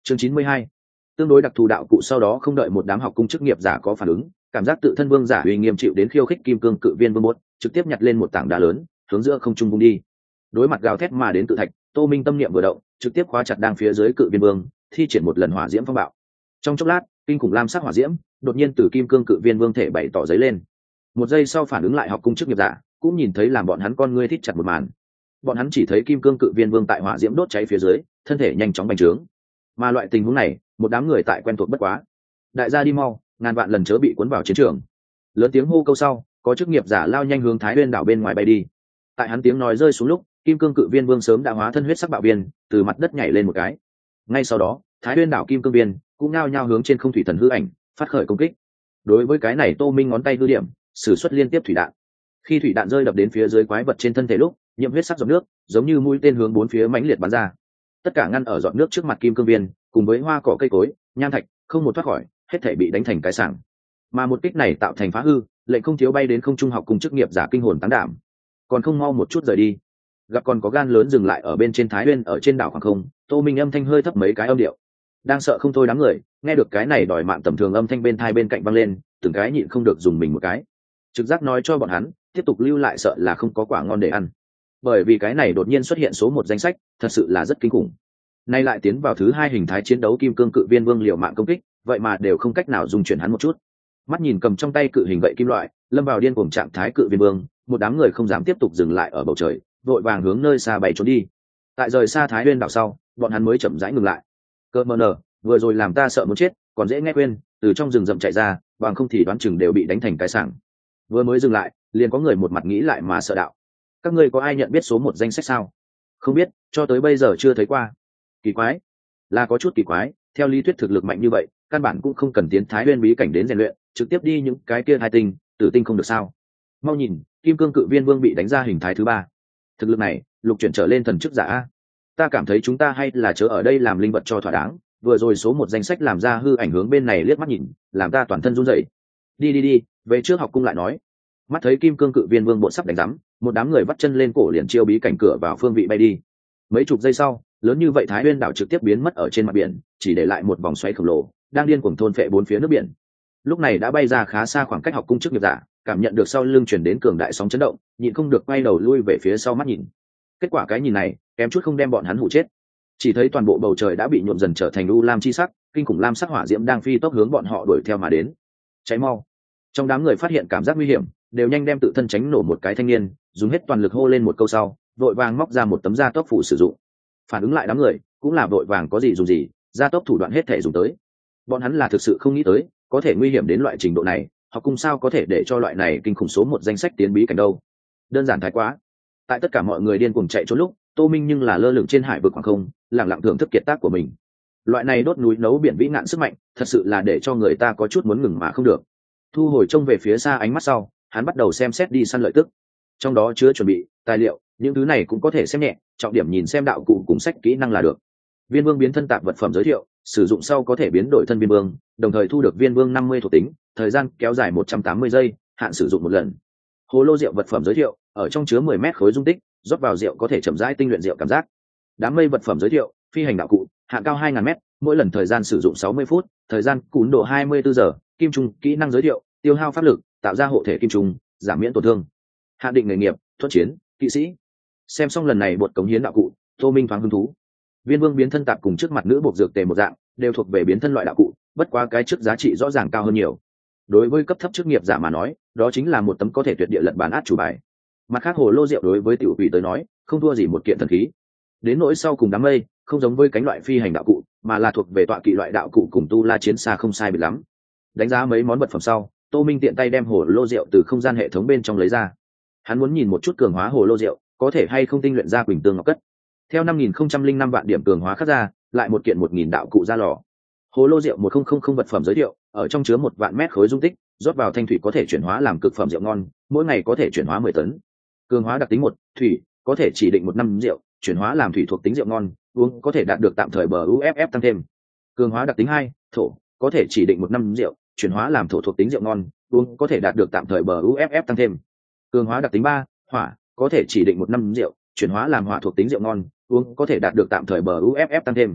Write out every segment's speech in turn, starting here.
Chương 92. Tương đối đặc thù đạo cụ. Sau đó không đợi một đám học cung chức nghiệp giả có phản ứng, cảm giác tự thân vương giả uy nghiêm chịu đến khiêu khích kim cương cự viên vương bốt trực tiếp nhặt lên một tảng đá lớn, hướng giữa không trung vung đi. Đối mặt gào thét mà đến tự thạch, Tô Minh tâm niệm vừa động, trực tiếp khóa chặt đang phía dưới cự viên vương, thi triển một lần hỏa diễm phong bạo. Trong chốc lát, kinh khủng lam sắc hỏa diễm đột nhiên từ kim cương cự viên vương thể bày tỏ giấy lên. Một giây sau phản ứng lại học cung chức nghiệp giả cũng nhìn thấy làm bọn hắn con ngươi thít chặt một màn. Bọn hắn chỉ thấy kim cương cự viên vương tại hỏa diễm đốt cháy phía dưới, thân thể nhanh chóng bành trướng. Mà loại tình huống này, một đám người tại quen thuộc bất quá. Đại gia đi mau, ngàn vạn lần chớ bị cuốn vào chiến trường. Lớn tiếng hô câu sau, có chức nghiệp giả lao nhanh hướng Thái Nguyên đảo bên ngoài bay đi. Tại hắn tiếng nói rơi xuống lúc, kim cương cự viên vương sớm đã hóa thân huyết sắc bạo viên, từ mặt đất nhảy lên một cái. Ngay sau đó, Thái Nguyên đảo kim cương viên cũng nhao nhao hướng trên không thủy thần hư ảnh phát khởi công kích. Đối với cái này Tô Minh ngón tay hư điểm, sử xuất liên tiếp thủy đạn. Khi thủy đạn rơi đập đến phía dưới quái vật trên thân thể lúc, nhiễm huyết sắc giọt nước giống như mũi tên hướng bốn phía mãnh liệt bắn ra. Tất cả ngăn ở giọt nước trước mặt kim cương viên, cùng với hoa cỏ cây cối, nham thạch, không một thoát khỏi, hết thảy bị đánh thành cái sảng. Mà một kích này tạo thành phá hư, lệnh không thiếu bay đến không trung học cùng chức nghiệp giả kinh hồn tán đảm. Còn không mau một chút rời đi. Gặp còn có gan lớn dừng lại ở bên trên Thái Nguyên ở trên đảo khoảng không, Tô Minh âm thanh hơi thấp mấy cái âm điệu. Đang sợ không thôi đám người, nghe được cái này đòi mạng tầm thường âm thanh bên thai bên cạnh vang lên, từng cái nhịn không được dùng mình một cái. Trực giác nói cho bọn hắn, tiếp tục lưu lại sợ là không có quả ngon để ăn. Bởi vì cái này đột nhiên xuất hiện số một danh sách, thật sự là rất kinh khủng. Nay lại tiến vào thứ hai hình thái chiến đấu kim cương cự viên vương liều mạng công kích, vậy mà đều không cách nào dùng chuyển hắn một chút. Mắt nhìn cầm trong tay cự hình gậy kim loại, lâm vào điên cuồng trạng thái cự viên vương, một đám người không dám tiếp tục dừng lại ở bầu trời, vội vàng hướng nơi xa bay trốn đi. Tại rời xa Thái Nguyên đảo sau, bọn hắn mới chậm rãi ngừng lại. Cơ mờ nở, vừa rồi làm ta sợ muốn chết, còn dễ nghe quên, từ trong rừng rậm chạy ra, bằng không thì đoán chừng đều bị đánh thành cái sảng. Vừa mới dừng lại, liền có người một mặt nghĩ lại mà sợ đạo. Các ngươi có ai nhận biết số một danh sách sao? Không biết, cho tới bây giờ chưa thấy qua. Kỳ quái, là có chút kỳ quái, theo lý thuyết thực lực mạnh như vậy, căn bản cũng không cần tiến Thái Nguyên bí cảnh đến rèn luyện, trực tiếp đi những cái kia hai tinh, tử tinh không được sao? Mau nhìn, kim cương cự viên vương bị đánh ra hình thái thứ ba. Thực lực này, lục chuyển trở lên thần chức giả. Ta cảm thấy chúng ta hay là chớ ở đây làm linh vật cho thỏa đáng. Vừa rồi số một danh sách làm ra hư ảnh hướng bên này liếc mắt nhìn, làm ta toàn thân run rẩy. Đi, về trước học cung lại nói. Mắt thấy kim cương cự viên vương bộ sắp đánh rắm, một đám người vắt chân lên cổ liền chiêu bí cảnh cửa vào phương vị bay đi. Mấy chục giây sau, lớn như vậy Thái Nguyên đảo trực tiếp biến mất ở trên mặt biển, chỉ để lại một vòng xoáy khổng lồ đang điên cuồng thôn phệ bốn phía nước biển. Lúc này đã bay ra khá xa khoảng cách học cung chức nghiệp giả, cảm nhận được sau lưng chuyển đến cường đại sóng chấn động, nhịn không được quay đầu lui về phía sau mắt nhìn. Kết quả cái nhìn này kém chút không đem bọn hắn hụ chết. Chỉ thấy toàn bộ bầu trời đã bị nhuộm dần trở thành u lam chi sắc, kinh khủng lam sắc hỏa diễm đang phi tốc hướng bọn họ đuổi theo mà đến. Cháy mau! Trong đám người phát hiện cảm giác nguy hiểm, đều nhanh đem tự thân tránh nổ một cái thanh niên, dùng hết toàn lực hô lên một câu sau, vội vàng móc ra một tấm da tốc phủ sử dụng. Phản ứng lại đám người cũng là vội vàng có gì dùng gì, da tốc thủ đoạn hết thể dùng tới. Bọn hắn là thực sự không nghĩ tới có thể nguy hiểm đến loại trình độ này, học cung sao có thể để cho loại này kinh khủng số một danh sách tiến bí cảnh đâu. Đơn giản thái quá. Tại tất cả mọi người điên cuồng chạy trốn lúc, Tô Minh nhưng là lơ lửng trên hải vực khoảng không, lặng lặng thưởng thức kiệt tác của mình. Loại này đốt núi nấu biển vĩ ngạn sức mạnh, thật sự là để cho người ta có chút muốn ngừng mà không được. Thu hồi trông về phía xa ánh mắt sau, hắn bắt đầu xem xét đi săn lợi tức. Trong đó chứa chuẩn bị tài liệu, những thứ này cũng có thể xem nhẹ, trọng điểm nhìn xem đạo cụ cùng sách kỹ năng là được. Viên vương biến thân tạp vật phẩm giới thiệu, sử dụng sau có thể biến đổi thân viên vương, đồng thời thu được viên vương 50 thuộc tính, thời gian kéo dài 180 giây, hạn sử dụng một lần. Hồ lô rượu vật phẩm giới thiệu, ở trong chứa 10 mét khối dung tích, rót vào rượu có thể chậm rãi tinh luyện rượu cảm giác. Đám mây vật phẩm giới thiệu, phi hành đạo cụ, hạn cao 2000 mét, mỗi lần thời gian sử dụng 60 phút, thời gian cún độ 24 giờ, kim trùng, kỹ năng giới thiệu, tiêu hao pháp lực, tạo ra hộ thể kim trùng, giảm miễn tổn thương. Hạn định nghề nghiệp, thuận chiến, kỵ sĩ. Xem xong lần này bột cống hiến đạo cụ, Tô Minh thoáng hứng thú. Viên vương biến thân tạp cùng trước mặt nữ buộc dược tề một dạng, đều thuộc về biến thân loại đạo cụ, bất quá cái trước giá trị rõ ràng cao hơn nhiều. Đối với cấp thấp chức nghiệp giả mà nói, đó chính là một tấm có thể tuyệt địa lật bàn át chủ bài. Mặt khác hồ lô rượu đối với tiểu quỷ tới nói, không thua gì một kiện thần khí. Đến nỗi sau cùng đám mây, không giống với cánh loại phi hành đạo cụ, mà là thuộc về tọa kỵ loại đạo cụ cùng tu la chiến xa không sai biệt lắm. Đánh giá mấy món vật phẩm sau, Tô Minh tiện tay đem hồ lô rượu từ không gian hệ thống bên trong lấy ra. Hắn muốn nhìn một chút cường hóa hồ lô rượu, có thể hay không tinh luyện ra quỳnh tương ngọc cất. Theo 5005 vạn điểm cường hóa khắc ra, lại một kiện 1000 đạo cụ ra lò. Hồ lô rượu 1000 vật phẩm giới thiệu, ở trong chứa 1 vạn mét khối dung tích, rót vào thanh thủy có thể chuyển hóa làm cực phẩm rượu ngon, mỗi ngày có thể chuyển hóa 10 tấn. Cường hóa đặc tính 1, thủy, có thể chỉ định 1 năm rượu, chuyển hóa làm thủy thuộc tính rượu ngon, uống có thể đạt được tạm thời bờ UFF tăng thêm. Cường hóa đặc tính 2, thổ, có thể chỉ định 1 năm rượu, chuyển hóa làm thổ thuộc tính rượu ngon, uống có thể đạt được tạm thời bờ UFF tăng thêm. Cường hóa đặc tính 3, hỏa, có thể chỉ định 1 năm rượu, chuyển hóa làm hỏa thuộc tính rượu ngon, uống có thể đạt được tạm thời bờ UFF tăng thêm.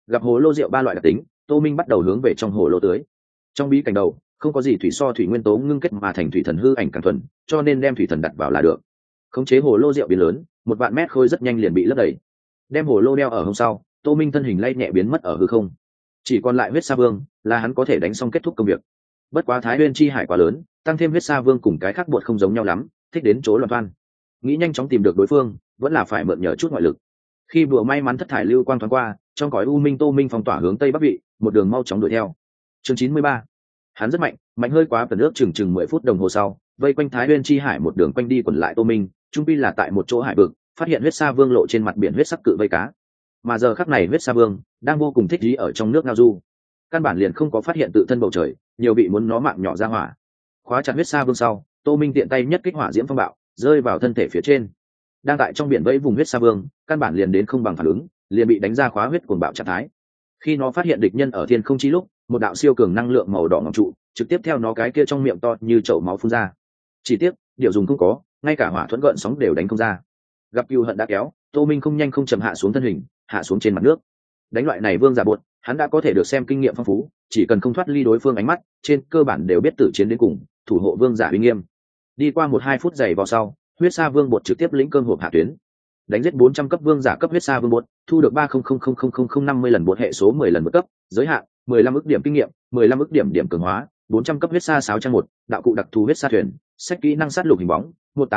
Gặp hồ lô rượu ba loại đặc tính, Tô Minh bắt đầu hướng về trong hồ lô tưới. Trong bí cảnh đầu không có gì thủy so thủy nguyên tố ngưng kết mà thành thủy thần hư ảnh càng thuần, cho nên đem thủy thần đặt vào là được. Khống chế hồ lô rượu biến lớn, 1 vạn mét khối rất nhanh liền bị lấp đầy. Đem hồ lô đeo ở hông sau, Tô Minh thân hình lay nhẹ biến mất ở hư không. Chỉ còn lại huyết sa vương, là hắn có thể đánh xong kết thúc công việc. Bất quá Thái Nguyên chi hải quá lớn, tăng thêm huyết sa vương cùng cái khác bột không giống nhau lắm, thích đến chỗ loạn toan. Nghĩ nhanh chóng tìm được đối phương, vẫn là phải mượn nhờ chút ngoại lực. Khi bùa may mắn thất thải lưu quang thoáng qua, trong cõi u minh Tô Minh phong tỏa hướng tây bắc vị, một đường mau chóng đuổi theo. Chương 93. Hắn rất mạnh, mạnh hơi quá phần nước chừng 10 phút đồng hồ sau, vây quanh Thái Nguyên chi hải một đường quanh đi quẩn lại Tô Minh, trung pi là tại một chỗ hải vực, phát hiện huyết sa vương lộ trên mặt biển huyết sắc cự vây cá. Mà giờ khắc này huyết sa vương đang vô cùng thích ý ở trong nước ngao du, căn bản liền không có phát hiện tự thân bầu trời nhiều bị muốn nó mạng nhỏ ra hỏa. Khóa chặt huyết sa vương sau, Tô Minh tiện tay nhất kích hỏa diễm phong bạo, rơi vào thân thể phía trên. Đang tại trong biển vẫy vùng huyết sa vương, căn bản liền đến không bằng phản ứng, liền bị đánh ra khóa huyết cuồng bạo trạng thái. Khi nó phát hiện địch nhân ở thiên không chi lúc, một đạo siêu cường năng lượng màu đỏ ngọc trụ trực tiếp theo nó cái kia trong miệng to như chậu máu phun ra. Chỉ tiếc điều dùng không có, ngay cả hỏa thuẫn gợn sóng đều đánh không ra. Gặp cừu hận đã kéo, Tô Minh không nhanh không chậm hạ xuống thân hình, hạ xuống trên mặt nước. Đánh loại này vương giả buột, hắn đã có thể được xem kinh nghiệm phong phú, chỉ cần không thoát ly đối phương ánh mắt, trên cơ bản đều biết tử chiến đến cùng, thủ hộ vương giả uy nghiêm. Đi qua 1-2 phút giày vào sau, huyết sa vương bột trực tiếp lĩnh cơm hộp hạ tuyến. Đánh giết 400 cấp vương giả cấp huyết sa vương bột, thu được 3000050 lần bột hệ số 10 lần vượt cấp, giới hạn 15 ức điểm kinh nghiệm, 15 ức điểm điểm cường hóa, 400 cấp huyết sa 601, đạo cụ đặc thù huyết sa thuyền, sách kỹ năng sát lục hình bóng,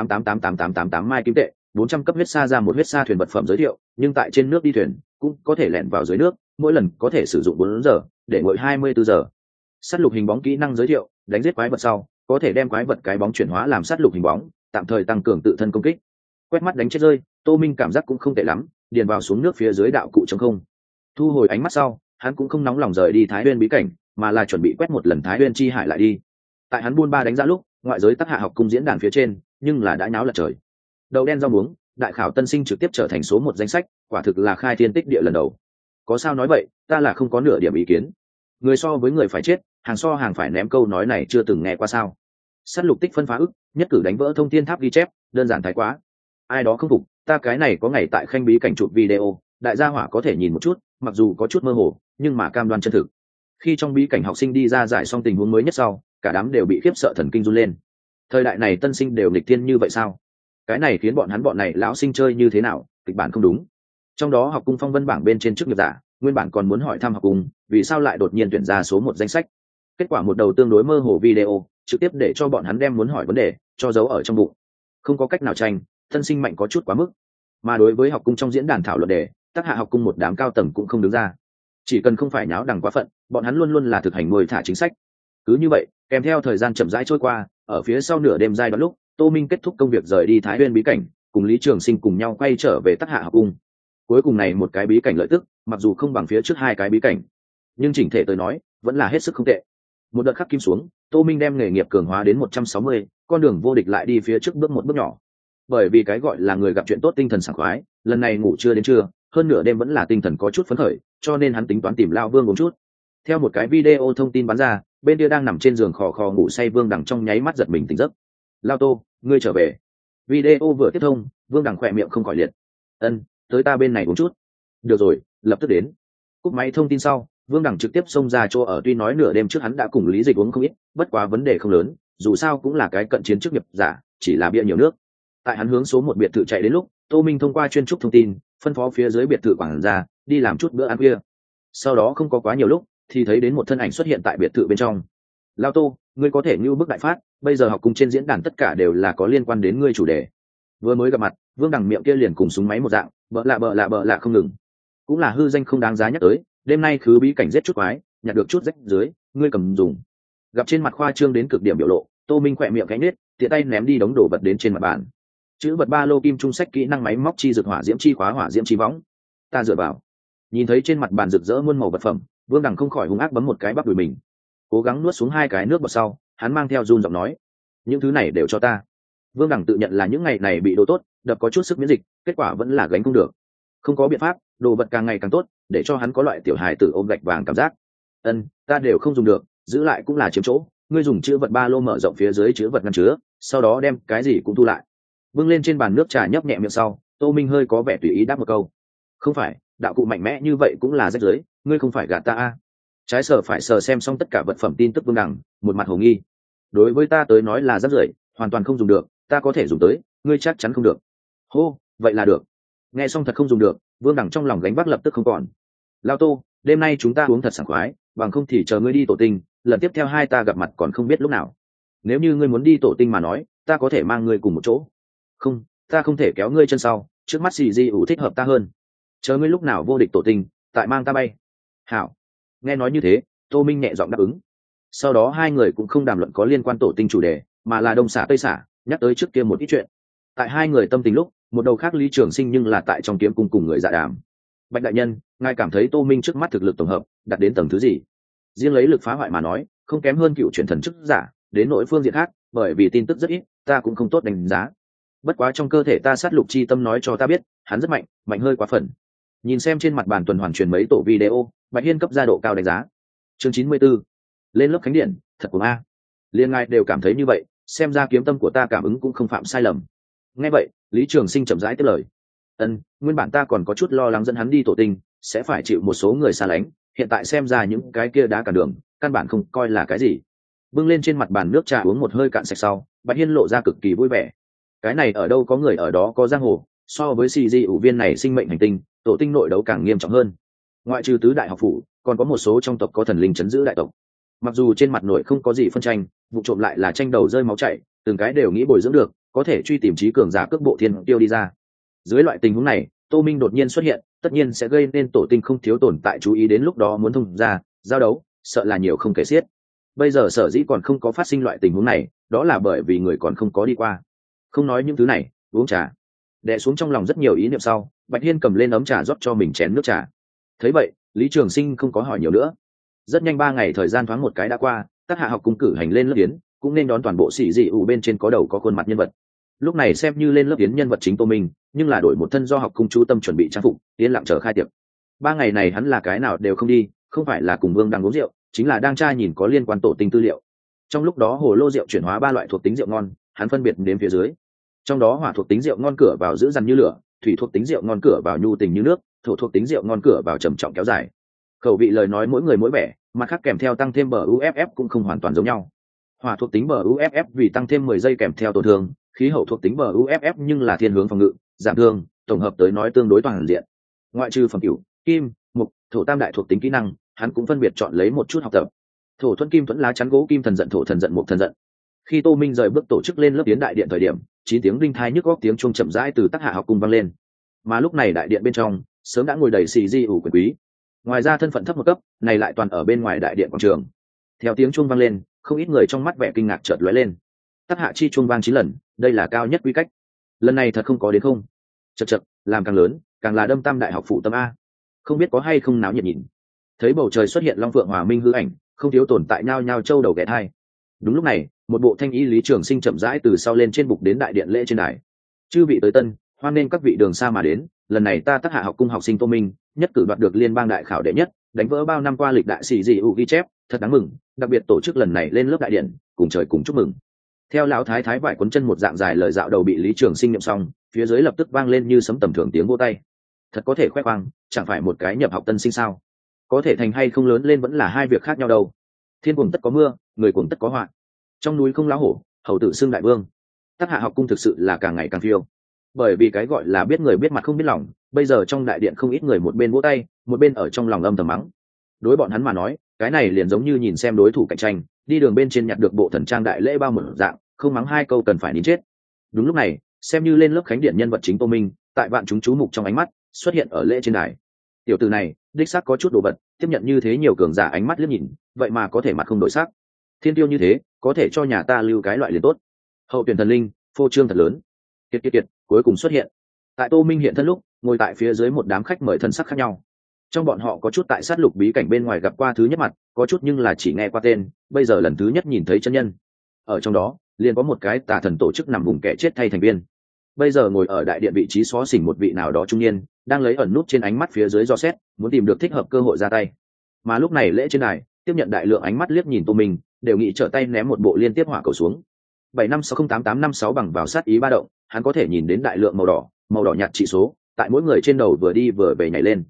1888888 mai kim tệ, 400 cấp huyết sa ra một huyết sa thuyền vật phẩm giới thiệu, nhưng tại trên nước đi thuyền cũng có thể lẻn vào dưới nước, mỗi lần có thể sử dụng 4 giờ, để ngồi 24 giờ. Sát lục hình bóng kỹ năng giới thiệu, đánh giết quái vật sau, có thể đem quái vật cái bóng chuyển hóa làm sát lục hình bóng, tạm thời tăng cường tự thân công kích. Quét mắt đánh chết rơi, Tô Minh cảm giác cũng không tệ lắm, điền vào xuống nước phía dưới đạo cụ trống không. Thu hồi ánh mắt sau, hắn cũng không nóng lòng rời đi Thái Nguyên bí cảnh, mà là chuẩn bị quét một lần Thái Nguyên chi hải lại đi. Tại hắn buôn ba đánh giá lúc, ngoại giới Tắc Hạ học cung diễn đàn phía trên, nhưng là đã nháo lật trời. Đầu đen rau muống, đại khảo tân sinh trực tiếp trở thành số 1 danh sách, quả thực là khai thiên tích địa lần đầu. Có sao nói vậy, ta là không có nửa điểm ý kiến. Người so với người phải chết, hàng so hàng phải ném, câu nói này chưa từng nghe qua sao? Sát lục tích phân phá ức, nhất cử đánh vỡ thông thiên tháp ghi chép, đơn giản thái quá. Ai đó không phục, ta cái này có ngày tại khanh bí cảnh chụp video, đại gia hỏa có thể nhìn một chút, mặc dù có chút mơ hồ, nhưng mà cam đoan chân thực. Khi trong bí cảnh học sinh đi ra giải xong tình huống mới nhất sau, cả đám đều bị khiếp sợ thần kinh run lên. Thời đại này tân sinh đều nghịch thiên như vậy sao? Cái này khiến bọn này lão sinh chơi như thế nào, kịch bản không đúng. Trong đó học cung phong vân bảng bên trên chức nghiệp giả, nguyên bản còn muốn hỏi thăm học cung vì sao lại đột nhiên tuyển ra số 1 danh sách. Kết quả một đầu tương đối mơ hồ video trực tiếp để cho bọn hắn đem muốn hỏi vấn đề cho giấu ở trong bụng. Không có cách nào tranh, tân sinh mạnh có chút quá mức. Mà đối với học cung trong diễn đàn thảo luận đề, Tắc Hạ học cung một đám cao tầng cũng không đứng ra. Chỉ cần không phải nháo đằng quá phận, bọn hắn luôn luôn là thực hành nuôi thả chính sách. Cứ như vậy, kèm theo thời gian chậm rãi trôi qua, ở phía sau nửa đêm giai đoạn lúc, Tô Minh kết thúc công việc rời đi Thái Nguyên bí cảnh, cùng Lý Trường Sinh cùng nhau quay trở về Tắc Hạ học cung. Cuối cùng này một cái bí cảnh lợi tức, mặc dù không bằng phía trước 2 cái bí cảnh, nhưng chỉnh thể tôi nói, vẫn là hết sức không tệ. Một đợt khắc kim xuống, Tô Minh đem nghề nghiệp cường hóa đến 160, con đường vô địch lại đi phía trước bước một bước nhỏ. Bởi vì cái gọi là người gặp chuyện tốt tinh thần sảng khoái, lần này ngủ trưa đến trưa, hơn nửa đêm vẫn là tinh thần có chút phấn khởi, cho nên hắn tính toán tìm Lao Vương uống chút. Theo một cái video thông tin bắn ra, bên kia đang nằm trên giường khò khò ngủ say Vương Đằng trong nháy mắt giật mình tỉnh giấc. Lao Tô, ngươi trở về. Video vừa tiếp thông, Vương Đằng khỏe miệng không khỏi liệt. Ân, tới ta bên này uống chút. Được rồi, lập tức đến. Cúp máy thông tin sau, Vương Đằng trực tiếp xông ra chỗ ở, tuy nói nửa đêm trước hắn đã cùng Lý Dịch uống không ít, bất quá vấn đề không lớn, dù sao cũng là cái cận chiến chức nghiệp giả, chỉ là bia nhiều nước. Tại hắn hướng số 1 biệt thự chạy đến lúc, Tô Minh thông qua chuyên trúc thông tin, phân phó phía dưới biệt thự quản gia đi làm chút bữa ăn khuya. Sau đó không có quá nhiều lúc, thì thấy đến một thân ảnh xuất hiện tại biệt thự bên trong. Lao Tô, ngươi có thể như bức đại phát, bây giờ học cùng trên diễn đàn tất cả đều là có liên quan đến ngươi chủ đề. Vừa mới gặp mặt, Vương Đằng miệng kia liền cùng súng máy một dạng, bợ lạ không ngừng. Cũng là hư danh không đáng giá nhắc tới, đêm nay khứ bí cảnh giết chút quái, nhặt được chút rách dưới, ngươi cầm dùng. Gặp trên mặt khoa trương đến cực điểm biểu lộ, Tô Minh khỏe miệng cánh nết, tiện tay ném đi đống đồ vật đến trên mặt bàn. Chữ vật ba lô kim trung sách kỹ năng máy móc chi dược hỏa diễm chi khóa hỏa diễm chi võng. Ta dựa vào. Nhìn thấy trên mặt bàn rực rỡ muôn màu vật phẩm, Vương Đằng không khỏi hung ác bấm một cái bắp đùi mình. Cố gắng nuốt xuống 2 cái nước bọt sau, hắn mang theo run giọng nói: "Những thứ này đều cho ta." Vương Đằng tự nhận là những ngày này bị đồ tốt, đập có chút sức miễn dịch, kết quả vẫn là gánh không được. Không có biện pháp, đồ vật càng ngày càng tốt, để cho hắn có loại tiểu hài tử ôm gạch vàng cảm giác. "Ân, ta đều không dùng được, giữ lại cũng là chiếm chỗ, ngươi dùng chữ vật ba lô mở rộng phía dưới chữ vật ngăn chứa, sau đó đem cái gì cũng thu lại." Bưng lên trên bàn nước trà nhấp nhẹ miệng sau, Tô Minh hơi có vẻ tùy ý đáp một câu: "Không phải, đạo cụ mạnh mẽ như vậy cũng là rách rưới, ngươi không phải gạt ta a? Trái sờ phải sờ xem xong tất cả vật phẩm tin tức Vương Đằng, một mặt hồ nghi. Đối với ta tới nói là rách rưởi, hoàn toàn không dùng được, ta có thể dùng tới, ngươi chắc chắn không được. Hô, vậy là được. Nghe xong thật không dùng được, Vương Đằng trong lòng gánh vác lập tức không còn. Lao Tô, đêm nay chúng ta uống thật sảng khoái, bằng không thì chờ ngươi đi tổ tinh, lần tiếp theo hai ta gặp mặt còn không biết lúc nào. Nếu như ngươi muốn đi tổ tinh mà nói, ta có thể mang ngươi cùng một chỗ. Không, ta không thể kéo ngươi chân sau, trước mắt xì di ủ thích hợp ta hơn. Chờ ngươi lúc nào vô địch tổ tinh, tại mang ta bay. Hảo. Nghe nói như thế, Tô Minh nhẹ giọng đáp ứng. Sau đó hai người cũng không đàm luận có liên quan tổ tinh chủ đề, mà là đông xả tây xả, nhắc tới trước kia một ít chuyện. Tại hai người tâm tình lúc, một đầu khác Lý Trường Sinh nhưng là tại trong kiếm cung cùng người dạ đàm. Bạch đại nhân, ngài cảm thấy Tô Minh trước mắt thực lực tổng hợp đạt đến tầng thứ gì? Riêng lấy lực phá hoại mà nói, không kém hơn cựu truyền thần chức giả, đến nội phương diện khác, bởi vì tin tức rất ít, ta cũng không tốt đánh giá. Bất quá trong cơ thể ta sát lục chi tâm nói cho ta biết, hắn rất mạnh, mạnh hơi quá phần. Nhìn xem trên mặt bàn tuần hoàn truyền mấy tổ video, Bạch Hiên cấp ra độ cao đánh giá. Chương 94. Lên lớp khánh điện, thật của a. Liên ngài đều cảm thấy như vậy, xem ra kiếm tâm của ta cảm ứng cũng không phạm sai lầm. Nghe vậy, Lý Trường Sinh chậm rãi tiếp lời. Nguyên bản ta còn có chút lo lắng dẫn hắn đi tổ tinh, sẽ phải chịu một số người xa lánh, hiện tại xem ra những cái kia đá cản đường, căn bản không coi là cái gì. Bưng lên trên mặt bàn nước trà uống một hơi cạn sạch sau, Bạch Hiên lộ ra cực kỳ vui vẻ. Cái này ở đâu có người ở đó có giang hồ, so với CG ủ viên này sinh mệnh hành tinh, tổ tinh nội đấu càng nghiêm trọng hơn. Ngoại trừ tứ đại học phủ, còn có một số trong tộc có thần linh chấn giữ đại tộc. Mặc dù trên mặt nội không có gì phân tranh, vụ trộm lại là tranh đầu rơi máu chảy, từng cái đều nghĩ bồi dưỡng được, có thể truy tìm trí cường giả cước bộ thiên tiêu đi ra. Dưới loại tình huống này, Tô Minh đột nhiên xuất hiện, tất nhiên sẽ gây nên tổ tinh không thiếu tồn tại chú ý, đến lúc đó muốn thông ra giao đấu, sợ là nhiều không kể xiết. Bây giờ sở dĩ còn không có phát sinh loại tình huống này, đó là bởi vì người còn không có đi qua. Không nói những thứ này, uống trà. Đè xuống trong lòng rất nhiều ý niệm sau, Bạch Hiên cầm lên ấm trà rót cho mình chén nước trà. Thấy vậy, Lý Trường Sinh không có hỏi nhiều nữa. Rất nhanh 3 ngày thời gian thoáng một cái đã qua, Tác Hạ học cung cử hành lên lớp yến, cũng nên đón toàn bộ sĩ dị ủ bên trên có đầu có khuôn mặt nhân vật. Lúc này xem như lên lớp yến nhân vật chính Tô Minh, nhưng là đổi một thân do học cung chú tâm chuẩn bị trang phục, yên lặng chờ khai tiệc. 3 ngày này hắn là cái nào đều không đi, không phải là cùng Vương đang uống rượu, chính là đang tra nhìn có liên quan tổ tinh tư liệu. Trong lúc đó hồ lô rượu chuyển hóa 3 loại thuộc tính rượu ngon, hắn phân biệt đến phía dưới. Trong đó hỏa thuộc tính rượu ngon cửa vào giữ dằn như lửa, thủy thuộc tính rượu ngon cửa vào nhu tình như nước, thổ thuộc tính rượu ngon cửa vào trầm trọng kéo dài. Khẩu vị lời nói mỗi người mỗi vẻ, mặt khác kèm theo tăng thêm bờ UFF cũng không hoàn toàn giống nhau. Hỏa thuộc tính bờ UFF vì tăng thêm 10 giây kèm theo tổn thương, khí hậu thuộc tính bờ UFF nhưng là thiên hướng phòng ngự, giảm thương, tổng hợp tới nói tương đối toàn diện. Ngoại trừ phẩm cửu, kim, mục, thổ tam đại thuộc tính kỹ năng, hắn cũng phân biệt chọn lấy một chút học tập. Thổ thuẫn kim thuẫn lá chắn gỗ kim thần giận thổ thần giận mục thần giận. Khi Tô Minh rời bước tổ chức lên lớp tiến đại điện thời điểm, 9 tiếng đinh thai nhức góc tiếng chuông chậm rãi từ Tác Hạ học cung vang lên. Mà lúc này đại điện bên trong sớm đã ngồi đầy xì di ủ quyền quý. Ngoài ra thân phận thấp một cấp, này lại toàn ở bên ngoài đại điện quảng trường. Theo tiếng chuông vang lên, không ít người trong mắt vẻ kinh ngạc chợt lóe lên. Tác Hạ chi chuông vang 9 lần, đây là cao nhất quy cách. Lần này thật không có đến không? Chậc chậc, làm càng lớn, càng là đâm tam đại học phụ tâm a. Không biết có hay không náo nhiệt nhìn. Thấy bầu trời xuất hiện long phượng hòa minh hư ảnh, không thiếu tồn tại nhao nhao châu đầu ghé thai. Đúng lúc này, một bộ thanh y Lý Trường Sinh chậm rãi từ sau lên trên bục đến đại điện lễ trên đài. Chư vị tới tân, hoan nên các vị đường xa mà đến, lần này ta Tác Hạ học cung học sinh Tô Minh nhất cử đoạt được liên bang đại khảo đệ nhất, đánh vỡ bao năm qua lịch đại sĩ dị ủ ghi chép, thật đáng mừng, đặc biệt tổ chức lần này lên lớp đại điện, cùng trời cùng chúc mừng. Theo lão thái thái vải cuốn chân một dạng dài lời dạo đầu bị Lý Trường Sinh niệm xong, phía dưới lập tức vang lên như sấm tầm thường tiếng vỗ tay. Thật có thể khoe khoang, chẳng phải một cái nhập học tân sinh sao? Có thể thành hay không lớn lên vẫn là hai việc khác nhau đâu. Thiên cuồng tất có mưa, người cuồng tất có họa. Trong núi không lá hổ, hầu tử xưng đại vương. Tác Hạ học cung thực sự là càng ngày càng phiêu. Bởi vì cái gọi là biết người biết mặt không biết lòng, bây giờ trong đại điện không ít người một bên vỗ tay, một bên ở trong lòng âm thầm mắng. Đối bọn hắn mà nói, cái này liền giống như nhìn xem đối thủ cạnh tranh, đi đường bên trên nhặt được bộ thần trang đại lễ bao một dạng, không mắng hai câu cần phải nín chết. Đúng lúc này, xem như lên lớp khánh điện nhân vật chính Tô Minh, tại vạn chúng chú mục trong ánh mắt, xuất hiện ở lễ trên đài. Tiểu tử này, đích xác có chút đồ vật, tiếp nhận như thế nhiều cường giả ánh mắt liếc nhìn, vậy mà có thể mặt không đổi sắc. Thiên tiêu như thế, có thể cho nhà ta lưu cái loại liền tốt. Hậu tuyển thần linh, phô trương thật lớn. Kiệt, cuối cùng xuất hiện. Tại Tô Minh hiện thân lúc, ngồi tại phía dưới một đám khách mời thân sắc khác nhau. Trong bọn họ có chút tại sát lục bí cảnh bên ngoài gặp qua thứ nhất mặt, có chút nhưng là chỉ nghe qua tên, bây giờ lần thứ nhất nhìn thấy chân nhân. Ở trong đó, liền có một cái tà thần tổ chức nằm vùng kẻ chết thay thành viên. Bây giờ ngồi ở đại điện vị trí xó xỉnh một vị nào đó trung niên, đang lấy ẩn nút trên ánh mắt phía dưới do xét, muốn tìm được thích hợp cơ hội ra tay. Mà lúc này lễ trên đài, tiếp nhận đại lượng ánh mắt liếc nhìn Tô Minh, đều nghĩ trở tay ném một bộ liên tiếp hỏa cầu xuống. 75608856 bằng vào sát ý ba động, hắn có thể nhìn đến đại lượng màu đỏ nhạt chỉ số, tại mỗi người trên đầu vừa đi vừa về nhảy lên.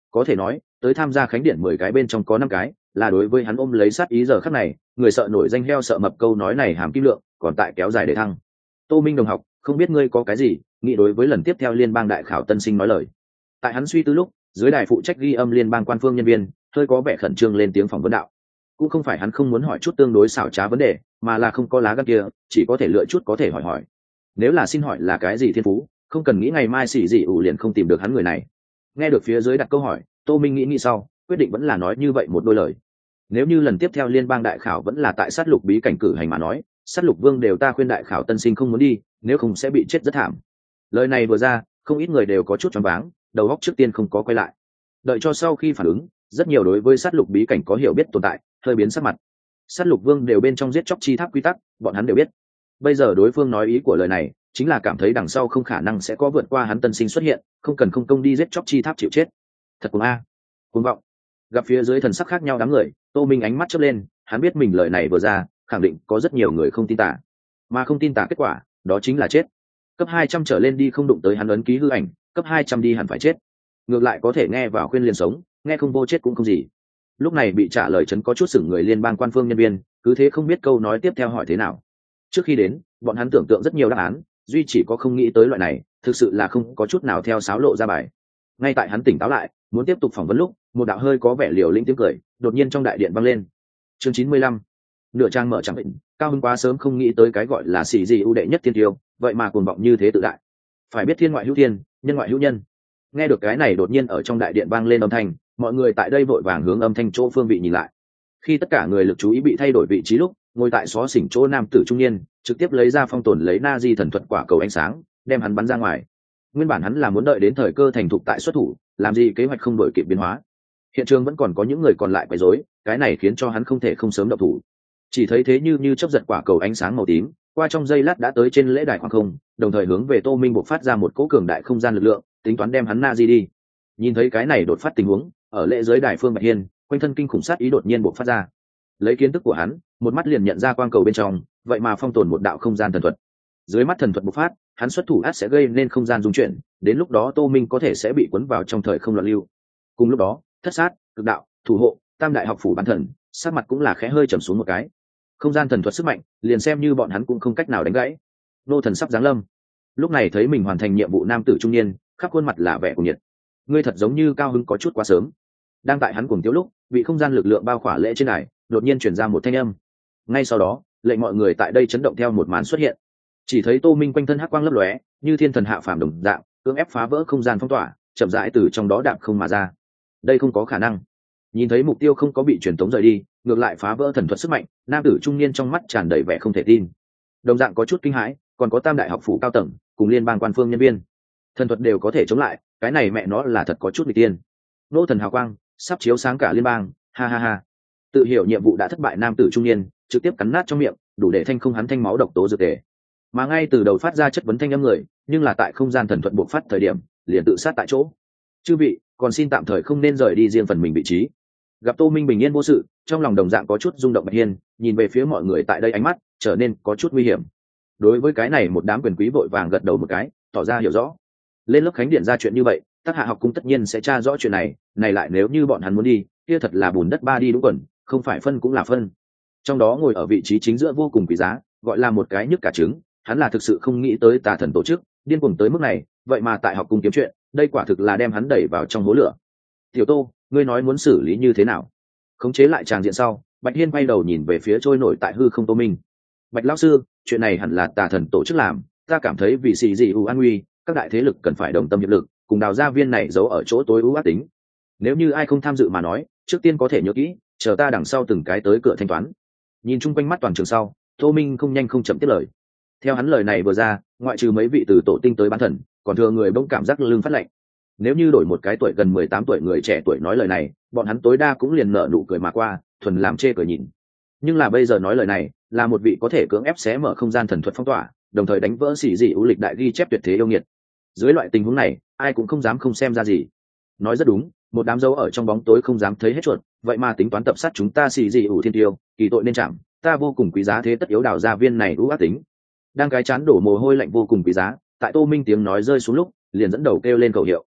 có thể nói tới tham gia khánh điển 10 cái bên trong có 5 cái là đối với hắn ôm lấy sát ý. Giờ khắc này người sợ nổi danh heo sợ mập câu nói này hàm kim lượng còn tại kéo dài để thăng. Tô Minh đồng học, không biết ngươi có cái gì nghĩ đối với lần tiếp theo liên bang đại khảo tân sinh nói lời. Tại hắn suy tư lúc, dưới đài phụ trách ghi âm liên bang quan phương nhân viên hơi có vẻ khẩn trương lên tiếng phỏng vấn đạo. Cũng không phải hắn không muốn hỏi chút tương đối xảo trá vấn đề, mà là không có lá gan kia, chỉ có thể lựa chút có thể hỏi. Nếu là xin hỏi là cái gì thiên phú, không cần nghĩ ngày mai xỉ dị ủ liền không tìm được hắn người này. Nghe được phía dưới đặt câu hỏi, Tô Minh nghĩ sau, quyết định vẫn là nói như vậy một đôi lời. Nếu như lần tiếp theo liên bang đại khảo vẫn là tại sát lục bí cảnh cử hành mà nói, sát lục vương đều ta khuyên đại khảo tân sinh không muốn đi, nếu không sẽ bị chết rất thảm. Lời này vừa ra, không ít người đều có chút choáng váng, đầu óc trước tiên không có quay lại. Đợi cho sau khi phản ứng, rất nhiều đối với sát lục bí cảnh có hiểu biết tồn tại, hơi biến sắc mặt. Sát lục vương đều bên trong giết chóc chi tháp quy tắc, bọn hắn đều biết. Bây giờ đối phương nói ý của lời này, chính là cảm thấy đằng sau không khả năng sẽ có vượt qua hắn tân sinh xuất hiện, không cần không công đi giết chóc chi tháp chịu chết. Thật cuồng a, cuồng vọng. Gặp phía dưới thần sắc khác nhau đám người, Tô Minh ánh mắt chớp lên, hắn biết mình lời này vừa ra, khẳng định có rất nhiều người không tin tả. Mà không tin tả kết quả, đó chính là chết. Cấp 200 trở lên đi không đụng tới hắn ấn ký hư ảnh, cấp 200 đi hẳn phải chết. Ngược lại có thể nghe vào khuyên liền sống, nghe không vô chết cũng không gì. Lúc này bị trả lời chấn có chút sửng người liên bang quan phương nhân viên, cứ thế không biết câu nói tiếp theo hỏi thế nào. Trước khi đến, bọn hắn tưởng tượng rất nhiều đáp án, duy chỉ có không nghĩ tới loại này, thực sự là không có chút nào theo sáo lộ ra bài. Ngay tại hắn tỉnh táo lại, muốn tiếp tục phỏng vấn lúc, một đạo hơi có vẻ liều lĩnh tiếng cười, đột nhiên trong đại điện vang lên. Chương 95. Nửa trang mở chẳng định, Cao Hưng quá sớm không nghĩ tới cái gọi là xỉ gì ưu đệ nhất thiên tiêu, vậy mà cuồng vọng như thế tự đại. Phải biết thiên ngoại hữu thiên, nhân ngoại hữu nhân. Nghe được cái này đột nhiên ở trong đại điện vang lên âm thanh, mọi người tại đây vội vàng hướng âm thanh chỗ phương vị nhìn lại. Khi tất cả người lực chú ý bị thay đổi vị trí lúc, ngồi tại xó xỉnh chỗ nam tử trung niên trực tiếp lấy ra phong tồn lấy na di thần thuật quả cầu ánh sáng, đem hắn bắn ra ngoài. Nguyên bản hắn là muốn đợi đến thời cơ thành thục tại xuất thủ, làm gì kế hoạch không đổi kịp biến hóa. Hiện trường vẫn còn có những người còn lại quấy rối, cái này khiến cho hắn không thể không sớm động thủ. Chỉ thấy thế như chớp giật quả cầu ánh sáng màu tím, qua trong giây lát đã tới trên lễ đài khoảng không, đồng thời hướng về Tô Minh bộc phát ra một cỗ cường đại không gian lực lượng, tính toán đem hắn na di đi. Nhìn thấy cái này đột phát tình huống, ở lễ giới đài Phương Bạch Hiên, quanh thân kinh khủng sát ý đột nhiên bộc phát ra. Lấy kiến thức của hắn, một mắt liền nhận ra quang cầu bên trong, vậy mà phong tồn một đạo không gian thần thuật. Dưới mắt thần thuật bộc phát, hắn xuất thủ ắt sẽ gây nên không gian rung chuyển, đến lúc đó Tô Minh có thể sẽ bị cuốn vào trong thời không loạn lưu. Cùng lúc đó, Thất Sát, Cực Đạo, Thủ Hộ, Tam đại học phủ bán thần, sắc mặt cũng là khẽ hơi trầm xuống một cái. Không gian thần thuật sức mạnh, liền xem như bọn hắn cũng không cách nào đánh gãy. Nô thần sắp giáng lâm. Lúc này thấy mình hoàn thành nhiệm vụ nam tử trung niên, khắp khuôn mặt là vẻ cuồng nhiệt. Ngươi thật giống như Cao Hứng có chút quá sớm. Đang tại hắn cuồng tiếu lúc, bị không gian lực lượng bao khỏa lễ trên đài, đột nhiên truyền ra một thanh âm. Ngay sau đó, lệnh mọi người tại đây chấn động theo một màn xuất hiện. Chỉ thấy Tô Minh quanh thân hắc quang lấp lóe, như thiên thần hạ phàm đồng dạng, cưỡng ép phá vỡ không gian phong tỏa, chậm rãi từ trong đó đạp không mà ra. Đây không có khả năng. Nhìn thấy mục tiêu không có bị truyền tống rời đi, ngược lại phá vỡ thần thuật sức mạnh, nam tử trung niên trong mắt tràn đầy vẻ không thể tin. Đồng dạng có chút kinh hãi, còn có Tam đại học phủ cao tầng, cùng liên bang quan phương nhân viên. Thần thuật đều có thể chống lại, cái này mẹ nó là thật có chút nghịch tiên. Nô thần hào quang, sắp chiếu sáng cả liên bang, ha ha ha. Tự hiểu nhiệm vụ đã thất bại nam tử trung niên, trực tiếp cắn nát trong miệng, đủ để thanh không hắn thanh máu độc tố dược tề. Mà ngay từ đầu phát ra chất vấn thanh âm người, nhưng là tại không gian thần thuật buộc phát thời điểm, liền tự sát tại chỗ. Chư vị, còn xin tạm thời không nên rời đi riêng phần mình vị trí. Gặp Tô Minh bình yên vô sự, trong lòng đồng dạng có chút rung động Bạch Hiên, nhìn về phía mọi người tại đây ánh mắt trở nên có chút nguy hiểm. Đối với cái này một đám quyền quý vội vàng gật đầu một cái, tỏ ra hiểu rõ. Lên lớp khánh điện ra chuyện như vậy, Tác Hạ học cung tất nhiên sẽ tra rõ chuyện này, này lại nếu như bọn hắn muốn đi, kia thật là bùn đất ba đi đúng quần, không phải phân cũng là phân. Trong đó ngồi ở vị trí chính giữa vô cùng quý giá, gọi là một cái nhức cả trứng, hắn là thực sự không nghĩ tới tà thần tổ chức điên cuồng tới mức này, vậy mà tại học cung kiếm chuyện, đây quả thực là đem hắn đẩy vào trong hố lửa. Tiểu Tô, ngươi nói muốn xử lý như thế nào? Khống chế lại tràng diện sau, Bạch Hiên quay đầu nhìn về phía trôi nổi tại hư không Tô Minh. Bạch lão sư, chuyện này hẳn là tà thần tổ chức làm, ta cảm thấy vì xì dị ưu an nguy, các đại thế lực cần phải đồng tâm hiệp lực, cùng đào ra viên này giấu ở chỗ tối ưu ác tính. Nếu như ai không tham dự mà nói, trước tiên có thể nhớ kỹ, chờ ta đằng sau từng cái tới cửa thanh toán. Nhìn chung quanh mắt toàn trường sau, Tô Minh không nhanh không chậm tiếp lời. Theo hắn lời này vừa ra, ngoại trừ mấy vị từ tổ tinh tới bán thần, còn thừa người bỗng cảm giác lưng phát lạnh. Nếu như đổi một cái tuổi gần 18 tuổi người trẻ tuổi nói lời này, bọn hắn tối đa cũng liền nở nụ cười mà qua, thuần làm chê cười nhìn. Nhưng là bây giờ nói lời này, là một vị có thể cưỡng ép xé mở không gian thần thuật phong tỏa, đồng thời đánh vỡ xỉ dị ưu lịch đại ghi chép tuyệt thế yêu nghiệt. Dưới loại tình huống này, ai cũng không dám không xem ra gì. Nói rất đúng, một đám dấu ở trong bóng tối không dám thấy hết chuột, vậy mà tính toán tập sát chúng ta xỉ dị ưu thiên tiêu, kỳ tội nên chạm, ta vô cùng quý giá thế tất yếu đào ra viên này ưu ác tính. Đang cái chán đổ mồ hôi lạnh vô cùng quý giá, tại Tô Minh tiếng nói rơi xuống lúc, liền dẫn đầu kêu lên khẩu hiệu.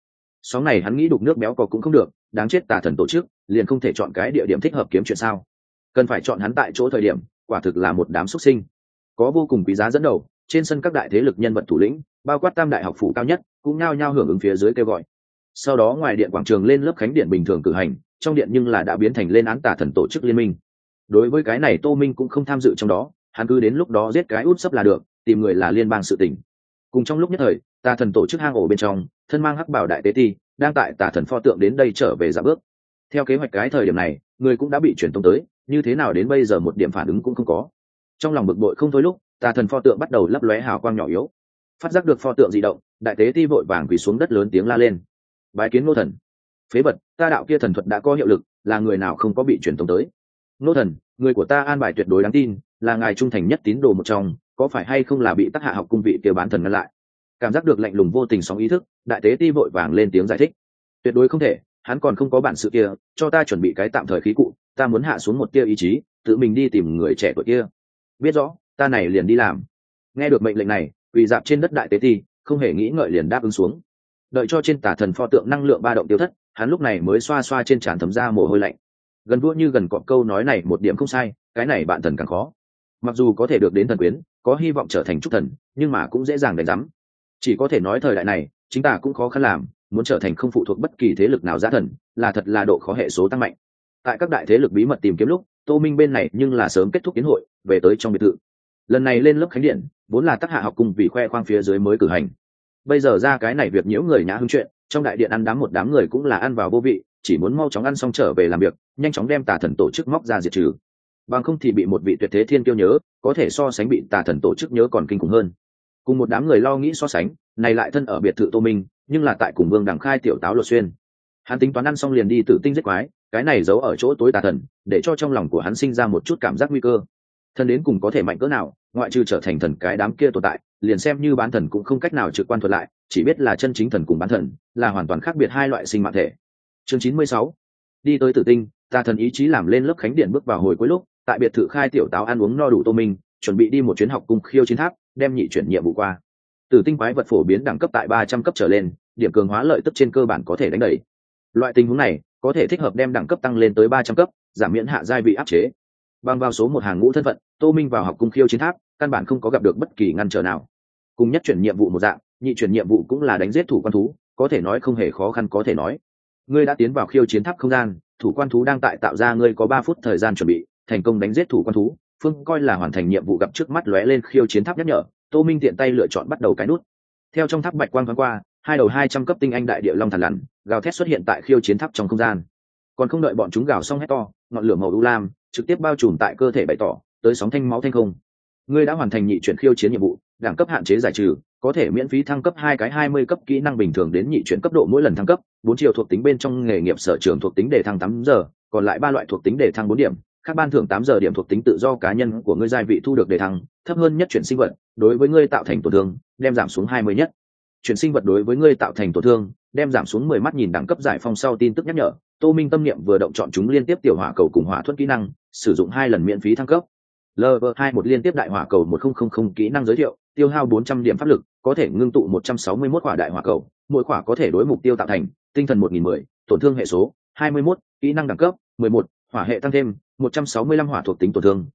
Sóng này hắn nghĩ đục nước béo cò cũng không được, đáng chết tà thần tổ chức liền không thể chọn cái địa điểm thích hợp kiếm chuyện sao? Cần phải chọn hắn tại chỗ thời điểm, quả thực là một đám xuất sinh. Có vô cùng quý giá dẫn đầu, trên sân các đại thế lực nhân vật thủ lĩnh, bao quát tam đại học phủ cao nhất, cũng nhao nhao hưởng ứng phía dưới kêu gọi. Sau đó ngoài điện quảng trường lên lớp khánh điện bình thường cử hành, trong điện nhưng là đã biến thành lên án tà thần tổ chức liên minh. Đối với cái này Tô Minh cũng không tham dự trong đó, hắn cứ đến lúc đó giết cái út sấp là được, tìm người là liên bang sự tình. Cùng trong lúc nhất thời, tà thần tổ chức hang ổ bên trong, thân mang hắc bảo đại tế ti đang tại tà thần pho tượng đến đây trở về dạ bước. Theo kế hoạch cái thời điểm này, người cũng đã bị chuyển tông tới, như thế nào đến bây giờ một điểm phản ứng cũng không có. Trong lòng bực bội không thôi lúc, tà thần pho tượng bắt đầu lấp lóe hào quang nhỏ yếu. Phát giác được pho tượng dị động, đại tế ti vội vàng quỳ xuống đất lớn tiếng la lên: bái kiến Ngô thần. Phế vật, ta đạo kia thần thuật đã có hiệu lực, là người nào không có bị truyền tông tới? Ngô thần, người của ta an bài tuyệt đối đáng tin, là ngài trung thành nhất tín đồ một trong, có phải hay không là bị Tắc Hạ học cung vị kia bán thần ngăn lại? Cảm giác được lạnh lùng vô tình sóng ý thức, đại tế ti vội vàng lên tiếng giải thích: tuyệt đối không thể, hắn còn không có bản sự kia, cho ta chuẩn bị cái tạm thời khí cụ, ta muốn hạ xuống một tia ý chí, tự mình đi tìm người trẻ tuổi kia. Biết rõ, ta này liền đi làm. Nghe được mệnh lệnh này, quỳ dạp trên đất đại tế ti không hề nghĩ ngợi liền đáp ứng xuống. Đợi cho trên tà thần pho tượng năng lượng ba động tiêu thất, hắn lúc này mới xoa xoa trên trán thấm ra mồ hôi lạnh. Gần vua như gần cọp câu nói này một điểm không sai, cái này bạn thần càng khó. Mặc dù có thể được đến thần quyến, có hy vọng trở thành trúc thần, nhưng mà cũng dễ dàng đánh giám. Chỉ có thể nói thời đại này, chính ta cũng khó khăn làm, muốn trở thành không phụ thuộc bất kỳ thế lực nào giá thần, là thật là độ khó hệ số tăng mạnh. Tại các đại thế lực bí mật tìm kiếm lúc, Tô Minh bên này nhưng là sớm kết thúc kiến hội, về tới trong biệt thự. Lần này lên lớp khánh điện, vốn là Tắc Hạ học cung vì khoe khoang phía dưới mới cử hành. Bây giờ ra cái này việc nhiễu người nhã hứng chuyện, trong đại điện ăn đám một đám người cũng là ăn vào vô vị, chỉ muốn mau chóng ăn xong trở về làm việc, nhanh chóng đem tà thần tổ chức móc ra diệt trừ. Bằng không thì bị một vị tuyệt thế thiên kiêu nhớ, có thể so sánh bị tà thần tổ chức nhớ còn kinh khủng hơn. Cùng một đám người lo nghĩ so sánh, này lại thân ở biệt thự Tô Minh, nhưng là tại cùng Vương Đằng khai tiểu táo Lột Xuyên. Hắn tính toán ăn xong liền đi Tử Tinh giết quái, cái này giấu ở chỗ tối tà thần, để cho trong lòng của hắn sinh ra một chút cảm giác nguy cơ. Thần đến cùng có thể mạnh cỡ nào, ngoại trừ trở thành thần cái đám kia tồn tại, liền xem như bán thần cũng không cách nào trực quan thuật lại, chỉ biết là chân chính thần cùng bán thần là hoàn toàn khác biệt hai loại sinh mạng thể. Chương 96. Đi tới Tử Tinh, tà thần ý chí làm lên lớp khánh điện bước vào hồi cuối lúc, tại biệt thự khai tiểu táo ăn uống no đủ Tô Minh, chuẩn bị đi một chuyến học cung khiêu chiến tháp, đem nhị chuyển nhiệm vụ qua. Tử Tinh quái vật phổ biến đẳng cấp tại 300 cấp trở lên, điểm cường hóa lợi tức trên cơ bản có thể đánh đẩy. Loại tình huống này có thể thích hợp đem đẳng cấp tăng lên tới 300 cấp, giảm miễn hạ giai bị áp chế. Bằng vào số một hàng ngũ thân phận, Tô Minh vào học cung khiêu chiến tháp, căn bản không có gặp được bất kỳ ngăn trở nào. Cùng nhất chuyển nhiệm vụ một dạng, nhị chuyển nhiệm vụ cũng là đánh giết thủ quan thú, có thể nói không hề khó khăn có thể nói. Ngươi đã tiến vào khiêu chiến tháp không gian, thủ quan thú đang tại tạo ra, ngươi có 3 phút thời gian chuẩn bị, thành công đánh giết thủ quan thú, phương coi là hoàn thành nhiệm vụ. Gặp trước mắt lóe lên khiêu chiến tháp nhắc nhở, Tô Minh tiện tay lựa chọn bắt đầu cái nút. Theo trong tháp bạch quang thoáng qua, hai đầu 200 cấp tinh anh đại địa long thần lằn gào thét xuất hiện tại khiêu chiến tháp trong không gian. Còn không đợi bọn chúng gào xong hét to, ngọn lửa màu u lam trực tiếp bao trùm tại cơ thể bày tỏ tới sóng thanh máu thanh không. Ngươi đã hoàn thành nhị chuyển khiêu chiến nhiệm vụ, đẳng cấp hạn chế giải trừ, có thể miễn phí thăng cấp 2 cái 20 cấp kỹ năng bình thường đến nhị chuyển cấp độ mỗi lần thăng cấp. 4 chiều thuộc tính bên trong nghề nghiệp sở trường thuộc tính để thăng 8 giờ, còn lại 3 loại thuộc tính để thăng 4 điểm. Các ban thưởng 8 giờ điểm thuộc tính tự do cá nhân của ngươi giai vị thu được để thăng, thấp hơn nhất chuyển sinh vật, đối với ngươi tạo thành tổn thương, đem giảm xuống 20 nhất. Chuyển sinh vật đối với ngươi tạo thành tổn thương, đem giảm xuống 10 mắt. Nhìn đẳng cấp giải phong sau tin tức nhắc nhở, Tô Minh tâm niệm vừa động chọn chúng liên tiếp tiểu hỏa cầu cùng hỏa thuẫn kỹ năng, sử dụng 2 lần miễn phí thăng cấp. Level 2 một liên tiếp đại hỏa cầu 1000 kỹ năng giới thiệu, tiêu hao 400 điểm pháp lực, có thể ngưng tụ 161 quả đại hỏa cầu, mỗi quả có thể đối mục tiêu tạo thành tinh thần 1010, tổn thương hệ số 21, kỹ năng đẳng cấp 11, hỏa hệ tăng thêm 165 hỏa thuộc tính tổn thương,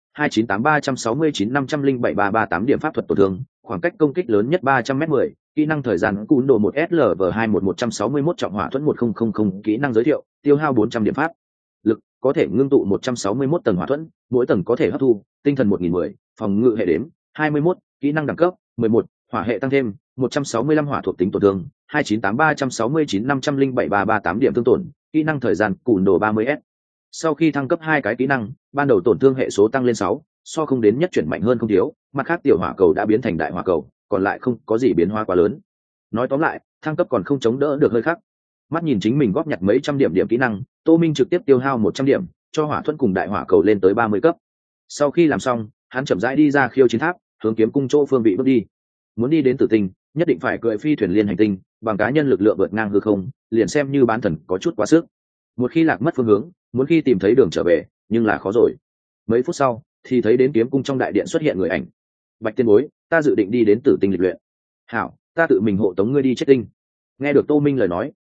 298369507338 điểm pháp thuật tổn thương, khoảng cách công kích lớn nhất 300m10, kỹ năng thời gian cún độ 1 SLV21 161 trọng hỏa thuẫn 1000 kỹ năng giới thiệu, tiêu hao 400 điểm pháp lực, có thể ngưng tụ 161 tầng hỏa thuẫn, mỗi tầng có thể hấp thu tinh thần 1010, phòng ngự hệ đếm 21, kỹ năng đẳng cấp 11, hỏa hệ tăng thêm 165 hỏa thuộc tính tổn thương, 298369507338 điểm thương tổn, kỹ năng thời gian cún độ 30s. Sau khi thăng cấp 2 cái kỹ năng, ban đầu tổn thương hệ số tăng lên 6, so không đến nhất chuyển mạnh hơn không thiếu, mặt khác tiểu hỏa cầu đã biến thành đại hỏa cầu, còn lại không có gì biến hóa quá lớn. Nói tóm lại, thăng cấp còn không chống đỡ được hơi khác. Mắt nhìn chính mình góp nhặt mấy trăm điểm kỹ năng, Tô Minh trực tiếp tiêu hao 100 điểm, cho hỏa thuẫn cùng đại hỏa cầu lên tới 30 cấp. Sau khi làm xong, hắn chậm rãi đi ra khiêu chiến tháp, hướng kiếm cung chỗ phương vị bước đi. Muốn đi đến Tử Tinh, nhất định phải cưỡi phi thuyền liên hành tinh, bằng cá nhân lực lượng vượt ngang hư không, liền xem như bán thần có chút quá sức. Một khi lạc mất phương hướng, muốn khi tìm thấy đường trở về, nhưng là khó rồi. Mấy phút sau, thì thấy đến kiếm cung trong đại điện xuất hiện người ảnh. Bạch tiên bối, ta dự định đi đến Tử Tinh lịch luyện. Hảo, ta tự mình hộ tống ngươi đi chết tinh. Nghe được Tô Minh lời nói,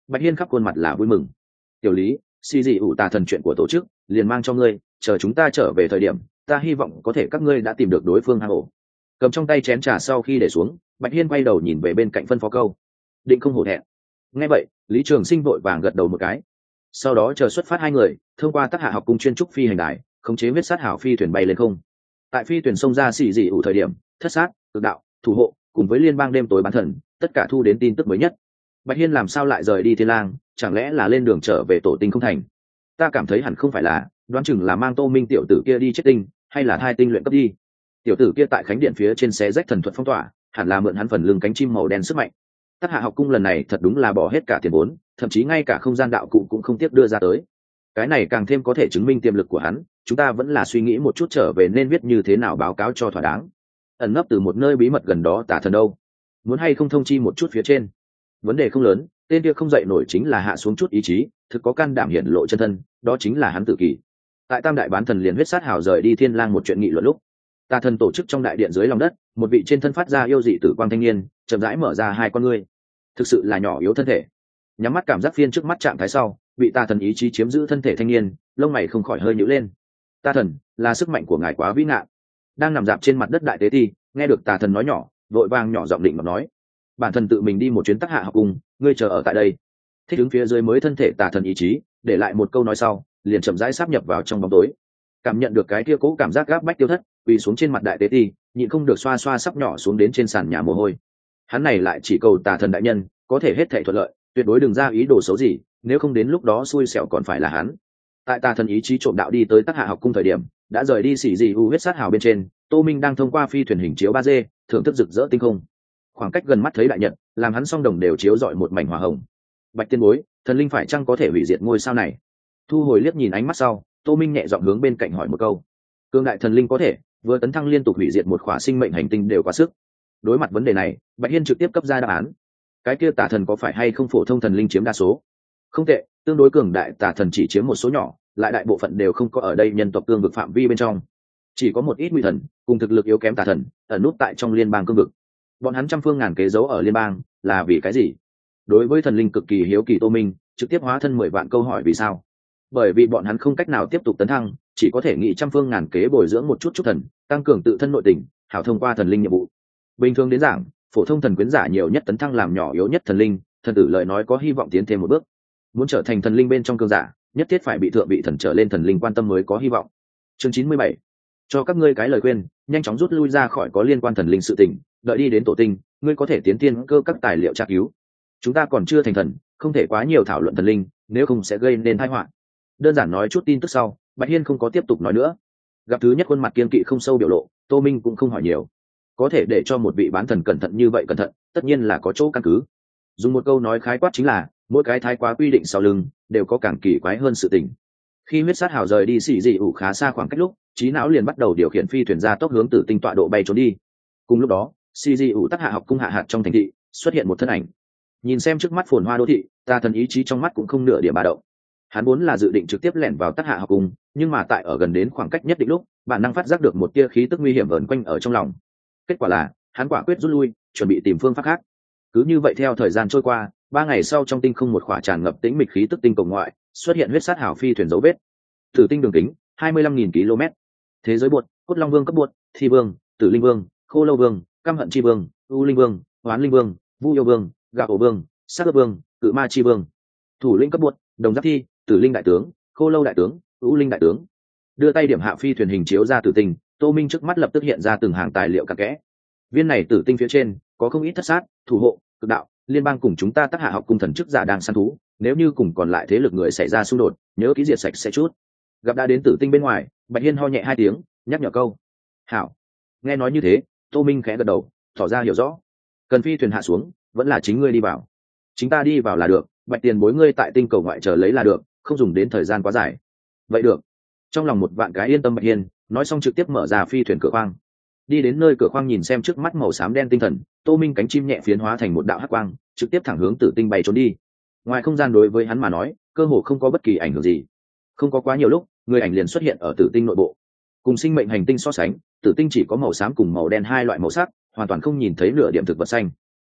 Bạch Hiên khắp khuôn mặt là vui mừng. Tiểu Lý, xì dị ủ tà thần chuyện của tổ chức liền mang cho ngươi, chờ chúng ta trở về thời điểm ta hy vọng có thể các ngươi đã tìm được đối phương hang ổ. Cầm trong tay chén trà sau khi để xuống, Bạch Hiên quay đầu nhìn về bên cạnh phân phó câu, định không hổ thẹn. Nghe vậy, Lý Trường Sinh vội vàng gật đầu một cái. Sau đó chờ xuất phát hai người thông qua Tắc Hạ học cung chuyên trúc phi hành đài, khống chế huyết sát hảo phi thuyền bay lên không. Tại phi thuyền xông ra xì dị ủ thời điểm, thất sát, cực đạo, thủ hộ cùng với liên bang đêm tối bán thần tất cả thu đến tin tức mới nhất. Bạch Hiên làm sao lại rời đi Thiên Lang, chẳng lẽ là lên đường trở về tổ tinh không thành? Ta cảm thấy hẳn không phải là, đoán chừng là mang Tô Minh tiểu tử kia đi chết tinh, hay là hai tinh luyện cấp đi. Tiểu tử kia tại khánh điện phía trên xé rách thần thuật phong tỏa, hẳn là mượn hắn phần lưng cánh chim màu đen sức mạnh. Tắc Hạ học cung lần này thật đúng là bỏ hết cả tiền vốn, thậm chí ngay cả không gian đạo cụ cũng không tiếc đưa ra tới. Cái này càng thêm có thể chứng minh tiềm lực của hắn, chúng ta vẫn là suy nghĩ một chút trở về nên viết như thế nào báo cáo cho thỏa đáng. Ẩn nấp từ một nơi bí mật gần đó tả thần đâu? Muốn hay không thông chi một chút phía trên? Vấn đề không lớn, tên kia không dậy nổi chính là hạ xuống chút ý chí, thực có can đảm hiển lộ chân thân, đó chính là hắn tự kỷ. Tại Tam đại bán thần liền huyết sát hào rời đi Thiên Lang một chuyện nghị luận lúc, tà thần tổ chức trong đại điện dưới lòng đất, một vị trên thân phát ra yêu dị tử quang thanh niên chậm rãi mở ra hai con ngươi, thực sự là nhỏ yếu thân thể, nhắm mắt cảm giác phiên trước mắt trạng thái sau, bị tà thần ý chí chiếm giữ thân thể thanh niên, lông mày không khỏi hơi nhíu lên. Tà thần, là sức mạnh của ngài quá vĩ ngạn. Đang nằm dạp trên mặt đất đại tế ti, nghe được tà thần nói nhỏ, vội vàng nhỏ giọng định mà nói, bản thân tự mình đi một chuyến Tắc Hạ học cung, ngươi chờ ở tại đây. Thích ứng phía dưới mới thân thể tà thần ý chí, để lại một câu nói sau, liền chậm rãi sáp nhập vào trong bóng tối. Cảm nhận được cái kia cố cảm giác gáp bách tiêu thất, quỳ xuống trên mặt đại tế ti, nhịn không được xoa xoa sắp nhỏ xuống đến trên sàn nhà mồ hôi. Hắn này lại chỉ cầu tà thần đại nhân có thể hết thảy thuận lợi, tuyệt đối đừng ra ý đồ xấu gì, nếu không đến lúc đó xui xẻo còn phải là hắn. Tại tà thần ý chí trộm đạo đi tới Tắc Hạ học cung thời điểm, đã rời đi xỉ dị u huyết sát hào bên trên, Tô Minh đang thông qua phi thuyền hình chiếu 3D thưởng thức rực rỡ tinh không. Khoảng cách gần mắt thấy đại nhật, làm hắn song đồng đều chiếu rọi một mảnh hỏa hồng. Bạch tiên bối, thần linh phải chăng có thể hủy diệt ngôi sao này? Thu hồi liếc nhìn ánh mắt sau, Tô Minh nhẹ giọng hướng bên cạnh hỏi một câu. Cương đại thần linh có thể vừa tấn thăng liên tục hủy diệt một khỏa sinh mệnh hành tinh đều quá sức. Đối mặt vấn đề này, Bạch Hiên trực tiếp cấp ra đáp án. Cái kia tà thần có phải hay không phổ thông thần linh chiếm đa số? Không tệ, tương đối cường đại tà thần chỉ chiếm một số nhỏ, lại đại bộ phận đều không có ở đây nhân tộc cương vực phạm vi bên trong. Chỉ có một ít nguy thần cùng thực lực yếu kém tà thần ẩn nút tại trong liên bang cương vực. Bọn hắn trăm phương ngàn kế giấu ở liên bang là vì cái gì? Đối với thần linh cực kỳ hiếu kỳ Tô Minh trực tiếp hóa thân 10 vạn câu hỏi vì sao. Bởi vì bọn hắn không cách nào tiếp tục tấn thăng, chỉ có thể nghĩ trăm phương ngàn kế bồi dưỡng một chút chút thần, tăng cường tự thân nội tình, hảo thông qua thần linh nhiệm vụ. Bình thường đến giảng, phổ thông thần quyến giả nhiều nhất tấn thăng làm nhỏ yếu nhất thần linh, thần tử lời nói có hy vọng tiến thêm một bước. Muốn trở thành thần linh bên trong cường giả, nhất thiết phải bị thượng vị thần trở lên thần linh quan tâm mới có hy vọng. Chương 97. Cho các ngươi cái lời khuyên, nhanh chóng rút lui ra khỏi có liên quan thần linh sự tình, đợi đi đến tổ tinh, ngươi có thể tiến tiên cơ các tài liệu tra cứu. Chúng ta còn chưa thành thần, không thể quá nhiều thảo luận thần linh, nếu không sẽ gây nên tai họa. Đơn giản nói chút tin tức sau, Bạch Hiên không có tiếp tục nói nữa. Gặp thứ nhất khuôn mặt kiên kỵ không sâu biểu lộ, Tô Minh cũng không hỏi nhiều. Có thể để cho một vị bán thần cẩn thận như vậy cẩn thận, tất nhiên là có chỗ căn cứ. Dùng một câu nói khái quát chính là, mỗi cái thái quá quy định sau lưng đều có càng kỳ quái hơn sự tình. Khi huyết sát hào rời đi xỉ dị ủ khá xa khoảng cách lúc, trí não liền bắt đầu điều khiển phi thuyền ra tốc hướng Tử Tinh tọa độ bay trốn đi. Cùng lúc đó, xỉ dị ủ Tắc Hạ học cung hạ hạt trong thành thị xuất hiện một thân ảnh. Nhìn xem trước mắt phồn hoa đô thị, tà thần ý chí trong mắt cũng không nửa điểm ba động. Hắn vốn là dự định trực tiếp lẻn vào Tắc Hạ học cung, nhưng mà tại ở gần đến khoảng cách nhất định lúc, bản năng phát giác được một tia khí tức nguy hiểm vờn quanh ở trong lòng. Kết quả là, hắn quả quyết rút lui, chuẩn bị tìm phương pháp khác. Cứ như vậy theo thời gian trôi qua, 3 ngày sau trong tinh không một khỏa tràn ngập tĩnh mịch khí tức tinh cầu ngoại, xuất hiện huyết sát hào phi thuyền dấu vết. Tử tinh đường kính 25.000 km. Thế giới buột, Cốt Long Vương cấp buột, Thi Vương, Tử Linh Vương, Khô Lâu Vương, Căm Hận Chi Vương, U Linh Vương, Hoán Linh Vương, Vu Yêu Vương, Gạo Ổ Vương, Sát Ức Vương, Cự Ma Chi Vương. Thủ lĩnh cấp buột, Đồng Giáp Thi, Tử Linh đại tướng, Khô Lâu đại tướng, U Linh đại tướng. Đưa tay điểm hạ phi thuyền hình chiếu ra tử tinh, Tô Minh trước mắt lập tức hiện ra từng hàng tài liệu cặn kẽ. Viên này tử tinh phía trên có không ít thất sát, thủ hộ, cực đạo, liên bang cùng chúng ta Tắc Hạ học cung thần chức giả đang săn thú, nếu như cùng còn lại thế lực người xảy ra xung đột, nhớ kỹ diệt sạch sẽ chút. Gặp đã đến tử tinh bên ngoài, Bạch Hiên ho nhẹ 2 tiếng, nhắc nhở câu. Hảo. Nghe nói như thế, Tô Minh khẽ gật đầu, tỏ ra hiểu rõ. Cần phi thuyền hạ xuống, vẫn là chính ngươi đi vào. Chính ta đi vào là được, Bạch tiền bối ngươi tại tinh cầu ngoại chờ lấy là được, không dùng đến thời gian quá dài. Vậy được. Trong lòng một vạn cái yên tâm Bạch Hiên, nói xong trực tiếp mở ra phi thuyền cửa khoang. Đi đến nơi cửa khoang nhìn xem trước mắt màu xám đen tinh thần, Tô Minh cánh chim nhẹ phiến hóa thành một đạo hắc quang, trực tiếp thẳng hướng tử tinh bay trốn đi. Ngoài không gian đối với hắn mà nói, cơ hồ không có bất kỳ ảnh hưởng gì. Không có quá nhiều lúc, người ảnh liền xuất hiện ở tử tinh nội bộ. Cùng sinh mệnh hành tinh so sánh, tử tinh chỉ có màu xám cùng màu đen hai loại màu sắc, hoàn toàn không nhìn thấy nửa điểm thực vật xanh.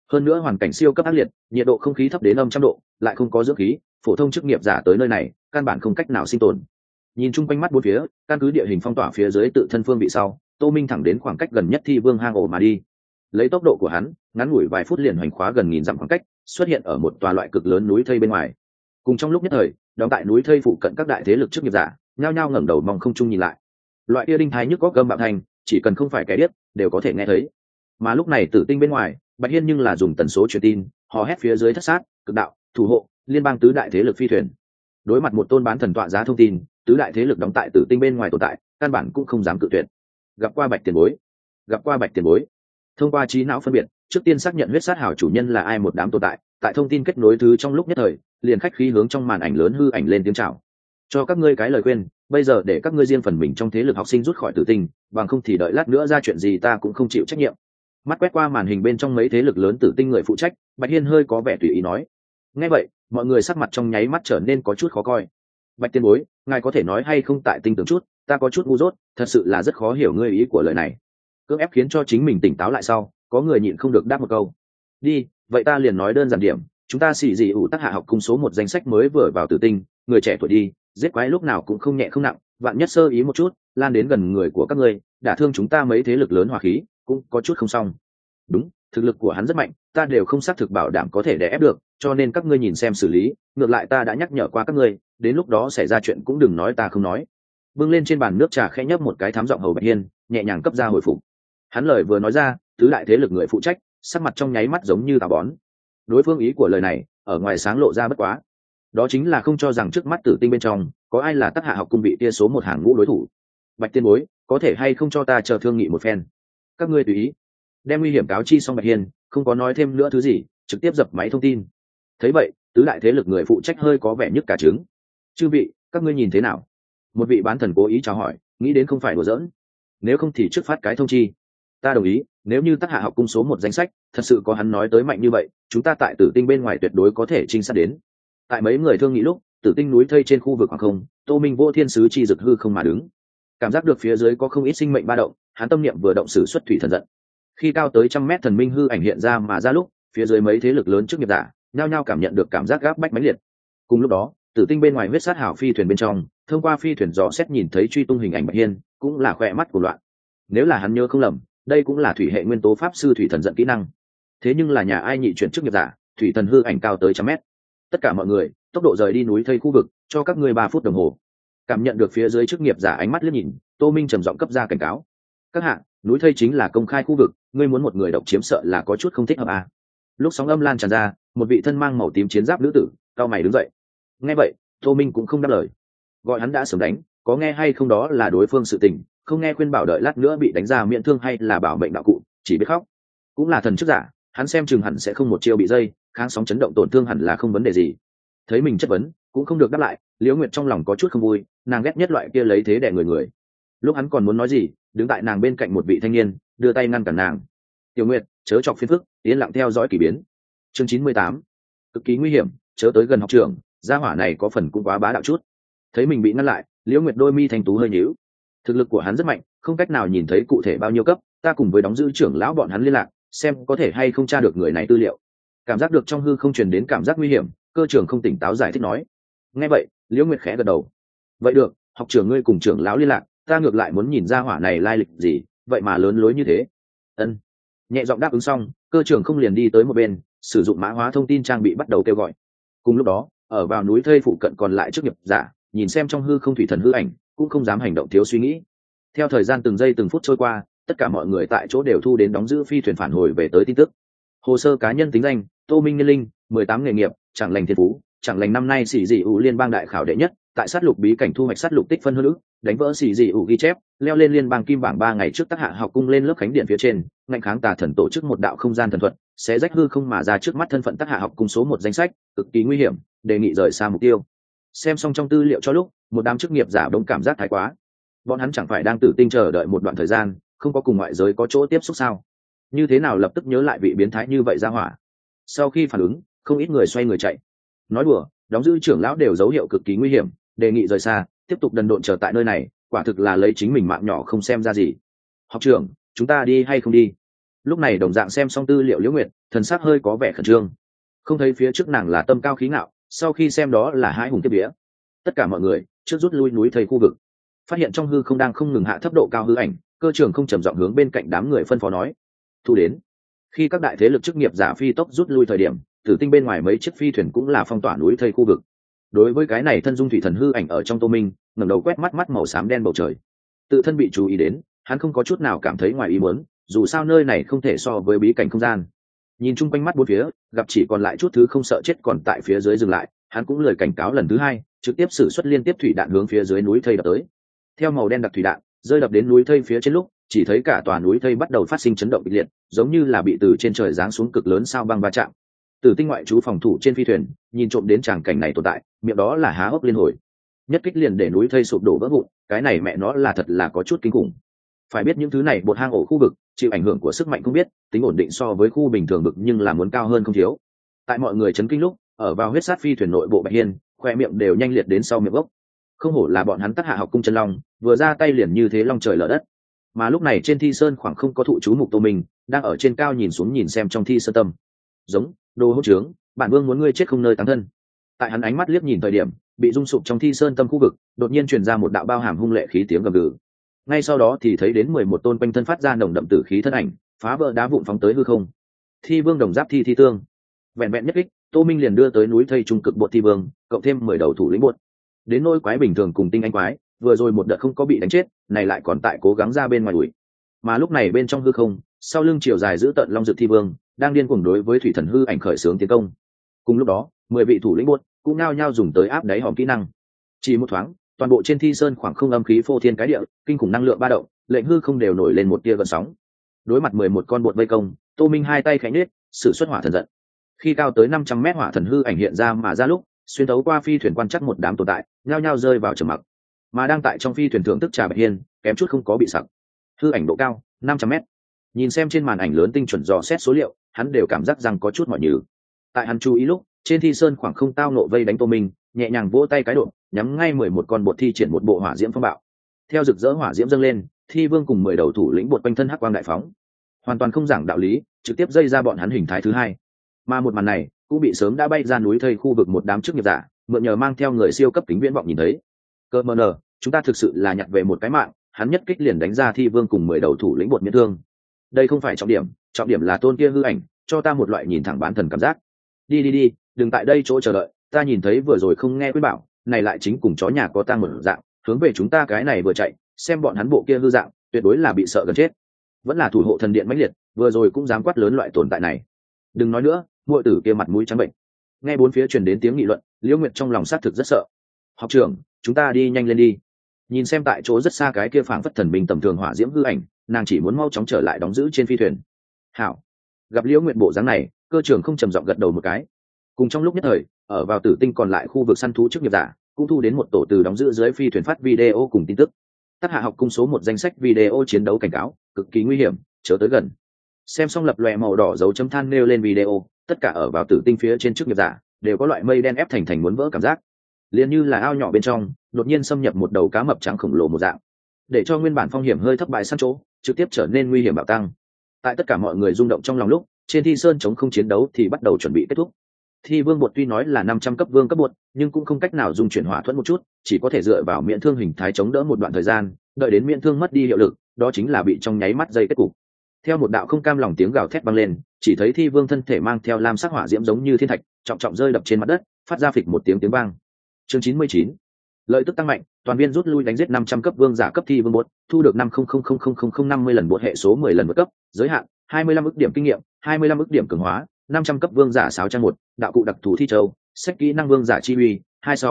hơn nữa hoàn cảnh siêu cấp ác liệt, nhiệt độ không khí thấp đến âm 100 độ, lại không có dưỡng khí, phổ thông chức nghiệp giả tới nơi này căn bản không cách nào sinh tồn. Nhìn chung quanh mắt bốn phía, căn cứ địa hình phong tỏa phía dưới tự thân phương vị sau, Tô Minh thẳng đến khoảng cách gần nhất Thi Vương hang ổ mà đi. Lấy tốc độ của hắn, ngắn ngủi vài phút liền hoành khóa gần nghìn dặm khoảng cách, xuất hiện ở một tòa loại cực lớn núi thây bên ngoài. Cùng trong lúc nhất thời, đóng tại núi thây phụ cận các đại thế lực chức nghiệp giả nhao nhao ngẩng đầu mong không trung nhìn lại. Loại kia đinh thái nhức có gầm bạo thành, chỉ cần không phải kẻ điếc đều có thể nghe thấy. Mà lúc này tử tinh bên ngoài, Bạch Hiên nhưng là dùng tần số truyền tin hò hét phía dưới thất sát, cực đạo, thủ hộ, liên bang tứ đại thế lực phi thuyền. Đối mặt một tôn bán thần tọa giá thông tin, tứ đại thế lực đóng tại tử tinh bên ngoài tồn tại căn bản cũng không dám cự tuyệt. Gặp qua Bạch tiền bối, gặp qua Bạch tiền bối. Thông qua trí não phân biệt, trước tiên xác nhận huyết sát hảo chủ nhân là ai một đám tồn tại, tại thông tin kết nối thứ trong lúc nhất thời, liền khách khí hướng trong màn ảnh lớn hư ảnh lên tiếng chào. Cho các ngươi cái lời khuyên, bây giờ để các ngươi riêng phần mình trong thế lực học sinh rút khỏi tử tinh, bằng không thì đợi lát nữa ra chuyện gì ta cũng không chịu trách nhiệm. Mắt quét qua màn hình bên trong mấy thế lực lớn tử tinh người phụ trách, Bạch Hiên hơi có vẻ tùy ý nói. Nghe vậy, mọi người sắc mặt trong nháy mắt trở nên có chút khó coi. Bạch tiên bối, ngài có thể nói hay không tại tinh tưởng chút, ta có chút ngu dốt, thật sự là rất khó hiểu ngươi ý của lời này. Cưỡng ép khiến cho chính mình tỉnh táo lại sau, có người nhịn không được đáp một câu. Đi, vậy ta liền nói đơn giản điểm, chúng ta xỉ dị ủ tác hạ học cung số một danh sách mới vừa vào tử tinh, người trẻ tuổi đi, giết quái lúc nào cũng không nhẹ không nặng, vạn nhất sơ ý một chút, lan đến gần người của các ngươi, đả thương chúng ta mấy thế lực lớn hòa khí, cũng có chút không xong. Đúng, thực lực của hắn rất mạnh, ta đều không xác thực bảo đảm có thể đè ép được, cho nên các ngươi nhìn xem xử lý, ngược lại ta đã nhắc nhở qua các ngươi, đến lúc đó xảy ra chuyện cũng đừng nói ta không nói. Bưng lên trên bàn nước trà khẽ nhấp một cái thám giọng hầu Bạch Hiên, nhẹ nhàng cấp ra hồi phục. Hắn lời vừa nói ra, tứ đại thế lực người phụ trách, sắc mặt trong nháy mắt giống như tà bón. Đối phương ý của lời này, ở ngoài sáng lộ ra bất quá. Đó chính là không cho rằng trước mắt tử tinh bên trong có ai là tác hạ học cung vị tia số một hàng ngũ đối thủ. Bạch tiên bối, có thể hay không cho ta chờ thương nghị một phen? Các ngươi tùy ý. Đem nguy hiểm cáo chi xong Bạch Hiên, không có nói thêm nữa thứ gì, trực tiếp dập máy thông tin. Thấy vậy, tứ đại thế lực người phụ trách hơi có vẻ nhức cả trứng. Chư vị, các ngươi nhìn thế nào? Một vị bán thần cố ý chào hỏi, nghĩ đến không phải đùa giỡn. Nếu không thì trước phát cái thông chi. Ta đồng ý, nếu như tác hạ học cung số một danh sách thật sự có hắn nói tới mạnh như vậy, chúng ta tại tử tinh bên ngoài tuyệt đối có thể trinh sát đến. Tại mấy người thương nghị lúc, tử tinh núi thây trên khu vực hoàng không, Tô Minh vô thiên sứ chi dực hư không mà đứng, cảm giác được phía dưới có không ít sinh mệnh ba động, hắn tâm niệm vừa động sử xuất thủy thần giận. Khi cao tới 100 mét thần minh hư ảnh hiện ra mà ra lúc, phía dưới mấy thế lực lớn trước nghiệp giả nhao nhao cảm nhận được cảm giác gáp bách mãnh liệt. Cùng lúc đó, tử tinh bên ngoài huyết sát hảo phi thuyền bên trong, thông qua phi thuyền dò xét nhìn thấy truy tung hình ảnh Bạch Hiên, cũng là khỏe mắt của loạn. Nếu là hắn nhớ không lầm, đây cũng là thủy hệ nguyên tố pháp sư thủy thần giận kỹ năng. Thế nhưng là nhà ai nhị chuyển chức nghiệp giả, thủy thần hư ảnh cao tới 100 mét. Tất cả mọi người, tốc độ rời đi núi thây khu vực, cho các ngươi 3 phút đồng hồ. Cảm nhận được phía dưới chức nghiệp giả ánh mắt liếc nhìn, Tô Minh trầm giọng cấp ra cảnh cáo. Các hạ, núi thây chính là công khai khu vực, ngươi muốn một người độc chiếm sợ là có chút không thích hợp à. Lúc sóng âm lan tràn ra, một vị thân mang màu tím chiến giáp nữ tử cao mày đứng dậy. Nghe vậy, Tô Minh cũng không đáp lời. Gọi hắn đã sớm đánh, có nghe hay không đó là đối phương sự tình, không nghe khuyên bảo đợi lát nữa bị đánh ra miễn thương hay là bảo mệnh đạo cụ, chỉ biết khóc. Cũng là thần chức giả, hắn xem chừng hẳn sẽ không một chiêu bị dây, kháng sóng chấn động tổn thương hẳn là không vấn đề gì. Thấy mình chất vấn, cũng không được đáp lại, Liễu Nguyệt trong lòng có chút không vui, nàng ghét nhất loại kia lấy thế đè người. Lúc hắn còn muốn nói gì, đứng tại nàng bên cạnh một vị thanh niên, đưa tay ngăn cản nàng. Tiểu Nguyệt, chớ chọc phiền phức, yên lặng theo dõi kỳ biến. Chương 98. Cực kỳ nguy hiểm, chớ tới gần học trưởng, gia hỏa này có phần cũng quá bá đạo chút. Thấy mình bị ngăn lại, Liễu Nguyệt đôi mi thanh tú hơi nhíu. Thực lực của hắn rất mạnh, không cách nào nhìn thấy cụ thể bao nhiêu cấp, ta cùng với đóng giữ trưởng lão bọn hắn liên lạc, xem có thể hay không tra được người này tư liệu. Cảm giác được trong hư không truyền đến cảm giác nguy hiểm, cơ trưởng không tỉnh táo giải thích nói. Nghe vậy, Liễu Nguyệt khẽ gật đầu. Vậy được, học trưởng ngươi cùng trưởng lão liên lạc, ta ngược lại muốn nhìn ra hỏa này lai lịch gì, vậy mà lớn lối như thế. Ân. Nhẹ giọng đáp ứng xong, cơ trưởng không liền đi tới một bên, sử dụng mã hóa thông tin trang bị bắt đầu kêu gọi. Cùng lúc đó, ở vào núi thây phụ cận còn lại trước nghiệp giả, nhìn xem trong hư không thủy thần hư ảnh, cũng không dám hành động thiếu suy nghĩ. Theo thời gian từng giây từng phút trôi qua, tất cả mọi người tại chỗ đều thu đến đóng giữ phi thuyền phản hồi về tới tin tức. Hồ sơ cá nhân tính danh: Tô Minh Niên Linh, 18 nghề nghiệp, chẳng lành thiên phú, chẳng lành năm nay xỉ dị ủ liên bang đại khảo đệ nhất, tại sát lục bí cảnh thu hoạch sát lục tích phân hơn nữa, đánh vỡ xỉ dị ủ ghi chép, leo lên liên bang kim bảng 3 ngày trước tác hạ học cung lên lớp khánh điện phía trên, ngạnh kháng tà thần tổ chức một đạo không gian thần thuật, sẽ rách hư không mà ra trước mắt thân phận tác hạ học cung số 1 danh sách, cực kỳ nguy hiểm, đề nghị rời xa mục tiêu. Xem xong trong tư liệu cho lúc, một đám chức nghiệp giả đông cảm giác thái quá. Bọn hắn chẳng phải đang tử tinh chờ đợi một đoạn thời gian, không có cùng ngoại giới có chỗ tiếp xúc sao? Như thế nào lập tức nhớ lại vị biến thái như vậy ra hỏa? Sau khi phản ứng, không ít người xoay người chạy. Nói đùa, đóng giữ trưởng lão đều dấu hiệu cực kỳ nguy hiểm, đề nghị rời xa, tiếp tục đần độn chờ tại nơi này, quả thực là lấy chính mình mạng nhỏ không xem ra gì. Học trưởng, chúng ta đi hay không đi? Lúc này đồng dạng xem xong tư liệu Liễu Nguyệt, thần sắc hơi có vẻ khẩn trương. Không thấy phía trước nàng là tâm cao khí ngạo, sau khi xem đó là hai hùng kiếp vía. Tất cả mọi người trước rút lui núi thây khu vực, phát hiện trong hư không đang không ngừng hạ thấp độ cao hư ảnh, cơ trưởng không trầm giọng hướng bên cạnh đám người phân phó nói: thu đến. Khi các đại thế lực chức nghiệp giả phi tốc rút lui thời điểm, Tử Tinh bên ngoài mấy chiếc phi thuyền cũng là phong tỏa núi thây khu vực. Đối với cái này thân dung thủy thần hư ảnh ở trong Tô Minh, ngẩng đầu quét mắt mắt màu xám đen bầu trời, tự thân bị chú ý đến, hắn không có chút nào cảm thấy ngoài ý muốn, dù sao nơi này không thể so với bí cảnh không gian. Nhìn chung quanh mắt bốn phía, gặp chỉ còn lại chút thứ không sợ chết còn tại phía dưới dừng lại, hắn cũng lời cảnh cáo lần thứ hai, trực tiếp sử xuất liên tiếp thủy đạn hướng phía dưới núi thây đập tới. Theo màu đen đặc thủy đạn rơi đập đến núi thây phía trên lúc, chỉ thấy cả tòa núi thây bắt đầu phát sinh chấn động kịch liệt, giống như là bị từ trên trời giáng xuống cực lớn sao băng va chạm. Tử Tinh ngoại trú phòng thủ trên phi thuyền, nhìn trộm đến tràng cảnh này tồn tại, miệng đó là há hốc liên hồi. Nhất kích liền để núi thây sụp đổ vỡ vụn, cái này mẹ nó là thật là có chút kinh khủng. Phải biết những thứ này bột hang ổ khu vực, chịu ảnh hưởng của sức mạnh không biết, tính ổn định so với khu bình thường vực nhưng là muốn cao hơn không thiếu. Tại mọi người chấn kinh lúc, ở vào huyết sát phi thuyền nội bộ Bạch Hiên, khoe miệng đều nhanh liệt đến sau miệng gốc. Không hổ là bọn hắn Tắc Hạ học cung chân long, vừa ra tay liền như thế long trời lở đất. Mà lúc này trên thi sơn khoảng không có thụ chú mục Tô Minh, đang ở trên cao nhìn xuống nhìn xem trong thi sơn tâm. Giống, đồ hỗn trướng, bản vương muốn ngươi chết không nơi táng thân. Tại hắn ánh mắt liếc nhìn thời điểm, bị rung sụp trong thi sơn tâm khu vực, đột nhiên truyền ra một đạo bao hàm hung lệ khí tiếng gầm gừ. Ngay sau đó thì thấy đến 11 tôn quanh thân phát ra nồng đậm tử khí thân ảnh, phá vỡ đá vụn phóng tới hư không. Thi vương đồng giáp thi tương, vẹn vẹn nhất kích, Tô Minh liền đưa tới núi thây trung cực bột thi vương, cộng thêm 10 đầu thủ lĩnh bột. Đến nỗi quái bình thường cùng tinh anh quái, vừa rồi một đợt không có bị đánh chết, này lại còn tại cố gắng ra bên ngoài đuổi. Mà lúc này bên trong hư không, sau lưng chiều dài giữ tận long dực thi vương, đang điên cuồng đối với thủy thần hư ảnh khởi xướng tiến công. Cùng lúc đó, 10 vị thủ lĩnh bột cũng nao nhao dùng tới áp đáy hòm kỹ năng. Chỉ một thoáng, toàn bộ trên thi sơn khoảng không âm khí phô thiên cái địa, kinh khủng năng lượng ba động, lệnh hư không đều nổi lên một tia gợn sóng. Đối mặt 11 con bột vây công, Tô Minh hai tay khẽ nhếch, sử xuất hỏa thần giận. Khi cao tới 500 mét hỏa thần hư ảnh hiện ra mà ra lúc, xuyên thấu qua phi thuyền quan chắc một đám tồn tại, nhao nhao rơi vào trầm mặc. Mà đang tại trong phi thuyền thưởng thức trà Bạch Hiên, kém chút không có bị sặc. Hư ảnh độ cao 500 mét. Nhìn xem trên màn ảnh lớn tinh chuẩn dò xét số liệu, hắn đều cảm giác rằng có chút mỏi nhừ. Tại hắn chú ý lúc, trên thi sơn khoảng không tao nộ vây đánh Tô Minh, nhẹ nhàng vỗ tay cái độ, nhắm ngay 11 con bột thi triển một bộ hỏa diễm phong bạo. Theo rực rỡ hỏa diễm dâng lên, thi vương cùng 10 đầu thủ lĩnh bột quanh thân hắc quang đại phóng, hoàn toàn không giảng đạo lý, trực tiếp dây ra bọn hắn hình thái thứ hai. Mà một màn này cũng bị sớm đã bay ra núi thây khu vực một đám chức nghiệp giả, mượn nhờ mang theo người siêu cấp kính viễn vọng nhìn thấy. Cơ mờ nờ, chúng ta thực sự là nhặt về một cái mạng, hắn nhất kích liền đánh ra thi vương cùng 10 đầu thủ lĩnh bột miễn thương. Đây không phải trọng điểm là tôn kia hư ảnh, cho ta một loại nhìn thẳng bán thần cảm giác. Đi, đừng tại đây chỗ chờ đợi, ta nhìn thấy vừa rồi không nghe quyết bảo, này lại chính cùng chó nhà có tang một dạng, hướng về chúng ta cái này vừa chạy, xem bọn hắn bộ kia hư dạng, tuyệt đối là bị sợ gần chết. Vẫn là thủ hộ thần điện mãnh liệt, vừa rồi cũng dám quát lớn loại tồn tại này. Đừng nói nữa, muội tử kia mặt mũi trắng bệnh. Nghe bốn phía truyền đến tiếng nghị luận, Liễu Nguyệt trong lòng xác thực rất sợ. Học trưởng, chúng ta đi nhanh lên đi. Nhìn xem tại chỗ rất xa cái kia phảng phất thần binh tầm thường hỏa diễm hư ảnh, nàng chỉ muốn mau chóng trở lại đóng giữ trên phi thuyền. Hảo. Gặp Liễu Nguyệt bộ dáng này, cơ trưởng không trầm giọng gật đầu một cái. Cùng trong lúc nhất thời, ở vào Tử Tinh còn lại khu vực săn thú chức nghiệp giả, cũng thu đến một tổ từ đóng giữ dưới phi thuyền phát video cùng tin tức. Tắc Hạ học cung số một danh sách video chiến đấu cảnh cáo, cực kỳ nguy hiểm, chớ tới gần. Xem xong lập lòe màu đỏ dấu chấm than nêu lên video, tất cả ở vào Tử Tinh phía trên chức nghiệp giả đều có loại mây đen ép thành muốn vỡ cảm giác, liền như là ao nhỏ bên trong đột nhiên xâm nhập một đầu cá mập trắng khổng lồ một dạng, để cho nguyên bản phong hiểm hơi thấp bại săn chỗ trực tiếp trở nên nguy hiểm bạo tăng. Tại tất cả mọi người rung động trong lòng lúc, trên thi sơn chống không chiến đấu thì bắt đầu chuẩn bị kết thúc. Thi vương bột tuy nói là 500 cấp vương cấp bột, nhưng cũng không cách nào dùng chuyển hỏa thuẫn một chút, chỉ có thể dựa vào miễn thương hình thái chống đỡ một đoạn thời gian, đợi đến miễn thương mất đi hiệu lực, đó chính là bị trong nháy mắt dây kết cục. Theo một đạo không cam lòng tiếng gào thét vang lên, chỉ thấy thi vương thân thể mang theo lam sắc hỏa diễm giống như thiên thạch, trọng trọng rơi đập trên mặt đất, phát ra phịch một tiếng vang. Chương 99. Lợi tức tăng mạnh, toàn viên rút lui đánh giết 500 cấp vương giả cấp thi vương bột, thu được 50 lần bột hệ số 10 lần vượt cấp, giới hạn 25 ức điểm kinh nghiệm, 25 ức điểm cường hóa, 500 cấp vương giả 601, đạo cụ đặc thù thi châu, sách kỹ năng vương giả chi uy,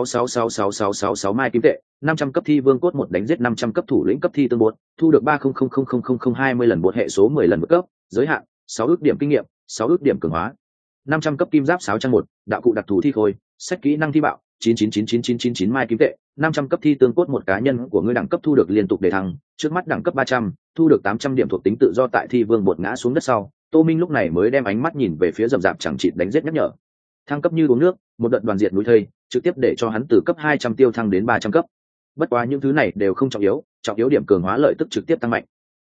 26666666 mai kim tệ, 500 cấp thi vương cốt một đánh giết 500 cấp thủ lĩnh cấp thi tương bột, thu được 300020 lần bột hệ số 10 lần vượt cấp, giới hạn 6 ức điểm kinh nghiệm, 6 ức điểm cường hóa. 500 cấp kim giáp 601, đạo cụ đặc thù thi khôi, sách kỹ năng thi bạo, 999999 mai kim tệ, 500 cấp thi tương cốt một cá nhân của ngươi đẳng cấp thu được liên tục đề thăng, trước mắt đẳng cấp 300, thu được 800 điểm thuộc tính tự do tại thi vương bột ngã xuống đất sau, Tô Minh lúc này mới đem ánh mắt nhìn về phía rậm rạp chẳng chịt đánh giết nhắc nhở. Thăng cấp như uống nước, một đợt đoàn diệt núi thây, trực tiếp để cho hắn từ cấp 200 tiêu thăng đến 300 cấp. Bất quá những thứ này đều không trọng yếu điểm cường hóa lợi tức trực tiếp tăng mạnh.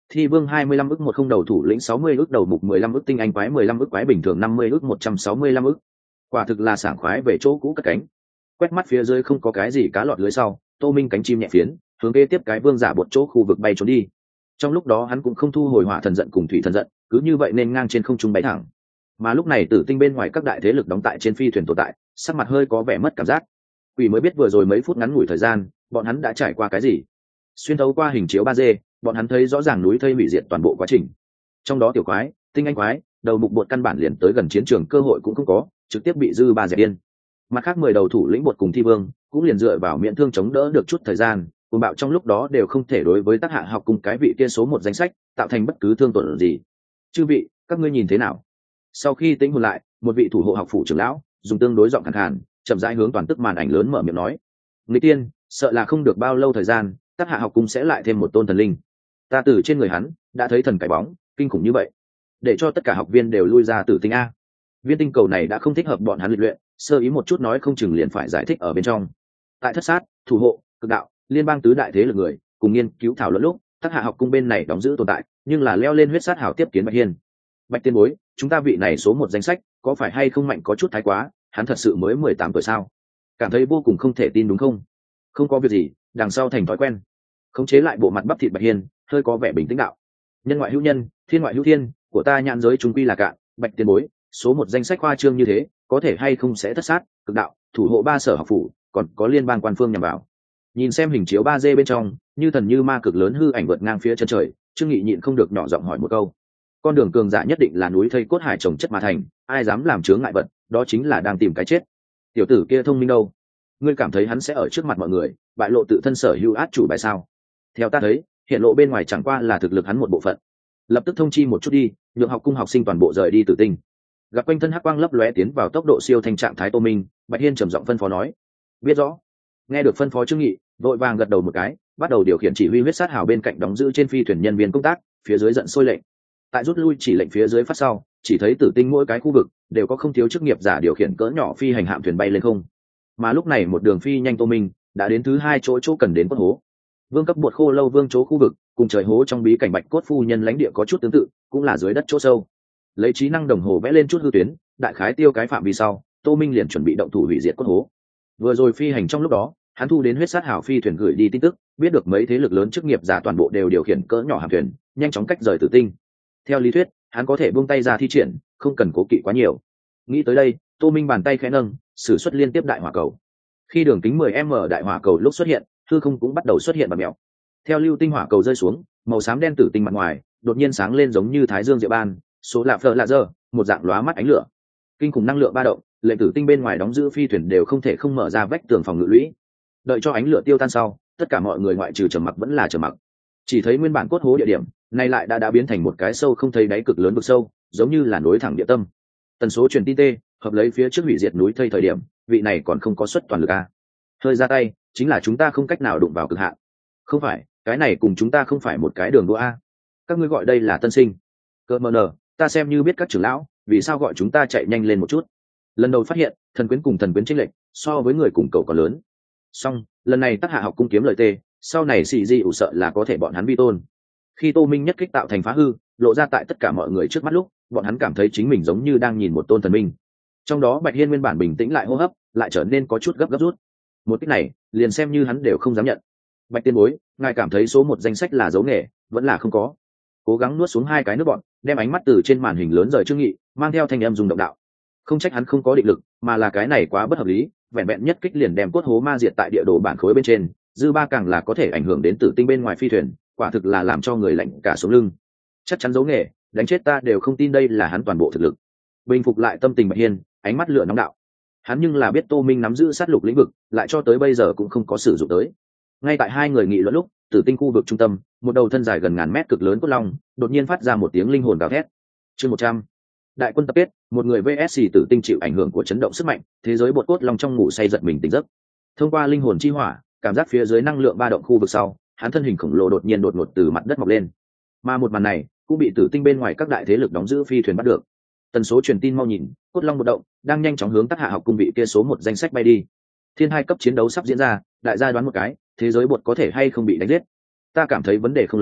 Thi vương 25 ức một không đầu thủ lĩnh 60 ức đầu mục 15 ức tinh anh quái 15 ức quái bình thường 50 ức 165 ức. Quả thực là sảng khoái về chỗ cũ cất cánh. Quét mắt phía dưới không có cái gì cá lọt lưới sau, Tô Minh cánh chim nhẹ phiến, hướng kế tiếp cái vương giả bột chỗ khu vực bay trốn đi. Trong lúc đó hắn cũng không thu hồi hỏa thần giận cùng thủy thần giận, cứ như vậy nên ngang trên không trung bay thẳng. Mà lúc này Tử Tinh bên ngoài các đại thế lực đóng tại trên phi thuyền tồn tại, sắc mặt hơi có vẻ mất cảm giác. Quỷ mới biết vừa rồi mấy phút ngắn ngủi thời gian, bọn hắn đã trải qua cái gì. Xuyên thấu qua hình chiếu 3D, bọn hắn thấy rõ ràng núi thây hủy diệt toàn bộ quá trình. Trong đó tiểu quái, tinh anh quái, đầu mục bột căn bản liền tới gần chiến trường cơ hội cũng không có, trực tiếp bị dư ba dẹp điên. Mặt khác 10 đầu thủ lĩnh bột cùng thi vương cũng liền dựa vào miễn thương chống đỡ được chút thời gian, cuồng bạo trong lúc đó đều không thể đối với tác hạ học cùng cái vị kia số 1 danh sách tạo thành bất cứ thương tổn gì. Chư vị, các ngươi nhìn thế nào? Sau khi tĩnh hồn lại, một vị thủ hộ học phủ trưởng lão dùng tương đối giọng khàn khàn, chậm rãi hướng toàn tức màn ảnh lớn mở miệng nói: "Người tiên, sợ là không được bao lâu thời gian, tác hạ học cung sẽ lại thêm một tôn thần linh. Ta từ trên người hắn đã thấy thần cái bóng kinh khủng như vậy, để cho tất cả học viên đều lui ra Tử Tinh a. Viên tinh cầu này đã không thích hợp bọn hắn luyện, sơ ý một chút nói không chừng liền phải giải thích ở bên trong." Tại thất sát, thủ hộ, cực đạo, liên bang tứ đại thế lực người cùng nghiên cứu thảo luận lúc, tác hạ học cung bên này đóng giữ tồn tại, nhưng là leo lên huyết sát hảo tiếp kiến Bạch Hiên. "Bạch tiên bối, chúng ta vị này số 1 danh sách có phải hay không mạnh có chút thái quá, hắn thật sự mới 18 tuổi sao? Cảm thấy vô cùng không thể tin đúng không?" "Không có việc gì, đằng sau thành thói quen." Khống chế lại bộ mặt bắp thịt Bạch Hiên, hơi có vẻ bình tĩnh đạo: "Nhân ngoại hữu nhân, thiên ngoại hữu thiên, của ta nhãn giới chúng quy là cạn, Bạch tiên bối, số 1 danh sách khoa trương như thế, có thể hay không sẽ thất sát, cực đạo, thủ hộ 3 sở học phủ, còn có liên bang quan phương nhằm vào." Nhìn xem hình chiếu 3D bên trong, như thần như ma cực lớn hư ảnh vượt ngang phía chân trời, Trương Nghị nhịn không được nhỏ giọng hỏi một câu. Con đường cường giả nhất định là núi thây cốt hải trồng chất mà thành, ai dám làm chướng ngại vật, đó chính là đang tìm cái chết. Tiểu tử kia thông minh đâu? Ngươi cảm thấy hắn sẽ ở trước mặt mọi người bại lộ tự thân sở hữu át chủ bài sao? Theo ta thấy, hiện lộ bên ngoài chẳng qua là thực lực hắn một bộ phận. Lập tức thông chi một chút đi, nhượng học cung học sinh toàn bộ rời đi Tử Tinh. Gặp quanh thân hắc quang lấp lóe tiến vào tốc độ siêu thanh trạng thái Tô Minh, Bạch Hiên trầm giọng phân phó nói: "Biết rõ." Nghe được phân phó Trương Nghị, vội vàng gật đầu một cái, bắt đầu điều khiển chỉ huy huyết sát hào bên cạnh đóng giữ trên phi thuyền nhân viên công tác, phía dưới giận sôi lệnh. Tại rút lui chỉ lệnh phía dưới phát sau, chỉ thấy Tử Tinh mỗi cái khu vực đều có không thiếu chức nghiệp giả điều khiển cỡ nhỏ phi hành hạm thuyền bay lên không. Mà lúc này một đường phi nhanh Tô Minh đã đến thứ 2 chỗ cần đến cốt hố. Vương cấp bột khô lâu vương chỗ khu vực, cùng trời hố trong bí cảnh bạch cốt phu nhân lãnh địa có chút tương tự, cũng là dưới đất chỗ sâu. Lấy trí năng đồng hồ vẽ lên chút hư tuyến, đại khái tiêu cái phạm vi sau, Tô Minh liền chuẩn bị động thủ hủy diệt cốt hố. Vừa rồi phi hành trong lúc đó, hắn thu đến huyết sát hào phi thuyền gửi đi tin tức, biết được mấy thế lực lớn chức nghiệp giả toàn bộ đều điều khiển cỡ nhỏ hạm thuyền, nhanh chóng cách rời Tử Tinh. Theo lý thuyết, hắn có thể buông tay ra thi triển, không cần cố kỵ quá nhiều. Nghĩ tới đây, Tô Minh bàn tay khẽ nâng, sử xuất liên tiếp đại hỏa cầu. Khi đường kính 10m đại hỏa cầu lúc xuất hiện, hư không cũng bắt đầu xuất hiện bạt mèo. Theo lưu tinh hỏa cầu rơi xuống, màu xám đen tử tinh mặt ngoài đột nhiên sáng lên giống như thái dương diệu ban, số lạ phở lạ dơ, một dạng lóa mắt ánh lửa. Kinh khủng năng lượng ba động, lệnh tử tinh bên ngoài đóng giữ phi thuyền đều không thể không mở ra vách tường phòng ngự lũy. Đợi cho ánh lửa tiêu tan sau, tất cả mọi người ngoại trừ trầm mặc vẫn là trầm mặc. Chỉ thấy nguyên bản cốt hố địa điểm nay lại đã biến thành một cái sâu không thấy đáy cực lớn vực sâu, giống như là nối thẳng địa tâm. Tần số truyền tin tê hợp lấy phía trước hủy diệt núi thây thời điểm, vị này còn không có xuất toàn lực a. Hơi ra tay chính là chúng ta không cách nào đụng vào cực hạn. Không phải, cái này cùng chúng ta không phải một cái đường đua a. Các ngươi gọi đây là tân sinh. Cơ mờ nờ, ta xem như biết các trưởng lão vì sao gọi chúng ta chạy nhanh lên một chút. Lần đầu phát hiện thần quyến cùng thần quyến chênh lệch so với người cùng cầu còn lớn. Song lần này tác hạ học cung kiếm lời tê, sau này xì di ủ sợ là có thể bọn hắn vi tôn. Khi Tô Minh nhất kích tạo thành phá hư lộ ra tại tất cả mọi người trước mắt lúc, bọn hắn cảm thấy chính mình giống như đang nhìn một tôn thần minh. Trong đó Bạch Hiên nguyên bản bình tĩnh lại hô hấp lại trở nên có chút gấp rút. Một kích này liền xem như hắn đều không dám nhận. Bạch tiên bối, ngài cảm thấy số 1 danh sách là dấu nghề vẫn là không có? Cố gắng nuốt xuống 2 cái nước bọt, đem ánh mắt từ trên màn hình lớn rời Trương Nghị, mang theo thanh âm dùng động đạo. Không trách hắn không có định lực, mà là cái này quá bất hợp lý, vẹn vẹn nhất kích liền đem cốt hố ma diệt tại địa đồ bản khối bên trên, dư ba càng là có thể ảnh hưởng đến Tử Tinh bên ngoài phi thuyền, quả thực là làm cho người lạnh cả sống lưng. Chắc chắn dấu nghề, đánh chết ta đều không tin đây là hắn toàn bộ thực lực. Bình phục lại tâm tình Bạch Hiên, ánh mắt lửa nóng đạo. Hắn nhưng là biết Tô Minh nắm giữ sát lục lĩnh vực, lại cho tới bây giờ cũng không có sử dụng tới. Ngay tại hai người nghị luận lúc, Tử Tinh khu vực trung tâm, một đầu thân dài gần ngàn mét cực lớn cốt long, đột nhiên phát ra một tiếng linh hồn gào thét. Chương 100. Đại quân tập kết, một người VS Tử Tinh chịu ảnh hưởng của chấn động sức mạnh, thế giới bột cốt long trong ngủ say giật mình tỉnh giấc. Thông qua linh hồn chi hỏa, cảm giác phía dưới năng lượng ba động khu vực sau, hắn thân hình khổng lồ đột nhiên đột ngột từ mặt đất mọc lên. Mà một màn này cũng bị Tử Tinh bên ngoài các đại thế lực đóng giữ phi thuyền bắt được. Tần số truyền tin mau nhìn, cốt long một động, đang nhanh chóng hướng Tắc Hạ học cung vị kia số 1 danh sách bay đi. Thiên 2 cấp chiến đấu sắp diễn ra, đại gia đoán một cái, thế giới bột có thể hay không bị đánh giết? Ta cảm thấy vấn đề không lớn,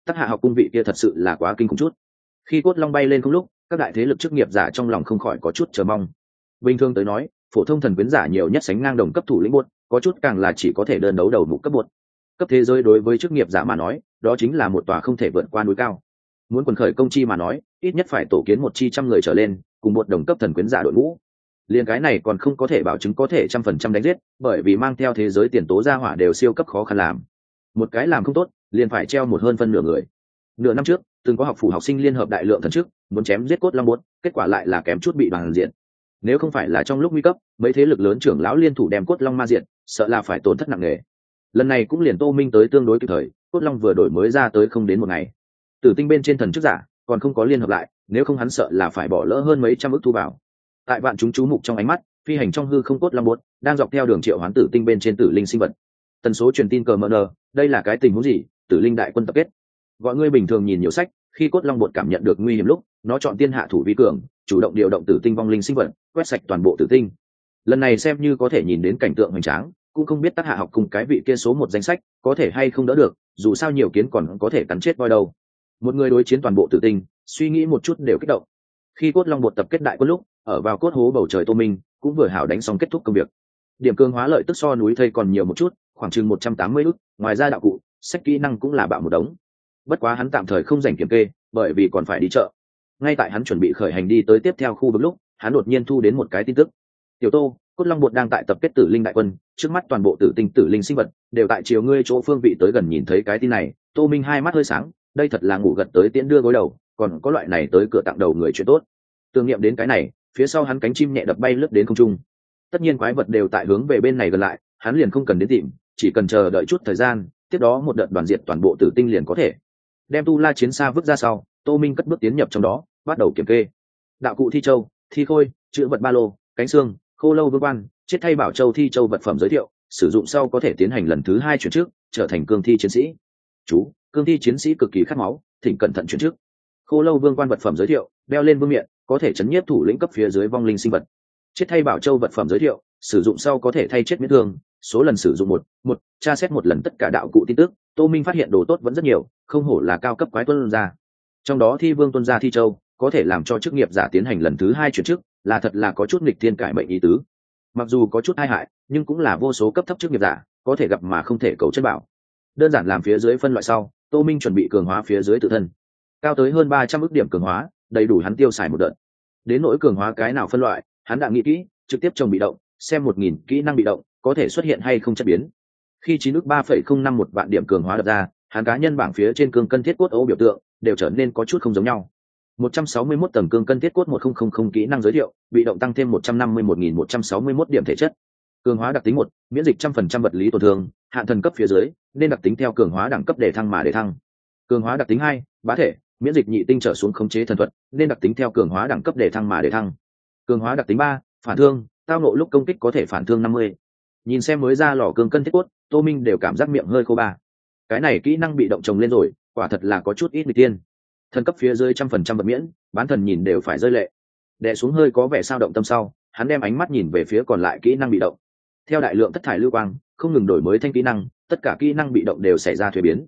Tắc Hạ học cung vị kia thật sự là quá kinh khủng chút. Khi cốt long bay lên không lúc, các đại thế lực chức nghiệp giả trong lòng không khỏi có chút chờ mong. Bình thường tới nói, phổ thông thần quyến giả nhiều nhất sánh ngang đồng cấp thủ lĩnh buốt, có chút càng là chỉ có thể đơn đấu đầu mục cấp buốt. Cấp thế giới đối với chức nghiệp giả mà nói, đó chính là một tòa không thể vượt qua núi cao. Muốn quần khởi công chi mà nói, ít nhất phải tổ kiến một chi trăm người trở lên, cùng một đồng cấp thần quyến giả đội ngũ. Liên cái này còn không có thể bảo chứng có thể 100% đánh giết, bởi vì mang theo thế giới tiền tố gia hỏa đều siêu cấp khó khăn làm. Một cái làm không tốt, liền phải treo một hơn phân nửa người. Nửa năm trước, từng có học phủ học sinh liên hợp đại lượng thần chức, muốn chém giết cốt long buốt, kết quả lại là kém chút bị bằng diện. Nếu không phải là trong lúc nguy cấp, mấy thế lực lớn trưởng lão liên thủ đem cốt long ma diện, sợ là phải tổn thất nặng nề. Lần này cũng liền Tô Minh tới tương đối kịp thời, cốt long vừa đổi mới ra tới không đến một ngày. Tử tinh bên trên thần chức giả còn không có liên hợp lại, nếu không hắn sợ là phải bỏ lỡ hơn mấy trăm ức thu vào. Tại vạn chúng chú mục trong ánh mắt, phi hành trong hư không cốt long buốt đang dọc theo đường triệu hoán tử tinh bên trên tử linh sinh vật. Tần số truyền tin cờ mờ nờ, đây là cái tình huống gì? Tử linh đại quân tập kết. Gọi ngươi bình thường nhìn nhiều sách, khi cốt long buốt cảm nhận được nguy hiểm lúc, nó chọn tiên hạ thủ vi cường, chủ động điều động tử tinh vong linh sinh vật, quét sạch toàn bộ tử tinh. Lần này xem như có thể nhìn đến cảnh tượng hoành tráng, cũng không biết Tắc Hạ học cùng cái vị kia số một danh sách có thể hay không đỡ được, dù sao nhiều kiến còn có thể cắn chết voi đâu. Một người đối chiến toàn bộ tử tinh, suy nghĩ một chút đều kích động. Khi cốt long buốt tập kết đại quân lúc, ở vào cốt hố bầu trời Tô Minh cũng vừa hảo đánh xong kết thúc công việc. Điểm cường hóa lợi tức so núi thây còn nhiều một chút, khoảng chừng 180 ức, ngoài ra đạo cụ, sách kỹ năng cũng là bạo một đống. Bất quá hắn tạm thời không rảnh kiểm kê, bởi vì còn phải đi chợ. Ngay tại hắn chuẩn bị khởi hành đi tới tiếp theo khu vực lúc, hắn đột nhiên thu đến một cái tin tức. Tiểu Tô, cốt long buốt đang tại tập kết tử linh đại quân, trước mắt toàn bộ tử tinh tử linh sinh vật đều tại chiều ngươi chỗ phương vị tới gần. Nhìn thấy cái tin này, Tô Minh hai mắt hơi sáng, đây thật là ngủ gật tới tiễn đưa gối đầu, còn có loại này tới cửa tặng đầu người chuyện tốt. Tưởng niệm đến cái này, phía sau hắn cánh chim nhẹ đập bay lướt đến không trung. Tất nhiên quái vật đều tại hướng về bên này gần lại, hắn liền không cần đến tìm, chỉ cần chờ đợi chút thời gian, tiếp đó một đợt đoàn diệt toàn bộ tử tinh liền có thể. Đem tu la chiến xa vứt ra sau, Tô Minh cất bước tiến nhập trong đó, bắt đầu kiểm kê. Đạo cụ thi châu, thi khôi, chữ vật ba lô, cánh xương, khô lâu vương quan, chết thay bảo châu thi châu vật phẩm giới thiệu, sử dụng sau có thể tiến hành lần thứ 2 chuyển trước, trở thành cương thi chiến sĩ. Chú, cương thi chiến sĩ cực kỳ khát máu, thỉnh cẩn thận chuyển trước. Khô lâu vương quan vật phẩm giới thiệu, đeo lên vương miện, có thể chấn nhiếp thủ lĩnh cấp phía dưới vong linh sinh vật. Chết thay bảo châu vật phẩm giới thiệu, sử dụng sau có thể thay chết miễn thương, số lần sử dụng một tra xét một lần tất cả đạo cụ tin tức. Tô Minh phát hiện đồ tốt vẫn rất nhiều, không hổ là cao cấp quái tuân gia. Trong đó thi vương tuân gia thi châu có thể làm cho chức nghiệp giả tiến hành lần thứ 2 chuyển chức, là thật là có chút nghịch thiên cải mệnh ý tứ. Mặc dù có chút tai hại, nhưng cũng là vô số cấp thấp chức nghiệp giả có thể gặp mà không thể cầu chất bảo. Đơn giản làm phía dưới phân loại sau, Tô Minh chuẩn bị cường hóa phía dưới tự thân, cao tới hơn 300 ức điểm cường hóa, đầy đủ hắn tiêu xài một đợt. Đến nỗi cường hóa cái nào phân loại, hắn đã nghĩ kỹ, trực tiếp trồng bị động, xem 1000 kỹ năng bị động có thể xuất hiện hay không chất biến. Khi 9 ức 3,051 vạn điểm cường hóa đập ra, hắn cá nhân bảng phía trên cương cân thiết cốt ấu biểu tượng đều trở nên có chút không giống nhau. 161 tầng cương cân thiết cốt 1000 kỹ năng giới thiệu, bị động tăng thêm 151.161 điểm thể chất. Cường hóa đặc tính 1, miễn dịch 100% vật lý tổn thương, hạn thần cấp phía dưới, nên đặc tính theo cường hóa đẳng cấp để thăng mà để thăng. Cường hóa đặc tính 2, bá thể, miễn dịch nhị tinh trở xuống khống chế thần thuật, nên đặc tính theo cường hóa đẳng cấp để thăng mà để thăng. Cường hóa đặc tính 3, phản thương, tao nộ lúc công kích có thể phản thương 50. Nhìn xem mới ra lò cương cân thiết cốt, Tô Minh đều cảm giác miệng hơi khô ba. Cái này kỹ năng bị động trồng lên rồi, quả thật là có chút ít nghịch tiên. Thần cấp phía dưới 100% vật miễn, bán thần nhìn đều phải rơi lệ. Đè xuống hơi có vẻ sao động tâm sau, hắn đem ánh mắt nhìn về phía còn lại kỹ năng bị động. Theo đại lượng thất thải lưu quang, không ngừng đổi mới thanh kỹ năng, tất cả kỹ năng bị động đều xảy ra thuế biến.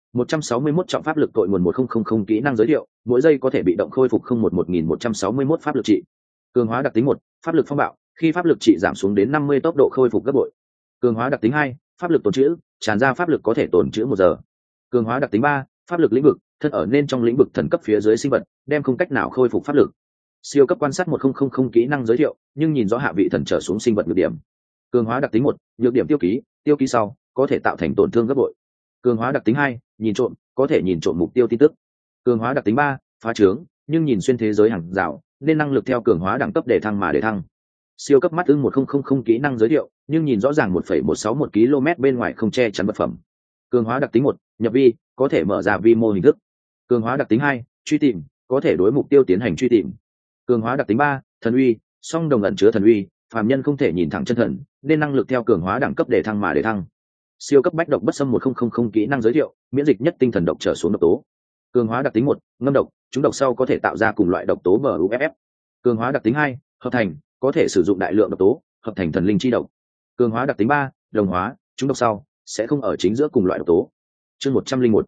161 trọng pháp lực tội nguồn 1000 kỹ năng giới thiệu, mỗi giây có thể bị động khôi phục 011.161 pháp lực trị. Cường hóa đặc tính 1, pháp lực phong bạo, khi pháp lực trị giảm xuống đến 50 tốc độ khôi phục gấp bội. Cường hóa đặc tính 2, pháp lực tồn trữ, tràn ra pháp lực có thể tồn trữ 1 giờ. Cường hóa đặc tính 3, pháp lực lĩnh vực, thân ở nên trong lĩnh vực thần cấp phía dưới sinh vật, đem không cách nào khôi phục pháp lực. Siêu cấp quan sát 1000 kỹ năng giới thiệu, nhưng nhìn rõ hạ vị thần trở xuống sinh vật nhược điểm. Cường hóa đặc tính 1, nhược điểm tiêu ký sau có thể tạo thành tổn thương gấp bội. Cường hóa đặc tính 2, nhìn trộm, có thể nhìn trộm mục tiêu tin tức. Cường hóa đặc tính 3, phá trướng, nhưng nhìn xuyên thế giới hàng rào, nên năng lực theo cường hóa đẳng cấp để thăng mà để thăng. Siêu cấp mắt ưng 1000 kỹ năng giới thiệu, nhưng nhìn rõ ràng 1,161 km bên ngoài không che chắn vật phẩm. Cường hóa đặc tính 1, nhập vi, có thể mở ra vi mô hình thức. Cường hóa đặc tính 2, truy tìm, có thể đối mục tiêu tiến hành truy tìm. Cường hóa đặc tính 3, thần uy, song đồng ẩn chứa thần uy, phàm nhân không thể nhìn thẳng chân thần, nên năng lực theo cường hóa đẳng cấp để thăng mà để thăng. Siêu cấp bách độc bất xâm 1000 kỹ năng giới thiệu, miễn dịch nhất tinh thần độc trở xuống độc tố. Cường hóa đặc tính 1, ngâm độc, chúng độc sau có thể tạo ra cùng loại độc tố MUFF. Cường hóa đặc tính 2, hợp thành, có thể sử dụng đại lượng độc tố, hợp thành thần linh chi độc. Cường hóa đặc tính 3, đồng hóa, chúng độc sau sẽ không ở chính giữa cùng loại độc tố. Chương 101.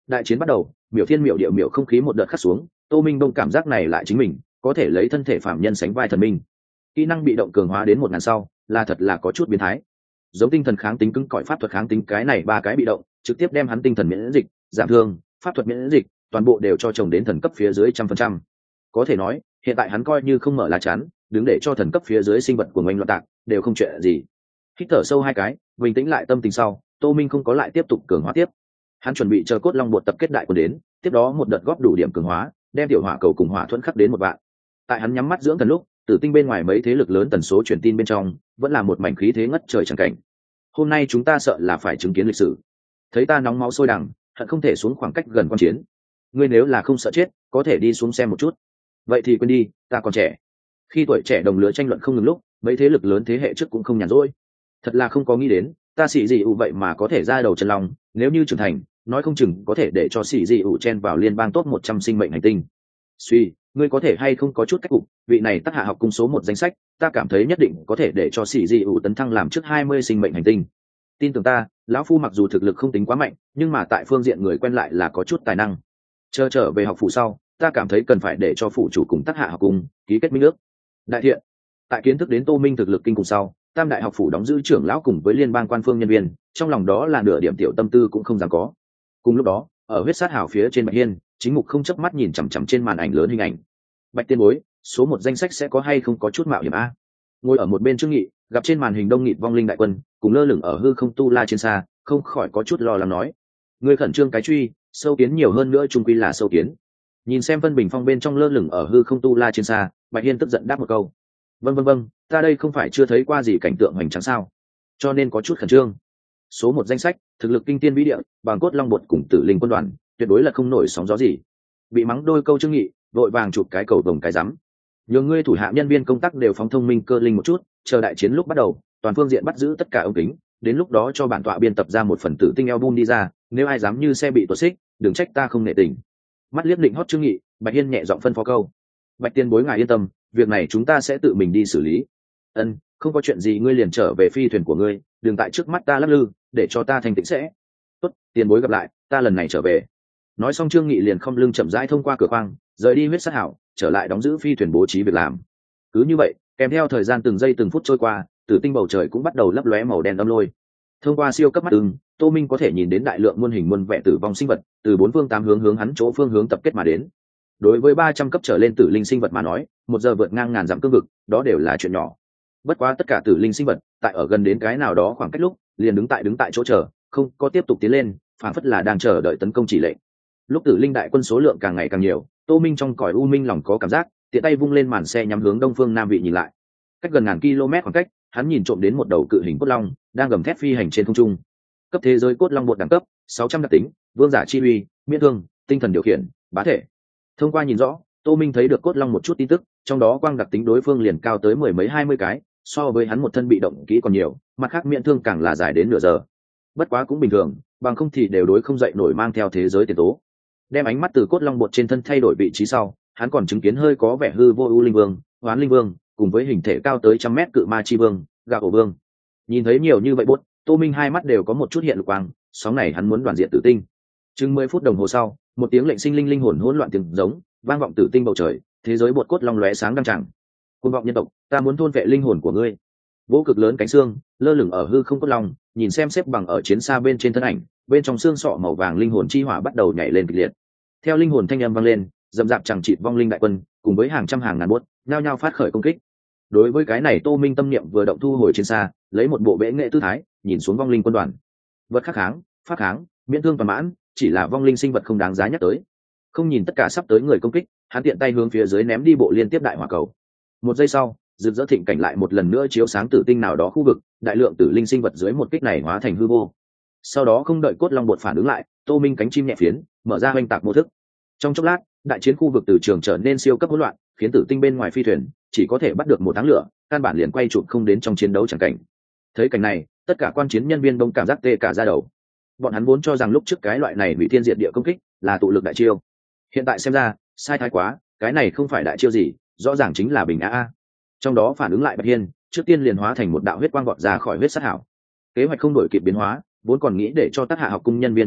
Đại chiến bắt đầu, miểu thiên miểu địa miểu không khí một đợt khắc xuống, Tô Minh Đông cảm giác này lại chính mình có thể lấy thân thể phạm nhân sánh vai thần minh. Kỹ năng bị động cường hóa đến 1000 sau, là thật là có chút biến thái. Giống tinh thần kháng tính cứng cỏi pháp thuật kháng tính cái này ba cái bị động, trực tiếp đem hắn tinh thần miễn dịch, giảm thương, pháp thuật miễn dịch, toàn bộ đều cho chồng đến thần cấp phía dưới 100%. Có thể nói, hiện tại hắn coi như không mở lá chắn, đứng để cho thần cấp phía dưới sinh vật của mình loạn tạc, đều không chuyện gì. Hít thở sâu hai cái, bình tĩnh lại tâm tình sau, Tô Minh không có lại tiếp tục cường hóa tiếp. Hắn chuẩn bị chờ cốt long bột tập kết đại quân đến, tiếp đó một đợt góp đủ điểm cường hóa, đem tiểu hỏa cầu cùng hỏa thuẫn khắc đến một vạn. Tại hắn nhắm mắt dưỡng thần lúc, tử tinh bên ngoài mấy thế lực lớn tần số truyền tin bên trong, vẫn là một mảnh khí thế ngất trời chẳng cảnh. Hôm nay chúng ta sợ là phải chứng kiến lịch sử. Thấy ta nóng máu sôi đằng, hận không thể xuống khoảng cách gần quan chiến. Ngươi nếu là không sợ chết, có thể đi xuống xem một chút. Vậy thì quên đi, ta còn trẻ. Khi tuổi trẻ đồng lứa tranh luận không ngừng lúc, mấy thế lực lớn thế hệ trước cũng không nhàn rỗi. Thật là không có nghĩ đến, ta xỉ dị ủ vậy mà có thể ra đầu chân lòng, nếu như trưởng thành, nói không chừng có thể để cho xỉ dị ủ chen vào liên bang top 100 sinh mệnh hành tinh. Suy, ngươi có thể hay không có chút cách cục, vị này tác hạ học cung số 1 danh sách, ta cảm thấy nhất định có thể để cho xỉ dị ủ tấn thăng làm trước 20 sinh mệnh hành tinh. Tin tưởng ta, lão phu mặc dù thực lực không tính quá mạnh, nhưng mà tại phương diện người quen lại là có chút tài năng. Chờ trở về học phủ sau, ta cảm thấy cần phải để cho phủ chủ cùng tác hạ học cung ký kết minh ước. Đại thiện. Tại kiến thức đến Tô Minh thực lực kinh cùng sau, tam đại học phủ đóng giữ trưởng lão cùng với liên bang quan phương nhân viên, trong lòng đó là nửa điểm tiểu tâm tư cũng không dám có. Cùng lúc đó, ở huyết sát hào phía trên Bạch Hiên, chính mục không chớp mắt nhìn chằm chằm trên màn ảnh lớn hình ảnh. Bạch tiên bối, số 1 danh sách sẽ có hay không có chút mạo hiểm a? Ngồi ở một bên Trương Nghị, gặp trên màn hình đông nghịt vong linh đại quân, cùng lơ lửng ở hư không tu la trên xa, không khỏi có chút lo lắng nói: "Ngươi khẩn trương cái truy, sâu kiến nhiều hơn nữa trung quy là sâu kiến." Nhìn xem Vân Bình Phong bên trong lơ lửng ở hư không tu la trên xa, Bạch Hiên tức giận đáp một câu: Vâng, ta đây không phải chưa thấy qua gì cảnh tượng hoành tráng sao, cho nên có chút khẩn trương. Số 1 danh sách, thực lực kinh tiên vĩ địa, bằng cốt long bột cùng tử linh quân đoàn, tuyệt đối là không nổi sóng gió gì." Bị mắng đôi câu Trương Nghị, vội vàng chụp cái cầu đồng cái rắm. Nhường ngươi thủ hạ nhân viên công tác đều phóng thông minh cơ linh một chút, chờ đại chiến lúc bắt đầu, toàn phương diện bắt giữ tất cả ống kính, đến lúc đó cho bản tọa biên tập ra một phần tử tinh album đi ra, nếu ai dám như xe bị tuột xích, đừng trách ta không nể tình. Mắt liếc định hót Trương Nghị, Bạch Hiên nhẹ giọng phân phó câu: "Bạch tiên bối ngài yên tâm, việc này chúng ta sẽ tự mình đi xử lý." "Ân, không có chuyện gì, ngươi liền trở về phi thuyền của ngươi, đừng tại trước mắt ta lắc lư, để cho ta thành tĩnh sẽ." "Tốt, tiền bối gặp lại, ta lần này trở về." Nói xong Trương Nghị liền không lưng chậm rãi thông qua cửa khoang, rời đi huyết sát hảo, trở lại đóng giữ phi thuyền bố trí việc làm. Cứ như vậy, kèm theo thời gian từng giây từng phút trôi qua, tử tinh bầu trời cũng bắt đầu lấp lóe màu đen âm lôi. Thông qua siêu cấp mắt ưng, Tô Minh có thể nhìn đến đại lượng muôn hình muôn vẻ tử vong sinh vật từ 4 phương 8 hướng hắn chỗ phương hướng tập kết mà đến. Đối với 300 cấp trở lên tử linh sinh vật mà nói, một giờ vượt ngang ngàn dặm cương vực, đó đều là chuyện nhỏ. Bất quá tất cả tử linh sinh vật, tại ở gần đến cái nào đó khoảng cách lúc, liền đứng tại chỗ chờ, không có tiếp tục tiến lên, phản phất là đang chờ đợi tấn công chỉ lệnh. Lúc tử linh đại quân số lượng càng ngày càng nhiều, Tô Minh trong cõi u minh lòng có cảm giác, tiện tay vung lên màn xe nhắm hướng đông phương nam vị nhìn lại. Cách gần ngàn km khoảng cách, hắn nhìn trộm đến một đầu cự hình cốt long đang gầm thét phi hành trên không trung. Cấp thế giới cốt long bột đẳng cấp 600 đặc tính, vương giả chi uy, miễn thương, tinh thần điều khiển, bá thể. Thông qua nhìn rõ, Tô Minh thấy được cốt long một chút tin tức, trong đó quang đặc tính đối phương liền cao tới mười mấy 20 cái, so với hắn một thân bị động kỹ còn nhiều, mặt khác miễn thương càng là dài đến nửa giờ. Bất quá cũng bình thường, bằng không thì đều đối không dậy nổi mang theo thế giới tiền tố. Đem ánh mắt từ cốt long bột trên thân thay đổi vị trí sau, hắn còn chứng kiến hơi có vẻ hư vô ưu linh vương, hoán linh vương, cùng với hình thể cao tới 100 mét cự ma chi vương, gà ổ vương. Nhìn thấy nhiều như vậy bốt, Tô Minh hai mắt đều có một chút hiện lục quang, sóng này hắn muốn đoàn diện tử tinh. Chừng 10 phút đồng hồ sau, một tiếng lệnh sinh linh hồn hỗn loạn tiếng giống vang vọng tử tinh bầu trời, thế giới bột cốt long lóe sáng đăng tràng. Cuồng vọng nhân tộc, ta muốn thôn vệ linh hồn của ngươi. Vỗ cực lớn cánh xương, lơ lửng ở hư không cốt long, nhìn xem xếp bằng ở chiến xa bên trên thân ảnh, bên trong xương sọ màu vàng linh hồn chi hỏa bắt đầu nhảy lên kịch liệt. Theo linh hồn thanh âm vang lên, dầm dạp chẳng chịt vong linh đại quân, cùng với hàng trăm hàng ngàn bốt, nhao nhao phát khởi công kích. Đối với cái này Tô Minh tâm niệm vừa động thu hồi chiến xa, lấy một bộ bệ nghệ tư thái, nhìn xuống vong linh quân đoàn. Vật khắc kháng, pháp kháng, miễn thương toàn mãn, chỉ là vong linh sinh vật không đáng giá nhắc tới. Không nhìn tất cả sắp tới người công kích, hắn tiện tay hướng phía dưới ném đi bộ liên tiếp đại hỏa cầu. Một giây sau, rực rỡ thịnh cảnh lại một lần nữa chiếu sáng tử tinh nào đó khu vực, đại lượng tử linh sinh vật dưới một kích này hóa thành hư vô. Sau đó không đợi cốt long bột phản ứng lại, Tô Minh cánh chim nhẹ phiến, mở ra oanh tạc mô thức. Trong chốc lát, đại chiến khu vực từ trường trở nên siêu cấp hỗn loạn, khiến tử tinh bên ngoài phi thuyền chỉ có thể bắt được một tháng lửa, căn bản liền quay chụp không đến trong chiến đấu chẳng cảnh. Thấy cảnh này, tất cả quan chiến nhân viên đông cảm giác tê cả da đầu. Bọn hắn vốn cho rằng lúc trước cái loại này hủy thiên diệt địa công kích là tụ lực đại chiêu, hiện tại xem ra sai thái quá, cái này không phải đại chiêu gì, rõ ràng chính là bình a. Trong đó phản ứng lại Bạch Hiên, trước tiên liền hóa thành một đạo huyết quang vọt ra khỏi huyết sát hảo. Kế hoạch không đổi kịp biến hóa, vốn còn nghĩ để cho tác hạ học cung nhân viên công tác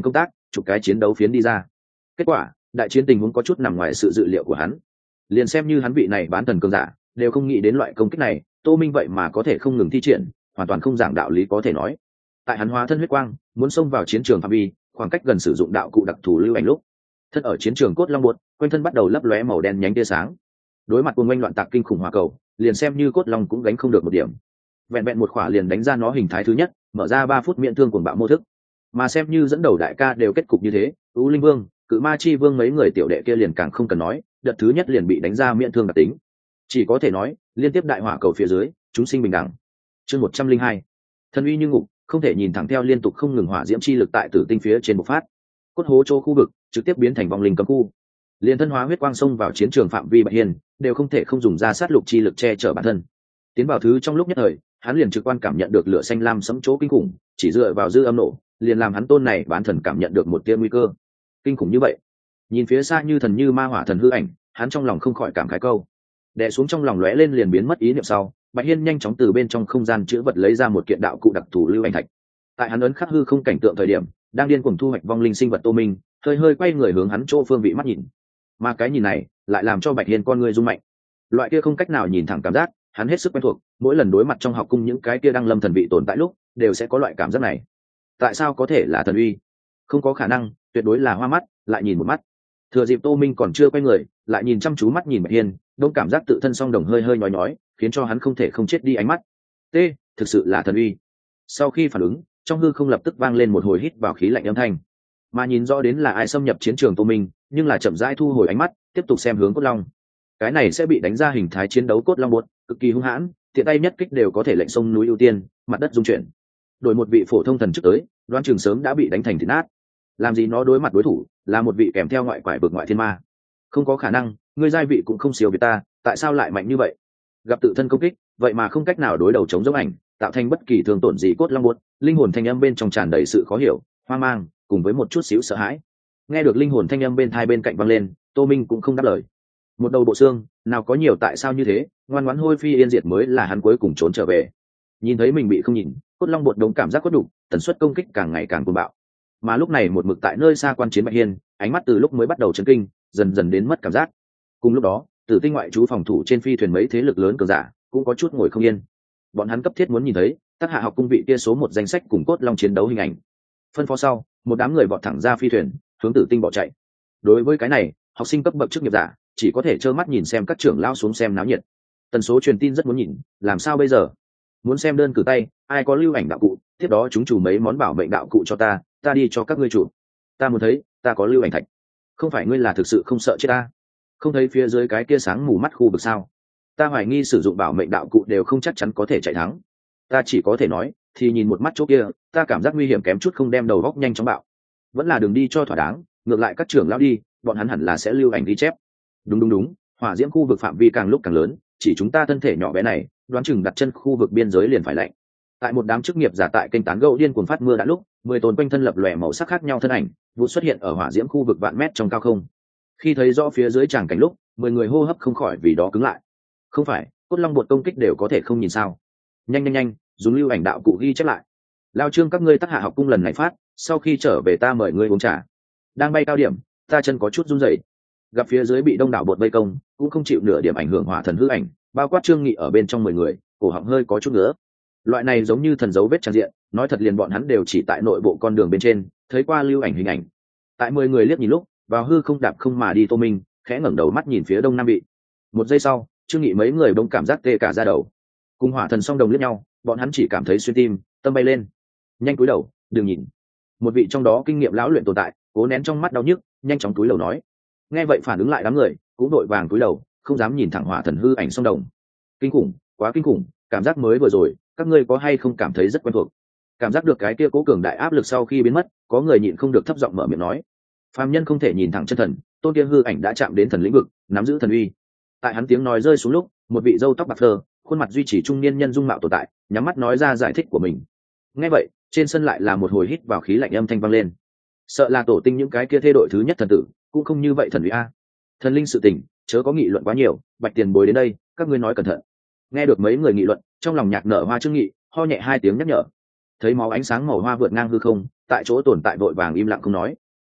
chụp cái chiến đấu phiến đi ra. Kết quả đại chiến tình huống có chút nằm ngoài sự dự liệu của hắn. Liền xem như hắn vị này bán thần cường giả đều không nghĩ đến loại công kích này, Tô Minh vậy mà có thể không ngừng thi triển, hoàn toàn không giảng đạo lý có thể nói. Tại hắn hóa thân huyết quang muốn xông vào chiến trường phạm vi, khoảng cách gần sử dụng đạo cụ đặc thù lưu ảnh lúc, thân ở chiến trường cốt long buột quanh thân bắt đầu lấp lóe màu đen nhánh tia sáng. Đối mặt cuồng oanh loạn tạc kinh khủng hỏa cầu, liền xem như cốt long cũng gánh không được một điểm. Vẹn vẹn một khỏa liền đánh ra nó hình thái thứ nhất, mở ra 3 phút miễn thương cuồng bạo mô thức. Mà xem như dẫn đầu đại ca đều kết cục như thế, U Linh Vương, Cự Ma Chi Vương mấy người tiểu đệ kia liền càng không cần nói, đợt thứ nhất liền bị đánh ra miễn thương đặc tính. Chỉ có thể nói, liên tiếp đại hỏa cầu phía dưới, chúng sinh bình đẳng. Chương 102. Thần uy như ngục, không thể nhìn thẳng theo liên tục không ngừng hỏa diễm chi lực tại tử tinh phía trên bộc phát. Cốt hố chỗ khu vực trực tiếp biến thành vòng linh cấm khu. Liên thân hóa huyết quang xông vào chiến trường phạm vi Bạch Hiên, đều không thể không dùng ra sát lục chi lực che chở bản thân. Tiến vào thứ trong lúc nhất thời, hắn liền trực quan cảm nhận được lửa xanh lam sẫm chỗ kinh khủng, chỉ dựa vào dư âm nổ, liền làm hắn tôn này bán thần cảm nhận được một tia nguy cơ. Kinh khủng như vậy. Nhìn phía xa như thần như ma hỏa thần hư ảnh, hắn trong lòng không khỏi cảm khái câu. Đè xuống trong lòng lóe lên liền biến mất ý niệm sau, Bạch Hiên nhanh chóng từ bên trong không gian chữ vật lấy ra một kiện đạo cụ đặc thù lưu ảnh thạch. Tại hắn ấn khắc hư không cảnh tượng thời điểm, đang điên cuồng thu hoạch vong linh sinh vật Tô Minh, hơi hơi quay người hướng hắn chỗ phương vị mắt nhìn. Mà cái nhìn này, lại làm cho Bạch Hiên con người rung mạnh. Loại kia không cách nào nhìn thẳng cảm giác, hắn hết sức quen thuộc, mỗi lần đối mặt trong học cung những cái kia đang lâm thần vị tồn tại lúc, đều sẽ có loại cảm giác này. Tại sao có thể là thần uy? Không có khả năng, tuyệt đối là hoa mắt, lại nhìn một mắt. Thừa dịp Tô Minh còn chưa quay người, lại nhìn chăm chú mắt nhìn Bạch Hiên, đông cảm giác tự thân song đồng hơi hơi nhói nhói, khiến cho hắn không thể không chết đi ánh mắt. T, thực sự là thần uy. Sau khi phản ứng, trong hư không lập tức vang lên một hồi hít vào khí lạnh âm thanh. Mà nhìn rõ đến là ai xâm nhập chiến trường Tô Minh, nhưng là chậm rãi thu hồi ánh mắt, tiếp tục xem hướng cốt long. Cái này sẽ bị đánh ra hình thái chiến đấu cốt long buột, cực kỳ hung hãn, tiện tay nhất kích đều có thể lệnh sông núi ưu tiên, mặt đất rung chuyển. Đổi một vị phổ thông thần trước tới, đoán chừng sớm đã bị đánh thành thịt nát. Làm gì nó đối mặt đối thủ là một vị kèm theo ngoại quải vực ngoại thiên ma? Không có khả năng, ngươi giai vị cũng không siêu việt ta, tại sao lại mạnh như vậy? Gặp tự thân công kích, vậy mà không cách nào đối đầu chống giống ảnh, tạo thành bất kỳ thương tổn gì cốt long buột, linh hồn thanh âm bên trong tràn đầy sự khó hiểu, hoang mang, cùng với một chút xíu sợ hãi. Nghe được linh hồn thanh âm bên thai bên cạnh vang lên, Tô Minh cũng không đáp lời. Một đầu bộ xương, nào có nhiều tại sao như thế, ngoan ngoãn hôi phi yên diệt mới là hắn cuối cùng trốn trở về. Nhìn thấy mình bị không nhìn, cốt long bột đống cảm giác có đủ, tần suất công kích càng ngày càng cuồng bạo. Mà lúc này một mực tại nơi xa quan chiến Bạch Hiên, ánh mắt từ lúc mới bắt đầu chấn kinh, dần dần đến mất cảm giác. Cùng lúc đó, Tử Tinh ngoại trú phòng thủ trên phi thuyền mấy thế lực lớn cường giả cũng có chút ngồi không yên. Bọn hắn cấp thiết muốn nhìn thấy Tắc Hạ học cung vị kia số 1 danh sách cùng cốt long chiến đấu hình ảnh. Phân phó sau, một đám người vọt thẳng ra phi thuyền, hướng Tử Tinh bỏ chạy. Đối với cái này, học sinh cấp bậc chức nghiệp giả chỉ có thể trơ mắt nhìn xem các trưởng lao xuống xem náo nhiệt. Tần số truyền tin rất muốn nhìn, làm sao bây giờ? Muốn xem đơn cử tay, ai có lưu ảnh đạo cụ, tiếp đó chúng chủ mấy món bảo mệnh đạo cụ cho ta đi cho các ngươi chủ. Ta muốn thấy, ta có lưu ảnh thạch. Không phải ngươi là thực sự không sợ chết ta? Không thấy phía dưới cái kia sáng mù mắt khu vực sao? Ta hoài nghi sử dụng bảo mệnh đạo cụ đều không chắc chắn có thể chạy thắng. Ta chỉ có thể nói, thì nhìn một mắt chỗ kia, ta cảm giác nguy hiểm kém chút không đem đầu góc nhanh chóng bạo. Vẫn là đường đi cho thỏa đáng, ngược lại các trưởng lao đi, bọn hắn hẳn là sẽ lưu ảnh ghi chép. Đúng, hỏa diễm khu vực phạm vi càng lúc càng lớn, chỉ chúng ta thân thể nhỏ bé này, đoán chừng đặt chân khu vực biên giới liền phải lạnh. Tại một đám chức nghiệp giả tại kênh tán gẫu điên cuồng phát mưa đã lúc, 10 tôn quanh thân lập lòe màu sắc khác nhau thân ảnh, vụ xuất hiện ở hỏa diễm khu vực vạn mét trong cao không. Khi thấy rõ phía dưới tràng cảnh lúc, 10 người hô hấp không khỏi vì đó cứng lại. Không phải, cốt long bột công kích đều có thể không nhìn sao? Nhanh, dùng lưu ảnh đạo cụ ghi chép lại. Lao Trương các ngươi Tắc Hạ học cung lần này phát, sau khi trở về ta mời ngươi uống trà. Đang bay cao điểm, ta chân có chút run rẩy. Gặp phía dưới bị đông đảo bột vây công, cũng không chịu nửa điểm ảnh hưởng hỏa thần hư ảnh, bao quát Trương Nghị ở bên trong 10 người, cổ họng hơi có chút ngứa. Loại này giống như thần dấu vết trang diện, nói thật liền bọn hắn đều chỉ tại nội bộ con đường bên trên thấy qua lưu ảnh hình ảnh. Tại 10 người liếc nhìn lúc, vào hư không đạp không mà đi Tô Minh khẽ ngẩng đầu mắt nhìn phía đông nam bị. Một giây sau, Trương Nghị mấy người bỗng cảm giác tê cả da đầu. Cùng hỏa thần song đồng liếc nhau, bọn hắn chỉ cảm thấy xuyên tim, tâm bay lên. Nhanh cúi đầu, đừng nhìn. Một vị trong đó kinh nghiệm lão luyện tồn tại, cố nén trong mắt đau nhức, nhanh chóng cúi đầu nói. Nghe vậy phản ứng lại đám người, cũng đội vàng cúi đầu, không dám nhìn thẳng hỏa thần hư ảnh song đồng. Kinh khủng, quá kinh khủng, cảm giác mới vừa rồi, các ngươi có hay không cảm thấy rất quen thuộc? Cảm giác được cái kia cố cường đại áp lực sau khi biến mất, có người nhịn không được thấp giọng mở miệng nói. Phàm nhân không thể nhìn thẳng chân thần, tôn kia hư ảnh đã chạm đến thần lĩnh vực, nắm giữ thần uy. Tại hắn tiếng nói rơi xuống lúc, một vị râu tóc bạc phơ, khuôn mặt duy trì trung niên nhân dung mạo tồn tại, nhắm mắt nói ra giải thích của mình. Nghe vậy, trên sân lại là một hồi hít vào khí lạnh âm thanh vang lên. Sợ là tổ tinh những cái kia thê đội thứ nhất thần tử, cũng không như vậy thần uy a. Thần linh sự tình, chớ có nghị luận quá nhiều, Bạch tiền bối đến đây, các ngươi nói cẩn thận. Nghe được mấy người nghị luận, trong lòng nhạc nở hoa Trương Nghị ho nhẹ 2 tiếng nhắc nhở. Thấy máu ánh sáng màu hoa vượt ngang hư không, tại chỗ tồn tại vội vàng im lặng không nói.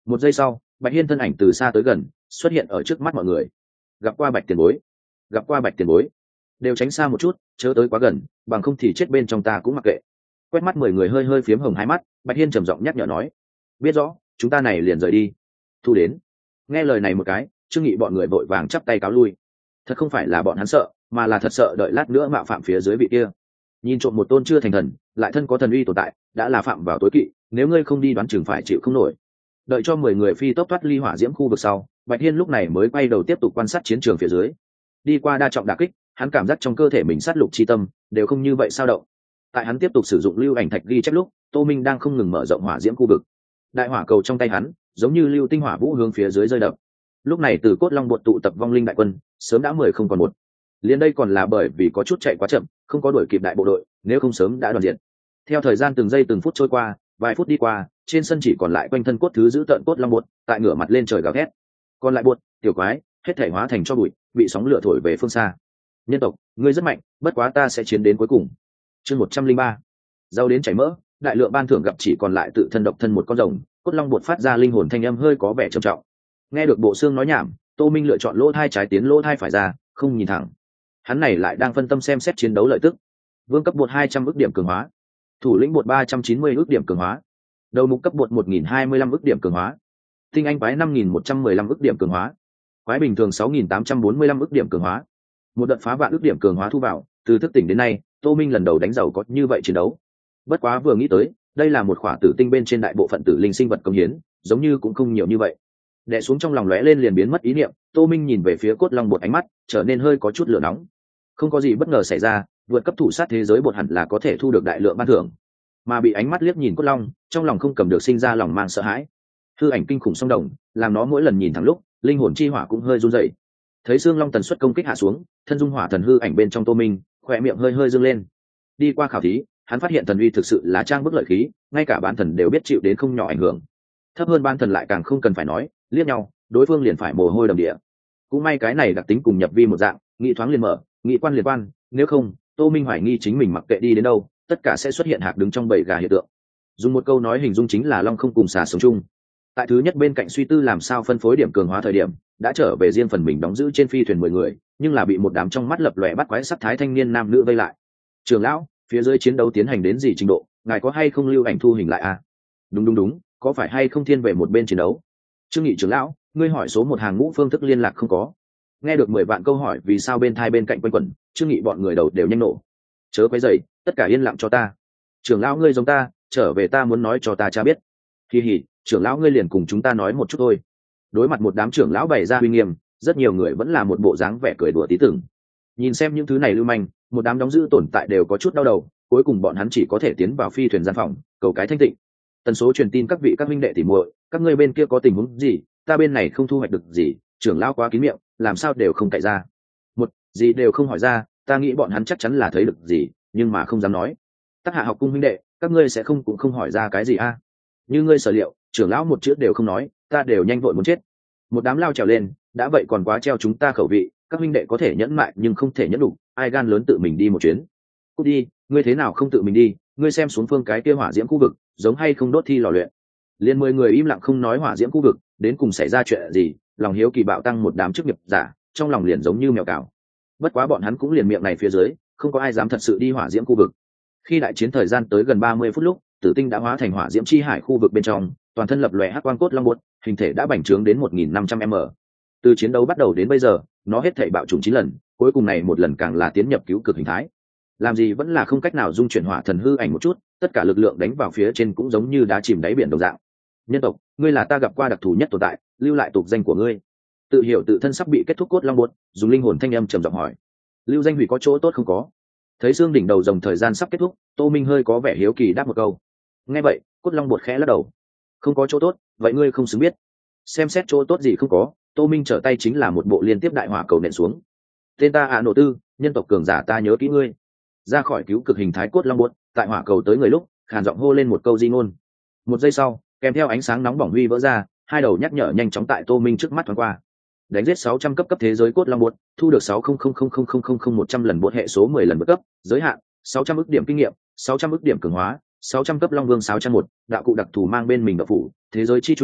Một giây sau, Bạch Hiên thân ảnh từ xa tới gần xuất hiện ở trước mắt mọi người. Gặp qua Bạch tiền bối, gặp qua Bạch tiền bối, đều tránh xa một chút, chớ tới quá gần, bằng không thì chết bên trong ta cũng mặc kệ. Quét mắt 10 người hơi hơi phiếm hồng hai mắt, Bạch Hiên trầm giọng nhắc nhở nói: biết rõ, chúng ta này liền rời đi. Thu đến. Nghe lời này một cái, Trương Nghị bọn người vội vàng chắp tay cáo lui. Thật không phải là bọn hắn sợ, mà là thật sợ đợi lát nữa mạo phạm phía dưới vị kia. Nhìn trộm một tôn chưa thành thần, lại thân có thần uy tồn tại, đã là phạm vào tối kỵ, nếu ngươi không đi đoán chừng phải chịu không nổi. Đợi cho 10 người phi tốc thoát ly hỏa diễm khu vực sau, Bạch Hiên lúc này mới quay đầu tiếp tục quan sát chiến trường phía dưới. Đi qua đa trọng đả kích, hắn cảm giác trong cơ thể mình sát lục chi tâm đều không như vậy sao động. Tại hắn tiếp tục sử dụng lưu ảnh thạch ghi chép lúc, Tô Minh đang không ngừng mở rộng hỏa diễm khu vực. Đại hỏa cầu trong tay hắn, giống như lưu tinh hỏa vũ hướng phía dưới rơi đập. Lúc này từ cốt long bột tụ tập vong linh đại quân, sớm đã 10 không còn một. Liên đây còn là bởi vì có chút chạy quá chậm, không có đuổi kịp đại bộ đội, nếu không sớm đã đoàn diện. Theo thời gian từng giây từng phút trôi qua, vài phút đi qua, trên sân chỉ còn lại quanh thân cốt thứ giữ tận cốt long bột, tại ngửa mặt lên trời gào thét. Còn lại bột, tiểu quái, hết thể hóa thành cho bụi, bị sóng lửa thổi về phương xa. Nhân tộc, ngươi rất mạnh, bất quá ta sẽ chiến đến cuối cùng. Chương 103. Giàu đến chảy mỡ, đại lượng ban thưởng gặp chỉ còn lại tự thân độc thân một con rồng, cốt long bột phát ra linh hồn thanh âm hơi có vẻ trầm trọng. Nghe được bộ xương nói nhảm, Tô Minh lựa chọn lỗ thai trái tiến lỗ thai phải ra, không nhìn thẳng. Hắn này lại đang phân tâm xem xét chiến đấu lợi tức. Vương cấp bột 200 ức điểm cường hóa, thủ lĩnh bột 390 ức điểm cường hóa, đầu mục cấp bột 1025 ức điểm cường hóa, tinh anh quái 5115 ức điểm cường hóa, quái bình thường 6845 ức điểm cường hóa. Một đợt phá vạn ức điểm cường hóa thu vào, từ thức tỉnh đến nay, Tô Minh lần đầu đánh giàu có như vậy chiến đấu. Bất quá vừa nghĩ tới, đây là một khỏa tử tinh bên trên đại bộ phận tử linh sinh vật công hiến, giống như cũng không nhiều như vậy. Đè xuống trong lòng lóe lên liền biến mất ý niệm, Tô Minh nhìn về phía cốt long bột, ánh mắt trở nên hơi có chút lửa nóng. Không có gì bất ngờ xảy ra, vượt cấp thủ sát thế giới bột hẳn là có thể thu được đại lượng ban thưởng. Mà bị ánh mắt liếc nhìn cốt long, trong lòng không cầm được sinh ra lòng mang sợ hãi. Hư ảnh kinh khủng song đồng, làm nó mỗi lần nhìn thẳng lúc, linh hồn chi hỏa cũng hơi run rẩy. Thấy xương long tần suất công kích hạ xuống, thân dung hỏa thần hư ảnh bên trong Tô Minh, khỏe miệng hơi hơi dương lên. Đi qua khảo thí, hắn phát hiện thần uy thực sự là trang bức lợi khí, ngay cả bán thần đều biết chịu đến không nhỏ ảnh hưởng. Thấp hơn ban thần lại càng không cần phải nói, liếc nhau, đối phương liền phải mồ hôi đầm địa. Cũng may cái này đặc tính cùng nhập vi một dạng, nghị thoáng liền mở, nghị quan liền quan, nếu không, Tô Minh hoài nghi chính mình mặc kệ đi đến đâu, tất cả sẽ xuất hiện hạc đứng trong bầy gà hiện tượng. Dùng một câu nói hình dung chính là long không cùng xà sống chung. Tại thứ nhất bên cạnh suy tư làm sao phân phối điểm cường hóa thời điểm, đã trở về riêng phần mình đóng giữ trên phi thuyền 10 người, nhưng là bị một đám trong mắt lập lòe bắt quái sắc thái thanh niên nam nữ vây lại. Trưởng lão, phía dưới chiến đấu tiến hành đến gì trình độ, ngài có hay không lưu ảnh thu hình lại à? Đúng, có phải hay không thiên về một bên chiến đấu? Trương Nghị trưởng lão, ngươi hỏi số một hàng ngũ phương thức liên lạc không có? Nghe được 10 vạn câu hỏi vì sao bên thai bên cạnh quanh quẩn, Trương Nghị bọn người đầu đều nhanh nổ. Chớ quấy rầy, tất cả yên lặng cho ta. Trưởng lão ngươi giống ta, trở về ta muốn nói cho ta cha biết. Kỳ hỉ, trưởng lão ngươi liền cùng chúng ta nói một chút thôi. Đối mặt một đám trưởng lão bày ra uy nghiêm, rất nhiều người vẫn là một bộ dáng vẻ cười đùa tí tưởng. Nhìn xem những thứ này lưu manh, một đám đóng giữ tồn tại đều có chút đau đầu, cuối cùng bọn hắn chỉ có thể tiến vào phi thuyền gian phòng, cầu cái thanh tịnh. Tần số truyền tin các vị các minh đệ tỉ muội, các ngươi bên kia có tình huống gì, ta bên này không thu hoạch được gì, trưởng lão quá kín miệng, làm sao đều không cậy ra. Một gì đều không hỏi ra, ta nghĩ bọn hắn chắc chắn là thấy được gì, nhưng mà không dám nói. Tác Hạ học cung minh đệ, các ngươi sẽ không cũng không hỏi ra cái gì a? Như ngươi sở liệu, trưởng lão một chữ đều không nói, ta đều nhanh vội muốn chết. Một đám lao trèo lên, đã vậy còn quá treo chúng ta khẩu vị, các minh đệ có thể nhẫn mại nhưng không thể nhẫn đủ, ai gan lớn tự mình đi một chuyến. Cút đi, ngươi thế nào không tự mình đi, ngươi xem xuống phương cái kia hỏa diễm khu vực, giống hay không đốt thi lò luyện. Liên 10 người im lặng không nói hỏa diễm khu vực, đến cùng xảy ra chuyện gì, lòng hiếu kỳ bạo tăng một đám chức nghiệp giả, trong lòng liền giống như mèo cào. Bất quá bọn hắn cũng liền miệng này phía dưới, không có ai dám thật sự đi hỏa diễm khu vực. Khi đại chiến thời gian tới gần 30 phút lúc, Tử Tinh đã hóa thành hỏa diễm chi hải khu vực bên trong, toàn thân lập lòe hắc quang cốt long bột, hình thể đã bành trướng đến 1500m. Từ chiến đấu bắt đầu đến bây giờ, nó hết thảy bạo trùng 9 lần, cuối cùng này một lần càng là tiến nhập cứu cực hình thái. Làm gì vẫn là không cách nào dung chuyển hỏa thần hư ảnh một chút, tất cả lực lượng đánh vào phía trên cũng giống như đá chìm đáy biển đồng dạng. Nhân tộc, ngươi là ta gặp qua đặc thù nhất tồn tại, lưu lại tục danh của ngươi. Tự hiểu tự thân sắp bị kết thúc cốt long bột, dùng linh hồn thanh âm trầm giọng hỏi. Lưu danh hủy có chỗ tốt không có? Thấy xương đỉnh đầu rồng thời gian sắp kết thúc, Tô Minh hơi có vẻ hiếu kỳ đáp một câu. Nghe vậy, cốt long bột khẽ lắc đầu. Không có chỗ tốt, vậy ngươi không xứng biết. Xem xét chỗ tốt gì không có, Tô Minh trở tay chính là một bộ liên tiếp đại hỏa cầu nện xuống. Tên ta nộ tư, nhân tộc cường giả ta nhớ kỹ ngươi. Ra khỏi cứu cực hình thái cốt long bột, tại hỏa cầu tới người lúc, khàn giọng hô lên một câu di ngôn. Một giây sau, kèm theo ánh sáng nóng bỏng huy vỡ ra, hai đầu nhắc nhở nhanh chóng tại Tô Minh trước mắt thoáng qua. Đánh giết 600 cấp thế giới cốt long bột, thu được 60000000100 lần bột hệ số 10 lần vượt cấp, giới hạn 600 ức điểm kinh nghiệm, 600 ức điểm cường hóa, 600 cấp long vương 601, đạo cụ đặc thù mang bên mình đạo phủ, thế giới chi trùng,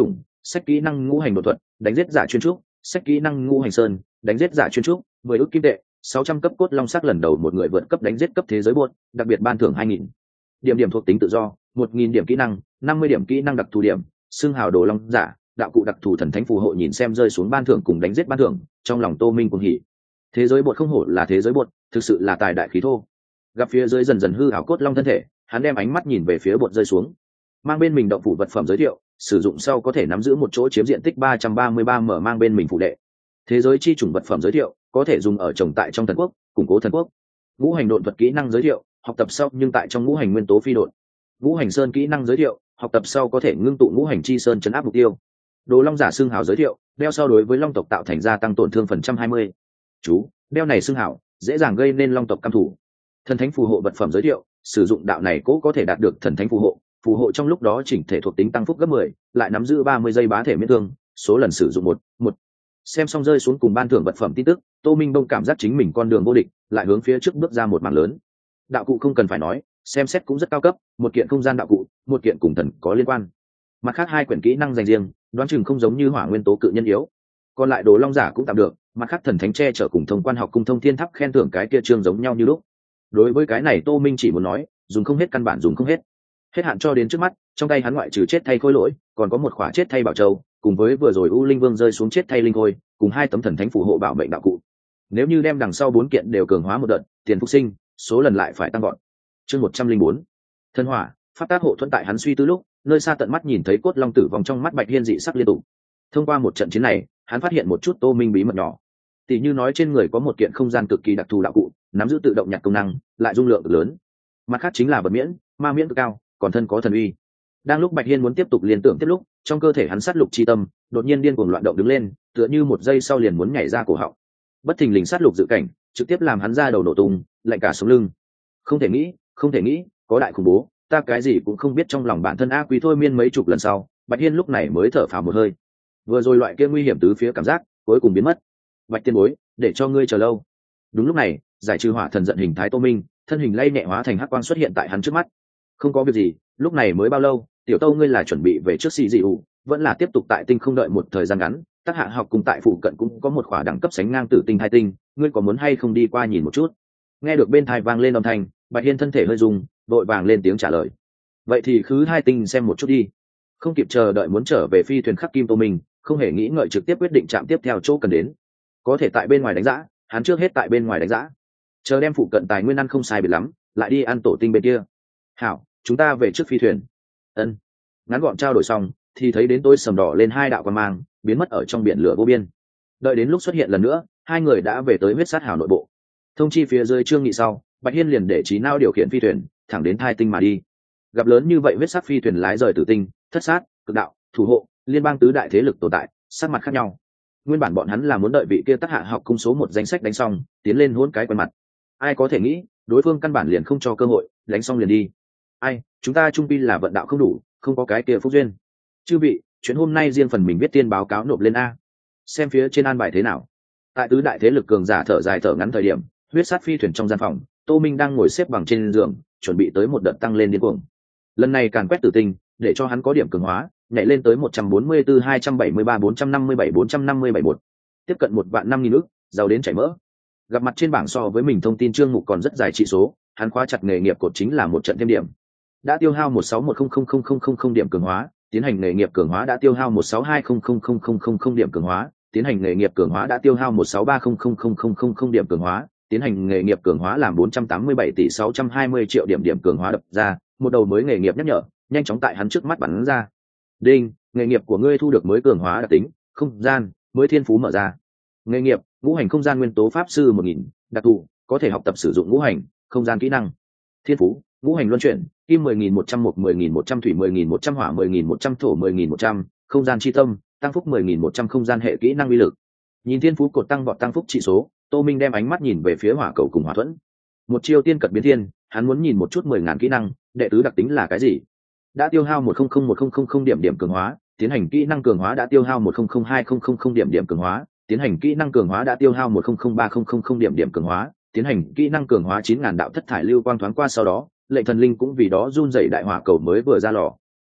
sách kỹ năng ngũ hành đột thuật, đánh giết giả chuyên trúc, sách kỹ năng ngũ hành sơn, đánh giết giả chuyên trúc, 10 ức kim tệ, 600 cấp cốt long sắc lần đầu một người vượt cấp đánh giết cấp thế giới buốt, đặc biệt ban thưởng 2000. Điểm thuộc tính tự do, 1000 điểm kỹ năng, 50 điểm kỹ năng đặc thù điểm, xưng hào đồ long giả, đạo cụ đặc thù thần thánh phù hộ nhìn xem rơi xuống ban thưởng cùng đánh giết ban thưởng, trong lòng Tô Minh cuồng hỉ. Thế giới buốt không hổ là thế giới buốt, thực sự là tài đại khí thô. Gặp phía dưới dần dần hư ảo cốt long thân thể, hắn đem ánh mắt nhìn về phía buốt rơi xuống. Mang bên mình động phủ vật phẩm giới thiệu, sử dụng sau có thể nắm giữ một chỗ chiếm diện tích 333 m mang bên mình phụ đệ. Thế giới chi chủng vật phẩm giới thiệu, có thể dùng ở trồng tại trong thần quốc, củng cố thần quốc. Ngũ hành độn thuật kỹ năng giới thiệu, học tập sau nhưng tại trong ngũ hành nguyên tố phi độn. Ngũ hành sơn kỹ năng giới thiệu, học tập sau có thể ngưng tụ ngũ hành chi sơn chấn áp mục tiêu. Đồ long giả xương hào giới thiệu, đeo sau đối với long tộc tạo thành gia tăng tổn thương phần trăm 20. Chú, đeo này xương hào dễ dàng gây nên long tộc căm thủ. Thần thánh phù hộ vật phẩm giới thiệu, sử dụng đạo này cố có thể đạt được thần thánh phù hộ trong lúc đó chỉnh thể thuộc tính tăng phúc gấp 10, lại nắm giữ 30 giây bá thể miễn thương, số lần sử dụng một. Xem xong rơi xuống cùng ban thưởng vật phẩm tin tức, Tô Minh Đông cảm giác chính mình con đường vô địch, lại hướng phía trước bước ra một mảng lớn. Đạo cụ không cần phải nói, xem xét cũng rất cao cấp, một kiện không gian đạo cụ, một kiện cùng thần có liên quan. Mặt khác hai quyển kỹ năng dành riêng, đoán chừng không giống như hỏa nguyên tố cự nhân yếu. Còn lại đồ long giả cũng tạm được, mặt khác thần thánh che chở cùng thông quan học cung thông thiên tháp khen thưởng cái kia chương giống nhau như lúc. Đối với cái này Tô Minh chỉ muốn nói, dùng không hết căn bản dùng không hết. Hết hạn cho đến trước mắt, trong tay hắn ngoại trừ chết thay khôi lỗi, còn có một khỏa chết thay bảo châu, cùng với vừa rồi U Linh Vương rơi xuống chết thay linh khôi, cùng 2 tấm thần thánh phù hộ bảo mệnh đạo cụ. Nếu như đem đằng sau 4 kiện đều cường hóa một đợt, tiền phục sinh, số lần lại phải tăng gọn. Chương 104. Thân hỏa, pháp tác hộ thuẫn tại hắn suy tư lúc, nơi xa tận mắt nhìn thấy cốt long tử vong trong mắt Bạch Hiên dị sắc liên tục. Thông qua một trận chiến này, hắn phát hiện một chút Tô Minh bí mật nhỏ. Tỷ như nói trên người có một kiện không gian cực kỳ đặc thù đạo cụ, nắm giữ tự động nhặt công năng, lại dung lượng cực lớn. Mặt khác chính là vật miễn, ma miễn cực cao, còn thân có thần uy. Đang lúc Bạch Hiên muốn tiếp tục liên tưởng tiếp lúc, trong cơ thể hắn sát lục chi tâm đột nhiên điên cuồng loạn động đứng lên, tựa như một giây sau liền muốn nhảy ra cổ họng. Bất thình lình sát lục dự cảnh, trực tiếp làm hắn ra đầu nổ tung, lạnh cả sống lưng. Không thể nghĩ, có đại khủng bố, ta cái gì cũng không biết. Trong lòng bản thân ác quý thôi miên mấy chục lần sau, Bạch Hiên lúc này mới thở phào một hơi. Vừa rồi loại kia nguy hiểm tứ phía cảm giác cuối cùng biến mất. Bạch tiên bối, để cho ngươi chờ lâu. Đúng lúc này, giải trừ hỏa thần giận hình thái Tô Minh, thân hình lay nhẹ hóa thành hắc quang xuất hiện tại hắn trước mắt. Không có việc gì, lúc này mới bao lâu, tiểu Tâu ngươi là chuẩn bị về trước xì dị ủ, vẫn là tiếp tục tại tinh không đợi một thời gian ngắn. Tác hạ học cùng tại phụ cận cũng có một khỏa đẳng cấp sánh ngang tử tinh hai tinh, ngươi có muốn hay không đi qua nhìn một chút? Nghe được bên tai vang lên âm thanh, Bạch Hiên thân thể hơi rung, vội vàng lên tiếng trả lời. Vậy thì khứ hai tinh xem một chút đi. Không kịp chờ đợi muốn trở về phi thuyền khắc kim Tô Minh, không hề nghĩ ngợi trực tiếp quyết định chạm tiếp theo chỗ cần đến. Có thể tại bên ngoài đánh giã, hắn trước hết tại bên ngoài đánh giã, chờ đem phụ cận tài nguyên ăn không sai biệt lắm, lại đi ăn tổ tinh bên kia. Hảo, chúng ta về trước phi thuyền. Ân. Ngắn gọn trao đổi xong, thì thấy đến tối sầm đỏ lên hai đạo quan mang, biến mất ở trong biển lửa vô biên. Đợi đến lúc xuất hiện lần nữa, hai người đã về tới huyết sát hào nội bộ. Thông chi phía dưới trương nghị sau, Bạch Hiên liền để trí não điều khiển phi thuyền thẳng đến thai tinh mà đi. Gặp lớn như vậy huyết sát phi thuyền lái rời tử tinh, thất sát, cực đạo, thủ hộ, liên bang tứ đại thế lực tồn tại, sắc mặt khác nhau. Nguyên bản bọn hắn là muốn đợi vị kia tác hạ học cung số một danh sách đánh xong, tiến lên hôn cái quen mặt. Ai có thể nghĩ, đối phương căn bản liền không cho cơ hội, đánh xong liền đi. Ai, chúng ta trung pi là vận đạo không đủ, không có cái kia phúc duyên. Chư vị, chuyện hôm nay riêng phần mình viết tiên báo cáo nộp lên a. Xem phía trên an bài thế nào. Tại tứ đại thế lực cường giả thở dài thở ngắn thời điểm, huyết sát phi thuyền trong gian phòng, Tô Minh đang ngồi xếp bằng trên giường, chuẩn bị tới một đợt tăng lên điên cuồng. Lần này càn quét tử tinh, để cho hắn có điểm cường hóa, nhảy lên tới 144 273 457 457 1. Tiếp cận 1.500.000 ức, giàu đến chảy mỡ. Gặp mặt trên bảng so với mình thông tin chương mục còn rất dài trị số, hắn khóa chặt nghề nghiệp cột chính là một trận thêm điểm. Đã tiêu hao 161000000 điểm cường hóa, tiến hành nghề nghiệp cường hóa đã tiêu hao 162000000 điểm cường hóa, tiến hành nghề nghiệp cường hóa đã tiêu hao 163000000 điểm cường hóa, tiến hành nghề nghiệp cường hóa làm 487 tỷ 620 triệu điểm cường hóa đập ra, một đầu mới nghề nghiệp nhắc nhở, nhanh chóng tại hắn trước mắt bắn ra. Đinh, nghề nghiệp của ngươi thu được mới cường hóa đặc tính, không gian, mới thiên phú mở ra. Nghề nghiệp, ngũ hành không gian nguyên tố pháp sư 1000, đặc thù, có thể học tập sử dụng ngũ hành không gian kỹ năng. Thiên phú, ngũ hành luân chuyển, kim 10.100 mộc 10.100 thủy 10.100 hỏa 10.100 thổ 10.100, không gian chi tâm, tăng phúc 10.100 không gian hệ kỹ năng uy lực. Nhìn thiên phú cột tăng vọt tăng phúc trị số, Tô Minh đem ánh mắt nhìn về phía hỏa cầu cùng hỏa thuẫn. Một chiêu tiên cật biến thiên, hắn muốn nhìn một chút 10.000 kỹ năng, đệ tứ đặc tính là cái gì? Đã tiêu hao 1001000 điểm cường hóa, tiến hành kỹ năng cường hóa đã tiêu hao 100200 điểm cường hóa, tiến hành kỹ năng cường hóa đã tiêu hao 100300 điểm cường hóa, tiến hành kỹ năng cường hóa 9000 đạo thất thải lưu quang thoáng qua sau đó, lệnh thần linh cũng vì đó run rẩy đại hỏa cầu mới vừa ra lò.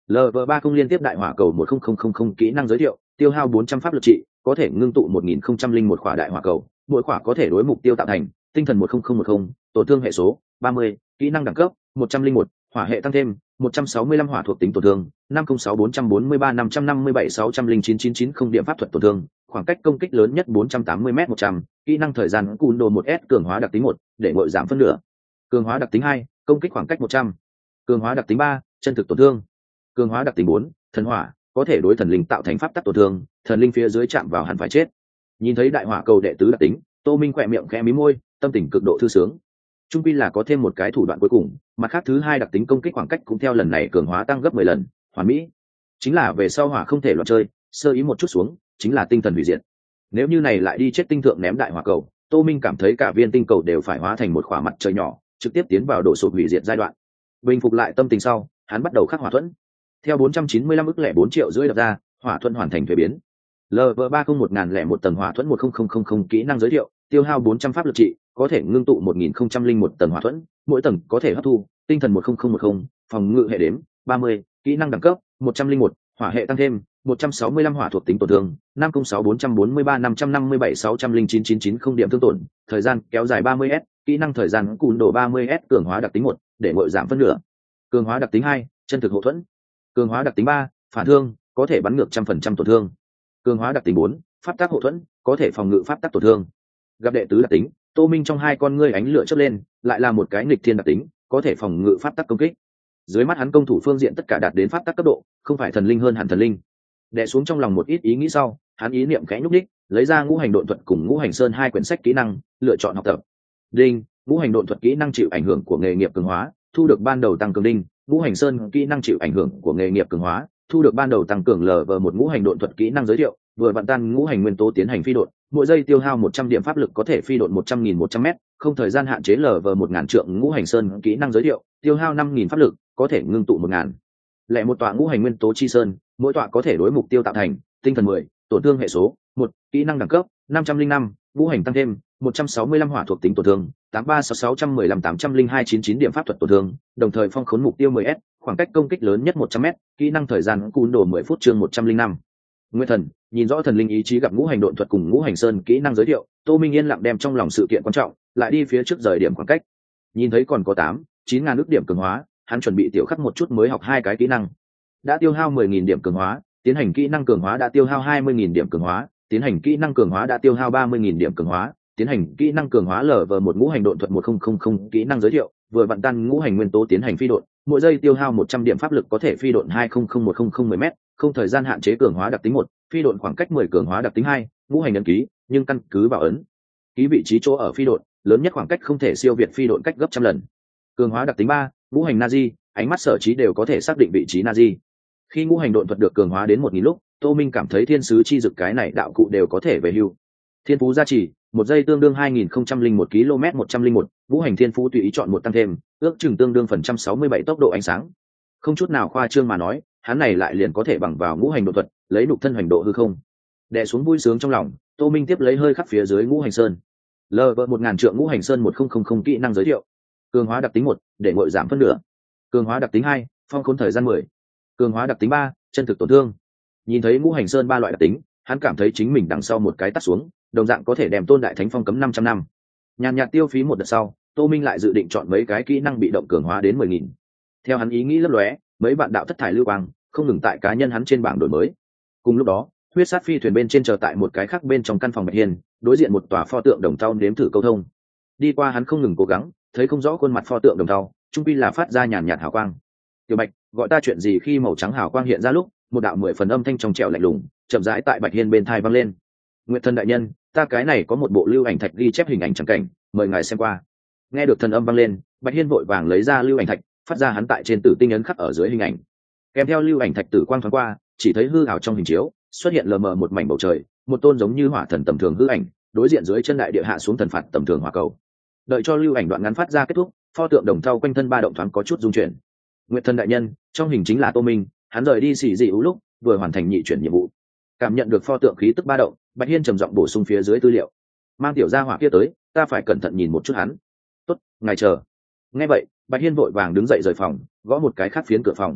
LV3 không liên tiếp đại hỏa cầu 1000 kỹ năng giới thiệu, tiêu hao 400 pháp lực trị, có thể ngưng tụ 1001 quả đại hỏa cầu, mỗi quả có thể đối mục tiêu tạo thành, tinh thần 10010, tổn thương hệ số 30, kỹ năng đẳng cấp 101, hỏa hệ tăng thêm 165 hỏa thuộc tính tổn thương, 506443 557 609990 điểm pháp thuật tổn thương, khoảng cách công kích lớn nhất 480m 100, kỹ năng thời gian cùn đồ 1S cường hóa đặc tính 1, để ngội giảm phân nửa. Cường hóa đặc tính 2, công kích khoảng cách 100. Cường hóa đặc tính 3, chân thực tổn thương. Cường hóa đặc tính 4, thần hỏa, có thể đối thần linh tạo thành pháp tắc tổn thương, thần linh phía dưới chạm vào hẳn phải chết. Nhìn thấy đại hỏa cầu đệ tứ đặc tính, Tô Minh khẽ miệng khẽ mí môi, tâm tình cực độ thư sướng. Trung quy là có thêm một cái thủ đoạn cuối cùng, mặt khác thứ hai đặc tính công kích khoảng cách cũng theo lần này cường hóa tăng gấp 10 lần, hoàn mỹ. Chính là về sau hỏa không thể loạn chơi, sơ ý một chút xuống, chính là tinh thần hủy diệt. Nếu như này lại đi chết tinh thượng ném đại hỏa cầu, Tô Minh cảm thấy cả viên tinh cầu đều phải hóa thành một khỏa mặt trời nhỏ, trực tiếp tiến vào đổ sụp hủy diệt giai đoạn. Bình phục lại tâm tình sau, hắn bắt đầu khắc hỏa thuẫn. Theo 495 ức lẻ 4 triệu rưỡi đập ra, hỏa thuẫn hoàn thành thuế biến. LV301 tầng hỏa thuẫn 10000 kỹ năng giới thiệu, tiêu hao 400 pháp lực trị, có thể ngưng tụ 1001 tầng hỏa thuẫn, mỗi tầng có thể hấp thu tinh thần 10010, phòng ngự hệ đếm 30, kỹ năng đẳng cấp 101, hỏa hệ tăng thêm 165 hỏa thuộc tính tổn thương, 506443 557 609990 điểm thương tổn, thời gian kéo dài 30s, kỹ năng thời gian cùn độ 30s cường hóa đặc tính 1, để ngội giảm phân nửa. Cường hóa đặc tính 2, chân thực hộ thuẫn. Cường hóa đặc tính 3, phản thương, có thể bắn ngược 100% tổn thương. Cường hóa đặc tính 4, pháp tắc hộ thuẫn, có thể phòng ngự pháp tắc tổn thương. Gặp đệ tứ đặc tính, Tô Minh trong hai con ngươi ánh lửa chớp lên, lại là một cái nghịch thiên đặc tính, có thể phòng ngự pháp tắc công kích. Dưới mắt hắn công thủ phương diện tất cả đạt đến pháp tắc cấp độ, không phải thần linh hơn hẳn thần linh. Đè xuống trong lòng một ít ý nghĩ sau, hắn ý niệm khẽ nhúc nhích, lấy ra ngũ hành độn thuật cùng ngũ hành sơn hai quyển sách kỹ năng, lựa chọn học tập. Đinh, ngũ hành độn thuật kỹ năng chịu ảnh hưởng của nghề nghiệp cường hóa, thu được ban đầu tăng cường đinh. Ngũ hành sơn kỹ năng chịu ảnh hưởng của nghề nghiệp cường hóa, thu được ban đầu tăng cường LV1 ngũ hành độn thuật kỹ năng giới thiệu, vừa vặn tan ngũ hành nguyên tố tiến hành phi độn, mỗi giây tiêu hao 100 điểm pháp lực có thể phi độn 100.100m, không thời gian hạn chế LV1000 trượng ngũ hành sơn kỹ năng giới thiệu, tiêu hao 5000 pháp lực, có thể ngưng tụ 1000. Lẻ một tọa ngũ hành nguyên tố chi sơn, mỗi tọa có thể đối mục tiêu tạo thành, tinh thần 10, tổn thương hệ số 1, kỹ năng đẳng cấp 505, ngũ hành tăng thêm 165 hỏa thuộc tính tổn thương, 83615802999 điểm pháp thuật tổn thương, đồng thời phong khốn mục tiêu 10s, khoảng cách công kích lớn nhất 100m, kỹ năng thời gian cùn đồ 10 phút chương 105. Nguyên thần, nhìn rõ thần linh ý chí gặp ngũ hành độn thuật cùng ngũ hành sơn kỹ năng giới thiệu, Tô Minh yên lặng đem trong lòng sự kiện quan trọng, lại đi phía trước rời điểm khoảng cách. Nhìn thấy còn có 9 ngàn ước điểm cường hóa, hắn chuẩn bị tiểu khắc một chút mới học hai cái kỹ năng. Đã tiêu hao 10.000 điểm cường hóa, tiến hành kỹ năng cường hóa đã tiêu hao 20.000 điểm cường hóa, tiến hành kỹ năng cường hóa đã tiêu hao 30.000 điểm cường hóa, tiến hành kỹ năng cường hóa LV1 ngũ hành độn thuật 1000 kỹ năng giới thiệu, vừa vặn tăng ngũ hành nguyên tố tiến hành phi độn, mỗi giây tiêu hao 100 điểm pháp lực có thể phi độn 20010010m, không thời gian hạn chế cường hóa đặc tính 1, phi độn khoảng cách 10 cường hóa đặc tính 2, ngũ hành ấn ký, nhưng căn cứ vào ấn ký vị trí chỗ ở phi độn, lớn nhất khoảng cách không thể siêu việt phi độn cách gấp trăm lần. Cường hóa đặc tính 3, ngũ hành Nazi, ánh mắt sở trí đều có thể xác định vị trí Nazi. Khi ngũ hành độn thuật được cường hóa đến 1000 lúc, Tô Minh cảm thấy thiên sứ chi dực cái này đạo cụ đều có thể về hưu. Thiên phú gia trì, một giây tương đương 2001 km 101, ngũ hành thiên phú tùy ý chọn một tăng thêm, ước chừng tương đương phần trăm 67 tốc độ ánh sáng. Không chút nào khoa trương mà nói, hắn này lại liền có thể bằng vào ngũ hành độ thuật, lấy đục thân hành độ hư không. Đè xuống vui sướng trong lòng, Tô Minh tiếp lấy hơi khắc phía dưới ngũ hành sơn. LV1000 trượng ngũ hành sơn 1000 kỹ năng giới thiệu. Cường hóa đặc tính 1, để ngội giảm phân nửa. Cường hóa đặc tính 2, phong khốn thời gian 10. Cường hóa đặc tính 3, chân thực tổn thương. Nhìn thấy ngũ hành sơn ba loại đặc tính, hắn cảm thấy chính mình đằng sau một cái tắt xuống, đồng dạng có thể đem Tôn Đại Thánh phong cấm 500 năm. Nhàn nhạt tiêu phí một đợt sau, Tô Minh lại dự định chọn mấy cái kỹ năng bị động cường hóa đến 10.000. Theo hắn ý nghĩ lấp lóe, mấy bạn đạo thất thải lưu quang không ngừng tại cá nhân hắn trên bảng đổi mới. Cùng lúc đó, huyết sát phi thuyền bên trên chờ tại một cái khác bên trong căn phòng Bạch Hiên, đối diện một tòa pho tượng đồng thau nếm thử câu thông. Đi qua hắn không ngừng cố gắng, thấy không rõ khuôn mặt pho tượng đồng thau, trung pi là phát ra nhàn nhạt hào quang. Tiểu Bạch, gọi ta chuyện gì? Khi màu trắng hào quang hiện ra lúc, một đạo 10 phần âm thanh trong trẻo lạnh lùng, chậm rãi tại Bạch Hiên bên tai vang lên. Nguyệt Thần đại nhân, ta cái này có một bộ lưu ảnh thạch ghi chép hình ảnh chẳng cảnh, mời ngài xem qua. Nghe được thần âm vang lên, Bạch Hiên vội vàng lấy ra lưu ảnh thạch, phát ra hắn tại trên tử tinh ấn khắc ở dưới hình ảnh. Kèm theo lưu ảnh thạch tử quang thoáng qua, chỉ thấy hư ảo trong hình chiếu xuất hiện lờ mờ một mảnh bầu trời, một tôn giống như hỏa thần tầm thường hư ảnh, đối diện dưới chân đại địa hạ xuống thần phạt tầm thường hỏa cầu. Đợi cho lưu ảnh đoạn ngắn phát ra kết thúc, pho tượng đồng thau quanh thân ba động thoáng có chút rung chuyển. Nguyệt Thần đại nhân, trong hình chính là Tô Minh, hắn rời đi xỉ dị ú lúc vừa hoàn thành nhị chuyển nhiệm vụ. Cảm nhận được pho tượng khí tức ba động, Bạch Hiên trầm giọng bổ sung phía dưới tư liệu. Mang tiểu gia hỏa kia tới, ta phải cẩn thận nhìn một chút hắn. Tốt, ngài chờ. Nghe vậy, Bạch Hiên vội vàng đứng dậy rời phòng, gõ một cái khác phiến cửa phòng.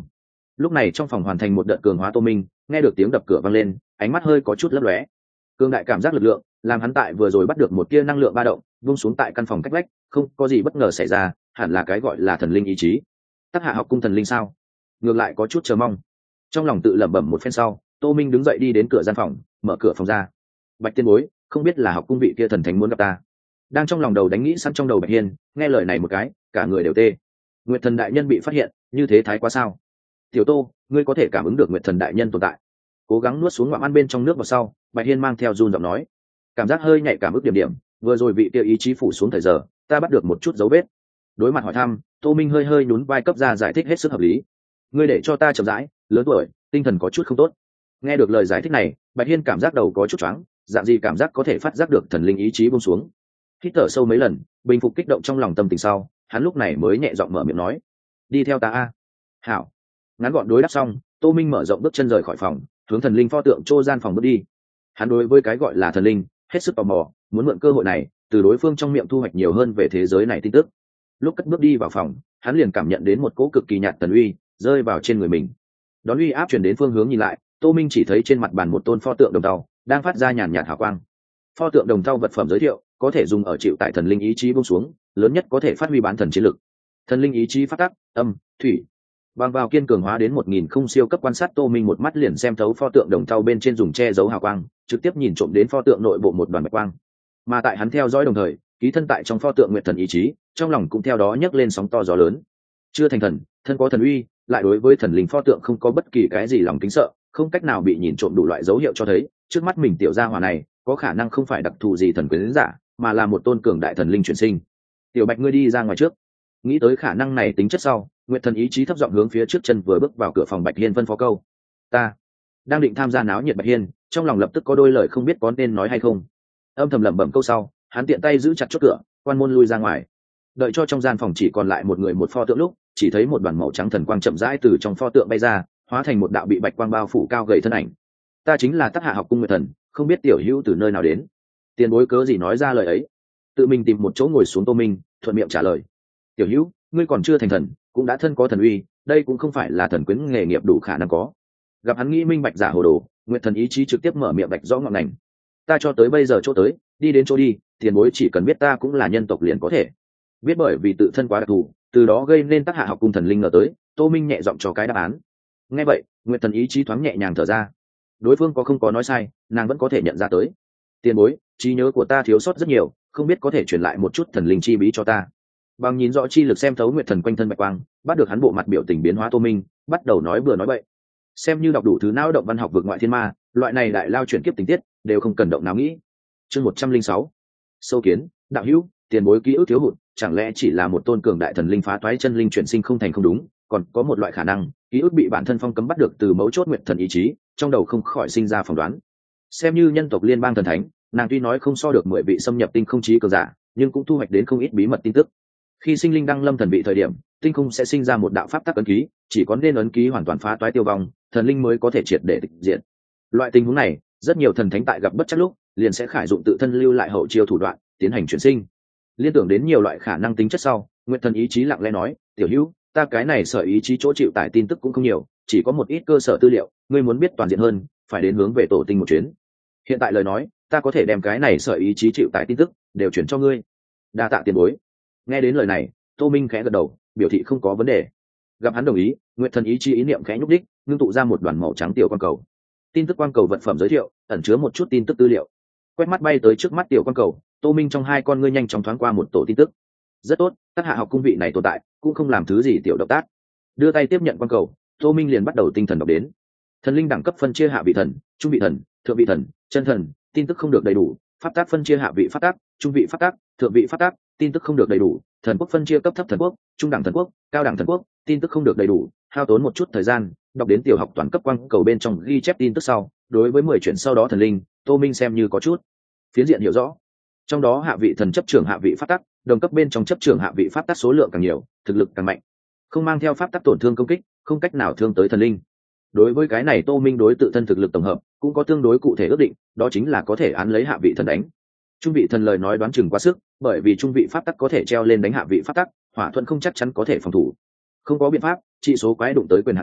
Lúc này trong phòng hoàn thành một đợt cường hóa Tô Minh nghe được tiếng đập cửa vang lên, ánh mắt hơi có chút lấp lóe. Cường đại cảm giác lực lượng làm hắn tại vừa rồi bắt được một tia năng lượng ba động vung xuống tại căn phòng cách vách, không có gì bất ngờ xảy ra, hẳn là cái gọi là thần linh ý chí. Tắc Hạ học cung thần linh sao? Ngược lại có chút chờ mong. Trong lòng tự lẩm bẩm một phen sau, Tô Minh đứng dậy đi đến cửa gian phòng, mở cửa phòng ra. Bạch tiên bối, không biết là học cung vị kia thần thánh muốn gặp ta. Đang trong lòng đầu đánh nghĩ sẵn trong đầu Bạch Hiên, nghe lời này một cái, cả người đều tê. Nguyệt thần đại nhân bị phát hiện, như thế thái quá sao? Tiểu Tô, ngươi có thể cảm ứng được Nguyệt thần đại nhân tồn tại. Cố gắng nuốt xuống ngoạm ăn bên trong nước vào sau, Bạch Hiên mang theo run giọng nói, cảm giác hơi nhạy cảm ức điểm điểm, vừa rồi vị kia ý chí phủ xuống thời giờ, ta bắt được một chút dấu vết. Đối mặt hỏi thăm, Tô Minh hơi hơi nhún vai cấp ra giải thích hết sức hợp lý. Ngươi để cho ta chậm rãi, lớn tuổi, tinh thần có chút không tốt. Nghe được lời giải thích này, Bạch Hiên cảm giác đầu có chút choáng, dạng gì cảm giác có thể phát giác được thần linh ý chí buông xuống. Hít thở sâu mấy lần, bình phục kích động trong lòng tâm tình sau, hắn lúc này mới nhẹ giọng mở miệng nói, đi theo ta a. Hảo. Ngắn gọn đối đáp xong, Tô Minh mở rộng bước chân rời khỏi phòng, hướng thần linh pho tượng trô gian phòng bước đi. Hắn đối với cái gọi là thần linh hết sức tò mò, muốn mượn cơ hội này từ đối phương trong miệng thu hoạch nhiều hơn về thế giới này tin tức. Lúc cất bước đi vào phòng, hắn liền cảm nhận đến một cỗ cực kỳ nhạt thần uy rơi vào trên người mình. Đón uy áp chuyển đến phương hướng nhìn lại, Tô Minh chỉ thấy trên mặt bàn một tôn pho tượng đồng tàu đang phát ra nhàn nhạt hào quang. Pho tượng đồng tàu vật phẩm giới thiệu, có thể dùng ở chịu tại thần linh ý chí buông xuống, lớn nhất có thể phát huy bán thần chiến lực. Thần linh ý chí phát tác, âm, thủy. Bằng vào kiên cường hóa đến 1000 không siêu cấp quan sát, Tô Minh một mắt liền xem thấu pho tượng đồng tàu bên trên dùng che giấu hào quang, trực tiếp nhìn trộm đến pho tượng nội bộ một đoàn bạch quang. Mà tại hắn theo dõi đồng thời, ký thân tại trong pho tượng nguyệt thần ý chí, trong lòng cũng theo đó nhấc lên sóng to gió lớn. Chưa thành thần, thân có thần uy, lại đối với thần linh pho tượng không có bất kỳ cái gì lòng kính sợ, không cách nào bị nhìn trộm, đủ loại dấu hiệu cho thấy, trước mắt mình tiểu gia hỏa này, có khả năng không phải đặc thù gì thần quyến giả, mà là một tôn cường đại thần linh chuyển sinh. Tiểu Bạch, ngươi đi ra ngoài trước. Nghĩ tới khả năng này tính chất sau, nguyệt thần ý chí thấp giọng hướng phía trước chân vừa bước vào cửa phòng Bạch Hiên phân phó câu, ta đang định tham gia náo nhiệt. Bạch Hiên trong lòng lập tức có đôi lời không biết có nên nói hay không, âm thầm lẩm bẩm câu sau, hắn tiện tay giữ chặt chốt cửa, quan môn lui ra ngoài. Đợi cho trong gian phòng chỉ còn lại một người một pho tượng lúc, chỉ thấy một đoàn màu trắng thần quang chậm rãi từ trong pho tượng bay ra, hóa thành một đạo bị bạch quang bao phủ cao gầy thân ảnh. Ta chính là Tắc Hạ học cung nguyệt thần, không biết tiểu hữu từ nơi nào đến. Tiền bối cớ gì nói ra lời ấy? Tự mình tìm một chỗ ngồi xuống, Tô Minh thuận miệng trả lời, tiểu hữu, ngươi còn chưa thành thần, cũng đã thân có thần uy, đây cũng không phải là thần quyến nghề nghiệp đủ khả năng có. Gặp hắn nghĩ minh bạch giả hồ đồ, nguyệt thần ý chí trực tiếp mở miệng bạch rõ ngọn ngành. Ta cho tới bây giờ chỗ tới, đi đến chỗ đi, tiền bối chỉ cần biết ta cũng là nhân tộc liền có thể. Biết bởi vì tự thân quá đặc thù, từ đó gây nên Tắc Hạ học cung thần linh ngờ tới, Tô Minh nhẹ giọng cho cái đáp án. Nghe vậy, nguyệt thần ý chí thoáng nhẹ nhàng thở ra. Đối phương có không có nói sai, nàng vẫn có thể nhận ra tới. Tiền bối, trí nhớ của ta thiếu sót rất nhiều, không biết có thể truyền lại một chút thần linh chi bí cho ta. Bằng nhìn rõ chi lực xem thấu nguyệt thần quanh thân bạch quang, bắt được hắn bộ mặt biểu tình biến hóa, Tô Minh bắt đầu nói bừa nói bậy. Xem như đọc đủ thứ não động văn học vượt ngoại thiên ma, loại này đại lao chuyển kiếp tình tiết đều không cần động não nghĩ. Chương 106. Sâu kiến, đạo hữu, tiền bối ký ức thiếu hụt, chẳng lẽ chỉ là một tôn cường đại thần linh phá toái chân linh chuyển sinh không thành không đúng, còn có một loại khả năng, ký ức bị bản thân phong cấm bắt được từ mấu chốt nguyệt thần ý chí, trong đầu không khỏi sinh ra phỏng đoán. Xem như nhân tộc liên bang thần thánh, nàng tuy nói không so được 10 vị xâm nhập tinh không chí cường giả, nhưng cũng thu hoạch đến không ít bí mật tin tức. Khi sinh linh đăng lâm thần vị thời điểm, tinh không sẽ sinh ra một đạo pháp tắc ấn ký, chỉ có nên ấn ký hoàn toàn phá toái tiêu vong, thần linh mới có thể triệt để tịch diệt. Loại tình huống này, rất nhiều thần thánh tại gặp bất trắc lúc, liền sẽ khải dụng tự thân lưu lại hậu chiêu thủ đoạn, tiến hành chuyển sinh. Liên tưởng đến nhiều loại khả năng tính chất sau, nguyệt thần ý chí lặng lẽ nói, tiểu hữu, ta cái này sở ý chí chỗ chịu tải tin tức cũng không nhiều, chỉ có một ít cơ sở tư liệu, ngươi muốn biết toàn diện hơn, phải đến hướng về tổ tinh một chuyến. Hiện tại lời nói, ta có thể đem cái này sở ý chí chịu tải tin tức đều chuyển cho ngươi. Đa tạ tiền bối. Nghe đến lời này, Tô Minh khẽ gật đầu, biểu thị không có vấn đề. Gặp hắn đồng ý, nguyệt thần ý chí ý niệm khẽ nhúc đích, ngưng tụ ra một đoàn màu trắng tiểu quang cầu. Tin tức quang cầu vật phẩm giới thiệu, ẩn chứa một chút tin tức tư liệu. Quét mắt bay tới trước mắt tiểu quang cầu, Tô Minh trong hai con ngươi nhanh chóng thoáng qua một tổ tin tức. Rất tốt, Tắc Hạ học cung vị này tồn tại, cũng không làm thứ gì tiểu động tác. Đưa tay tiếp nhận quang cầu, Tô Minh liền bắt đầu tinh thần đọc đến. Thần linh đẳng cấp phân chia hạ vị thần, trung vị thần, thượng vị thần, chân thần, tin tức không được đầy đủ. Pháp tác phân chia hạ vị pháp tác, trung vị pháp tác, thượng vị pháp tác, tin tức không được đầy đủ. Thần quốc phân chia cấp thấp thần quốc, trung đẳng thần quốc, cao đẳng thần quốc, tin tức không được đầy đủ. Hao tốn một chút thời gian, đọc đến tiểu học toàn cấp quang cầu bên trong ghi chép tin tức sau, đối với 10 chuyện sau đó thần linh, Tô Minh xem như có chút phiến diện hiểu rõ. Trong đó hạ vị thần chấp trưởng hạ vị pháp tắc, đồng cấp bên trong chấp trưởng hạ vị pháp tắc số lượng càng nhiều, thực lực càng mạnh. Không mang theo pháp tắc tổn thương công kích, không cách nào thương tới thần linh. Đối với cái này Tô Minh đối tự thân thực lực tổng hợp cũng có tương đối cụ thể ước định, đó chính là có thể án lấy hạ vị thần đánh. Trung vị thần lời nói đoán chừng quá sức, bởi vì trung vị pháp tắc có thể treo lên đánh hạ vị pháp tắc, hỏa thuận không chắc chắn có thể phòng thủ. Không có biện pháp, trị số quái đụng tới quyền hạn quái,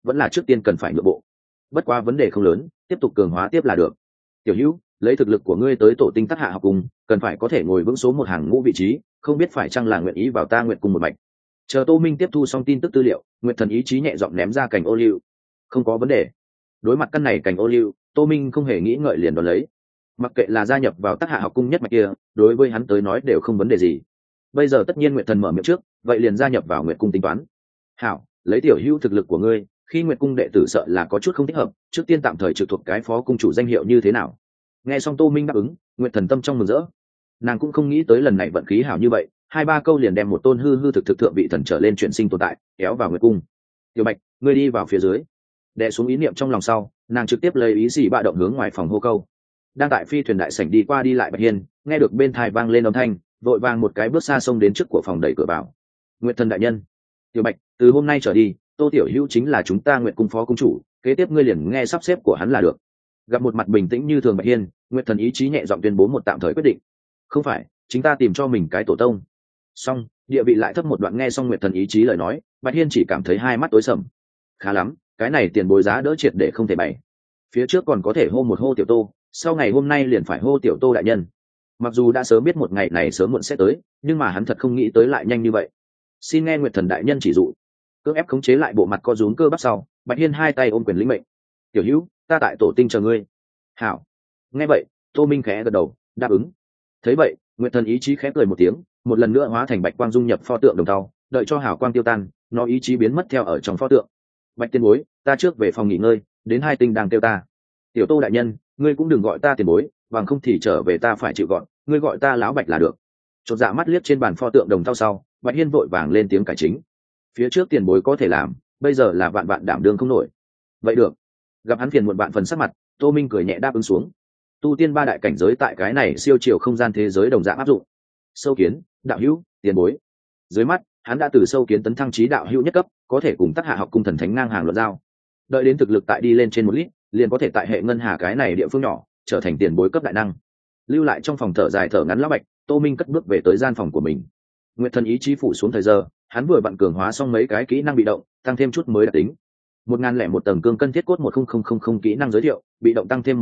vẫn là trước tiên cần phải nhượng bộ. Bất quá vấn đề không lớn, tiếp tục cường hóa tiếp là được. Tiểu Hữu, lấy thực lực của ngươi tới tổ tinh Tắc Hạ học cùng, cần phải có thể ngồi vững số một hàng ngũ vị trí, không biết phải chăng là nguyện ý vào ta nguyện cùng một mạch. Chờ Tô Minh tiếp thu xong tin tức tư liệu, Nguyệt Thần ý chí nhẹ giọng ném ra cành ô liu. Không có vấn đề. Đối mặt căn này cành ô liu, Tô Minh không hề nghĩ ngợi liền đón lấy. Mặc kệ là gia nhập vào Tắc Hạ học cung nhất mạch kia, đối với hắn tới nói đều không vấn đề gì. Bây giờ tất nhiên Nguyệt Thần mở miệng trước, vậy liền gia nhập vào Nguyệt cung tính toán. Hảo, lấy Tiểu Hữu thực lực của ngươi, khi Nguyệt cung đệ tử sợ là có chút không thích hợp, trước tiên tạm thời trực thuộc cái phó cung chủ danh hiệu như thế nào? Nghe xong Tô Minh đáp ứng, Nguyệt Thần tâm trong mừng rỡ. Nàng cũng không nghĩ tới lần này vận khí hảo như vậy, 2-3 câu liền đem một tôn hư thực thượng vị thần trở lên chuyển sinh tồn tại kéo vào Nguyệt cung. Tiểu Bạch, ngươi đi vào phía dưới. Đè xuống ý niệm trong lòng sau, nàng trực tiếp lấy ý xì bạ động hướng ngoài phòng hô câu. Đang tại phi thuyền đại sảnh đi qua đi lại Bạch Hiên, nghe được bên tai vang lên âm thanh, vội vàng một cái bước xa xông đến trước của phòng đẩy cửa vào. Nguyệt Thần đại nhân, Tiểu Bạch, từ hôm nay trở đi, Tô Tiểu Hữu chính là chúng ta Nguyệt cung phó cung chủ, kế tiếp ngươi liền nghe sắp xếp của hắn là được. Gặp một mặt bình tĩnh như thường Bạch Hiên, Nguyệt Thần ý chí nhẹ giọng tuyên bố một tạm thời quyết định. Không phải, chính ta tìm cho mình cái tổ tông. Xong, địa vị lại thấp một đoạn, nghe xong Nguyệt Thần ý chí lời nói, Bạch Hiên chỉ cảm thấy hai mắt tối sầm. Khá lắm, cái này tiền bối giá đỡ triệt để không thể bày. Phía trước còn có thể hô một hô Tiểu Tô, sau ngày hôm nay liền phải hô Tiểu Tô đại nhân. Mặc dù đã sớm biết một ngày này sớm muộn sẽ tới, nhưng mà hắn thật không nghĩ tới lại nhanh như vậy. Xin nghe Nguyệt Thần đại nhân chỉ dụ. Cưỡng ép khống chế lại bộ mặt co rúm cơ bắp sau, Bạch Hiên hai tay ôm quyền lĩnh mệnh. Tiểu Hữu, ta tại tổ tinh chờ ngươi. Hảo. Nghe vậy, Tô Minh khẽ gật đầu, đáp ứng. Thấy vậy, Nguyệt Thần ý chí khẽ cười một tiếng, một lần nữa hóa thành bạch quang dung nhập pho tượng đồng thau, đợi cho hào quang tiêu tan, nó ý chí biến mất theo ở trong pho tượng. Bạch tiền bối, ta trước về phòng nghỉ ngơi, đến hai tinh đang kêu ta. Tiểu Tô đại nhân, ngươi cũng đừng gọi ta tiền bối, bằng không thì trở về ta phải chịu gọi, ngươi gọi ta lão Bạch là được. Chột dạ mắt liếc trên bàn pho tượng đồng thau sau, Bạch Hiên vội vàng lên tiếng cải chính. Phía trước tiền bối có thể làm, bây giờ là vạn vạn đảm đương không nổi. Vậy được. Gặp hắn phiền muộn bạn phần sắc mặt, Tô Minh cười nhẹ đáp ứng xuống. Tu tiên ba đại cảnh giới tại cái này siêu chiều không gian thế giới đồng dạng áp dụng. Sâu kiến, đạo hữu, tiền bối. Dưới mắt, hắn đã từ sâu kiến tấn thăng trí đạo hữu nhất cấp, có thể cùng Tắc Hạ học cung thần thánh ngang hàng luận giao. Đợi đến thực lực tại đi lên trên một lít, liền có thể tại hệ ngân hà cái này địa phương nhỏ, trở thành tiền bối cấp đại năng. Lưu lại trong phòng thở dài thở ngắn lão Bạch, Tô Minh cất bước về tới gian phòng của mình. Nguyệt Thần ý chí phủ xuống thời giờ, hắn vừa vặn cường hóa xong mấy cái kỹ năng bị động, tăng thêm chút mới đặc tính. 1001 tầng cương cân thiết cốt 10000 kỹ năng giới thiệu, bị động tăng thêm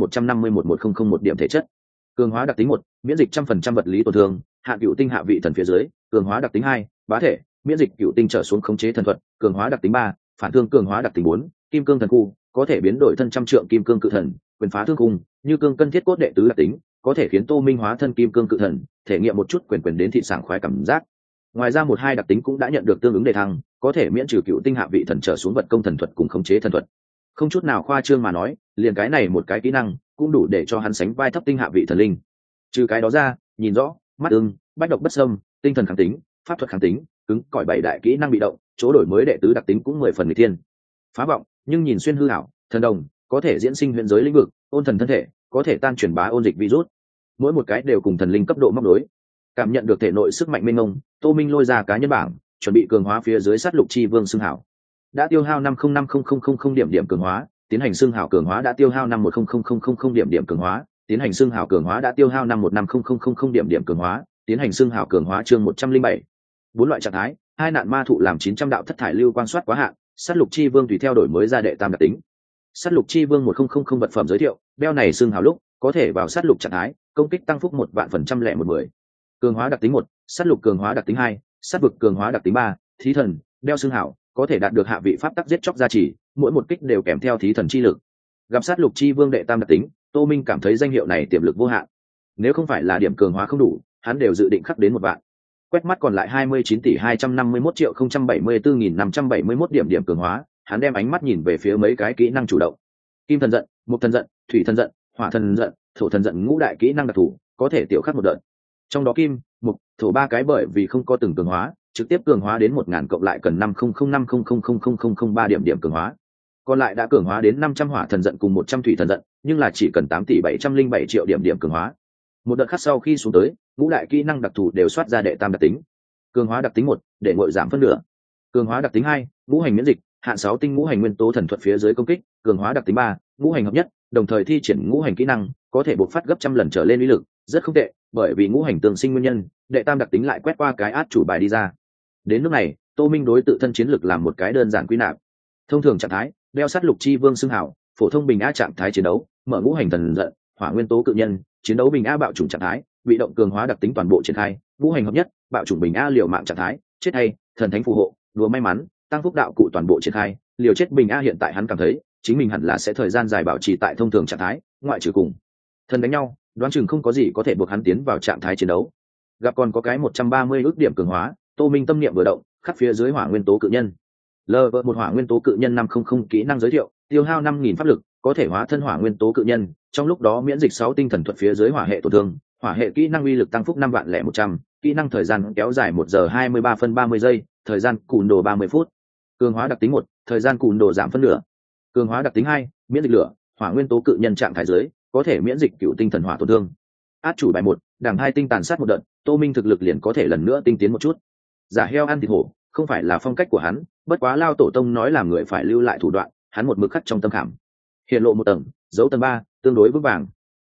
151 điểm thể chất. Cường hóa đặc tính 1, miễn dịch 100% vật lý tổn thương, hạ cựu tinh hạ vị thần phía dưới. Cường hóa đặc tính 2, bá thể, miễn dịch cựu tinh trở xuống khống chế thần thuật. Cường hóa đặc tính 3, phản thương. Cường hóa đặc tính 4, kim cương thần khu, có thể biến đổi thân trăm trượng kim cương cự thần, quyền phá thương khung, như cương cân thiết cốt đệ tứ đặc tính, có thể khiến Tô Minh hóa thân kim cương cự thần, thể nghiệm một chút quyền đến thị sảng khoái cảm giác. Ngoài ra 1-2 đặc tính cũng đã nhận được tương ứng đề thăng, có thể miễn trừ cựu tinh hạ vị thần trở xuống vật công thần thuật cùng khống chế thần thuật. Không chút nào khoa trương mà nói, liền cái này một cái kỹ năng cũng đủ để cho hắn sánh vai thấp tinh hạ vị thần linh. Trừ cái đó ra, nhìn rõ, mắt ưng, bách độc bất xâm, tinh thần kháng tính, pháp thuật kháng tính, cứng cỏi 7 đại kỹ năng bị động, chỗ đổi mới đệ tứ đặc tính cũng 10 phần người thiên. Phá vọng, nhưng nhìn xuyên hư ảo, thần đồng, có thể diễn sinh huyền giới lĩnh vực, ôn thần thân thể, có thể tan truyền bá ôn dịch virus. Mỗi một cái đều cùng thần linh cấp độ móc đối. Cảm nhận được thể nội sức mạnh mênh mông, Tô Minh lôi ra cá nhân bảng, chuẩn bị cường hóa phía dưới sát lục chi vương xưng hảo. Đã tiêu hao 5050000 điểm cường hóa, tiến hành xưng hảo cường hóa đã tiêu hao 5100000 điểm cường hóa, tiến hành xưng hảo cường hóa đã tiêu hao 5150000 điểm cường hóa, tiến hành xưng hảo cường hóa chương 107. 4 loại trạng thái, hai nạn ma thụ làm 900 đạo thất thải lưu quan soát quá hạn, sát lục chi vương tùy theo đổi mới ra đệ tam đặc tính. Sát lục chi vương 1000 vật phẩm giới thiệu, đeo này xưng hảo lúc, có thể vào sát lục trạng thái, công kích tăng phúc 10000% lẻ 110. Cường hóa đặc tính 1, sát lục cường hóa đặc tính 2, sát vực cường hóa đặc tính 3, thí thần, đeo xương hảo, có thể đạt được hạ vị pháp tắc giết chóc gia trì, mỗi một kích đều kèm theo thí thần chi lực. Gặp sát lục chi vương đệ tam đặc tính, Tô Minh cảm thấy danh hiệu này tiềm lực vô hạn. Nếu không phải là điểm cường hóa không đủ, hắn đều dự định khắc đến 1 vạn. Quét mắt còn lại 29.251.074.571 điểm cường hóa, hắn đem ánh mắt nhìn về phía mấy cái kỹ năng chủ động. Kim thần giận, mộc thần giận, thủy thần giận, hỏa thần giận, thổ thần giận ngũ đại kỹ năng đặc thù, có thể tiểu khắc một đợt. Trong đó kim, mộc, thổ ba cái bởi vì không có từng cường hóa, trực tiếp cường hóa đến 1000 cộng lại cần 500500003 điểm cường hóa. Còn lại đã cường hóa đến 500 hỏa thần giận cùng 100 thủy thần giận, nhưng là chỉ cần 8.707 triệu điểm cường hóa. Một đợt khác sau khi xuống tới, ngũ đại kỹ năng đặc thù đều soát ra đệ tam đặc tính. Cường hóa đặc tính 1, để ngội giảm phân nửa. Cường hóa đặc tính 2, ngũ hành miễn dịch, hạn 6 tinh ngũ hành nguyên tố thần thuật phía dưới công kích. Cường hóa đặc tính 3, ngũ hành hợp nhất, đồng thời thi triển ngũ hành kỹ năng, có thể bộc phát gấp trăm lần trở lên uy lực, rất không tệ, bởi vì ngũ hành tương sinh nguyên nhân, đệ tam đặc tính lại quét qua cái át chủ bài đi ra. Đến lúc này, Tô Minh đối tự thân chiến lực làm một cái đơn giản quy nạp. Thông thường trạng thái, đeo sát lục chi vương xưng hảo, phổ thông bình a trạng thái chiến đấu, mở ngũ hành thần giận, hỏa nguyên tố cự nhân, chiến đấu bình a bạo chủng trạng thái, bị động cường hóa đặc tính toàn bộ triển khai, ngũ hành hợp nhất, bạo chủng bình a liều mạng trạng thái, chết hay, thần thánh phù hộ, đùa may mắn, tăng phúc đạo cụ toàn bộ triển khai, liều chết bình a hiện tại hắn cảm thấy chính mình hẳn là sẽ thời gian dài bảo trì tại thông thường trạng thái, ngoại trừ cùng thần đánh nhau, đoán chừng không có gì có thể buộc hắn tiến vào trạng thái chiến đấu. Gặp còn có cái 130 ước điểm cường hóa, Tô Minh tâm niệm vừa động, khắc phía dưới hỏa nguyên tố cự nhân. Lv một hỏa nguyên tố cự nhân 500 kỹ năng giới thiệu, tiêu hao 5000 pháp lực, có thể hóa thân hỏa nguyên tố cự nhân, trong lúc đó miễn dịch 6 tinh thần thuật phía dưới hỏa hệ tổn thương, hỏa hệ kỹ năng uy lực tăng phúc 5.100, kỹ năng thời gian kéo dài 1 giờ 23 phân 30 giây, thời gian cùn đồ 30 phút. Cường hóa đặc tính 1, thời gian cùn đồ giảm phân nửa. Cường hóa đặc tính 2, miễn dịch lửa, hỏa nguyên tố cự nhân trạng thái dưới, có thể miễn dịch cựu tinh thần hỏa tổn thương. Át chủ bài 1, đảng 2 tinh tàn sát một đợt, Tô Minh thực lực liền có thể lần nữa tinh tiến một chút. Giả heo ăn thịt hổ, không phải là phong cách của hắn, bất quá Lao tổ tông nói làm người phải lưu lại thủ đoạn, hắn một mực khắc trong tâm khảm. Hiện lộ một tầng, dấu tầng 3, tương đối vững vàng.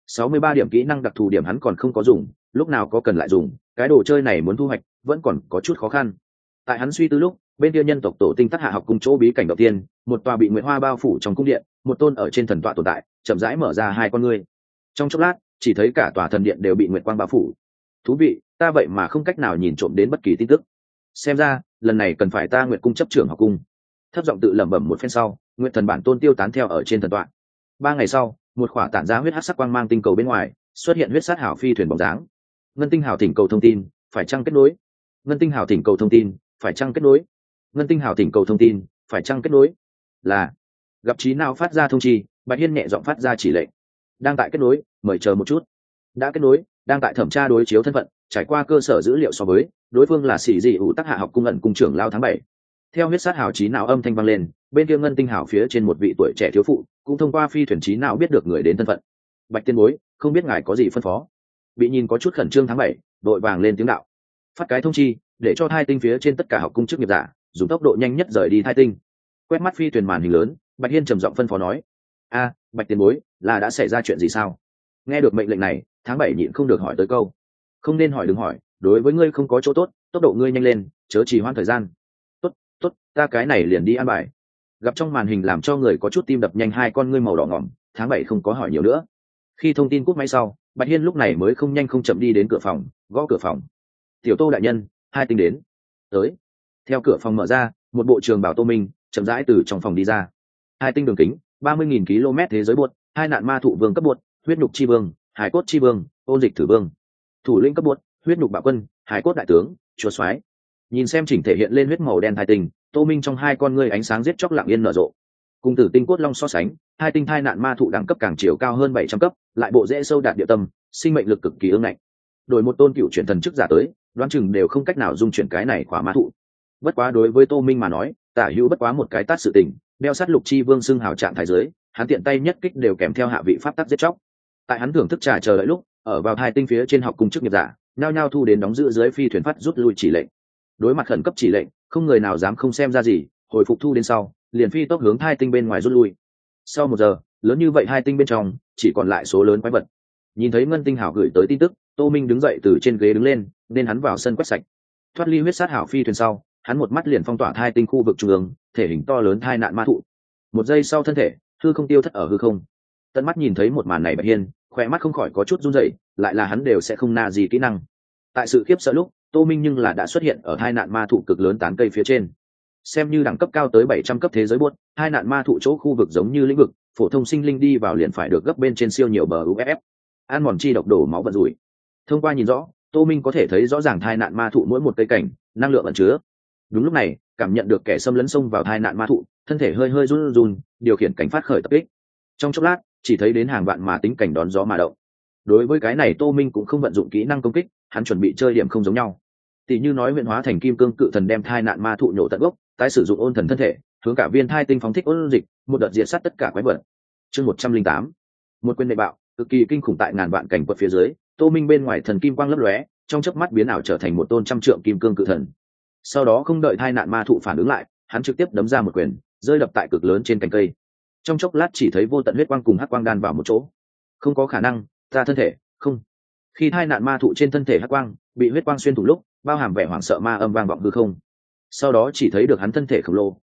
63 điểm kỹ năng đặc thù điểm hắn còn không có dùng, lúc nào có cần lại dùng, cái đồ chơi này muốn thu hoạch vẫn còn có chút khó khăn. Tại hắn suy tư lúc, bên kia nhân tộc tổ tinh Tắc Hạ học cung chỗ bí cảnh đầu tiên, một tòa bị nguyệt hoa bao phủ trong cung điện, một tôn ở trên thần tọa tồn tại, chậm rãi mở ra hai con ngươi. Trong chốc lát, chỉ thấy cả tòa thần điện đều bị nguyệt quang bao phủ. Thú vị, ta vậy mà không cách nào nhìn trộm đến bất kỳ tin tức. Xem ra, lần này cần phải ta Nguyệt cung chấp trưởng học cung. Thấp giọng tự lẩm bẩm một phen sau, Nguyệt thần bản tôn tiêu tán theo ở trên thần tọa. 3 ngày sau, một khỏa tản ra huyết hắc sắc quang mang tinh cầu bên ngoài, xuất hiện huyết sát hảo phi thuyền bóng dáng. Ngân tinh hảo thỉnh cầu thông tin, phải chăng kết nối? Ngân tinh hảo thỉnh cầu thông tin, phải chăng kết nối? Ngân tinh hảo thỉnh cầu thông tin, phải chăng kết nối? Là. Gặp trí nào phát ra thông chi, Bạch Hiên nhẹ giọng phát ra chỉ lệnh. Đang tại kết nối, mời chờ một chút. Đã kết nối, đang tại thẩm tra đối chiếu thân phận, trải qua cơ sở dữ liệu so với, đối phương là sĩ dị ủ Tắc Hạ học cung ẩn cung trưởng lao tháng 7. Theo huyết sát hảo trí não âm thanh vang lên, bên kia ngân tinh hảo phía trên một vị tuổi trẻ thiếu phụ, cũng thông qua phi thuyền trí não biết được người đến thân phận. Bạch tiên bối, không biết ngài có gì phân phó? Bị nhìn có chút khẩn trương tháng 7, đội vàng lên tiếng đạo. Phát cái thông chi, để cho thai tinh phía trên tất cả học cung chức nghiệp giả, dùng tốc độ nhanh nhất rời đi thai tinh. Quét mắt phi thuyền màn hình lớn, Bạch Hiên trầm giọng phân phó nói: "A, Bạch tiền bối, là đã xảy ra chuyện gì sao?" Nghe được mệnh lệnh này, tháng 7 nhịn không được hỏi tới câu: "Không nên hỏi đừng hỏi, đối với ngươi không có chỗ tốt, tốc độ ngươi nhanh lên, chớ trì hoãn thời gian." Tốt, ta cái này liền đi an bài. Gặp trong màn hình làm cho người có chút tim đập nhanh hai con ngươi màu đỏ ngỏm, tháng 7 không có hỏi nhiều nữa. Khi thông tin cúp máy sau, Bạch Hiên lúc này mới không nhanh không chậm đi đến cửa phòng, gõ cửa phòng. "Tiểu Tô đại nhân, hai tinh đến." Tới. Theo cửa phòng mở ra, một bộ trường bảo Tô Minh chậm rãi từ trong phòng đi ra. Hai tinh đường kính, 30.000 km thế giới buột, hai nạn ma thụ vương cấp buột, huyết nhục chi vương, hải cốt chi vương, ôn dịch thử vương. Thủ lĩnh cấp buột, huyết nhục bạo quân, hải cốt đại tướng, chúa soái. Nhìn xem chỉnh thể hiện lên huyết màu đen hai tinh, Tô Minh trong hai con ngươi ánh sáng giết chóc lặng yên nở rộ. Cùng tử tinh cốt long so sánh, hai tinh thai nạn ma thụ đẳng cấp càng chiều cao hơn 700 cấp, lại bộ rễ sâu đạt địa tâm, sinh mệnh lực cực kỳ ương ngạnh. Đổi một tôn cựu chuyển thần chức giả tới, đoán chừng đều không cách nào dung chuyển cái này khỏa ma thụ. Bất quá đối với Tô Minh mà nói, tả hữu bất quá một cái tát sự tình, đeo sát lục chi vương xưng hào trạng thái giới, hắn tiện tay nhất kích đều kèm theo hạ vị pháp tắc giết chóc. Tại hắn thưởng thức trà chờ đợi lúc, ở vào hai tinh phía trên học cung chức nghiệp giả, nhao nhao thu đến đóng giữ dưới phi thuyền phát rút lui chỉ lệnh. Đối mặt khẩn cấp chỉ lệnh, không người nào dám không xem ra gì, hồi phục thu đến sau, liền phi tốc hướng hai tinh bên ngoài rút lui. Sau 1 giờ, lớn như vậy hai tinh bên trong chỉ còn lại số lớn quái vật. Nhìn thấy ngân tinh hảo gửi tới tin tức, Tô Minh đứng dậy từ trên ghế đứng lên, nên hắn vào sân quét sạch. Thoát ly huyết sát hảo phi thuyền sau, hắn một mắt liền phong tỏa hai tinh khu vực trung ương, thể hình to lớn thai nạn ma thụ. 1 giây sau thân thể hư không tiêu thất ở hư không. Tận mắt nhìn thấy một màn này Bạch Hiên, khỏe mắt không khỏi có chút run rẩy, lại là hắn đều sẽ không na gì kỹ năng. Tại sự khiếp sợ lúc, Tô Minh nhưng là đã xuất hiện ở hai nạn ma thụ cực lớn tán cây phía trên. Xem như đẳng cấp cao tới 700 cấp thế giới buốt, hai nạn ma thụ chỗ khu vực giống như lĩnh vực, phổ thông sinh linh đi vào liền phải được gấp bên trên siêu nhiều bờ UFF. Ăn mòn chi độc đổ máu vận rủi. Thông qua nhìn rõ, Tô Minh có thể thấy rõ ràng thai nạn ma thụ mỗi một cây cảnh, năng lượng ẩn chứa. Đúng lúc này, cảm nhận được kẻ xâm lấn xông vào thai nạn ma thụ, thân thể hơi hơi run run, điều khiển cảnh phát khởi tập kích. Trong chốc lát, chỉ thấy đến hàng vạn mà tính cảnh đón gió mà động. Đối với cái này Tô Minh cũng không vận dụng kỹ năng công kích, hắn chuẩn bị chơi điểm không giống nhau. Tỷ như nói huyện hóa thành kim cương cự thần đem thai nạn ma thụ nhổ tận gốc, tái sử dụng ôn thần thân thể, hướng cả viên thai tinh phóng thích ôn dịch, một đợt diệt sát tất cả quái vật. Chương 108. Một quyền nệ bạo, cực kỳ kinh khủng tại ngàn vạn cảnh quật phía dưới, Tô Minh bên ngoài thần kim quang lấp lóe, trong chớp mắt biến ảo trở thành một tôn trăm trượng kim cương cự thần. Sau đó không đợi thai nạn ma thụ phản ứng lại, hắn trực tiếp đấm ra một quyền, rơi đập tại cực lớn trên cành cây. Trong chốc lát chỉ thấy vô tận huyết quang cùng hắc quang đan vào một chỗ. Không có khả năng, ta thân thể, không. Khi thai nạn ma thụ trên thân thể hắc quang bị huyết quang xuyên thủng lúc, bao hàm vẻ hoảng sợ ma âm vang vọng hư không. Sau đó chỉ thấy được hắn thân thể khổng lồ,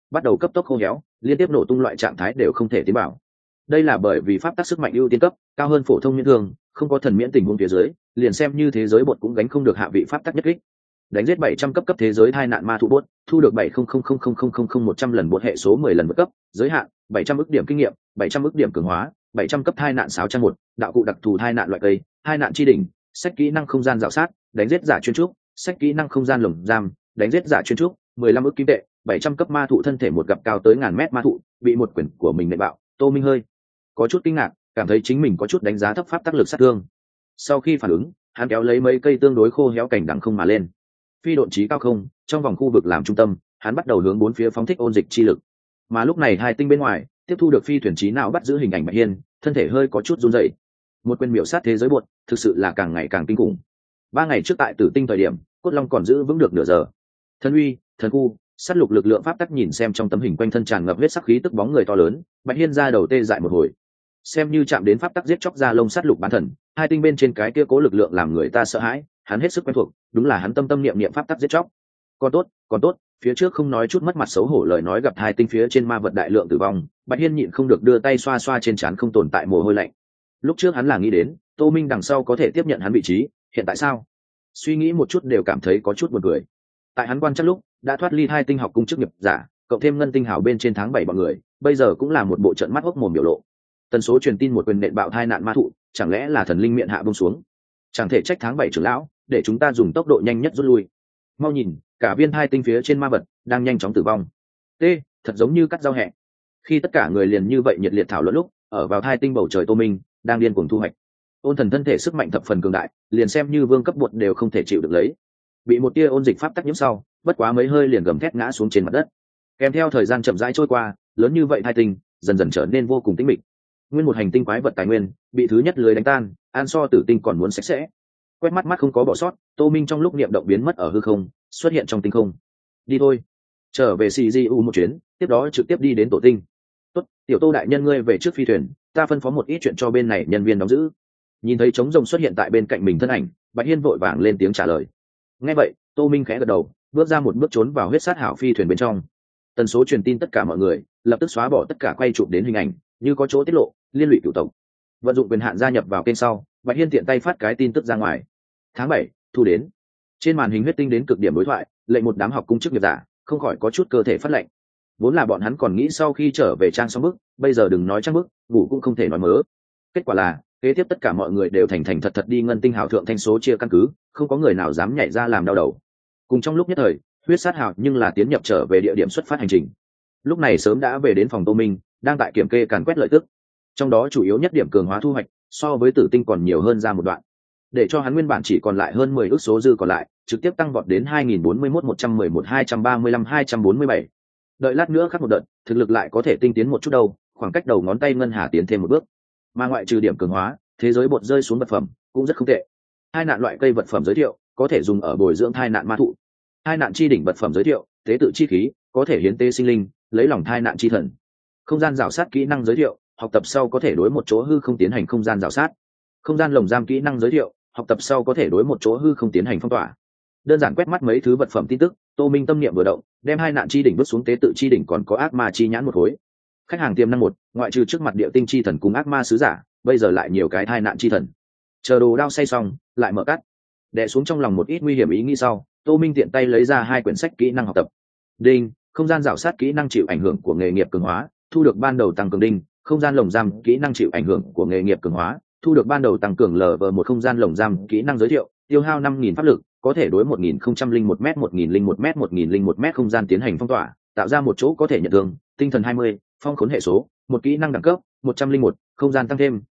bắt đầu cấp tốc khô héo, liên tiếp nổ tung loại trạng thái đều không thể tiến bảo. Đây là bởi vì pháp tắc sức mạnh ưu tiên cấp cao hơn phổ thông miễn thương, không có thần miễn tình huống phía dưới, liền xem như thế giới bột cũng gánh không được hạ vị pháp tắc nhất kích. Đánh giết 700 cấp thế giới thai nạn ma thú bốt, thu được 70000000100 lần bột hệ số 10 lần vượt cấp, giới hạn 700 ức điểm kinh nghiệm, 700 ức điểm cường hóa, 700 cấp thai nạn 601, đạo cụ đặc thù thai nạn loại cây, thai nạn chi đỉnh, sách kỹ năng không gian dạo sát, đánh giết giả chuyên trúc, sách kỹ năng không gian lồng giam, đánh giết giả chuyên trúc, 15 ức kim tệ, 700 cấp ma thụ thân thể một gặp cao tới ngàn mét ma thụ, bị một quyền của mình nện bạo. Tô Minh hơi có chút kinh ngạc, cảm thấy chính mình có chút đánh giá thấp pháp tác lực sát thương. Sau khi phản ứng, hắn kéo lấy mấy cây tương đối khô héo cành đằng không mà lên, phi độn trí cao không, trong vòng khu vực làm trung tâm, hắn bắt đầu hướng bốn phía phóng thích ôn dịch chi lực. Mà lúc này hai tinh bên ngoài tiếp thu được phi thuyền trí não bắt giữ hình ảnh Bạch Hiên, thân thể hơi có chút run rẩy. Một quyền miểu sát thế giới buột, thực sự là càng ngày càng kinh khủng. 3 ngày trước tại Tử Tinh thời điểm, Cốt Long còn giữ vững được nửa giờ. Thần uy, thần khu, sát lục lực lượng pháp tắc nhìn xem trong tấm hình quanh thân tràn ngập huyết sắc khí tức bóng người to lớn, Bạch Hiên ra đầu tê dại một hồi. Xem như chạm đến pháp tắc giết chóc ra lông sát lục bán thần, hai tinh bên trên cái kia cố lực lượng làm người ta sợ hãi, hắn hết sức quen thuộc, đúng là hắn tâm tâm niệm niệm pháp tắc giết chóc. Còn tốt, phía trước không nói chút mất mặt xấu hổ lời nói gặp hai tinh phía trên ma vật đại lượng tử vong, Bạch Hiên nhịn không được đưa tay xoa xoa trên trán không tồn tại mồ hôi lạnh. Lúc trước hắn là nghĩ đến Tô Minh đằng sau có thể tiếp nhận hắn vị trí, hiện tại sao? Suy nghĩ một chút đều cảm thấy có chút buồn cười. Tại hắn quan chắc lúc đã thoát ly hai tinh học cung chức nghiệp giả, cộng thêm ngân tinh hào bên trên tháng 7 bọn người, bây giờ cũng là một bộ trận mắt hốc mồm biểu lộ. Tần số truyền tin một quyền nện bạo thai nạn ma thụ, chẳng lẽ là thần linh miệng hạ buông xuống? Chẳng thể trách tháng 7 trưởng lão, để chúng ta dùng tốc độ nhanh nhất rút lui. Mau nhìn, cả viên hai tinh phía trên ma vật đang nhanh chóng tử vong. Thật giống như cắt rau hẹ. Khi tất cả người liền như vậy nhiệt liệt thảo luận lúc, ở vào hai tinh bầu trời Tô Minh đang điên cuồng thu hoạch. Ôn thần thân thể sức mạnh thập phần cường đại, liền xem như vương cấp bột đều không thể chịu được lấy. Bị một tia ôn dịch pháp tắc nhiễm sau, bất quá mấy hơi liền gầm thét ngã xuống trên mặt đất. Kèm theo thời gian chậm rãi trôi qua, lớn như vậy hai tinh dần dần trở nên vô cùng tĩnh mịch. Nguyên một hành tinh quái vật tài nguyên bị thứ nhất lưới đánh tan, an so tử tinh còn muốn sạch sẽ. Quét mắt mắt không có bỏ sót, Tô Minh trong lúc niệm động biến mất ở hư không, xuất hiện trong tinh không. Đi thôi, trở về CGU một chuyến, tiếp đó trực tiếp đi đến tổ tinh. Tốt, tiểu Tô đại nhân ngươi về trước phi thuyền, ta phân phó một ít chuyện cho bên này nhân viên đóng giữ. Nhìn thấy trống rồng xuất hiện tại bên cạnh mình thân ảnh, Bạch Hiên vội vàng lên tiếng trả lời. Nghe vậy, Tô Minh khẽ gật đầu, bước ra một bước trốn vào huyết sát hảo phi thuyền bên trong. Tần số truyền tin tất cả mọi người, lập tức xóa bỏ tất cả quay chụp đến hình ảnh, như có chỗ tiết lộ, liên lụy cửu tộc. Vận dụng quyền hạn gia nhập vào kênh sau, Bạch Hiên tiện tay phát cái tin tức ra ngoài. Tháng 7, thu đến. Trên màn hình huyết tinh đến cực điểm đối thoại, lệnh một đám học cung chức nghiệp giả không khỏi có chút cơ thể phát lệnh. Vốn là bọn hắn còn nghĩ sau khi trở về trang xong bức, bây giờ đừng nói trang bức, ngủ cũng không thể nói mớ. Kết quả là kế tiếp tất cả mọi người đều thành thành thật thật đi ngân tinh hào thượng thanh số chia căn cứ, không có người nào dám nhảy ra làm đau đầu. Cùng trong lúc nhất thời, huyết sát hào nhưng là tiến nhập trở về địa điểm xuất phát hành trình. Lúc này sớm đã về đến phòng Tô Minh, đang tại kiểm kê càn quét lợi tức. Trong đó chủ yếu nhất điểm cường hóa thu hoạch, so với tử tinh còn nhiều hơn ra một đoạn. Để cho hắn nguyên bản chỉ còn lại hơn 10 ức số dư còn lại, trực tiếp tăng vọt đến 2041 111 235 247. Đợi lát nữa khác một đợt, thực lực lại có thể tinh tiến một chút đâu, khoảng cách đầu ngón tay ngân hà tiến thêm một bước. Mà ngoại trừ điểm cường hóa, thế giới bột rơi xuống vật phẩm cũng rất không tệ. Hai nạn loại cây vật phẩm giới thiệu, có thể dùng ở bồi dưỡng thai nạn ma thụ. Hai nạn chi đỉnh vật phẩm giới thiệu, tế tự chi khí, có thể hiến tế sinh linh, lấy lòng thai nạn chi thần. Không gian rào sát kỹ năng giới thiệu, học tập sau có thể đối một chỗ hư không tiến hành không gian rào sát. Không gian lồng giam kỹ năng giới thiệu, học tập sau có thể đối một chỗ hư không tiến hành phong tỏa. Đơn giản quét mắt mấy thứ vật phẩm tin tức, Tô Minh tâm niệm vừa động, đem hai nạn chi đỉnh vứt xuống tế tự chi đỉnh còn có ác ma chi nhãn một khối. Khách hàng tiềm năng một, ngoại trừ trước mặt địa tinh chi thần cùng ác ma sứ giả, bây giờ lại nhiều cái hai nạn chi thần. Chờ đồ đao xay xong, lại mở cắt. Đè xuống trong lòng một ít nguy hiểm ý nghĩ sau, Tô Minh tiện tay lấy ra 2 quyển sách kỹ năng học tập. Đinh, không gian rào sát kỹ năng chịu ảnh hưởng của nghề nghiệp cường hóa, thu được ban đầu tăng cường đinh, không gian lồng giam kỹ năng chịu ảnh hưởng của nghề nghiệp cường hóa, thu được ban đầu tăng cường LV1 không gian lồng giam kỹ năng giới thiệu, tiêu hao 5000 pháp lực, có thể đối 1001 m 1001 m 1001 m không gian tiến hành phong tỏa, tạo ra một chỗ có thể nhận thương, tinh thần 20, phong khốn hệ số, một kỹ năng đẳng cấp 101, không gian tăng thêm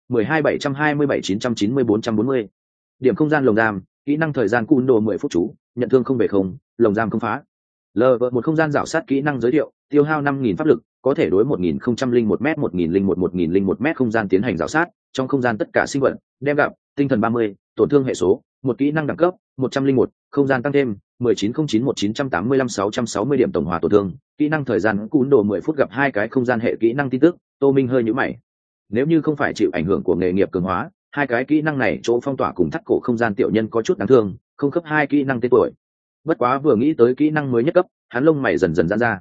12727 990 440. Điểm không gian lồng giam, kỹ năng thời gian cun đồ 10 phút chú, nhận thương không về không, lồng giam không phá. LV1 không gian rảo sát kỹ năng giới thiệu, tiêu hao 5000 pháp lực, có thể đối 1001 m 1001 m không gian tiến hành rảo sát, trong không gian tất cả sinh vật, đem gặp, tinh thần 30, tổn thương hệ số, một kỹ năng đẳng cấp 101, không gian tăng thêm 19091 985 660 điểm tổng hòa tổn thương, kỹ năng thời gian cún đồ 10 phút gặp 2 cái không gian hệ kỹ năng tin tức. Tô Minh hơi nhíu mày. Nếu như không phải chịu ảnh hưởng của nghề nghiệp cường hóa, 2 cái kỹ năng này chỗ phong tỏa cùng thắt cổ không gian tiểu nhân có chút đáng thương, không cấp 2 kỹ năng tên tuổi. Bất quá vừa nghĩ tới kỹ năng mới nhất cấp, hắn lông mày dần dần giãn ra.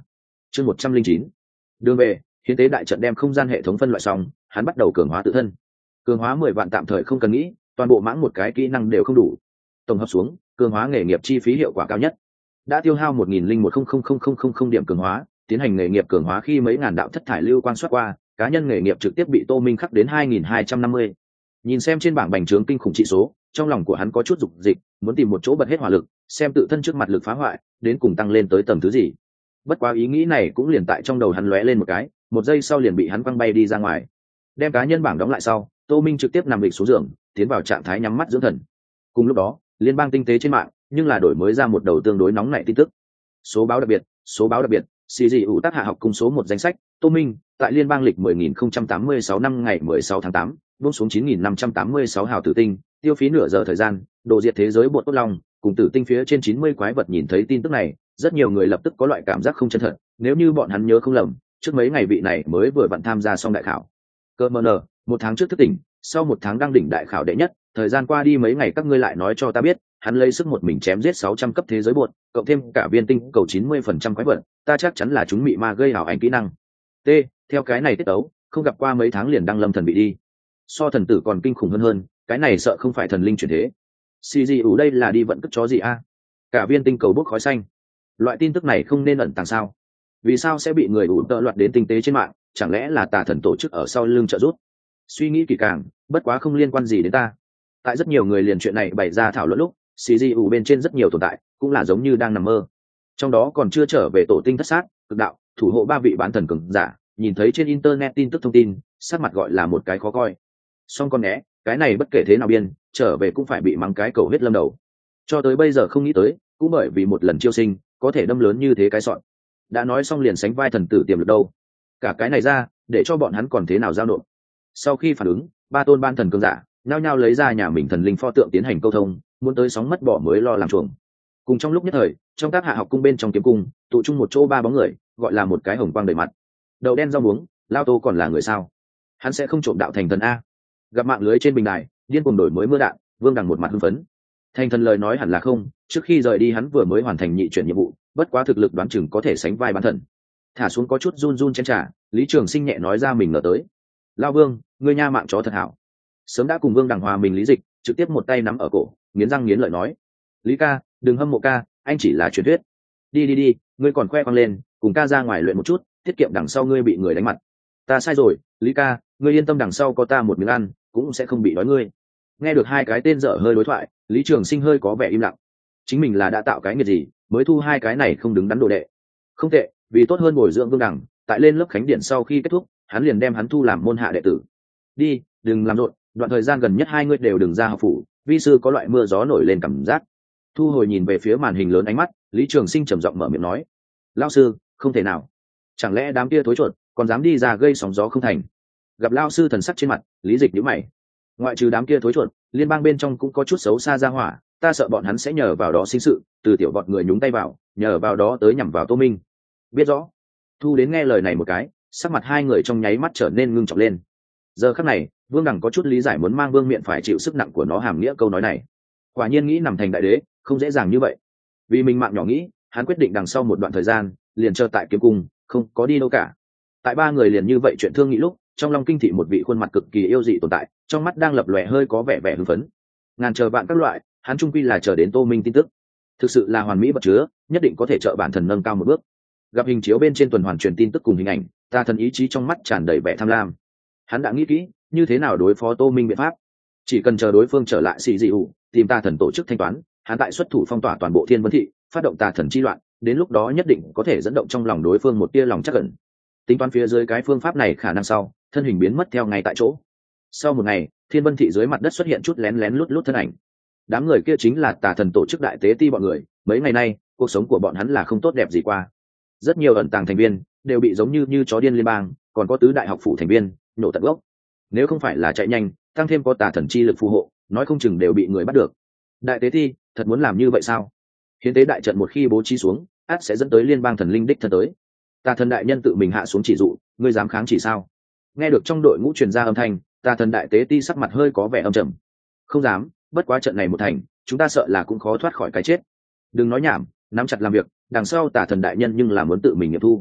Chương 109. Đường về, hiến tế đại trận đem không gian hệ thống phân loại xong, hắn bắt đầu cường hóa tự thân. Cường hóa 10 vạn tạm thời không cần nghĩ, toàn bộ mãng một cái kỹ năng đều không đủ. Tổng hợp xuống, cường hóa nghề nghiệp chi phí hiệu quả cao nhất. Đã tiêu hao 1001,000,000 điểm cường hóa, tiến hành nghề nghiệp cường hóa khi mấy ngàn đạo thất thải lưu quan soát qua, cá nhân nghề nghiệp trực tiếp bị Tô Minh khắc đến 2250. Nhìn xem trên bảng bành trướng kinh khủng trị số, trong lòng của hắn có chút dục dịch, muốn tìm một chỗ bật hết hỏa lực, xem tự thân trước mặt lực phá hoại, đến cùng tăng lên tới tầm thứ gì. Bất quá ý nghĩ này cũng liền tại trong đầu hắn lóe lên một cái, một giây sau liền bị hắn quăng bay đi ra ngoài. Đem cá nhân bảng đóng lại sau, Tô Minh trực tiếp nằm lịch xuống giường, tiến vào trạng thái nhắm mắt dưỡng thần. Cùng lúc đó, liên bang tinh tế trên mạng, nhưng là đổi mới ra một đầu tương đối nóng nảy tin tức. Số báo đặc biệt, xì dị ủ tác hạ học cùng số 1 danh sách, Tô Minh, tại liên bang lịch 10.086 năm ngày 16 tháng 8, buông xuống 9.586 hào tử tinh, tiêu phí nửa giờ thời gian, đồ diệt thế giới bột cốt long, cùng tử tinh phía trên 90 quái vật. Nhìn thấy tin tức này, rất nhiều người lập tức có loại cảm giác không chân thật, nếu như bọn hắn nhớ không lầm, trước mấy ngày vị này mới vừa vặn tham gia xong đại khảo. Cơ mờ nở, 1 tháng trước thức tỉnh, sau 1 tháng đăng đỉnh đại khảo đệ nhất, thời gian qua đi mấy ngày các ngươi lại nói cho ta biết, hắn lấy sức một mình chém giết 600 cấp thế giới bột, cộng thêm cả viên tinh cầu 90% quái vật, ta chắc chắn là chúng mị ma gây ảo ảnh kỹ năng. T, theo cái này tiết tấu, không gặp qua mấy tháng liền đăng lâm thần bị đi. So thần tử còn kinh khủng hơn, cái này sợ không phải thần linh chuyển thế. CGU đây là đi vận cất chó gì a? Cả viên tinh cầu bốc khói xanh. Loại tin tức này không nên ẩn tàng sao? Vì sao sẽ bị người ủ tợ loạt đến tinh tế trên mạng, chẳng lẽ là tà thần tổ chức ở sau lưng trợ giúp? Suy nghĩ kỹ càng, bất quá không liên quan gì đến ta. Tại rất nhiều người liền chuyện này bày ra thảo luận lúc, CGU bên trên rất nhiều tồn tại, cũng là giống như đang nằm mơ. Trong đó còn chưa trở về tổ tinh thất sát, cực đạo, thủ hộ 3 vị bán thần cường giả, nhìn thấy trên internet tin tức thông tin, sắc mặt gọi là một cái khó coi. Song con né, cái này bất kể thế nào biên, trở về cũng phải bị mắng cái cầu huyết lâm đầu. Cho tới bây giờ không nghĩ tới, cũng bởi vì một lần chiêu sinh, có thể đâm lớn như thế cái sọn. Đã nói xong liền sánh vai thần tử tiềm lực đâu. Cả cái này ra, để cho bọn hắn còn thế nào giao nộp. Sau khi phản ứng, 3 tôn ban thần cường giả, nhao nhao lấy ra nhà mình thần linh pho tượng tiến hành câu thông, muốn tới sóng mất bỏ mới lo làm chuồng. Cùng trong lúc nhất thời, trong tác hạ học cung bên trong kiếm cung, tụ chung một chỗ 3 bóng người, gọi là một cái hồng quang đầy mặt. Đầu đen rau muống, Lao Tô còn là người sao? Hắn sẽ không trộm đạo thành thần a? Gặp mạng lưới trên bình đài, điên cuồng đổi mới mưa đạn, Vương Đằng một mặt hưng phấn. Thành thần lời nói hẳn là không, trước khi rời đi hắn vừa mới hoàn thành nhị chuyển nhiệm vụ, bất quá thực lực đoán chừng có thể sánh vai bán thần. Thả xuống có chút run run chén trà, Lý Trường Sinh nhẹ nói ra mình ngờ tới. Lao Vương, ngươi nha mạng chó thật hảo. Sớm đã cùng Vương Đằng hòa mình lý dịch, trực tiếp một tay nắm ở cổ, nghiến răng nghiến lợi nói: Lý ca, đừng hâm mộ ca, anh chỉ là truyền thuyết. Đi, ngươi còn khoe khoang lên, cùng ca ra ngoài luyện một chút, tiết kiệm đằng sau ngươi bị người đánh mặt. Ta sai rồi, Lý ca, ngươi yên tâm, đằng sau có ta một miếng ăn, cũng sẽ không bị đói ngươi. Nghe được hai cái tên dở hơi đối thoại, Lý Trường Sinh hơi có vẻ im lặng. Chính mình là đã tạo cái nghiệp gì, mới thu hai cái này không đứng đắn đồ đệ. Không tệ, vì tốt hơn bồi dưỡng Vương Đằng, tại lên lớp khánh điển sau khi kết thúc, hắn liền đem hắn thu làm môn hạ đệ tử. Đi, đừng làm rộn, đoạn thời gian gần nhất hai ngươi đều đừng ra học phủ, vi sư có loại mưa gió nổi lên cảm giác. Thu hồi nhìn về phía màn hình lớn ánh mắt, Lý Trường Sinh trầm giọng mở miệng nói: Lão sư, không thể nào, chẳng lẽ đám kia thối chuột còn dám đi ra gây sóng gió không thành? Gặp lão sư thần sắc trên mặt, Lý Dịch nhíu mày. Ngoại trừ đám kia thối chuột, liên bang bên trong cũng có chút xấu xa ra hỏa, ta sợ bọn hắn sẽ nhờ vào đó sinh sự, từ tiểu bọn người nhúng tay vào, nhờ vào đó tới nhằm vào Tô Minh. Biết rõ. Thu đến nghe lời này một cái, sắc mặt hai người trong nháy mắt trở nên ngưng trọng lên. Giờ khắc này, Vương Đằng có chút lý giải muốn mang Vương Miện phải chịu sức nặng của nó hàm nghĩa câu nói này. Quả nhiên nghĩ nằm thành đại đế, không dễ dàng như vậy. Vì mình mạng nhỏ nghĩ, hắn quyết định đằng sau một đoạn thời gian, liền chờ tại kiếm cung, không có đi đâu cả. Tại ba người liền như vậy chuyện thương nghĩ lúc, trong Long Kinh thị một vị khuôn mặt cực kỳ yêu dị tồn tại, trong mắt đang lập lòe hơi có vẻ hưng phấn. Ngàn chờ bạn các loại, hắn trung quy là chờ đến Tô Minh tin tức. Thực sự là hoàn mỹ bậc chứa, nhất định có thể trợ bản thần nâng cao một bước. Gặp hình chiếu bên trên tuần hoàn truyền tin tức cùng hình ảnh, ta thần ý chí trong mắt tràn đầy vẻ tham lam. Hắn đã nghĩ kỹ như thế nào đối phó Tô Minh biện pháp, chỉ cần chờ đối phương trở lại xì dị ủ, tìm ta thần tổ chức thanh toán, hắn tại xuất thủ phong tỏa toàn bộ Thiên Vân thị, phát động tà thần chi loạn, đến lúc đó nhất định có thể dẫn động trong lòng đối phương một tia lòng chắc ẩn. Tính toán phía dưới cái phương pháp này khả năng sau, thân hình biến mất theo ngay tại chỗ. Sau một ngày, Thiên Vân thị dưới mặt đất xuất hiện chút lén lén lút lút thân ảnh. Đám người kia chính là tà thần tổ chức đại tế ti bọn người, mấy ngày nay, cuộc sống của bọn hắn là không tốt đẹp gì qua. Rất nhiều ẩn tàng thành viên đều bị giống như chó điên liên bang, còn có tứ đại học phủ thành viên nổ tận gốc. Nếu không phải là chạy nhanh, tăng thêm có tà thần chi lực phù hộ, nói không chừng đều bị người bắt được. Đại tế ti thật muốn làm như vậy sao? Hiến tế đại trận một khi bố trí xuống, ắt sẽ dẫn tới liên bang thần linh đích thân tới. Tà thần đại nhân tự mình hạ xuống chỉ dụ, ngươi dám kháng chỉ sao? Nghe được trong đội ngũ truyền ra âm thanh, tà thần đại tế ti sắc mặt hơi có vẻ âm trầm. Không dám, bất quá trận này một thành, chúng ta sợ là cũng khó thoát khỏi cái chết. Đừng nói nhảm, nắm chặt làm việc, đằng sau tà thần đại nhân nhưng là muốn tự mình nghiệm thu.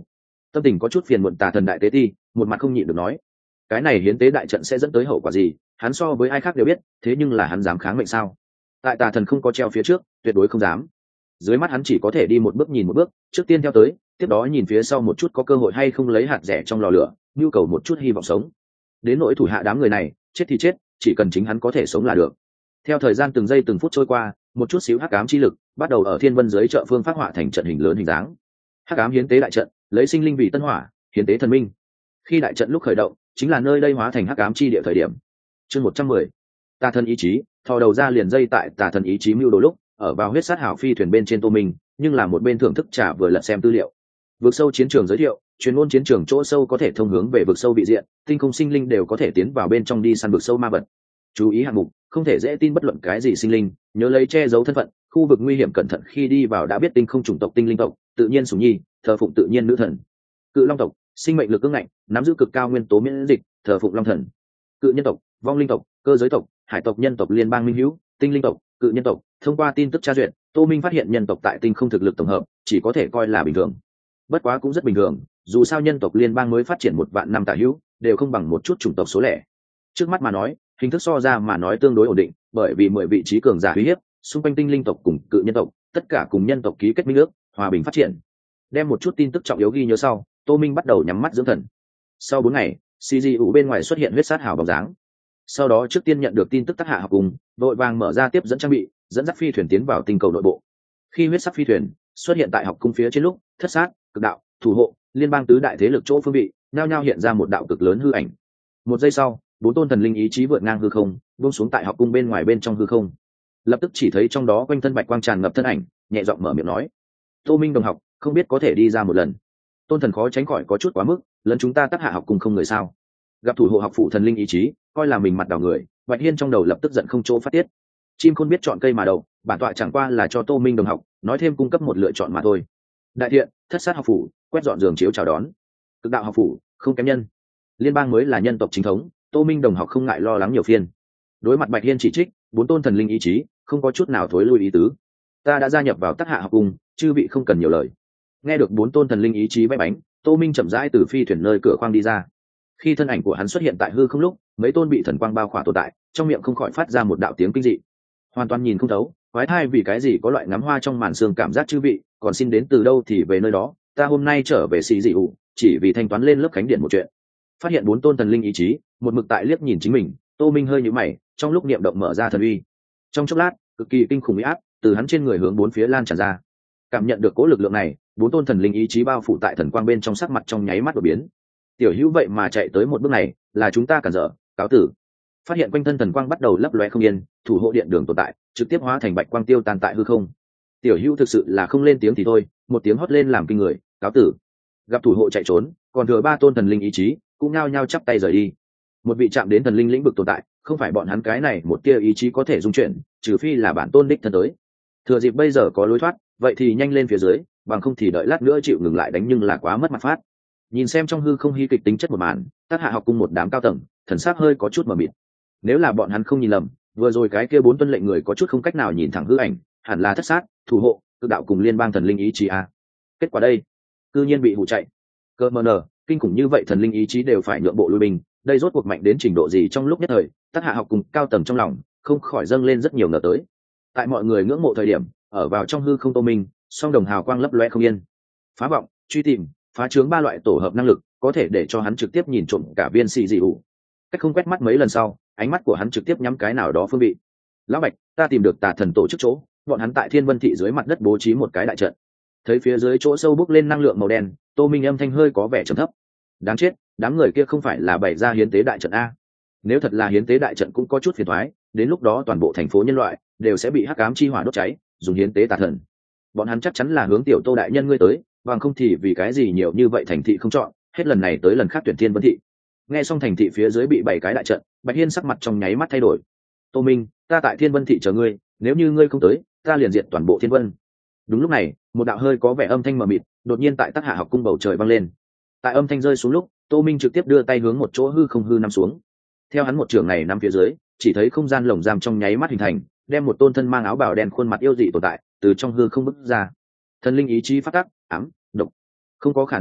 Tâm tình có chút phiền muộn tà thần đại tế ti một mặt không nhịn được nói, cái này hiến tế đại trận sẽ dẫn tới hậu quả gì, hắn so với ai khác đều biết, thế nhưng là hắn dám kháng mệnh sao? Tại tà thần không có treo phía trước, tuyệt đối không dám. Dưới mắt hắn chỉ có thể đi một bước nhìn một bước, trước tiên theo tới, tiếp đó nhìn phía sau một chút có cơ hội hay không lấy hạt rẻ trong lò lửa, nhu cầu một chút hy vọng sống. Đến nỗi thủ hạ đám người này, chết thì chết, chỉ cần chính hắn có thể sống là được. Theo thời gian từng giây từng phút trôi qua, một chút xíu hắc ám chi lực bắt đầu ở thiên vân dưới chợ phương phát họa thành trận hình lớn hình dáng. Hắc ám hiến tế đại trận, lấy sinh linh vì tân hỏa, hiến tế thần minh. Khi đại trận lúc khởi động, chính là nơi đây hóa thành hắc ám chi địa thời điểm. Chương 110. Tà thần ý chí, thò đầu ra liền dây tại tà thần ý chí mưu đồ lúc, ở vào huyết sát hảo phi thuyền bên trên Tô Minh, nhưng là một bên thưởng thức trà vừa lật xem tư liệu. Vực sâu chiến trường giới thiệu, chuyên môn chiến trường chỗ sâu có thể thông hướng về vực sâu vị diện, tinh không sinh linh đều có thể tiến vào bên trong đi săn vực sâu ma vật. Chú ý hạng mục, không thể dễ tin bất luận cái gì sinh linh, nhớ lấy che giấu thân phận, khu vực nguy hiểm cẩn thận khi đi vào đã biết tinh không chủng tộc tinh linh tộc, tự nhiên sủng nhi, thờ phụng tự nhiên nữ thần. Cự long tộc, sinh mệnh lực cứng ngạnh, nắm giữ cực cao nguyên tố miễn dịch, thờ phụng long thần. Cự nhân tộc, vong linh tộc, cơ giới tộc, hải tộc nhân tộc liên bang minh hữu, tinh linh tộc, cự nhân tộc. Thông qua tin tức tra duyệt, Tô Minh phát hiện nhân tộc tại tinh không thực lực tổng hợp chỉ có thể coi là bình thường. Bất quá cũng rất bình thường, dù sao nhân tộc liên bang mới phát triển 1 vạn năm tả hữu, đều không bằng một chút chủng tộc số lẻ. Trước mắt mà nói, hình thức so ra mà nói tương đối ổn định, bởi vì 10 vị trí cường giả uy hiếp, xung quanh tinh linh tộc cùng cự nhân tộc, tất cả cùng nhân tộc ký kết minh ước, hòa bình phát triển. Đem một chút tin tức trọng yếu ghi nhớ sau, Tô Minh bắt đầu nhắm mắt dưỡng thần. Sau 4 ngày, CGU bên ngoài xuất hiện huyết sát hào bóng dáng. Sau đó trước tiên nhận được tin tức Tắc Hạ học cùng, đội vàng mở ra tiếp dẫn trang bị, dẫn dắt phi thuyền tiến vào tinh cầu nội bộ. Khi huyết sắc phi thuyền xuất hiện tại học cung phía trên lúc, thất sát, cực đạo, thủ hộ, liên bang tứ đại thế lực chỗ phương vị, nhao nhao hiện ra một đạo cực lớn hư ảnh. Một giây sau, 4 tôn thần linh ý chí vượt ngang hư không, buông xuống tại học cung bên ngoài bên trong hư không. Lập tức chỉ thấy trong đó quanh thân bạch quang tràn ngập thân ảnh, nhẹ giọng mở miệng nói: "Tô Minh đồng học, không biết có thể đi ra một lần." Tôn thần khó tránh khỏi có chút quá mức, lần chúng ta Tắc Hạ học cung không người sao? Gặp thủ hộ học phụ thần linh ý chí, coi là mình mặt đảo người, Bạch Hiên trong đầu lập tức giận không chỗ phát tiết. Chim khôn biết chọn cây mà đậu, bản tọa chẳng qua là cho Tô Minh đồng học nói thêm cung cấp một lựa chọn mà thôi. Đại thiện, thất sát học phủ, quét dọn giường chiếu chào đón. Cực đạo học phủ, không kém nhân. Liên bang mới là nhân tộc chính thống, Tô Minh đồng học không ngại lo lắng nhiều phiên. Đối mặt Bạch Hiên chỉ trích, 4 tôn thần linh ý chí không có chút nào thối lui ý tứ. Ta đã gia nhập vào Tắc Hạ học cung, chư vị không cần nhiều lời. Nghe được 4 tôn thần linh ý chí bay bánh, Tô Minh chậm rãi từ phi thuyền nơi cửa khoang đi ra. Khi thân ảnh của hắn xuất hiện tại hư không lúc, mấy tôn bị thần quang bao khỏa tồn tại, trong miệng không khỏi phát ra một đạo tiếng kinh dị. Hoàn toàn nhìn không thấu, quái thai vì cái gì có loại ngắm hoa trong màn sương cảm giác chư vị, còn xin đến từ đâu thì về nơi đó, ta hôm nay trở về xì dị ủ, chỉ vì thanh toán lên lớp khánh điện một chuyện. Phát hiện 4 tôn thần linh ý chí, một mực tại liếc nhìn chính mình, Tô Minh hơi nhíu mày, trong lúc niệm động mở ra thần uy. Trong chốc lát, cực kỳ kinh khủng uy áp từ hắn trên người hướng 4 phía lan tràn ra. Cảm nhận được cỗ lực lượng này, 4 tôn thần linh ý chí bao phủ tại thần quang bên trong, sắc mặt trong nháy mắt đổi biến. Tiểu Hữu vậy mà chạy tới một bước này, là chúng ta cản trở, cáo tử. Phát hiện quanh thân thần quang bắt đầu lấp lóe không yên, thủ hộ điện đường tồn tại trực tiếp hóa thành bạch quang tiêu tan tại hư không. Tiểu Hữu thực sự là không lên tiếng thì thôi, một tiếng hót lên làm kinh người, cáo tử. Gặp thủ hộ chạy trốn, còn thừa 3 tôn thần linh ý chí cũng nhao nhao chắp tay rời đi. Một vị chạm đến thần linh lĩnh vực tồn tại, không phải bọn hắn cái này một tia ý chí có thể dung chuyển, trừ phi là bản tôn đích thân tới. Thừa dịp bây giờ có lối thoát, vậy thì nhanh lên phía dưới, bằng không thì đợi lát nữa chịu ngừng lại đánh nhưng là quá mất mặt phát. Nhìn xem trong hư không hy kịch tính chất một màn, Tắc Hạ học cung một đám cao tầng, thần sắc hơi có chút mờ mịt. Nếu là bọn hắn không nhìn lầm, vừa rồi cái kia 4 tuân lệnh người có chút không cách nào nhìn thẳng hư ảnh, hẳn là thất sát, thủ hộ, cực đạo cùng liên bang thần linh ý chí a. Kết quả đây, cư nhiên bị hù chạy. Cơ mờ nở, kinh khủng như vậy thần linh ý chí đều phải nhượng bộ lui binh, đây rốt cuộc mạnh đến trình độ gì trong lúc nhất thời, Tắc Hạ học cung cao tầng trong lòng không khỏi dâng lên rất nhiều ngờ tới. Tại mọi người ngưỡng mộ thời điểm, ở vào trong hư không Tô Minh, song đồng hào quang lấp loe không yên. Phá vọng, truy tìm, phá trướng 3 loại tổ hợp năng lực, có thể để cho hắn trực tiếp nhìn trộm cả viên xì dị ủ. Cách không quét mắt mấy lần sau, ánh mắt của hắn trực tiếp nhắm cái nào đó phương vị. Lão Bạch, ta tìm được tà thần tổ chức chỗ, bọn hắn tại Thiên Vân thị dưới mặt đất bố trí một cái đại trận. Thấy phía dưới chỗ sâu bốc lên năng lượng màu đen, Tô Minh âm thanh hơi có vẻ trầm thấp. Đáng chết, đám người kia không phải là bày ra hiến tế đại trận a? Nếu thật là hiến tế đại trận cũng có chút phiền toái, đến lúc đó toàn bộ thành phố nhân loại đều sẽ bị hắc ám chi hỏa đốt cháy, dùng hiến tế tà thần. Bọn hắn chắc chắn là hướng tiểu Tô đại nhân ngươi tới, bằng không thì vì cái gì nhiều như vậy thành thị không chọn, hết lần này tới lần khác tuyển Thiên Vân thị. Nghe xong thành thị phía dưới bị 7 cái đại trận, Bạch Hiên sắc mặt trong nháy mắt thay đổi. Tô Minh, ta tại Thiên Vân thị chờ ngươi, nếu như ngươi không tới, ta liền diệt toàn bộ Thiên Vân. Đúng lúc này, một đạo hơi có vẻ âm thanh mờ mịt đột nhiên tại Tắc Hạ học cung bầu trời vang lên. Tại âm thanh rơi xuống lúc, Tô Minh trực tiếp đưa tay hướng một chỗ hư không hư nằm xuống. Theo hắn một trường này nằm phía dưới, chỉ thấy không gian lồng giam trong nháy mắt hình thành, đem một tôn thân mang áo bào đen khuôn mặt yêu dị tồn tại từ trong hư không bứt ra. Thần linh ý chí phát tắc, ám, độc. Không có khả năng,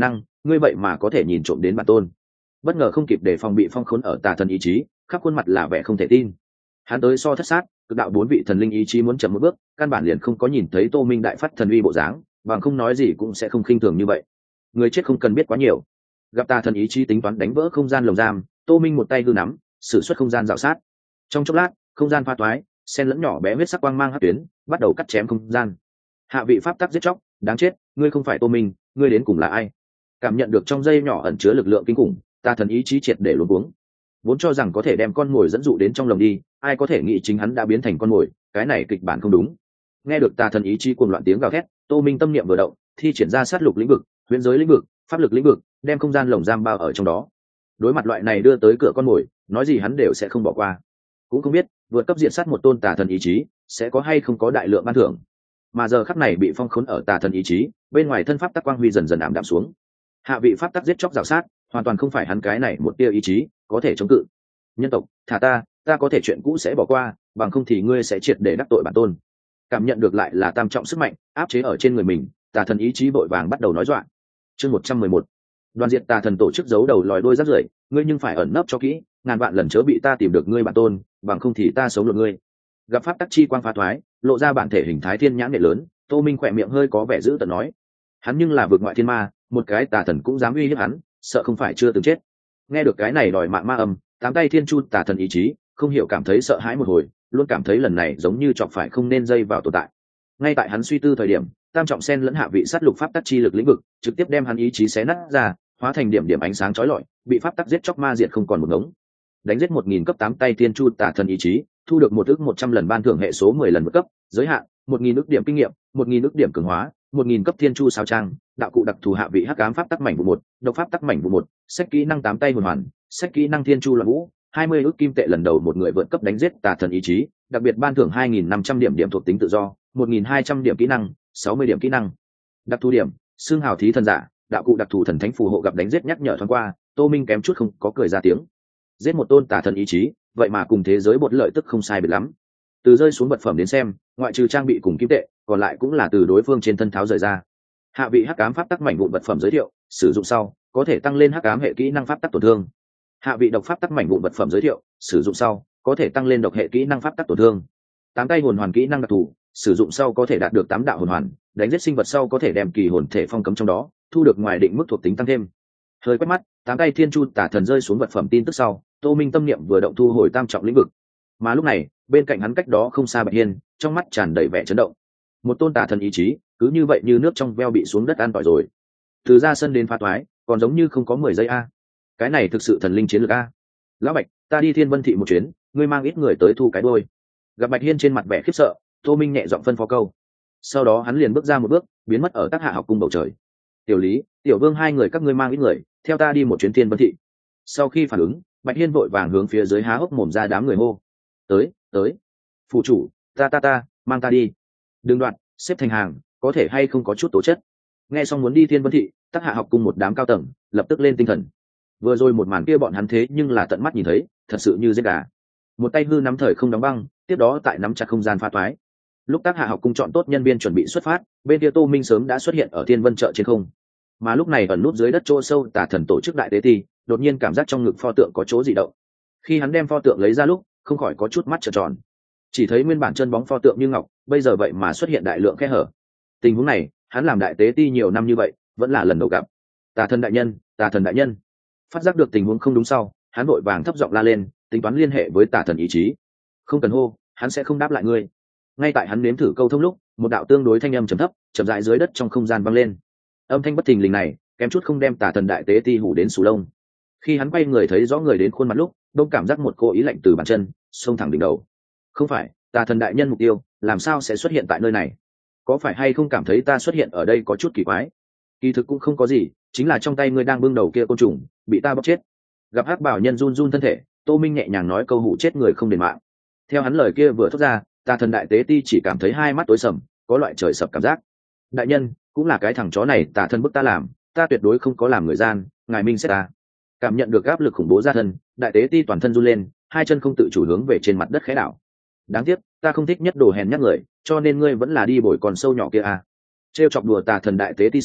ngươi vậy mà có thể nhìn trộm đến bản tôn. Bất ngờ không kịp để phòng bị phong khốn ở tà thần ý chí, khắp khuôn mặt là vẻ không thể tin. Hắn tới so thất sát, cực đạo 4 vị thần linh ý chí muốn chậm một bước, căn bản liền không có nhìn thấy Tô Minh đại phát thần uy bộ dáng, bằng không nói gì cũng sẽ không khinh thường như vậy. Người chết không cần biết quá nhiều. Gặp tà thần ý chí tính toán đánh vỡ không gian lồng giam, Tô Minh một tay hư nắm, sử xuất không gian dạo sát. Trong chốc lát, không gian pha toái, xen lẫn nhỏ bé huyết sắc quang mang hắc tuyến, bắt đầu cắt chém không gian. Hạ vị pháp tắc giết chóc, đáng chết, ngươi không phải Tô Minh, ngươi đến cùng là ai? Cảm nhận được trong dây nhỏ ẩn chứa lực lượng kinh khủng, tà thần ý chí triệt để luống cuống. Vốn cho rằng có thể đem con mồi dẫn dụ đến trong lồng đi, ai có thể nghĩ chính hắn đã biến thành con mồi, cái này kịch bản không đúng. Nghe được tà thần ý chí cuồng loạn tiếng gào thét, Tô Minh tâm niệm vừa động, thi triển ra sát lục lĩnh vực, huyền giới lĩnh vực, pháp lực lĩnh vực, đem không gian lồng giam bao ở trong đó. Đối mặt loại này đưa tới cửa con mồi, nói gì hắn đều sẽ không bỏ qua. Cũng không biết vượt cấp diện sát một tôn tà thần ý chí sẽ có hay không có đại lượng ban thưởng. Mà giờ khắc này bị phong khốn ở tà thần ý chí, bên ngoài thân pháp tắc quang huy dần dần ảm đạm xuống. Hạ vị pháp tắc giết chóc rào sát, hoàn toàn không phải hắn cái này một tia ý chí có thể chống cự. Nhân tộc, thả ta có thể chuyện cũ sẽ bỏ qua, bằng không thì ngươi sẽ triệt để đắc tội bản tôn. Cảm nhận được lại là tam trọng sức mạnh áp chế ở trên người mình, tà thần ý chí vội vàng bắt đầu nói dọa. Chương 111. Đoàn diện tà thần tổ chức giấu đầu lòi đuôi rác rưởi, ngươi nhưng phải ẩn nấp cho kỹ, ngàn vạn lần chớ bị ta tìm được ngươi bản tôn, bằng không thì ta sống được ngươi. Gặp pháp tắc chi quang phá thoái, lộ ra bản thể hình thái thiên nhãn nghệ lớn, Tô Minh khỏe miệng hơi có vẻ dữ tợn nói: hắn nhưng là vượt ngoại thiên ma, một cái tà thần cũng dám uy hiếp hắn, sợ không phải chưa từng chết. Nghe được cái này đòi mạng ma âm, tám tay thiên chu tà thần ý chí không hiểu cảm thấy sợ hãi một hồi, luôn cảm thấy lần này giống như chọc phải không nên dây vào tồn tại. Ngay tại hắn suy tư thời điểm, tam trọng sen lẫn hạ vị sát lục pháp tắc chi lực lĩnh vực trực tiếp đem hắn ý chí xé nát ra, hóa thành điểm điểm ánh sáng chói lọi, bị pháp tắc giết chóc ma diệt không còn một ngống. Đánh giết 1000 cấp 8 tay thiên chu tà thần ý chí, thu được 100 lần ban thưởng hệ số 10 lần vượt cấp, giới hạn 1000 ức điểm kinh nghiệm, 1000 ức điểm cường hóa, 1000 cấp thiên chu sao trang, đạo cụ đặc thù hạ vị hắc ám pháp tắc mảnh vụ 1, độc pháp tắc mảnh vụ 1, sách kỹ năng 8 tay hồn hoàn, sách kỹ năng thiên chu loạn vũ, 20 ức kim tệ lần đầu một người vượt cấp đánh giết tà thần ý chí, đặc biệt ban thưởng 2500 điểm điểm thuộc tính tự do, 1200 điểm kỹ năng, 60 điểm kỹ năng. Đặc thù điểm, xương hào thí thần giả, đạo cụ đặc thù thần thánh phù hộ gặp đánh giết nhắc nhở thoáng qua, Tô Minh kém chút không có cười ra tiếng. Giết một tôn tà thần ý chí, vậy mà cùng thế giới bột lợi tức không sai biệt lắm. Từ rơi xuống vật phẩm đến xem, ngoại trừ trang bị cùng kim tệ, còn lại cũng là từ đối phương trên thân tháo rời ra. Hạ vị hắc ám pháp tắc mảnh vụn vật phẩm giới thiệu, sử dụng sau có thể tăng lên hắc ám hệ kỹ năng pháp tắc tổn thương. Hạ vị độc pháp tắc mảnh vụn vật phẩm giới thiệu, sử dụng sau có thể tăng lên độc hệ kỹ năng pháp tắc tổn thương. 8 tay hồn hoàn kỹ năng đặc thù, sử dụng sau có thể đạt được 8 đạo hồn hoàn, đánh giết sinh vật sau có thể đem kỳ hồn thể phong cấm trong đó, thu được ngoài định mức thuộc tính tăng thêm. Hơi quét mắt, 8 tay thiên chu tà thần rơi xuống vật phẩm tin tức sau, Tô Minh tâm niệm vừa động thu hồi tam trọng lĩnh vực. Mà lúc này, bên cạnh hắn cách đó không xa Bạch Hiên, trong mắt tràn đầy vẻ chấn động. Một tôn tà thần ý chí, cứ như vậy như nước trong veo bị xuống đất an tỏi rồi. Từ ra sân đến phá toái, còn giống như không có 10 giây a. Cái này thực sự thần linh chiến lược a. Lão Bạch, ta đi Thiên Vân thị một chuyến, ngươi mang ít người tới thu cái đôi. Gặp Bạch Hiên trên mặt vẻ khiếp sợ, Tô Minh nhẹ giọng phân phó câu. Sau đó hắn liền bước ra một bước, biến mất ở Tác Hạ học cung bầu trời. Tiểu Lý, Tiểu Vương hai người các ngươi mang ít người, theo ta đi một chuyến Thiên Vân thị. Sau khi phản ứng, Bạch Hiên vội vàng hướng phía dưới há hốc mồm ra đám người hô. Tới. Phụ chủ, ta, mang ta đi. Đừng đoạn, xếp thành hàng, có thể hay không có chút tố chất. Nghe xong muốn đi Thiên Vân thị, Tác Hạ học cung một đám cao tầng lập tức lên tinh thần. Vừa rồi một màn kia bọn hắn thế nhưng là tận mắt nhìn thấy, thật sự như giết gà. Một tay hư nắm thời không đóng băng, tiếp đó tại nắm chặt không gian pha toái. Lúc Tác Hạ học cung chọn tốt nhân viên chuẩn bị xuất phát, bên kia Tô Minh sớm đã xuất hiện ở Thiên Vân chợ trên không. Mà lúc này ẩn nút dưới đất chỗ sâu tà thần tổ chức đại tế ti, đột nhiên cảm giác trong ngực pho tượng có chỗ dị động. Khi hắn đem pho tượng lấy ra lúc, không khỏi có chút mắt trợn tròn. Chỉ thấy nguyên bản chân bóng pho tượng như ngọc, bây giờ vậy mà xuất hiện đại lượng khe hở. Tình huống này, hắn làm đại tế ti nhiều năm như vậy, vẫn là lần đầu gặp. Tà thần đại nhân. Phát giác được tình huống không đúng sau, hắn vội vàng thấp giọng la lên, tính toán liên hệ với tà thần ý chí. Không cần hô, hắn sẽ không đáp lại ngươi. Ngay tại hắn nếm thử câu thông lúc, một đạo tương đối thanh âm trầm thấp, chậm rãi dưới đất trong không gian vang lên. Âm thanh bất thình lình này, kém chút không đem tà thần đại tế ti hủ đến sù lông. Khi hắn quay người thấy rõ người đến khuôn mặt lúc, đông cảm giác một cô ý lạnh từ bàn chân xông thẳng đỉnh đầu. Không phải, tà thần đại nhân mục tiêu làm sao sẽ xuất hiện tại nơi này? Có phải hay không cảm thấy ta xuất hiện ở đây có chút kỳ quái? Kỳ thực cũng không có gì, chính là trong tay ngươi đang bưng đầu kia côn trùng bị ta bóc chết. Gặp hắc bảo nhân run run thân thể, Tô Minh nhẹ nhàng nói câu hủ chết người không đền mạng. Theo hắn lời kia vừa thốt ra, tà thần đại tế ti chỉ cảm thấy hai mắt tối sầm, có loại trời sập cảm giác. Đại nhân, cũng là cái thằng chó này tà thần bức ta làm, ta tuyệt đối không có làm người gian, ngài minh xét ta. Cảm nhận được áp lực khủng bố ra thân, đại tế ti toàn thân run lên, hai chân không tự chủ hướng về trên mặt đất khẽ đảo. Đáng tiếc, ta không thích nhất đồ hèn nhát người, cho nên ngươi vẫn là đi bồi con sâu nhỏ kia à. Trêu chọc đùa tà thần đại tế ti sau,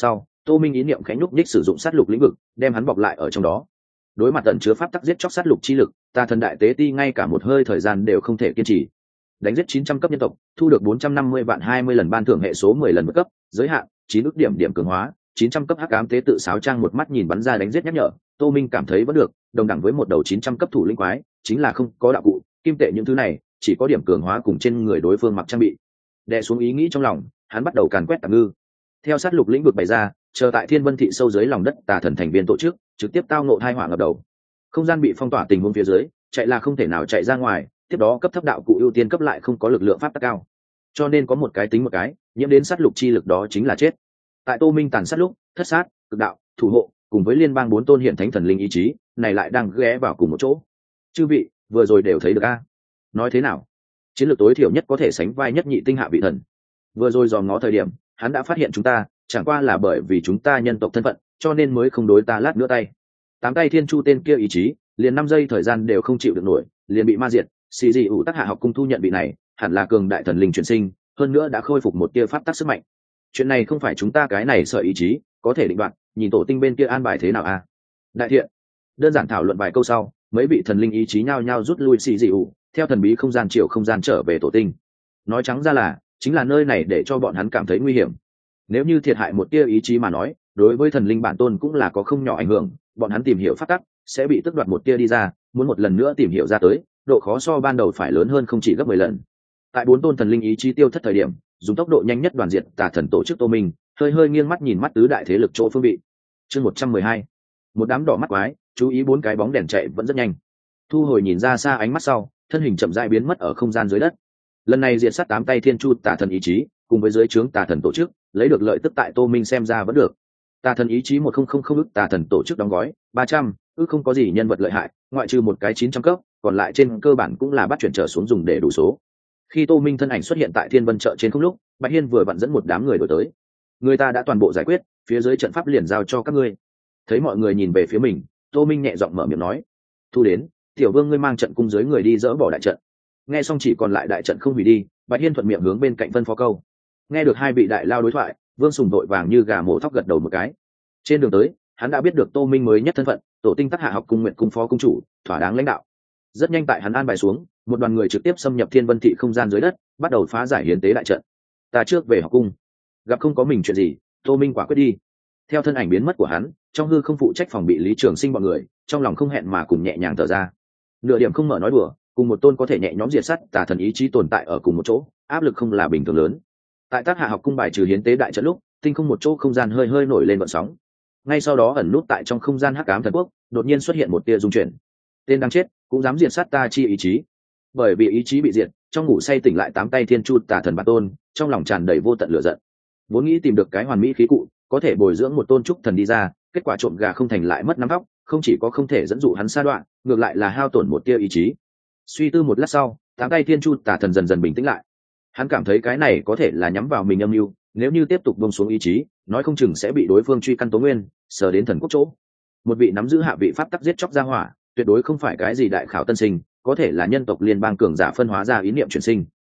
Tô Minh ý niệm khẽ nhúc nhích sử dụng sát lục lĩnh vực đem hắn bọc lại ở trong đó. Đối mặt tận chứa pháp tắc giết chóc sát lục chi lực, tà thần đại tế ti ngay cả một hơi thời gian đều không thể kiên trì. Đánh giết 900 cấp nhân tộc, thu được 450 vạn 20 lần ban thưởng hệ số 10 lần vượt cấp, giới hạn 9 ức điểm cường hóa, 900 cấp hắc ám tế tự sáo trang một mắt nhìn bắn ra đánh giết nhắc nhở. Tô Minh cảm thấy vẫn được, đồng đẳng với một đầu 900 cấp thủ lĩnh quái, chính là không có đạo cụ, kim tệ những thứ này, chỉ có điểm cường hóa cùng trên người đối phương mặc trang bị. Đè xuống ý nghĩ trong lòng, hắn bắt đầu càn quét tà ngư. Theo sát lục lĩnh vực bày ra, chờ tại Thiên Vân thị sâu dưới lòng đất tà thần thành viên tổ chức, trực tiếp tao ngộ tai họa ngập đầu. Không gian bị phong tỏa tình huống phía dưới, chạy là không thể nào chạy ra ngoài, tiếp đó cấp thấp đạo cụ ưu tiên cấp lại không có lực lượng pháp tắc cao, cho nên có một cái tính một cái, nhiễm đến sát lục chi lực đó chính là chết. Tại Tô Minh tàn sát lúc, thất sát, cực đạo, thủ hộ cùng với liên bang 4 tôn hiện thánh thần linh ý chí này lại đang ghé vào cùng một chỗ. Chư vị vừa rồi đều thấy được a? Nói thế nào, chiến lược tối thiểu nhất có thể sánh vai nhất nhị tinh hạ vị thần. Vừa rồi dòm ngó thời điểm, hắn đã phát hiện chúng ta chẳng qua là bởi vì chúng ta nhân tộc thân phận, cho nên mới không đối ta lát nữa tay. Tám tay thiên chu tên kia ý chí liền 5 giây thời gian đều không chịu được nổi, liền bị ma diệt. Xì dị ủ tác hạ học cung thu nhận vị này hẳn là cường đại thần linh chuyển sinh, hơn nữa đã khôi phục một tia pháp tắc sức mạnh. Chuyện này không phải chúng ta cái này sợ ý chí có thể định đoạt, nhìn tổ tinh bên kia an bài thế nào a? Đại thiện. Đơn giản thảo luận vài câu sau, mấy vị thần linh ý chí nhao nhao rút lui xì dị ủ, theo thần bí không gian chiều không gian trở về tổ tinh. Nói trắng ra là chính là nơi này để cho bọn hắn cảm thấy nguy hiểm. Nếu như thiệt hại một tia ý chí mà nói, đối với thần linh bản tôn cũng là có không nhỏ ảnh hưởng, bọn hắn tìm hiểu pháp tắc sẽ bị tước đoạt một tia đi ra, muốn một lần nữa tìm hiểu ra tới, độ khó so ban đầu phải lớn hơn không chỉ gấp 10 lần. Tại 4 tôn thần linh ý chí tiêu thất thời điểm, dùng tốc độ nhanh nhất đoàn diệt tà thần tổ chức Tô Minh, hơi nghiêng mắt nhìn mắt tứ đại thế lực chỗ phương vị. Chương 112. Một đám đỏ mắt quái, chú ý 4 cái bóng đèn chạy vẫn rất nhanh. Thu hồi nhìn ra xa ánh mắt sau, thân hình chậm rãi biến mất ở không gian dưới đất. Lần này diệt sát 8 tay thiên chu tà thần ý chí, cùng với dưới trướng tà thần tổ chức, lấy được lợi tức tại Tô Minh xem ra vẫn được. Tà thần ý chí 1000 ức tà thần tổ chức đóng gói 300 ức không có gì nhân vật lợi hại, ngoại trừ một cái 900 cấp, còn lại trên cơ bản cũng là bắt chuyển trở xuống dùng để đủ số. Khi Tô Minh thân ảnh xuất hiện tại Thiên Vân chợ trên không lúc, Bạch Hiên vừa vặn dẫn một đám người đổi tới. Người ta đã toàn bộ giải quyết, phía dưới trận pháp liền giao cho các ngươi. Thấy mọi người nhìn về phía mình, Tô Minh nhẹ giọng mở miệng nói: "Thu đến, tiểu vương ngươi mang trận cung dưới người đi dỡ bỏ đại trận." Nghe xong chỉ còn lại đại trận không hủy đi, Bạch Hiên thuận miệng hướng bên cạnh phân phó câu. Nghe được hai vị đại lao đối thoại, Vương Sùng đội vàng như gà mổ thóc gật đầu một cái. Trên đường tới, hắn đã biết được Tô Minh mới nhất thân phận, tổ tinh Tắc Hạ học cung nguyện cung phó cung chủ, thỏa đáng lãnh đạo. Rất nhanh tại hắn an bài xuống, một đoàn người trực tiếp xâm nhập Thiên Vân thị không gian dưới đất, bắt đầu phá giải hiến tế đại trận. Ta trước về học cung. Gặp không có mình chuyện gì, Tô Minh quả quyết đi. Theo thân ảnh biến mất của hắn, trong hư không phụ trách phòng bị Lý Trường Sinh bọn người, trong lòng không hẹn mà cùng nhẹ nhàng thở ra. Nửa điểm không mở nói đùa, cùng một tôn có thể nhẹ nhõm diệt sát tà thần ý chí tồn tại ở cùng một chỗ, áp lực không là bình thường lớn. Tại Tắc Hạ học cung bài trừ hiến tế đại trận lúc, tinh không một chỗ không gian hơi nổi lên vận sóng. Ngay sau đó ẩn nút tại trong không gian hắc ám thần quốc, đột nhiên xuất hiện một tia dung chuyển. Tên đang chết cũng dám diệt sát ta chi ý chí. Bởi vì ý chí bị diệt, trong ngủ say tỉnh lại 8 tay thiên chu tà thần bản tôn, trong lòng tràn đầy vô tận lửa giận. Vốn nghĩ tìm được cái hoàn mỹ khí cụ, có thể bồi dưỡng một tôn trúc thần đi ra, kết quả trộm gà không thành lại mất nắm tóc, không chỉ có không thể dẫn dụ hắn sa đoạn, ngược lại là hao tổn một tia ý chí. Suy tư một lát sau, 8 tay thiên chu tà thần dần dần bình tĩnh lại. Hắn cảm thấy cái này có thể là nhắm vào mình âm mưu, nếu như tiếp tục buông xuống ý chí, nói không chừng sẽ bị đối phương truy căn tố nguyên, sờ đến thần quốc chỗ. Một vị nắm giữ hạ vị pháp tắc giết chóc ra hỏa, tuyệt đối không phải cái gì đại khảo tân sinh, có thể là nhân tộc liên bang cường giả phân hóa ra ý niệm chuyển sinh.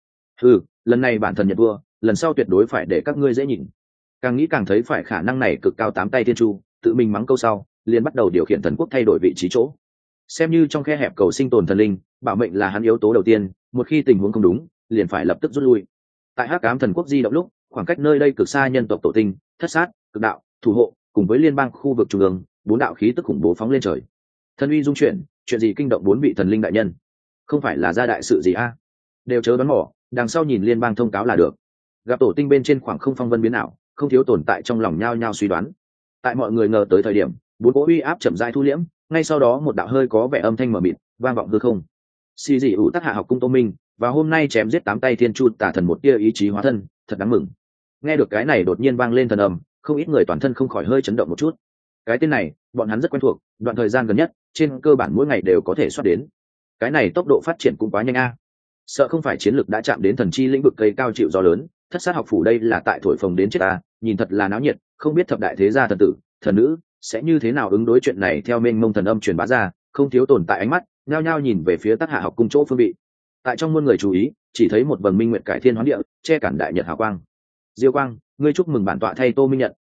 Lần này bản thân nhận vua, lần sau tuyệt đối phải để các ngươi dễ nhìn. Càng nghĩ càng thấy phải khả năng này cực cao 8 tay thiên chu, tự mình mắng câu sau, liền bắt đầu điều khiển thần quốc thay đổi vị trí chỗ. Xem như trong khe hẹp cầu sinh tồn thần linh, bảo mệnh là hắn yếu tố đầu tiên, một khi tình huống không đúng, liền phải lập tức rút lui. Tại Hắc Ám thần quốc di động lúc, khoảng cách nơi đây cực xa nhân tộc tổ tinh, thất sát, cực đạo, thủ hộ, cùng với liên bang khu vực trung ương, 4 đạo khí tức khủng bố phóng lên trời. Thần uy dung chuyển, chuyện gì kinh động 4 vị thần linh đại nhân? Không phải là ra đại sự gì a? Đều chớ đoán mò, đằng sau nhìn liên bang thông cáo là được. Gặp tổ tinh bên trên khoảng không phong vân biến ảo, không thiếu tồn tại trong lòng nhao nhao suy đoán. Tại mọi người ngờ tới thời điểm, 4 cỗ uy áp chậm rãi thu liễm, ngay sau đó một đạo hơi có vẻ âm thanh mờ mịt vang vọng hư không. Xì dị ủ Tắc Hạ học cung Tô Minh, và hôm nay chém giết 8 tay thiên chu tà thần một tia ý chí hóa thân, thật đáng mừng. Nghe được cái này đột nhiên vang lên thần âm, không ít người toàn thân không khỏi hơi chấn động một chút. Cái tên này, bọn hắn rất quen thuộc, đoạn thời gian gần nhất, trên cơ bản mỗi ngày đều có thể xuất đến. Cái này tốc độ phát triển cũng quá nhanh a. Sợ không phải chiến lược đã chạm đến thần chi lĩnh vực cây cao chịu gió lớn, thất sát học phủ đây là tại thổi phồng đến chết a, nhìn thật là náo nhiệt, không biết thập đại thế gia thần tử, thần nữ sẽ như thế nào ứng đối chuyện này. Theo mênh mông thần âm truyền bá ra, không thiếu tồn tại ánh mắt nhao nhao nhìn về phía Tắc Hạ học cung chỗ phương vị. Tại trong muôn người chú ý, chỉ thấy một vầng minh nguyệt cải thiên hoán địa, che cản đại nhật hào quang. Diêu Quang, ngươi chúc mừng bản tọa thay Tô Minh nhận.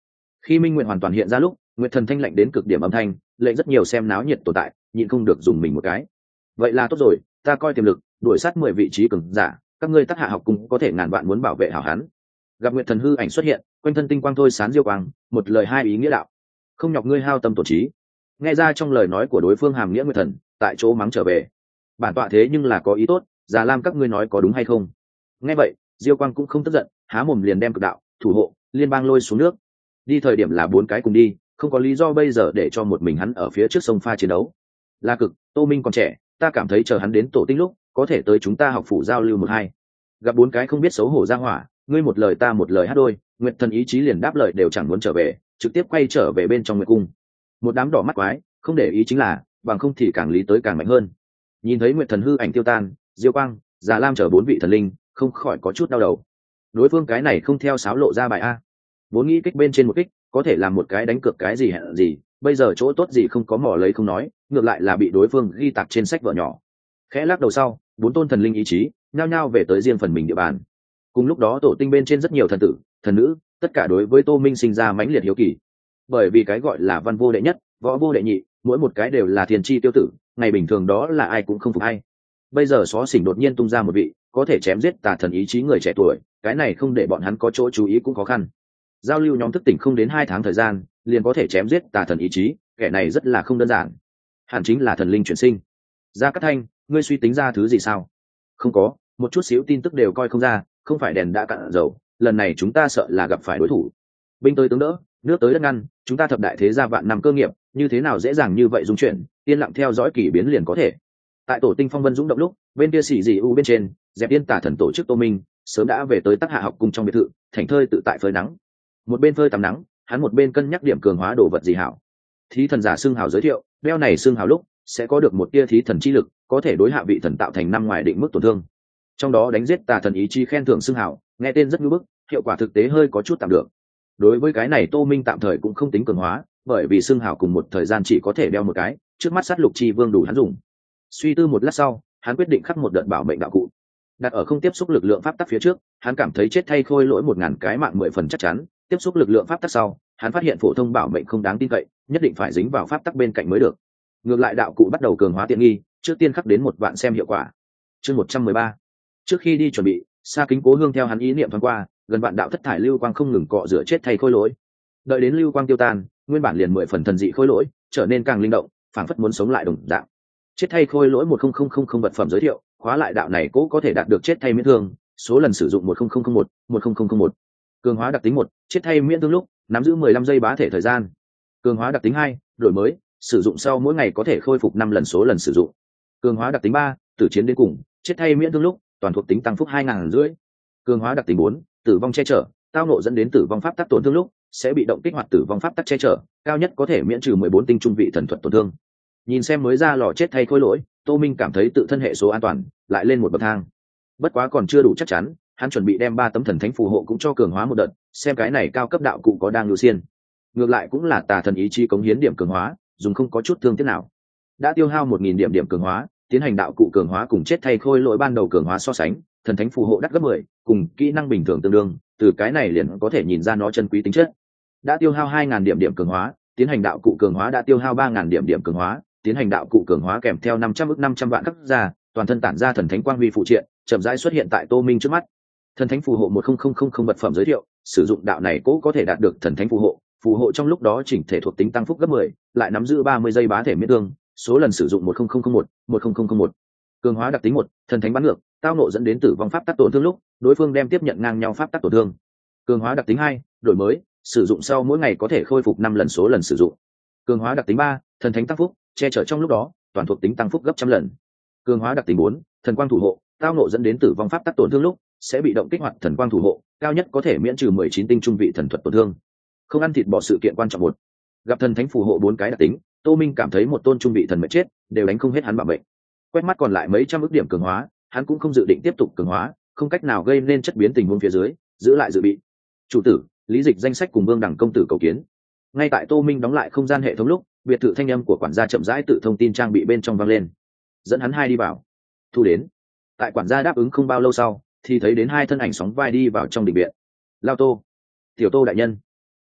Khi minh nguyện hoàn toàn hiện ra lúc, nguyệt thần thanh lạnh đến cực điểm âm thanh lệnh rất nhiều xem náo nhiệt tồn tại nhịn không được dùng mình một cái. Vậy là tốt rồi, ta coi tiềm lực đuổi sát 10 vị trí cường giả, các ngươi Tắc Hạ học cung có thể ngàn vạn muốn bảo vệ hảo hắn. Gặp nguyệt thần hư ảnh xuất hiện, quanh thân tinh quang thôi sán diêu quang, một lời hai ý nghĩa đạo, không nhọc ngươi hao tâm tổn trí. Nghe ra trong lời nói của đối phương hàm nghĩa nguyệt thần tại chỗ mắng trở về, bản tọa thế nhưng là có ý tốt, Già Lam các ngươi nói có đúng hay không? Nghe vậy diêu quang cũng không tức giận, há mồm liền đem cực đạo thủ hộ liên bang lôi xuống nước. Đi thời điểm là 4 cái cùng đi, không có lý do bây giờ để cho một mình hắn ở phía trước sông pha chiến đấu. La Cực, Tô Minh còn trẻ, ta cảm thấy chờ hắn đến tổ tinh lúc có thể tới chúng ta học phủ giao lưu một hai. Gặp 4 cái không biết xấu hổ ra hỏa, ngươi một lời ta một lời hát đôi, nguyệt thần ý chí liền đáp lời đều chẳng muốn trở về, trực tiếp quay trở về bên trong nguyệt cung. Một đám đỏ mắt quái, không để ý chính là, bằng không thì càng lý tới càng mạnh hơn. Nhìn thấy nguyệt thần hư ảnh tiêu tan, diêu quang, Già Lam chở 4 vị thần linh không khỏi có chút đau đầu. Đối phương cái này không theo sáo lộ ra bài a, vốn nghĩ kích bên trên một kích có thể làm một cái đánh cược cái gì hẹn gì, bây giờ chỗ tốt gì không có mỏ lấy không nói, ngược lại là bị đối phương ghi tạc trên sách vở nhỏ. Khẽ lắc đầu sau, 4 tôn thần linh ý chí nhao nhao về tới riêng phần mình địa bàn. Cùng lúc đó tổ tinh bên trên rất nhiều thần tử thần nữ, tất cả đối với Tô Minh sinh ra mãnh liệt hiếu kỳ. Bởi vì cái gọi là văn vô đệ nhất, võ vô đệ nhị, mỗi một cái đều là thiên chi tiêu tử, ngày bình thường đó là ai cũng không phục ai. Bây giờ xó xỉnh đột nhiên tung ra một vị có thể chém giết tà thần ý chí người trẻ tuổi, cái này không để bọn hắn có chỗ chú ý cũng khó khăn. Giao lưu nhóm thức tỉnh không đến 2 tháng thời gian liền có thể chém giết tà thần ý chí, kẻ này rất là không đơn giản, hẳn chính là thần linh chuyển sinh. Gia Cát Thanh, ngươi suy tính ra thứ gì sao? Không có, một chút xíu tin tức đều coi không ra, không phải đèn đã cạn dầu, lần này chúng ta sợ là gặp phải đối thủ. Binh tới tướng đỡ, nước tới đất ngăn, chúng ta thập đại thế gia vạn năm cơ nghiệp, như thế nào dễ dàng như vậy dung chuyển, yên lặng theo dõi kỳ biến liền có thể. Tại tổ tinh phong vân dũng động lúc, bên kia xỉ dị u bên trên, dẹp yên tà thần tổ chức Tô Minh sớm đã về tới Tắc Hạ học cung trong biệt thự, thảnh thơi tự tại phơi nắng. Một bên phơi tắm nắng, hắn một bên cân nhắc điểm cường hóa đồ vật gì hảo. Thí thần giả xưng hào giới thiệu, đeo này xưng hào lúc sẽ có được một tia thí thần chi lực, có thể đối hạ vị thần tạo thành 5 ngoài định mức tổn thương. Trong đó đánh giết tà thần ý chí khen thưởng xưng hào, nghe tên rất ngưỡng bức, hiệu quả thực tế hơi có chút tạm được. Đối với cái này Tô Minh tạm thời cũng không tính cường hóa, bởi vì xưng hào cùng một thời gian chỉ có thể đeo một cái, trước mắt sát lục chi vương đủ hắn dùng. Suy tư một lát sau, hắn quyết định khắc một đợt bảo mệnh đạo cụ, đặt ở không tiếp xúc lực lượng pháp tắc phía trước. Hắn cảm thấy chết thay khôi lỗi 1000 cái mạng 10 phần chắc chắn, tiếp xúc lực lượng pháp tắc sau, hắn phát hiện phổ thông bảo mệnh không đáng tin cậy, nhất định phải dính vào pháp tắc bên cạnh mới được. Ngược lại đạo cụ bắt đầu cường hóa tiện nghi, trước tiên khắc đến 1 vạn xem hiệu quả. Chương 113. Trước khi đi chuẩn bị, Sa Kính Cố Hương theo hắn ý niệm thoáng qua, gần vạn đạo thất thải lưu quang không ngừng cọ rửa chết thay khôi lỗi. Đợi đến lưu quang tiêu tan, nguyên bản liền 10 phần thần dị khôi lỗi trở nên càng linh động, phảng phất muốn sống lại đồng dạng. Chết thay khôi lỗi 10000 vật phẩm giới thiệu, khóa lại đạo này cố có thể đạt được chết thay miễn thương, số lần sử dụng 10001, 10001. Cường hóa đặc tính 1, chết thay miễn thương lúc nắm giữ 15 giây bá thể thời gian. Cường hóa đặc tính 2, đổi mới, sử dụng sau mỗi ngày có thể khôi phục 5 lần số lần sử dụng. Cường hóa đặc tính 3, tử chiến đến cùng, chết thay miễn thương lúc toàn thuộc tính tăng phúc 2500. Cường hóa đặc tính 4, tử vong che chở, tao nộ dẫn đến tử vong pháp tắc tổn thương lúc sẽ bị động kích hoạt tử vong pháp tắc che chở, cao nhất có thể miễn trừ 14 tinh trung vị thần thuật tổn thương. Nhìn xem mới ra lò chết thay khôi lỗi, Tô Minh cảm thấy tự thân hệ số an toàn lại lên một bậc thang. Bất quá còn chưa đủ chắc chắn, hắn chuẩn bị đem 3 tấm thần thánh phù hộ cũng cho cường hóa một đợt, xem cái này cao cấp đạo cụ có đang ưu xiên. Ngược lại cũng là tà thần ý chí cống hiến điểm cường hóa, dùng không có chút thương tiếc nào. Đã tiêu hao 1000 điểm cường hóa, tiến hành đạo cụ cường hóa cùng chết thay khôi lỗi ban đầu cường hóa so sánh, thần thánh phù hộ đắt gấp 10, cùng kỹ năng bình thường tương đương, từ cái này liền có thể nhìn ra nó chân quý tính chất. Đã tiêu hao 2000 điểm cường hóa, tiến hành đạo cụ cường hóa đã tiêu hao 3000 điểm cường hóa, tiến hành đạo cụ cường hóa kèm theo 500 vạn cấp ra, toàn thân tản ra thần thánh quang huy phụ triện, chậm rãi xuất hiện tại Tô Minh trước mắt. Thần thánh phù hộ 10000 vật phẩm giới thiệu, sử dụng đạo này cố có thể đạt được thần thánh phù hộ trong lúc đó chỉnh thể thuộc tính tăng phúc gấp 10, lại nắm giữ 30 giây bá thể miễn thương, số lần sử dụng 10001, 10001. Cường hóa đặc tính 1, thần thánh bắn ngược, tao nộ dẫn đến tử vong pháp tắc tổn thương lúc đối phương đem tiếp nhận ngang nhau pháp tắc tổn thương. Cường hóa đặc tính 2, đổi mới, sử dụng sau mỗi ngày có thể khôi phục 5 lần số lần sử dụng. Cường hóa đặc tính 3, thần thánh tăng phúc, che chở trong lúc đó toàn thuộc tính tăng phúc gấp trăm lần. Cường hóa đặc tính 4, thần quang thủ hộ, tao nộ dẫn đến tử vong pháp tắc tổn thương lúc sẽ bị động kích hoạt thần quang thủ hộ, cao nhất có thể miễn trừ 19 tinh trung vị thần thuật tổn thương. Không ăn thịt bỏ sự kiện quan trọng 1. Gặp thần thánh phù hộ 4 cái đặc tính, Tô Minh cảm thấy một tôn trung vị thần mệt chết đều đánh không hết hắn bảo mệnh. Quét mắt còn lại mấy trăm ức điểm cường hóa, hắn cũng không dự định tiếp tục cường hóa, không cách nào gây nên chất biến tình huống phía dưới, giữ lại dự bị. Chủ tử, Lý Dịch danh sách cùng Vương Đẳng công tử cầu kiến. Ngay tại Tô Minh đóng lại không gian hệ thống lúc, biệt thự thanh âm của quản gia chậm rãi tự thông tin trang bị bên trong vang lên. Dẫn hắn hai đi vào. Thu đến. Tại quản gia đáp ứng không bao lâu sau, thì thấy đến 2 thân ảnh sóng vai đi vào trong đình viện. Lao Tô, Tiểu Tô đại nhân.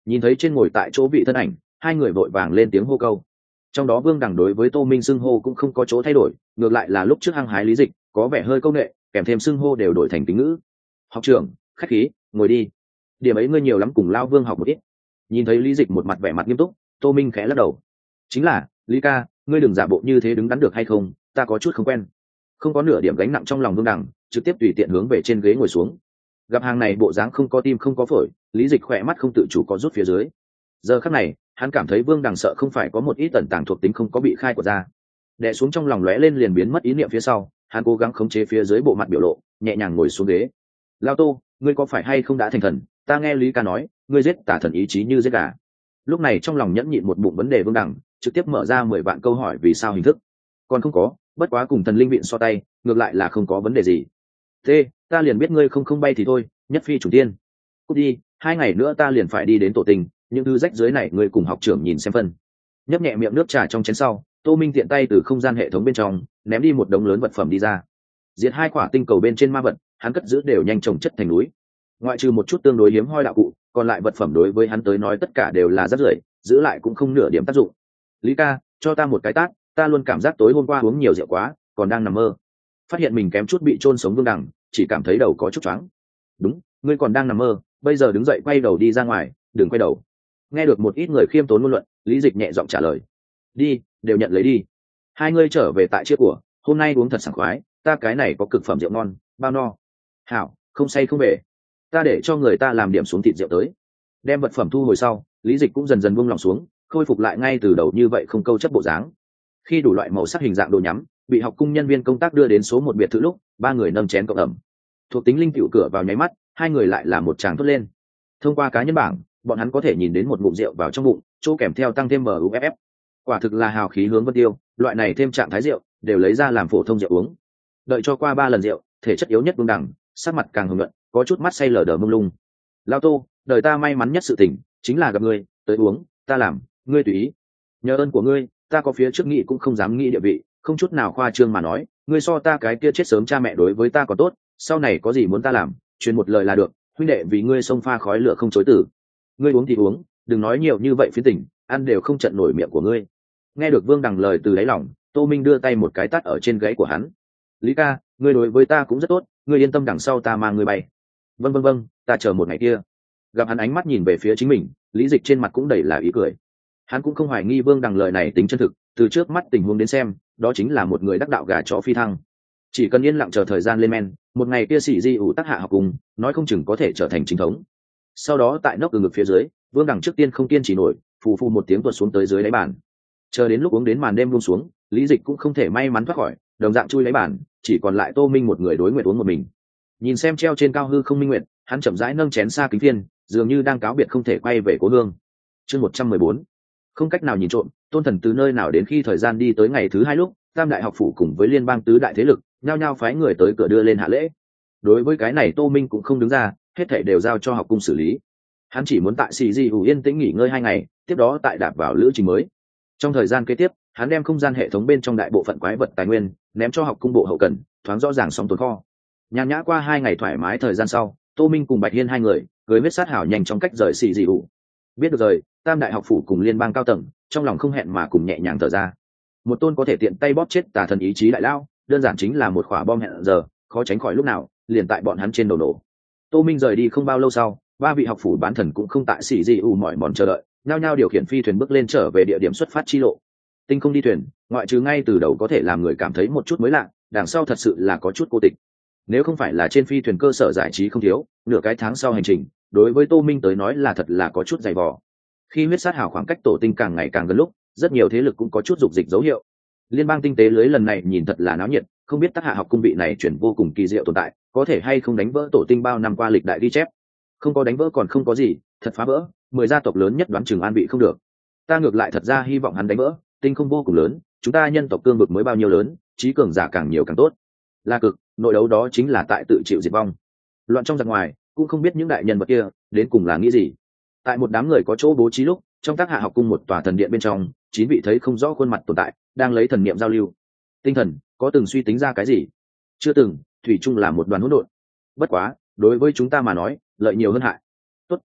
Nhìn thấy trên ngồi tại chỗ vị thân ảnh, hai người vội vàng lên tiếng hô câu. Trong đó Vương Đằng đối với Tô Minh xưng hô cũng không có chỗ thay đổi, ngược lại là lúc trước hăng hái Lý Dịch có vẻ hơi câu nệ, kèm thêm xưng hô đều đổi thành tín ngữ. Học trưởng, khách khí, ngồi đi. Điểm ấy ngươi nhiều lắm, cùng Lao Vương học một ít. Nhìn thấy Lý Dịch một mặt vẻ mặt nghiêm túc, Tô Minh khẽ lắc đầu. Chính là, Lý ca, ngươi đừng giả bộ như thế đứng đắn được hay không, ta có chút không quen. Không có nửa điểm gánh nặng trong lòng Vương Đằng, trực tiếp tùy tiện hướng về trên ghế ngồi xuống. Gặp hàng này bộ dáng không có tim không có phổi, Lý Dịch khỏe mắt không tự chủ có rút phía dưới. Giờ khắc này, hắn cảm thấy Vương Đằng sợ không phải có một ít tẩn tàng thuộc tính không có bị khai của ra. Đè xuống trong lòng lóe lên liền biến mất ý niệm phía sau, hắn cố gắng khống chế phía dưới bộ mặt biểu lộ, nhẹ nhàng ngồi xuống ghế. Lao Tô, ngươi có phải hay không đã thành thần? Ta nghe Lý ca nói, ngươi giết tả thần ý chí như giết gà. Lúc này trong lòng nhẫn nhịn một bụng vấn đề Vương Đằng, trực tiếp mở ra 10 vạn câu hỏi vì sao hình thức. Còn không có, bất quá cùng thần linh viện so tay, ngược lại là không có vấn đề gì. Thế, ta liền biết ngươi không bay thì thôi, nhất phi chủ tiên. Cút đi, 2 ngày nữa ta liền phải đi đến tổ tình, những thứ rách dưới này ngươi cùng học trưởng nhìn xem phân. Nhấp nhẹ miệng nước trà trong chén sau, Tô Minh tiện tay từ không gian hệ thống bên trong ném đi một đống lớn vật phẩm đi ra. Diệt 2 quả tinh cầu bên trên ma vật, hắn cất giữ đều nhanh chồng chất thành núi. Ngoại trừ một chút tương đối hiếm hoi đạo cụ, còn lại vật phẩm đối với hắn tới nói tất cả đều là rác rưởi, giữ lại cũng không nửa điểm tác dụng. Lý ca, cho ta một cái tát, ta luôn cảm giác tối hôm qua uống nhiều rượu quá, còn đang nằm mơ. Phát hiện mình kém chút bị chôn sống Vương Đằng, chỉ cảm thấy đầu có chút choáng. Đúng, ngươi còn đang nằm mơ, bây giờ đứng dậy quay đầu đi ra ngoài, đừng quay đầu. Nghe được một ít người khiêm tốn ngôn luận, Lý Dịch nhẹ giọng trả lời. Đi, đều nhận lấy đi. Hai ngươi trở về tại chiếc của, hôm nay uống thật sảng khoái, ta cái này có cực phẩm rượu ngon, bao no. Hảo, không say không về. Ta để cho người ta làm điểm xuống thịt rượu tới. Đem vật phẩm thu hồi sau, Lý Dịch cũng dần dần buông lòng xuống, khôi phục lại ngay từ đầu như vậy không câu chấp bộ dáng. Khi đủ loại màu sắc hình dạng đồ nhắm bị học cung nhân viên công tác đưa đến số 1 biệt thự lúc, 3 người nâng chén cộng ẩm. Thuộc tính linh cựu cửa vào nháy mắt, hai người lại là một tràng thốt lên. Thông qua cá nhân bảng, bọn hắn có thể nhìn đến một ngụm rượu vào trong bụng, chỗ kèm theo tăng thêm MUFF. Quả thực là hào khí hướng vân tiêu, loại này thêm trạng thái rượu đều lấy ra làm phổ thông rượu uống. Đợi cho qua 3 lần rượu, thể chất yếu nhất Vương Đằng, sắc mặt càng hồng nhuận, có chút mắt say lờ đờ mông lung. Lao Tô, đời ta may mắn nhất sự tình chính là gặp ngươi, tới uống, ta làm, ngươi tùy ý. Nhờ ơn của ngươi, ta có phía trước nghĩ cũng không dám nghĩ địa vị, không chút nào khoa trương mà nói, ngươi so ta cái kia chết sớm cha mẹ đối với ta còn tốt, sau này có gì muốn ta làm, truyền một lời là được, huynh đệ vì ngươi xông pha khói lửa không chối từ. Ngươi uống thì uống, đừng nói nhiều như vậy phiến tình, ăn đều không trận nổi miệng của ngươi. Nghe được Vương Đằng lời từ đáy lòng, Tô Minh đưa tay một cái tát ở trên gáy của hắn. Lý ca, ngươi đối với ta cũng rất tốt, ngươi yên tâm, đằng sau ta mang ngươi bay. Vâng, ta chờ một ngày kia. Gặp hắn ánh mắt nhìn về phía chính mình, Lý Dịch trên mặt cũng đầy là ý cười. Hắn cũng không hoài nghi Vương Đằng lời này tính chân thực, từ trước mắt tình huống đến xem, đó chính là một người đắc đạo gà chó phi thăng. Chỉ cần yên lặng chờ thời gian lên men, một ngày kia sĩ di ủ tác hạ học cùng, nói không chừng có thể trở thành chính thống. Sau đó tại nóc từ ngực phía dưới, Vương Đằng trước tiên không kiên trì nổi, phù phù một tiếng tuột xuống tới dưới đáy bàn. Chờ đến lúc uống đến màn đêm buông xuống, Lý Dịch cũng không thể may mắn thoát khỏi, đồng dạng chui lấy bàn, chỉ còn lại Tô Minh một người đối nguyện uống một mình. Nhìn xem treo trên cao hư không minh nguyện, hắn chậm rãi nâng chén xa kính thiên, dường như đang cáo biệt không thể quay về cố hương. Chương 114. Không cách nào nhìn trộm, Tôn Thần từ nơi nào đến khi thời gian đi tới ngày thứ 2 lúc, Tam đại học phủ cùng với liên bang tứ đại thế lực, nhao nhao phái người tới cửa đưa lên hạ lễ. Đối với cái này Tô Minh cũng không đứng ra, hết thảy đều giao cho học cung xử lý. Hắn chỉ muốn tại Sĩ Di yên tĩnh nghỉ ngơi 2 ngày, tiếp đó tại đạp vào lữ trình mới. Trong thời gian kế tiếp, hắn đem không gian hệ thống bên trong đại bộ phận quái vật tài nguyên ném cho học cung bộ hậu cần, thoáng rõ ràng sóng tồn kho. Nhàn nhã qua 2 ngày thoải mái thời gian sau, Tô Minh cùng Bạch Hiên hai người cưới huyết sát hảo nhanh trong cách rời Sĩ Di. Biết được rời, Tam đại học phủ cùng liên bang cao tầng, trong lòng không hẹn mà cùng nhẹ nhàng thở ra. Một tôn có thể tiện tay bóp chết tà thần ý chí đại lao, đơn giản chính là một quả bom hẹn giờ, khó tránh khỏi lúc nào liền tại bọn hắn trên đầu nổ. Tô Minh rời đi không bao lâu sau, 3 vị học phủ bán thần cũng không tại Sĩ Di mỏi mòn chờ đợi, nhao nhao điều khiển phi thuyền bước lên trở về địa điểm xuất phát chi lộ. Tinh không đi thuyền, ngoại trừ ngay từ đầu có thể làm người cảm thấy một chút mới lạ, đằng sau thật sự là có chút cô tịch. Nếu không phải là trên phi thuyền cơ sở giải trí không thiếu, nửa cái tháng sau hành trình, đối với Tô Minh tới nói là thật là có chút dày vò. Khi huyết sát hào khoảng cách tổ tinh càng ngày càng gần lúc, rất nhiều thế lực cũng có chút dục dịch dấu hiệu. Liên bang tinh tế lưới lần này nhìn thật là náo nhiệt, không biết Tác Hạ học cung vị này chuyển vô cùng kỳ diệu tồn tại, có thể hay không đánh vỡ tổ tinh bao năm qua lịch đại ghi chép. Không có đánh vỡ còn không có gì, thật phá vỡ, 10 gia tộc lớn nhất đoán chừng an bị không được. Ta ngược lại thật ra hy vọng hắn đánh vỡ, tinh không vô cùng lớn, chúng ta nhân tộc cương vực mới bao nhiêu lớn, trí cường giả càng nhiều càng tốt. La cực, nội đấu đó chính là tại tự chịu diệt vong. Loạn trong giặc ngoài, cũng không biết những đại nhân vật kia đến cùng là nghĩ gì. Tại một đám người có chỗ bố trí lúc, trong Tác Hạ học cung một tòa thần điện bên trong, 9 vị thấy không rõ khuôn mặt tồn tại, đang lấy thần niệm giao lưu. Tinh thần, có từng suy tính ra cái gì? Chưa từng, thủy chung là một đoàn hỗn độn. Bất quá, đối với chúng ta mà nói, lợi nhiều hơn hại. Tốt,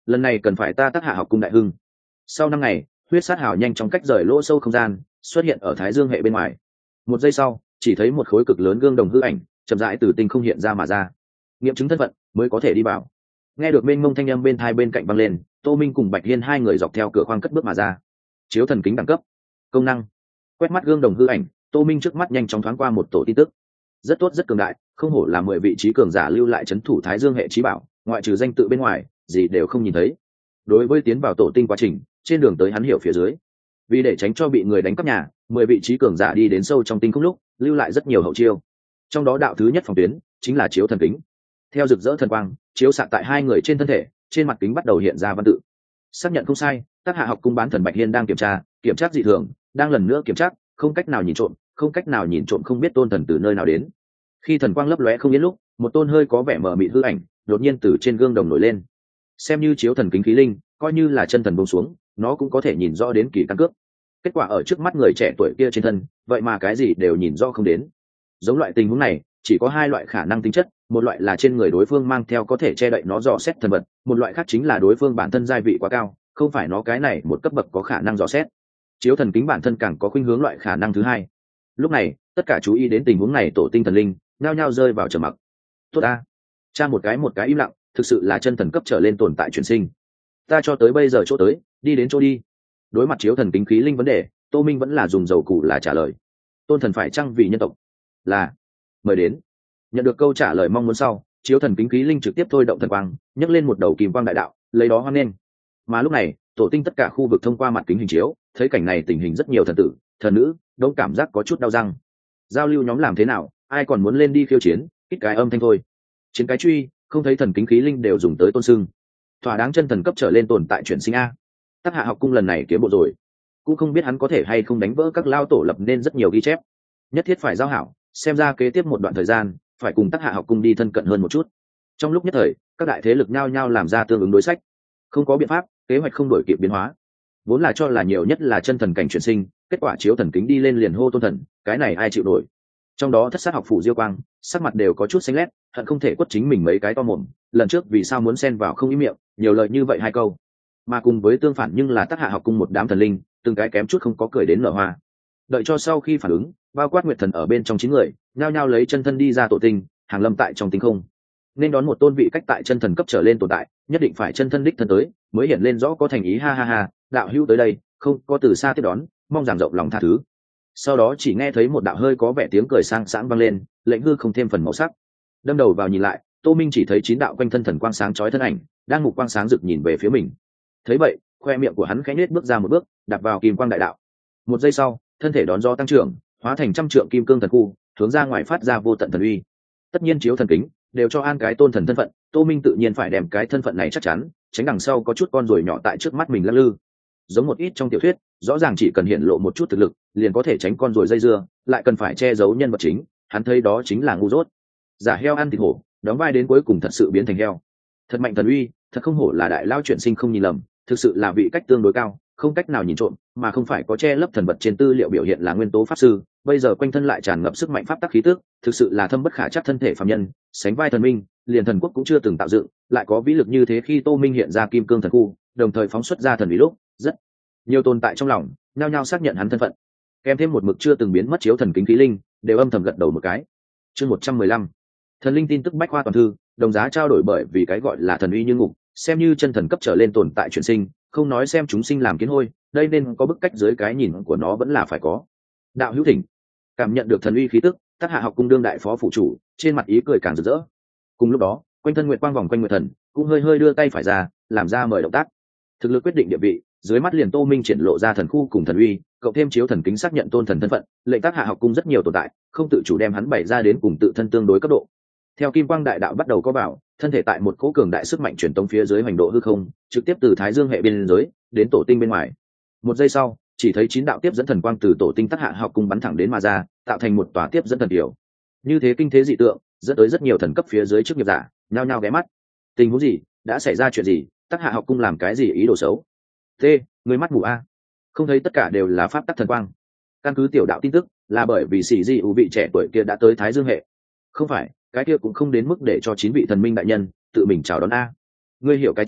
lần này cần phải ta tác hạ học cung đại hưng. Sau 5 ngày, huyết sát hào nhanh chóng cách rời lỗ sâu không gian, xuất hiện ở thái dương hệ bên ngoài. Một giây sau, chỉ thấy một khối cực lớn gương đồng hư ảnh chậm rãi từ tinh không hiện ra mà ra. Nghiệm chứng thân phận mới có thể đi vào. Nghe được mênh mông thanh âm bên thai bên cạnh vang lên, Tô Minh cùng Bạch Hiên hai người dọc theo cửa khoang cất bước mà ra. Chiếu thần kính đẳng cấp, công năng. Quét mắt gương đồng hư ảnh, Tô Minh trước mắt nhanh chóng thoáng qua một tổ tin tức. Rất tốt, rất cường đại, không hổ là 10 vị trí cường giả lưu lại trấn thủ thái dương hệ trí bảo, ngoại trừ danh tự bên ngoài, gì đều không nhìn thấy. Đối với tiến vào tổ tinh quá trình, trên đường tới hắn hiểu phía dưới. Vì để tránh cho bị người đánh cắp nhà, 10 vị trí cường giả đi đến sâu trong tinh không lúc, lưu lại rất nhiều hậu chiêu. Trong đó đạo thứ nhất phòng tuyến chính là chiếu thần kính. Theo rực rỡ thần quang chiếu xạ tại hai người trên thân thể, trên mặt kính bắt đầu hiện ra văn tự. Xác nhận không sai, tác hạ học cung bán thần Bạch Hiên đang kiểm tra dị thường, đang lần nữa kiểm tra, không cách nào nhìn trộm, không biết tôn thần từ nơi nào đến. Khi thần quang lấp lóe không yên lúc, một tôn hơi có vẻ mờ mịt hư ảnh đột nhiên từ trên gương đồng nổi lên. Xem như chiếu thần kính khí linh, coi như là chân thần buông xuống, nó cũng có thể nhìn rõ đến kỳ căn cước. Kết quả ở trước mắt người trẻ tuổi kia trên thân, vậy mà cái gì đều nhìn rõ không đến. Giống loại tình huống này, chỉ có hai loại khả năng tính chất, một loại là trên người đối phương mang theo có thể che đậy nó dò xét thần vật, một loại khác chính là đối phương bản thân giai vị quá cao, không phải nó cái này một cấp bậc có khả năng dò xét. Chiếu thần kính bản thân càng có khuynh hướng loại khả năng thứ hai. Lúc này, tất cả chú ý đến tình huống này tổ tinh thần linh nhao nhao rơi vào trầm mặc. Tốt a, cha một cái im lặng, thực sự là chân thần cấp trở lên tồn tại chuyển sinh. Ta cho tới bây giờ chỗ tới, đi đến chỗ đi. Đối mặt chiếu thần kính khí linh vấn đề, Tô Minh vẫn là dùng dầu củ là trả lời. Tôn thần phải chăng vì nhân tộc? Là. Mời đến. Nhận được câu trả lời mong muốn sau, chiếu thần kính khí linh trực tiếp thôi động thần quang, nhấc lên một đầu kìm quang đại đạo, lấy đó hoan nghênh. Mà lúc này, tổ tinh tất cả khu vực thông qua mặt kính hình chiếu, thấy cảnh này tình hình rất nhiều thần tử, thần nữ, đống cảm giác có chút đau răng. Giao lưu nhóm làm thế nào, ai còn muốn lên đi khiêu chiến, kích cái âm thanh thôi. Chiến cái truy, không thấy thần kính khí linh đều dùng tới tôn sưng. Thỏa đáng chân thần cấp trở lên tồn tại chuyển sinh a. Tác hạ học cung lần này kiếm bộ rồi, cũng không biết hắn có thể hay không đánh vỡ các lao tổ lập nên rất nhiều ghi chép. Nhất thiết phải giao hảo, xem ra kế tiếp một đoạn thời gian phải cùng tác hạ học cung đi thân cận hơn một chút. Trong lúc nhất thời, các đại thế lực nhao nhao làm ra tương ứng đối sách. Không có biện pháp, kế hoạch không đổi kịp biến hóa. Vốn là cho là nhiều nhất là chân thần cảnh chuyển sinh, kết quả chiếu thần kính đi lên liền hô tôn thần, cái này ai chịu nổi. Trong đó thất sát học phủ Diêu Quang, sắc mặt đều có chút xanh lét, hận không thể quất chính mình mấy cái to mồm. Lần trước vì sao muốn xen vào không ý miệng, nhiều lời như vậy hai câu. Mà cùng với tương phản nhưng là tác hạ học cung một đám thần linh, từng cái kém chút không có cười đến nở hoa. Đợi cho sau khi phản ứng, bao quát nguyệt thần ở bên trong 9 người, nhao nhao lấy chân thân đi ra tổ tinh, hàng lâm tại trong tinh không. Nên đón một tôn vị cách tại chân thần cấp trở lên tồn tại, nhất định phải chân thân đích thân tới, mới hiện lên rõ có thành ý ha ha ha, đạo hữu tới đây, không có từ xa tiếp đón, mong rằng rộng lòng tha thứ. Sau đó chỉ nghe thấy một đạo hơi có vẻ tiếng cười sang sảng vang lên, lệnh hư không thêm phần màu sắc. Đâm đầu vào nhìn lại, Tô Minh chỉ thấy 9 đạo quanh thân thần quang sáng chói thân ảnh, đang mục quang sáng rực nhìn về phía mình. Thấy vậy, khoe miệng của hắn khẽ nhếch bước ra một bước, đạp vào kim quang đại đạo. Một giây sau, thân thể đón gió tăng trưởng, hóa thành trăm trượng kim cương thần khu, hướng ra ngoài phát ra vô tận thần uy. Tất nhiên chiếu thần kính đều cho an cái tôn thần thân phận, Tô Minh tự nhiên phải đem cái thân phận này chắc chắn, tránh đằng sau có chút con ruồi nhỏ tại trước mắt mình lắc lư. Giống một ít trong tiểu thuyết, rõ ràng chỉ cần hiện lộ một chút thực lực, liền có thể tránh con ruồi dây dưa, lại cần phải che giấu nhân vật chính, hắn thấy đó chính là ngu dốt. Giả heo ăn thịt hổ, đóng vai đến cuối cùng thật sự biến thành heo. Thật mạnh thần uy, thật không hổ là đại lao chuyển sinh không nhìn lầm, thực sự là vị cách tương đối cao, không cách nào nhìn trộm, mà không phải có che lấp thần vật trên tư liệu biểu hiện là nguyên tố pháp sư, bây giờ quanh thân lại tràn ngập sức mạnh pháp tắc khí tức, thực sự là thâm bất khả trắc thân thể phàm nhân, sánh vai thần minh, liền thần quốc cũng chưa từng tạo dựng, lại có vĩ lực như thế. Khi Tô Minh hiện ra kim cương thần khu, đồng thời phóng xuất ra thần uy lúc, rất nhiều tồn tại trong lòng nhao nhao xác nhận hắn thân phận, kèm thêm một mực chưa từng biến mất chiếu thần kính khí linh, đều âm thầm gật đầu một cái. Chương 115, thần linh tin tức bách khoa toàn thư, đồng giá trao đổi bởi vì cái gọi là thần uy như ngục, xem như chân thần cấp trở lên tồn tại chuyển sinh, không nói xem chúng sinh làm kiến hôi, đây nên có bức cách dưới cái nhìn của nó vẫn là phải có. Đạo hữu thỉnh. Cảm nhận được thần uy khí tức, tác hạ học cung đương đại phó phụ chủ, trên mặt ý cười càng rực rỡ. Cùng lúc đó, quanh thân nguyệt quang vòng quanh nguyệt thần, cũng hơi hơi đưa tay phải ra, làm ra mời động tác. Thực lực quyết định địa vị, dưới mắt liền Tô Minh triển lộ ra thần khu cùng thần uy, cộng thêm chiếu thần kính xác nhận tôn thần thân phận, lệnh tác hạ học cung rất nhiều tồn tại, không tự chủ đem hắn bày ra đến cùng tự thân tương đối cấp độ. Theo kim quang đại đạo bắt đầu có bảo, thân thể tại một cỗ cường đại sức mạnh truyền tống phía dưới hoành độ hư không, trực tiếp từ thái dương hệ biên giới đến tổ tinh bên ngoài. Một giây sau, chỉ thấy 9 đạo tiếp dẫn thần quang từ tổ tinh tác hạ học cung bắn thẳng đến mà ra, tạo thành một tòa tiếp dẫn thần tiểu. Như thế kinh thế dị tượng, dẫn tới rất nhiều thần cấp phía dưới chức nghiệp giả nhao nhao ghé mắt. Tình huống gì, đã xảy ra chuyện gì, tác hạ học cung làm cái gì ý đồ xấu? Người mắt mù a? Không thấy tất cả đều là pháp tắc thần quang? Căn cứ tiểu đạo tin tức, là bởi vì sĩ di ủ vị trẻ tuổi kia đã tới thái dương hệ. Không phải, cái kia cũng không đến mức để cho 9 vị thần minh đại nhân tự mình chào đón a. Ngươi hiểu cái truy,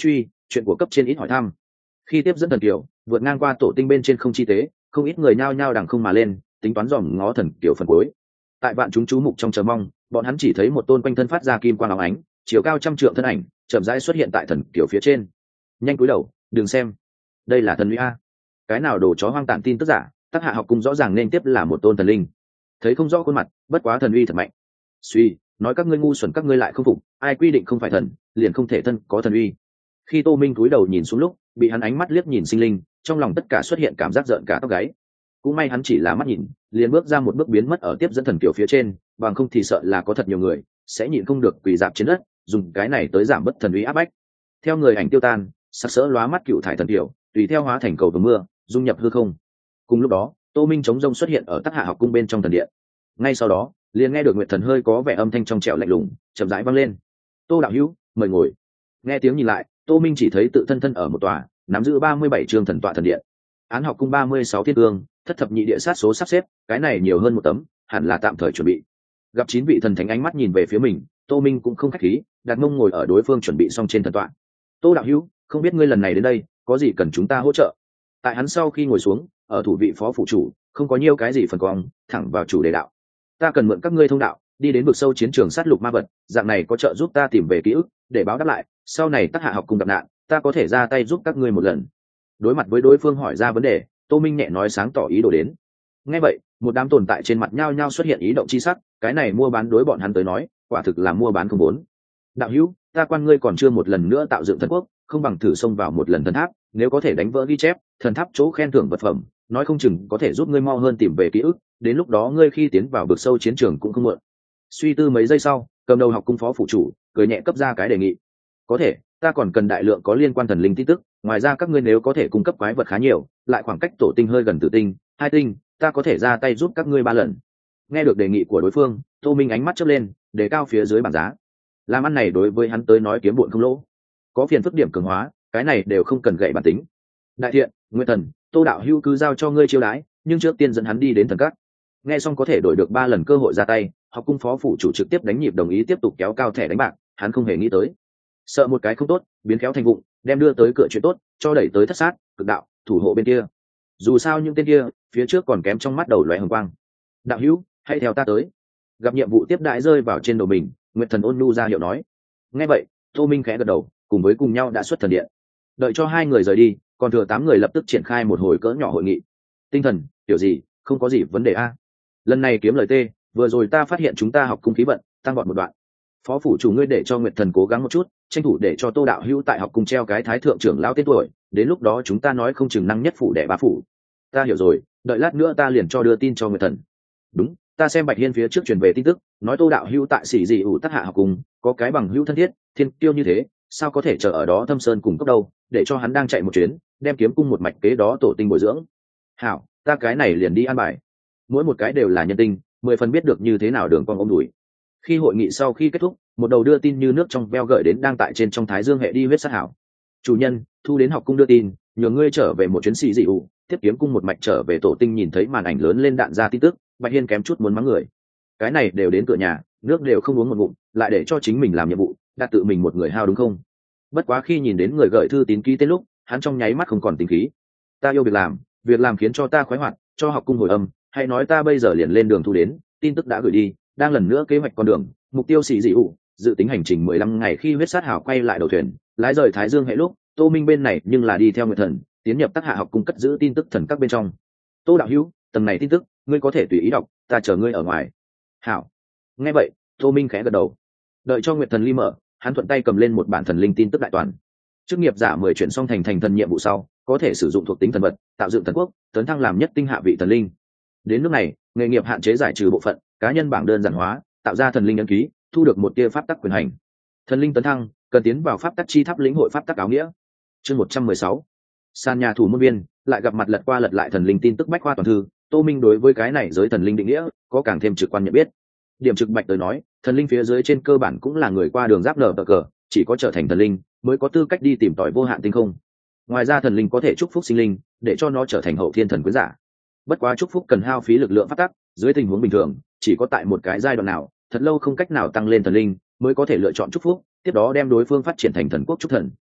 chuyện của cấp trên ít hỏi thăm. Khi tiếp dẫn thần kiều vượt ngang qua tổ tinh bên trên không chi tế, không ít người nhao nhao đằng không mà lên, tính toán dòm ngó thần kiều phần cuối. Tại vạn chúng chú mục trong chờ mong, bọn hắn chỉ thấy một tôn quanh thân phát ra kim quang óng ánh, chiều cao 100 trượng thân ảnh chậm rãi xuất hiện tại thần kiều phía trên. Nhanh cúi đầu, đừng xem, đây là thần uy a. Cái nào đồ chó hoang tàn tin tức giả, Tắc Hạ học cung rõ ràng nên tiếp là một tôn thần linh. Thấy không rõ khuôn mặt, bất quá thần uy thật mạnh. Suy, nói các ngươi ngu xuẩn các ngươi lại không phục, ai quy định không phải thần, liền không thể thân có thần uy. Khi Tô Minh cúi đầu nhìn xuống lúc, bị hắn ánh mắt liếc nhìn sinh linh, trong lòng tất cả xuất hiện cảm giác rợn cả tóc gáy. Cũng may hắn chỉ là mắt nhìn, liền bước ra một bước biến mất ở tiếp dẫn thần kiều phía trên, bằng không thì sợ là có thật nhiều người sẽ nhịn không được quỳ dạp trên đất, dùng cái này tới giảm bớt thần uy áp bách. Theo người ảnh tiêu tan, sắc sỡ lóa mắt cựu thải thần kiều tùy theo hóa thành cầu vồng mưa, dung nhập hư không. Cùng lúc đó, Tô Minh chống rông xuất hiện ở Tắc Hạ học cung bên trong thần điện. Ngay sau đó, liền nghe được Nguyệt Thần hơi có vẻ âm thanh trong trẻo lạnh lùng chậm rãi vang lên. Tô đạo hữu, mời ngồi. Nghe tiếng nhìn lại, Tô Minh chỉ thấy tự thân thân ở một tòa nắm giữ 37 chương thần tọa thần điện. Án học cung 36 thiên cương, thất thập nhị địa sát số sắp xếp, cái này nhiều hơn một tấm, hẳn là tạm thời chuẩn bị. Gặp 9 vị thần thánh ánh mắt nhìn về phía mình, Tô Minh cũng không khách khí, đặt mông ngồi ở đối phương chuẩn bị xong trên thần tọa. Tô đạo hữu, không biết ngươi lần này đến đây có gì cần chúng ta hỗ trợ? Tại hắn sau khi ngồi xuống, ở thủ vị phó phụ chủ không có nhiều cái gì phần cong, thẳng vào chủ đề đạo. Ta cần mượn các ngươi thông đạo đi đến vực sâu chiến trường sát lục ma vật, dạng này có trợ giúp ta tìm về ký ức để báo đáp lại, sau này Tắc Hạ học cung gặp nạn ta có thể ra tay giúp các ngươi một lần. Đối mặt với đối phương hỏi ra vấn đề, Tô Minh nhẹ nói sáng tỏ ý đồ đến. Nghe vậy, một đám tồn tại trên mặt nhao nhao xuất hiện ý động chi sắc, cái này mua bán đối bọn hắn tới nói quả thực là mua bán không vốn. Đạo hữu, ta quan ngươi còn chưa một lần nữa tạo dựng thần quốc, không bằng thử xông vào một lần thần tháp, nếu có thể đánh vỡ ghi chép thần tháp chỗ khen thưởng vật phẩm, nói không chừng có thể giúp ngươi mau hơn tìm về ký ức, đến lúc đó ngươi khi tiến vào vực sâu chiến trường cũng không muộn. Suy tư mấy giây sau, cầm đầu học cung phó phụ chủ cười nhẹ cấp ra cái đề nghị. Có thể, ta còn cần đại lượng có liên quan thần linh tin tức, ngoài ra các ngươi nếu có thể cung cấp quái vật khá nhiều, lại khoảng cách tổ tinh hơi gần tử tinh 2 tinh, ta có thể ra tay giúp các ngươi 3 lần. Nghe được đề nghị của đối phương, Tô Minh ánh mắt chớp lên, đề cao phía dưới bảng giá. Làm ăn này đối với hắn tới nói kiếm bộn không lỗ, có phiền phức điểm cường hóa, cái này đều không cần gậy bản tính. Đại thiện, Nguyệt Thần, Tô đạo hữu cứ giao cho ngươi chiêu đãi, nhưng trước tiên dẫn hắn đi đến thần các. Nghe xong có thể đổi được 3 lần cơ hội ra tay, học cung phó phụ chủ trực tiếp đánh nhịp đồng ý tiếp tục kéo cao thẻ đánh bạc, hắn không hề nghĩ tới sợ một cái không tốt biến khéo thành vụng, đem đưa tới cửa chuyện tốt cho đẩy tới thất sát cực đạo thủ hộ bên kia. Dù sao những tên kia phía trước còn kém trong mắt đầu lóe hồng quang. Đạo hữu, hãy theo ta tới. Gặp nhiệm vụ tiếp đãi rơi vào trên đầu mình, Nguyệt Thần ôn nhu ra hiệu nói. Nghe vậy, Tô Minh khẽ gật đầu, cùng với cùng nhau đã xuất thần điện. Đợi cho 2 người rời đi, còn thừa 8 người lập tức triển khai một hồi cỡ nhỏ hội nghị. Tinh thần, kiểu gì, không có gì vấn đề a. Lần này kiếm lời tê, vừa rồi ta phát hiện chúng ta học cung khí vận tăng vọt một đoạn. Phó phủ chủ ngươi để cho Nguyệt Thần cố gắng một chút, tranh thủ để cho Tô đạo hữu tại học cung treo cái thái thượng trưởng lão tên tuổi, đến lúc đó chúng ta nói không chừng năng nhất phủ đệ 3 phủ. Ta hiểu rồi, đợi lát nữa ta liền cho đưa tin cho Nguyệt Thần. Đúng, ta xem Bạch Hiên phía trước truyền về tin tức, nói Tô đạo hữu tại Sĩ Dị ủ Tắc Hạ học cung có cái bằng hữu thân thiết, thiên tiêu như thế, sao có thể chờ ở đó thâm sơn cùng cốc đâu, để cho hắn đang chạy một chuyến, đem kiếm cung một mạch kế đó tổ tinh bồi dưỡng. Hảo, ta cái này liền đi an bài. Mỗi một cái đều là nhân tinh, 10 phần biết được như thế nào đường con ôm đuổi. Khi hội nghị sau khi kết thúc, một đầu đưa tin như nước trong veo gợi đến đang tại trên trong Thái Dương hệ đi huyết sát hảo. Chủ nhân, thu đến học cung đưa tin, nhờ ngươi trở về một chuyến Sĩ Dị ủ, tiếp kiếm cung một mạch trở về tổ tinh. Nhìn thấy màn ảnh lớn lên đạn ra tin tức, Bạch Hiên kém chút muốn mắng người. Cái này đều đến cửa nhà, nước đều không uống một ngụm, lại để cho chính mình làm nhiệm vụ, đặt tự mình một người hao đúng không? Bất quá khi nhìn đến người gửi thư tín ký tên lúc, hắn trong nháy mắt không còn tính khí. Ta yêu việc làm khiến cho ta khoái hoạt, cho học cung hồi âm, hay nói ta bây giờ liền lên đường thu đến, tin tức đã gửi đi, đang lần nữa kế hoạch con đường, mục tiêu Sĩ Dị ủ, dự tính hành trình 15 ngày. Khi huyết sát hào quay lại đầu thuyền, lái rời Thái Dương hệ lúc, Tô Minh bên này nhưng là đi theo Nguyệt Thần, tiến nhập Tắc Hạ học cung cất giữ tin tức thần các bên trong. Tô đạo hữu, tầng này tin tức, ngươi có thể tùy ý đọc, ta chờ ngươi ở ngoài. Hảo. Nghe vậy, Tô Minh khẽ gật đầu. Đợi cho Nguyệt Thần ly mở, hắn thuận tay cầm lên một bản thần linh tin tức đại toàn. Chức nghiệp giả 10 chuyển xong thành thần nhiệm vụ sau, có thể sử dụng thuộc tính thần vật, tạo dựng thần quốc, tấn thăng làm nhất tinh hạ vị thần linh. Đến nước này, nghề nghiệp hạn chế giải trừ bộ phận, cá nhân bảng đơn giản hóa, tạo ra thần linh ấn ký, thu được một tia pháp tắc quyền hành. Thần linh tấn thăng, cần tiến vào pháp tắc chi tháp lĩnh hội pháp tắc áo nghĩa. Chương 116. Sàn nhà thủ môn viên, lại gặp mặt lật qua lật lại thần linh tin tức bách khoa toàn thư. Tô Minh đối với cái này giới thần linh định nghĩa có càng thêm trực quan nhận biết. Điểm trực bạch tới nói, thần linh phía dưới trên cơ bản cũng là người qua đường giáp nở cờ, chỉ có trở thành thần linh mới có tư cách đi tìm tòi vô hạn tinh không. Ngoài ra thần linh có thể chúc phúc sinh linh, để cho nó trở thành hậu thiên thần quyến giả. Bất quá chúc phúc cần hao phí lực lượng pháp tắc, dưới tình huống bình thường, chỉ có tại một cái giai đoạn nào, thật lâu không cách nào tăng lên thần linh, mới có thể lựa chọn chúc phúc, tiếp đó đem đối phương phát triển thành thần quốc chúc thần.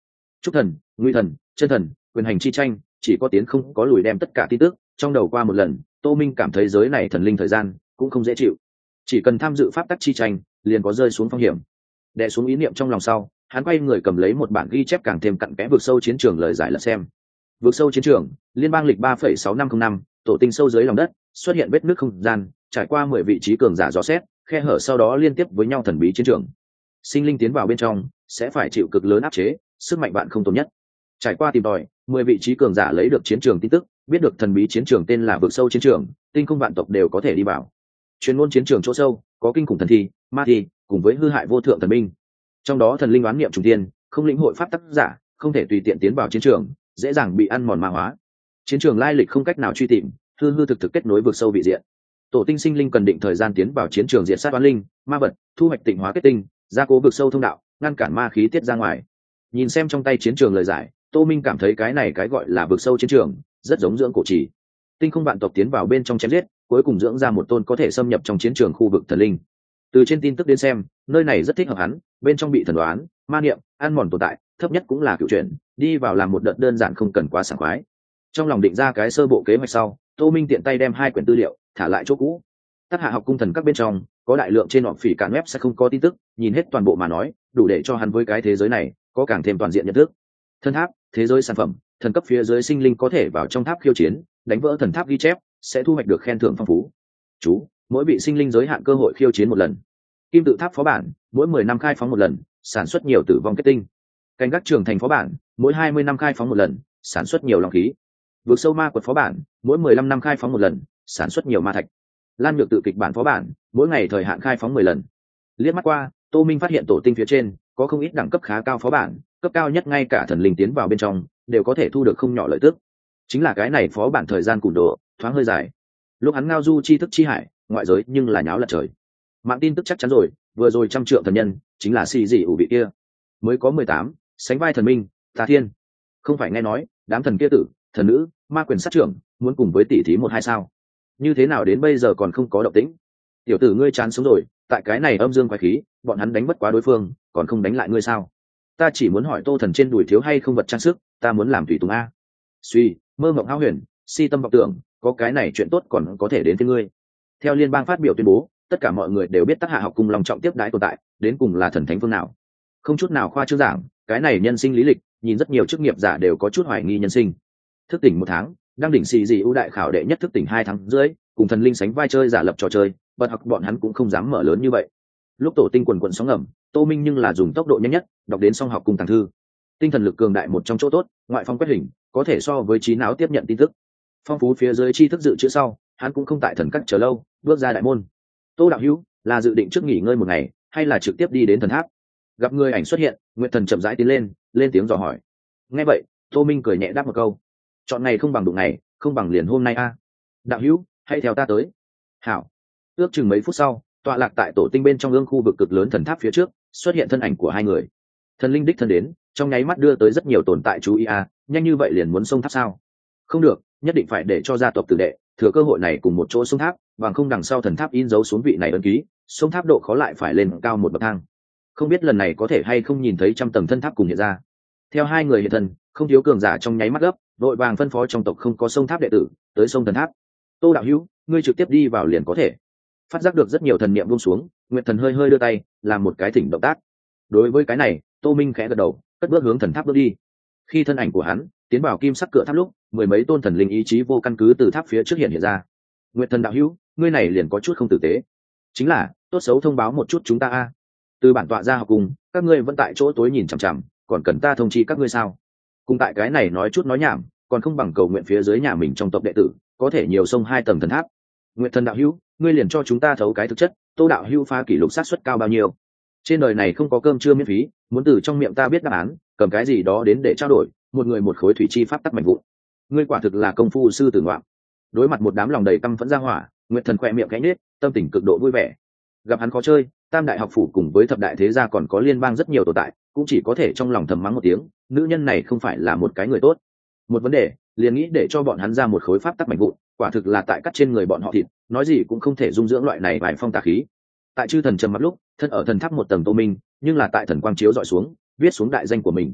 Trúc thần, nguy thần, chân thần, quyền hành chi tranh, chỉ có tiến không có lùi, đem tất cả tin tức trong đầu qua một lần. Tô Minh cảm thấy giới này thần linh thời gian cũng không dễ chịu, chỉ cần tham dự pháp tắc chi tranh liền có rơi xuống phong hiểm. Đè xuống ý niệm trong lòng sau, hắn quay người cầm lấy một bản ghi chép càng thêm cặn kẽ vực sâu chiến trường lời giải lật xem. Vực sâu chiến trường, liên bang lịch 3,6505, tổ tinh sâu dưới lòng đất, xuất hiện vết nứt không gian, trải qua 10 vị trí cường giả dò xét, khe hở sau đó liên tiếp với nhau thần bí chiến trường. Sinh linh tiến vào bên trong sẽ phải chịu cực lớn áp chế, sức mạnh bạn không tồn nhất. Trải qua tìm tòi, 10 vị trí cường giả lấy được chiến trường tin tức, biết được thần bí chiến trường tên là vực sâu chiến trường, tinh không vạn tộc đều có thể đi vào. Chuyên môn chiến trường chỗ sâu, có kinh khủng thần thi, ma thi, cùng với hư hại vô thượng thần binh. Trong đó thần linh oán niệm trùng thiên, không lĩnh hội pháp tắc giả, không thể tùy tiện tiến vào chiến trường, dễ dàng bị ăn mòn ma hóa. Chiến trường lai lịch không cách nào truy tìm, hư hư thực thực kết nối vực sâu vị diện. Tổ tinh sinh linh cần định thời gian tiến vào chiến trường diệt sát oán linh, ma vật, thu hoạch tịnh hóa kết tinh, gia cố vực sâu thông đạo, ngăn cản ma khí tiết ra ngoài. Nhìn xem trong tay chiến trường lời giải, Tô Minh cảm thấy cái này cái gọi là vực sâu chiến trường rất giống dưỡng cổ trì. Tinh không vạn tộc tiến vào bên trong chém giết, cuối cùng dưỡng ra một tôn có thể xâm nhập trong chiến trường khu vực thần linh. Từ trên tin tức đến xem, nơi này rất thích hợp hắn, bên trong bị thần đoán, ma niệm, ăn mòn tồn tại, thấp nhất cũng là cựu chuyển, đi vào làm một đợt đơn giản không cần quá sảng khoái. Trong lòng định ra cái sơ bộ kế hoạch sau, Tô Minh tiện tay đem 2 quyển tư liệu thả lại chỗ cũ. Tác hạ học cung thần các bên trong có đại lượng trên họp phỉ cản web sẽ không có tin tức, nhìn hết toàn bộ mà nói, đủ để cho hắn với cái thế giới này có càng thêm toàn diện nhận thức. Thần tháp, thế giới sản phẩm, thần cấp phía dưới sinh linh có thể vào trong tháp khiêu chiến, đánh vỡ thần tháp ghi chép, sẽ thu hoạch được khen thưởng phong phú. Chú, mỗi vị sinh linh giới hạn cơ hội khiêu chiến một lần. Kim tự tháp phó bản, mỗi 10 năm khai phóng một lần, sản xuất nhiều tử vong kết tinh. Canh gác trường thành phó bản, mỗi 20 năm khai phóng một lần, sản xuất nhiều long khí. Vượt sâu ma quật phó bản, mỗi 15 năm khai phóng một lần, sản xuất nhiều ma thạch. Lan nhược tự kịch bản phó bản, mỗi ngày thời hạn khai phóng 10 lần. Liếc mắt qua, Tô Minh phát hiện tổ tinh phía trên có không ít đẳng cấp khá cao phó bản, cấp cao nhất ngay cả thần linh tiến vào bên trong đều có thể thu được không nhỏ lợi tức. Chính là cái này phó bản thời gian cùn độ thoáng hơi dài. Lúc hắn ngao du chi thức chi hải, ngoại giới nhưng là nháo lật trời. Mạng tin tức chắc chắn rồi, vừa rồi 100 triệu thần nhân chính là xì gì ủ vị kia, mới có 18, sánh vai thần minh Tà Thiên. Không phải nghe nói đám thần kia tử, thần nữ, ma quyền sát trưởng muốn cùng với tỷ thí 1-2 sao? Như thế nào đến bây giờ còn không có động tĩnh? Tiểu tử ngươi chán sống rồi, tại cái này âm dương quái khí, bọn hắn đánh bất quá đối phương, còn không đánh lại ngươi sao? Ta chỉ muốn hỏi Tô thần trên đùi thiếu hay không vật trang sức, ta muốn làm tùy tùng a. Suy, mơ mộng hão huyền, si tâm vọng tưởng, có cái này chuyện tốt còn có thể đến với ngươi. Theo liên bang phát biểu tuyên bố, tất cả mọi người đều biết Tác hạ học cung long trọng tiếp đãi tồn tại, đến cùng là thần thánh phương nào. Không chút nào khoa trương giảng, cái này nhân sinh lý lịch, nhìn rất nhiều chức nghiệp giả đều có chút hoài nghi nhân sinh. Thức tỉnh 1 tháng, đang đỉnh xì gì ưu đại khảo đệ nhất thức tỉnh 2 tháng rưỡi, cùng thần linh sánh vai chơi giả lập trò chơi, bật học bọn hắn cũng không dám mở lớn như vậy. Lúc tổ tinh quần quần sóng ngầm, Tô Minh nhưng là dùng tốc độ nhanh nhất, đọc đến xong học cùng tàng thư. Tinh thần lực cường đại một trong chỗ tốt, ngoại phong quét hình, có thể so với trí não tiếp nhận tin tức. Phong phú phía dưới tri thức dự trữ sau, hắn cũng không tại thần các chờ lâu, bước ra đại môn. Tô đạo hữu, là dự định trước nghỉ ngơi một ngày, hay là trực tiếp đi đến thần tháp? Gặp người ảnh xuất hiện, Nguyệt Thần chậm rãi tiến lên tiếng dò hỏi. Nghe vậy, Tô Minh cười nhẹ đáp một câu. Chọn ngày không bằng đụng ngày, không bằng liền hôm nay a. Đạo hữu, hãy theo ta tới. Hảo. Ước chừng mấy phút sau, tọa lạc tại tổ tinh bên trong ương khu vực cực lớn thần tháp phía trước, xuất hiện thân ảnh của 2 người. Thần linh đích thân đến, trong nháy mắt đưa tới rất nhiều tồn tại chú ý a, nhanh như vậy liền muốn xông tháp sao? Không được, nhất định phải để cho gia tộc tử đệ thừa cơ hội này cùng một chỗ xông tháp, bằng không đằng sau thần tháp in dấu xuống vị này ấn ký, xông tháp độ khó lại phải lên cao một bậc thang. Không biết lần này có thể hay không nhìn thấy 100 tầng thân tháp cùng hiện ra. Theo 2 người hiện thân, không thiếu cường giả trong nháy mắt gấp, đội vàng phân phó trong tộc không có xông tháp đệ tử tới xông thần tháp. Tô đạo hữu, ngươi trực tiếp đi vào liền có thể. Phát giác được rất nhiều thần niệm buông xuống, Nguyệt Thần hơi hơi đưa tay làm một cái thỉnh động tác. Đối với cái này, Tô Minh khẽ gật đầu, cất bước hướng thần tháp bước đi. Khi thân ảnh của hắn tiến vào kim sắc cửa tháp lúc, 10 mấy tôn thần linh ý chí vô căn cứ từ tháp phía trước hiện ra. Nguyệt Thần đạo hữu, ngươi này liền có chút không tử tế. Chính là tốt xấu thông báo một chút chúng ta a. Từ bản tọa ra học cùng, các ngươi vẫn tại chỗ tối nhìn chằm chằm, còn cần ta thông chi các ngươi sao? Cùng tại cái này nói chút nói nhảm, còn không bằng cầu nguyện phía dưới nhà mình trong tộc đệ tử có thể nhiều sông 2 tầng thần tháp. Nguyệt Thần đạo hữu, ngươi liền cho chúng ta thấu cái thực chất, Tô đạo hữu phá kỷ lục sát suất cao bao nhiêu? Trên đời này không có cơm trưa miễn phí, muốn từ trong miệng ta biết đáp án, cầm cái gì đó đến để trao đổi, một người một khối thủy chi pháp tắc mạnh vụn. Ngươi quả thực là công phu sư tử ngoạm. Đối mặt một đám lòng đầy căm phẫn ra hỏa, Nguyệt Thần khẽ miệng khẽ nhếch, tâm tình cực độ vui vẻ. Gặp hắn khó chơi, Tam đại học phủ cùng với thập đại thế gia còn có liên bang rất nhiều tồn tại, cũng chỉ có thể trong lòng thầm mắng một tiếng, nữ nhân này không phải là một cái người tốt. Một vấn đề, liền nghĩ để cho bọn hắn ra một khối pháp tắc mạnh vụn, quả thực là tại cắt trên người bọn họ thịt, nói gì cũng không thể dung dưỡng loại này vài phong tà khí. Tại chư thần trầm mặt lúc, thân ở thần tháp một tầng Tô Minh, nhưng là tại thần quang chiếu dọi xuống, viết xuống đại danh của mình.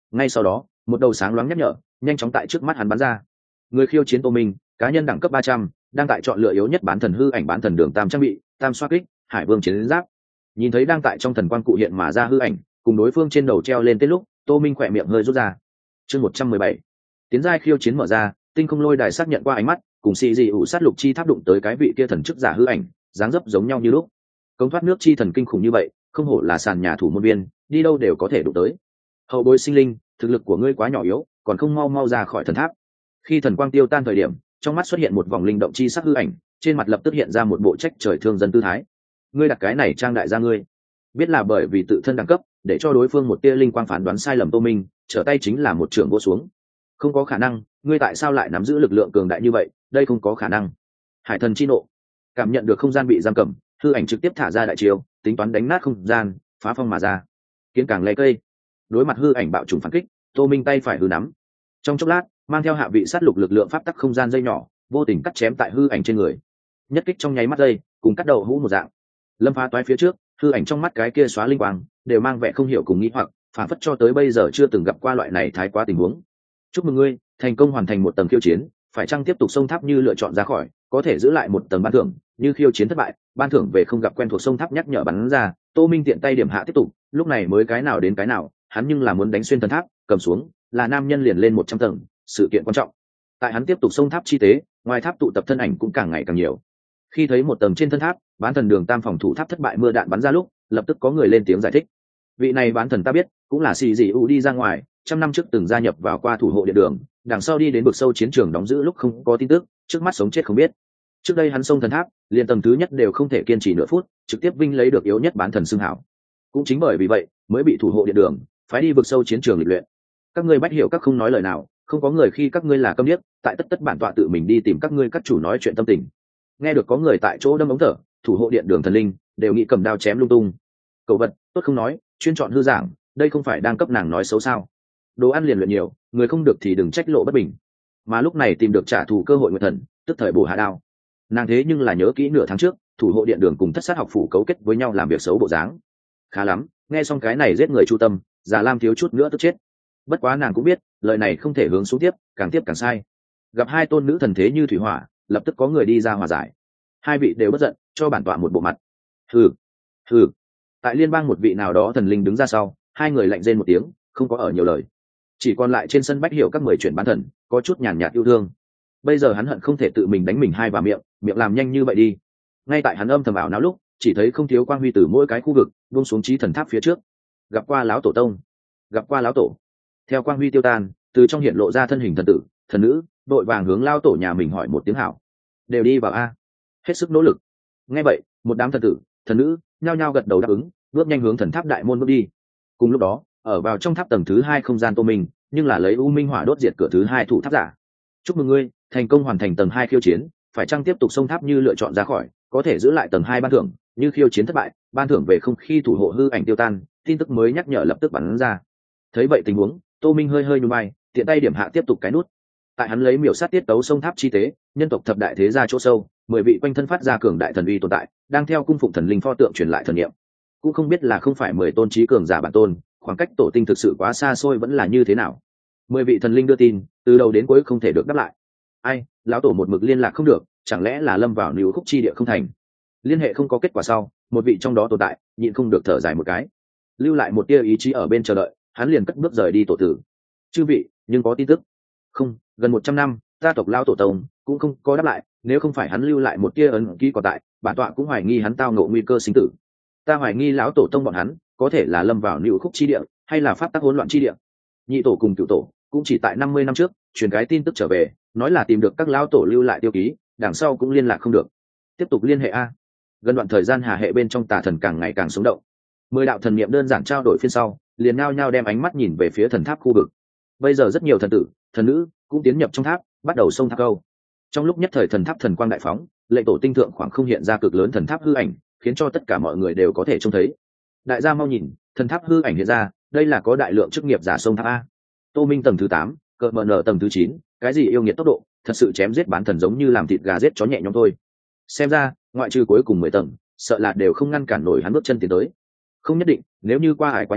Ngay sau đó một đầu sáng loáng nhắc nhở nhanh chóng tại trước mắt hắn bắn ra. Người khiêu chiến Tô Minh, cá nhân đẳng cấp 300, đang tại chọn lựa yếu nhất bán thần hư ảnh bán thần đường tam trang bị tam xoa kích hải vương chiến giáp. Nhìn thấy đang tại trong thần quang cụ hiện mà ra hư ảnh cùng đối phương trên đầu treo lên tên lúc, Tô Minh khỏe miệng hơi rút ra. Chương 117, tiến giai khiêu chiến mở ra. Tinh không lôi đài xác nhận qua ánh mắt cùng xì dị ủ sát lục chi tháp đụng tới cái vị kia thần chức giả hư ảnh, dáng dấp giống nhau như lúc. Cống thoát nước chi thần kinh khủng như vậy, không hổ là sàn nhà thủ môn viên, đi đâu đều có thể đụng tới. Hậu bối sinh linh, thực lực của ngươi quá nhỏ yếu, còn không mau mau ra khỏi thần tháp. Khi thần quang tiêu tan thời điểm, trong mắt xuất hiện một vòng linh động chi sắc hư ảnh, trên mặt lập tức hiện ra một bộ trách trời thương dân tư thái. Ngươi đặt cái này trang đại gia ngươi, biết là bởi vì tự thân đẳng cấp, để cho đối phương một tia linh quang phán đoán sai lầm Tô Minh, trở tay chính là một trường vô xuống. Không có khả năng, ngươi tại sao lại nắm giữ lực lượng cường đại như vậy? Đây không có khả năng. Hải thần chi nộ, cảm nhận được không gian bị giam cầm, hư ảnh trực tiếp thả ra đại chiêu, tính toán đánh nát không gian, phá phong mà ra. Kiến càng lấy cây. Đối mặt hư ảnh bạo trùng phản kích, Tô Minh tay phải hư nắm, trong chốc lát mang theo hạ vị sát lục lực lượng pháp tắc không gian dây nhỏ, vô tình cắt chém tại hư ảnh trên người. Nhất kích trong nháy mắt dây, cùng cắt đầu hũ một dạng. Lâm phá toái phía trước, hư ảnh trong mắt cái kia xóa linh quang, đều mang vẻ không hiểu cùng nghĩ hoặc, phản phất cho tới bây giờ chưa từng gặp qua loại này thái quá tình huống. Chúc mừng ngươi, thành công hoàn thành một tầng khiêu chiến, phải chăng tiếp tục sông tháp như lựa chọn ra khỏi, có thể giữ lại một tầng ban thưởng, như khiêu chiến thất bại, ban thưởng về không gặp quen thuộc sông tháp nhắc nhở bắn ra. Tô Minh tiện tay điểm hạ tiếp tục, lúc này mới cái nào đến cái nào, hắn nhưng là muốn đánh xuyên thần tháp, cầm xuống, là nam nhân liền lên 100 tầng, sự kiện quan trọng. Tại hắn tiếp tục sông tháp chi tế, ngoài tháp tụ tập thân ảnh cũng càng ngày càng nhiều. Khi thấy một tầng trên thân tháp, bán thần đường tam phòng thủ tháp thất bại mưa đạn bắn ra lúc, lập tức có người lên tiếng giải thích. Vị này bán thần ta biết, cũng là xì dị u đi ra ngoài, trăm năm trước từng gia nhập vào qua thủ hộ điện đường, đằng sau đi đến vực sâu chiến trường đóng giữ lúc không có tin tức, trước mắt sống chết không biết. Trước đây hắn xông thần tháp, liền tầng thứ nhất đều không thể kiên trì nửa phút, trực tiếp vinh lấy được yếu nhất bán thần xưng hảo. Cũng chính bởi vì vậy, mới bị thủ hộ điện đường phái đi vực sâu chiến trường lịch luyện. Các ngươi bách hiểu các không nói lời nào, không có người khi các ngươi là câm điếc, tại tất bản tọa tự mình đi tìm các ngươi các chủ nói chuyện tâm tình. Nghe được có người tại chỗ đâm ống thở, thủ hộ điện đường thần linh đều nghĩ cầm đao chém lung tung. Cầu vật, tốt không nói, chuyên chọn hư giảng, đây không phải đang cấp nàng nói xấu sao? Đồ ăn liền luyện nhiều, người không được thì đừng trách lộ bất bình. Mà lúc này tìm được trả thù cơ hội nguyệt thần, tức thời bổ hạ đao. Nàng thế nhưng là nhớ kỹ nửa tháng trước, thủ hộ điện đường cùng thất sát học phủ cấu kết với nhau làm việc xấu bộ dáng. Khá lắm, nghe xong cái này giết người chu tâm, già lam thiếu chút nữa tức chết. Bất quá nàng cũng biết, lời này không thể hướng xuống tiếp, càng tiếp càng sai. Gặp hai tôn nữ thần thế như thủy hỏa, lập tức có người đi ra hòa giải. Hai vị đều bất giận, cho bản tọa một bộ mặt. Hừ, hừ. Tại liên bang một vị nào đó thần linh đứng ra sau, hai người lạnh rên một tiếng, không có ở nhiều lời. Chỉ còn lại trên sân bách hiểu các 10 chuyển bán thần, có chút nhàn nhạt yêu thương. Bây giờ hắn hận không thể tự mình đánh mình hai vào miệng, miệng làm nhanh như vậy đi. Ngay tại hắn âm thầm ảo não lúc, chỉ thấy không thiếu quang huy từ mỗi cái khu vực buông xuống chí thần tháp phía trước. Gặp qua lão tổ tông, gặp qua lão tổ. Theo quang huy tiêu tan, từ trong hiện lộ ra thân hình thần tử, thần nữ, đội vàng hướng lao tổ nhà mình hỏi một tiếng hảo. Đều đi vào a, hết sức nỗ lực. Nghe vậy, một đám thần tử, thần nữ nhao nhao gật đầu đáp ứng, bước nhanh hướng thần tháp đại môn bước đi. Cùng lúc đó, ở vào trong tháp tầng thứ 2 không gian Tô Minh, nhưng là lấy u minh hỏa đốt diệt cửa thứ 2 thủ tháp giả. Chúc mừng ngươi, thành công hoàn thành tầng 2 khiêu chiến, phải chăng tiếp tục xông tháp như lựa chọn ra khỏi, có thể giữ lại tầng 2 ban thưởng, như khiêu chiến thất bại, ban thưởng về không khi thủ hộ hư ảnh tiêu tan, tin tức mới nhắc nhở lập tức bắn ra. Thấy vậy tình huống, Tô Minh hơi hơi nhún vai, tiện tay điểm hạ tiếp tục cái nút. Tại hắn lấy miểu sát tiết tấu xông tháp chi tế, nhân tộc thập đại thế gia chỗ sâu, 10 vị quanh thân phát ra cường đại thần uy tồn tại, đang theo cung phụng thần linh pho tượng truyền lại thần niệm. Cũng không biết là không phải 10 tôn trí cường giả bản tôn, khoảng cách tổ tinh thực sự quá xa xôi vẫn là như thế nào. 10 vị thần linh đưa tin, từ đầu đến cuối không thể được đáp lại. Ai, lão tổ một mực liên lạc không được, chẳng lẽ là lâm vào níu khúc chi địa không thành. Liên hệ không có kết quả sau, một vị trong đó tồn tại nhịn không được thở dài một cái, lưu lại một tia ý chí ở bên chờ đợi, hắn liền cất bước rời đi tổ tử. Chư vị, nhưng có tin tức không? Gần 100 năm, gia tộc lão tổ tông cũng không có đáp lại, nếu không phải hắn lưu lại một tia ấn ký còn tại, bản tọa cũng hoài nghi hắn tao ngộ nguy cơ sinh tử. Ta hoài nghi lão tổ tông bọn hắn có thể là lâm vào níu khúc chi địa, hay là pháp tắc hỗn loạn chi địa. Nhị tổ cùng cửu tổ cũng chỉ tại 50 năm trước truyền cái tin tức trở về, nói là tìm được các lão tổ lưu lại tiêu ký, đằng sau cũng liên lạc không được. Tiếp tục liên hệ a. Gần đoạn thời gian hà hệ bên trong tà thần càng ngày càng sống động. 10 đạo thần niệm đơn giản trao đổi phiên sau, liền nhao nhao đem ánh mắt nhìn về phía thần tháp khu vực. Bây giờ rất nhiều thần tử, thần nữ cũng tiến nhập trong tháp, bắt đầu xông tháp câu. Trong lúc nhất thời thần tháp thần quang đại phóng, lệnh tổ tinh thượng khoảng không hiện ra cực lớn thần tháp hư ảnh, khiến cho tất cả mọi người đều có thể trông thấy. Đại gia mau nhìn, thần tháp hư ảnh hiện ra, đây là có đại lượng chức nghiệp giả sông tháp a. Tô Minh tầng thứ 8, cờ mờ nở tầng thứ 9, cái gì yêu nghiệt tốc độ, thật sự chém giết bán thần giống như làm thịt gà giết chó nhẹ nhõm thôi. Xem ra, ngoại trừ cuối cùng 10 tầng, sợ là đều không ngăn cản nổi hắn bước chân tiến tới. Không nhất định, nếu như qua hải quá nhanh,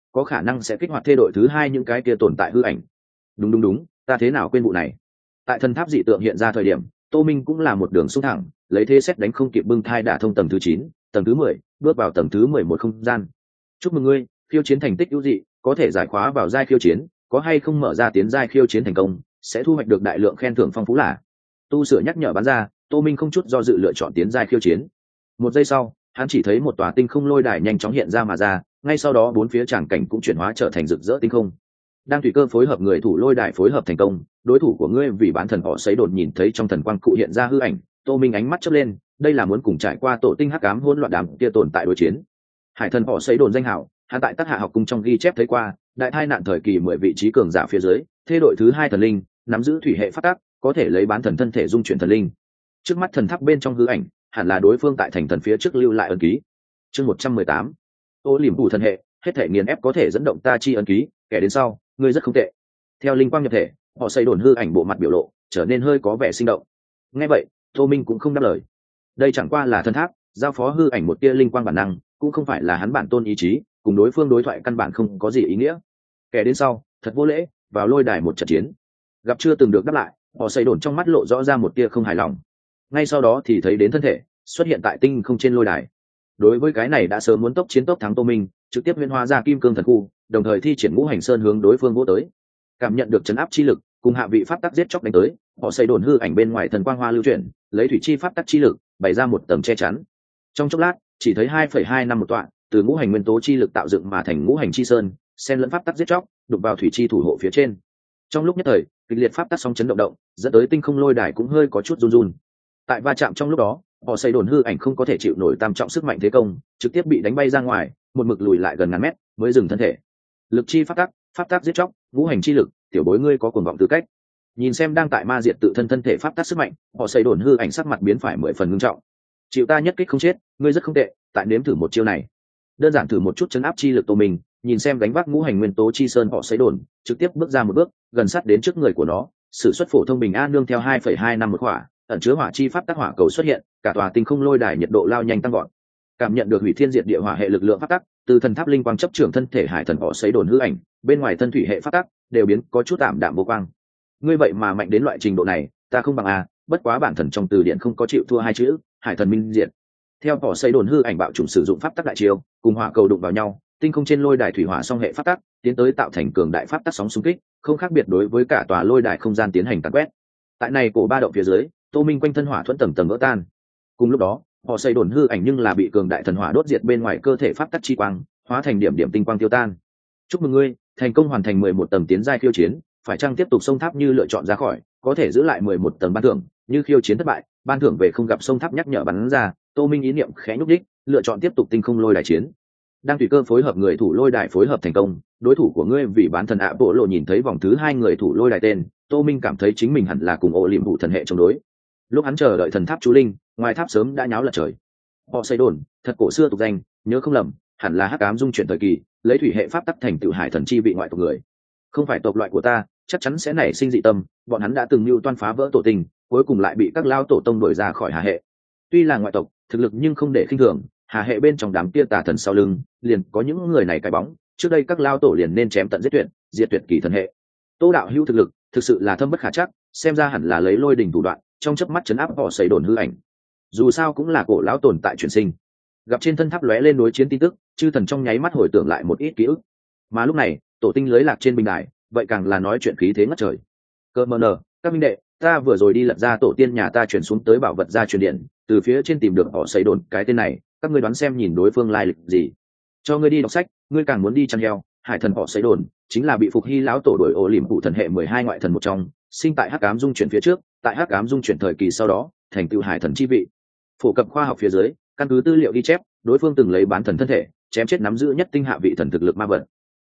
có khả năng sẽ kích hoạt thê đội thứ hai những cái kia tồn tại hư ảnh. Đúng, ta thế nào quên vụ này. Tại thần tháp dị tượng hiện ra thời điểm, Tô Minh cũng là một đường xung thẳng, lấy thế xét đánh không kịp bưng thai đả thông tầng thứ 9, tầng thứ 10, bước vào tầng thứ 11 không gian. Chúc mừng ngươi, khiêu chiến thành tích ưu dị, có thể giải khóa vào giai khiêu chiến, có hay không mở ra tiến giai khiêu chiến thành công, sẽ thu hoạch được đại lượng khen thưởng phong phú là. Tu sửa nhắc nhở bán ra, Tô Minh không chút do dự lựa chọn tiến giai khiêu chiến. Một giây sau, hắn chỉ thấy một tòa tinh không lôi đài nhanh chóng hiện ra mà ra, ngay sau đó bốn phía tràng cảnh cũng chuyển hóa trở thành rực rỡ tinh không. Đang tùy cơ phối hợp người thủ lôi đài phối hợp thành công, đối thủ của ngươi vì bán thần họ sấy đột nhìn thấy trong thần quang cụ hiện ra hư ảnh, Tô Minh ánh mắt chớp lên, đây là muốn cùng trải qua tổ tinh hắc ám hỗn loạn đám kia tồn tại đối chiến. Hải thần họ sấy đồn danh hảo, hắn tại Tắc Hạ học cung trong ghi chép thấy qua, đại thai nạn thời kỳ 10 vị trí cường giả phía dưới, thế đội thứ 2 thần linh, nắm giữ thủy hệ phát tác, có thể lấy bán thần thân thể dung chuyển thần linh. Trước mắt thần tháp bên trong hư ảnh, hẳn là đối phương tại thành thần phía trước lưu lại ấn ký. Chương 118. Ô liềm thủ thần hệ, hết thể nghiền ép có thể dẫn động ta chi ấn ký, kẻ đến sau, ngươi rất không tệ. Theo linh quang nhập thể, họ xây đồn hư ảnh bộ mặt biểu lộ, trở nên hơi có vẻ sinh động. Nghe vậy, Tô Minh cũng không đáp lời. Đây chẳng qua là thần tháp, giao phó hư ảnh một tia linh quang bản năng, cũng không phải là hắn bản tôn ý chí, cùng đối phương đối thoại căn bản không có gì ý nghĩa. Kẻ đến sau, thật vô lễ, vào lôi đài một trận chiến. Gặp chưa từng được đáp lại, họ xây đồn trong mắt lộ rõ ra một tia không hài lòng. Ngay sau đó thì thấy đến thân thể xuất hiện tại tinh không trên lôi đài. Đối với cái này đã sớm muốn tốc chiến tốc thắng Tô Minh, trực tiếp huyễn hóa ra kim cương thần khu, đồng thời thi triển ngũ hành sơn hướng đối phương vỗ tới. Cảm nhận được chấn áp chi lực, cùng hạ vị pháp tắc giết chóc đánh tới, họ xây đồn hư ảnh bên ngoài thần quang hoa lưu chuyển, lấy thủy chi pháp tắc chi lực bày ra một tầng che chắn. Trong chốc lát, chỉ thấy 2,2 năm một tọa, từ ngũ hành nguyên tố chi lực tạo dựng mà thành ngũ hành chi sơn, xen lẫn pháp tắc giết chóc, đụng vào thủy chi thủ hộ phía trên. Trong lúc nhất thời, kịch liệt pháp tắc sóng chấn động, dẫn tới tinh không lôi đài cũng hơi có chút run run. Tại va chạm trong lúc đó, họ xây đồn hư ảnh không có thể chịu nổi tam trọng sức mạnh thế công, trực tiếp bị đánh bay ra ngoài, một mực lùi lại gần ngàn mét mới dừng thân thể. Lực chi pháp tắc giết chóc, ngũ hành chi lực, tiểu bối ngươi có cuồng vọng tư cách. Nhìn xem đang tại ma diệt tự thân thể pháp tắc sức mạnh, họ xây đồn hư ảnh sắc mặt biến phải 10 phần ngưng trọng. Chịu ta nhất kích không chết, ngươi rất không tệ, tại nếm thử một chiêu này. Đơn giản thử một chút chấn áp chi lực Tô Minh, nhìn xem đánh vác ngũ hành nguyên tố chi sơn họ xây đồn, trực tiếp bước ra một bước, gần sát đến trước người của nó, sử xuất phổ thông bình an nương theo 2,2 năm một hỏa, ẩn chứa hỏa chi pháp tắc hỏa cầu xuất hiện, cả tòa tinh không lôi đài nhiệt độ lao nhanh tăng vọt. Cảm nhận được hủy thiên diệt địa hỏa hệ lực lượng pháp tắc, từ thần tháp linh quang chấp trưởng thân thể hải thần họ xây đồn hư ảnh, bên ngoài thân thủy hệ pháp tắc đều biến có chút tạm đạm vô quang. Ngươi vậy mà mạnh đến loại trình độ này, ta không bằng a, bất quá bản thần trong từ điển không có chịu thua hai chữ, hải thần minh diệt. Theo họ xây đồn hư ảnh bạo chủng sử dụng pháp tắc đại chiêu, cùng hỏa cầu đụng vào nhau, tinh không trên lôi đài thủy hỏa song hệ pháp tắc tiến tới tạo thành cường đại pháp tắc sóng xung kích, không khác biệt đối với cả tòa lôi đài không gian tiến hành tàn quét. Tại này cổ ba động phía dưới, Tô Minh quanh thân hỏa thuẫn tầng tầng vỡ tan. Cùng lúc đó, họ xây đồn hư ảnh nhưng là bị cường đại thần hỏa đốt diệt bên ngoài cơ thể pháp tắc chi quang, hóa thành điểm điểm tinh quang tiêu tan. Chúc mừng ngươi, thành công hoàn thành 11 tầng tiến giai khiêu chiến, phải chăng tiếp tục sông tháp như lựa chọn ra khỏi, có thể giữ lại 11 tầng ban thưởng, như khiêu chiến thất bại, ban thưởng về không gặp sông tháp nhắc nhở bắn ra. Tô Minh ý niệm khẽ nhúc đích, lựa chọn tiếp tục tinh không lôi đài chiến. Đang tùy cơ phối hợp người thủ lôi đài phối hợp thành công, đối thủ của ngươi vì bán thần ạ bộ lộ nhìn thấy vòng thứ 2 người thủ lôi đài tên, Tô Minh cảm thấy chính mình hẳn là cùng ô liềm vụ thần hệ chống đối. Lúc hắn chờ đợi thần tháp chú linh, ngoài tháp sớm đã nháo lật trời. Họ xây đồn, thật cổ xưa tục danh, nhớ không lầm, hẳn là hắc ám dung chuyển thời kỳ, lấy thủy hệ pháp tắc thành tựu hải thần chi vị ngoại tộc người. Không phải tộc loại của ta, chắc chắn sẽ nảy sinh dị tâm, bọn hắn đã từng mưu toan phá vỡ tổ tình, cuối cùng lại bị các lao tổ tông đuổi ra khỏi Hà hệ. Tuy là ngoại tộc, thực lực nhưng không để khinh thường, Hà hệ bên trong đám kia tà thần sau lưng, liền có những người này cái bóng, trước đây các lao tổ liền nên chém tận giết tuyệt, diệt tuyệt kỳ thần hệ. Tô đạo hữu thực lực, thực sự là thâm bất khả trắc, xem ra hẳn là lấy lôi đình thủ đoạn, trong chớp mắt chấn áp họ xây đồn hư ảnh. Dù sao cũng là cổ lão tồn tại chuyển sinh. Gặp trên thân tháp lóe lên đối chiến tin tức, chư thần trong nháy mắt hồi tưởng lại một ít ký ức. Mà lúc này, tổ tinh lưới lạc trên bình đài, vậy càng là nói chuyện khí thế ngất trời. Cơ mờ nờ, các minh đệ, ta vừa rồi đi lật ra tổ tiên nhà ta chuyển xuống tới bảo vật gia truyền điện, từ phía trên tìm được họ xây đồn cái tên này, các ngươi đoán xem nhìn đối phương lai lịch gì. Cho ngươi đi đọc sách, ngươi càng muốn đi chăn heo. Hải thần họ xây đồn chính là bị phục hy lão tổ đổi ô liềm phụ thần hệ 12 ngoại thần một trong, sinh tại hắc ám dung chuyển phía trước, tại hắc ám dung chuyển thời kỳ sau đó thành tựu hải thần chi vị. Phổ cập khoa học phía dưới, căn cứ tư liệu ghi chép, đối phương từng lấy bán thần thân thể chém chết nắm giữ nhất tinh hạ vị thần thực lực ma vật.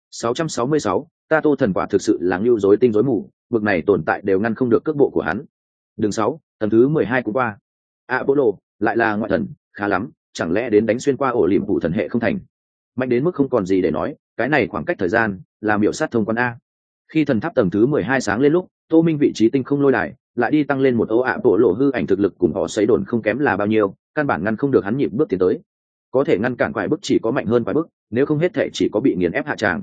666, ta Tô thần quả thực sự là ngưu rối tinh rối mù, bực này tồn tại đều ngăn không được cước bộ của hắn. Đường 6, tầng thứ 12 cũng qua. Apollo lại là ngoại thần, khá lắm, chẳng lẽ đến đánh xuyên qua ổ liềm phụ thần hệ không thành. Mạnh đến mức không còn gì để nói, cái này khoảng cách thời gian là miểu sát thông quan a. Khi thần tháp tầng thứ 12 sáng lên lúc, Tô Minh vị trí tinh không lôi đài lại đi tăng lên một ấu ạ bộ lộ hư ảnh thực lực cùng họ xây đồn không kém là bao nhiêu, căn bản ngăn không được hắn nhịp bước tiến tới. Có thể ngăn cản quái bức chỉ có mạnh hơn quái bức, nếu không hết thể chỉ có bị nghiền ép hạ tràng.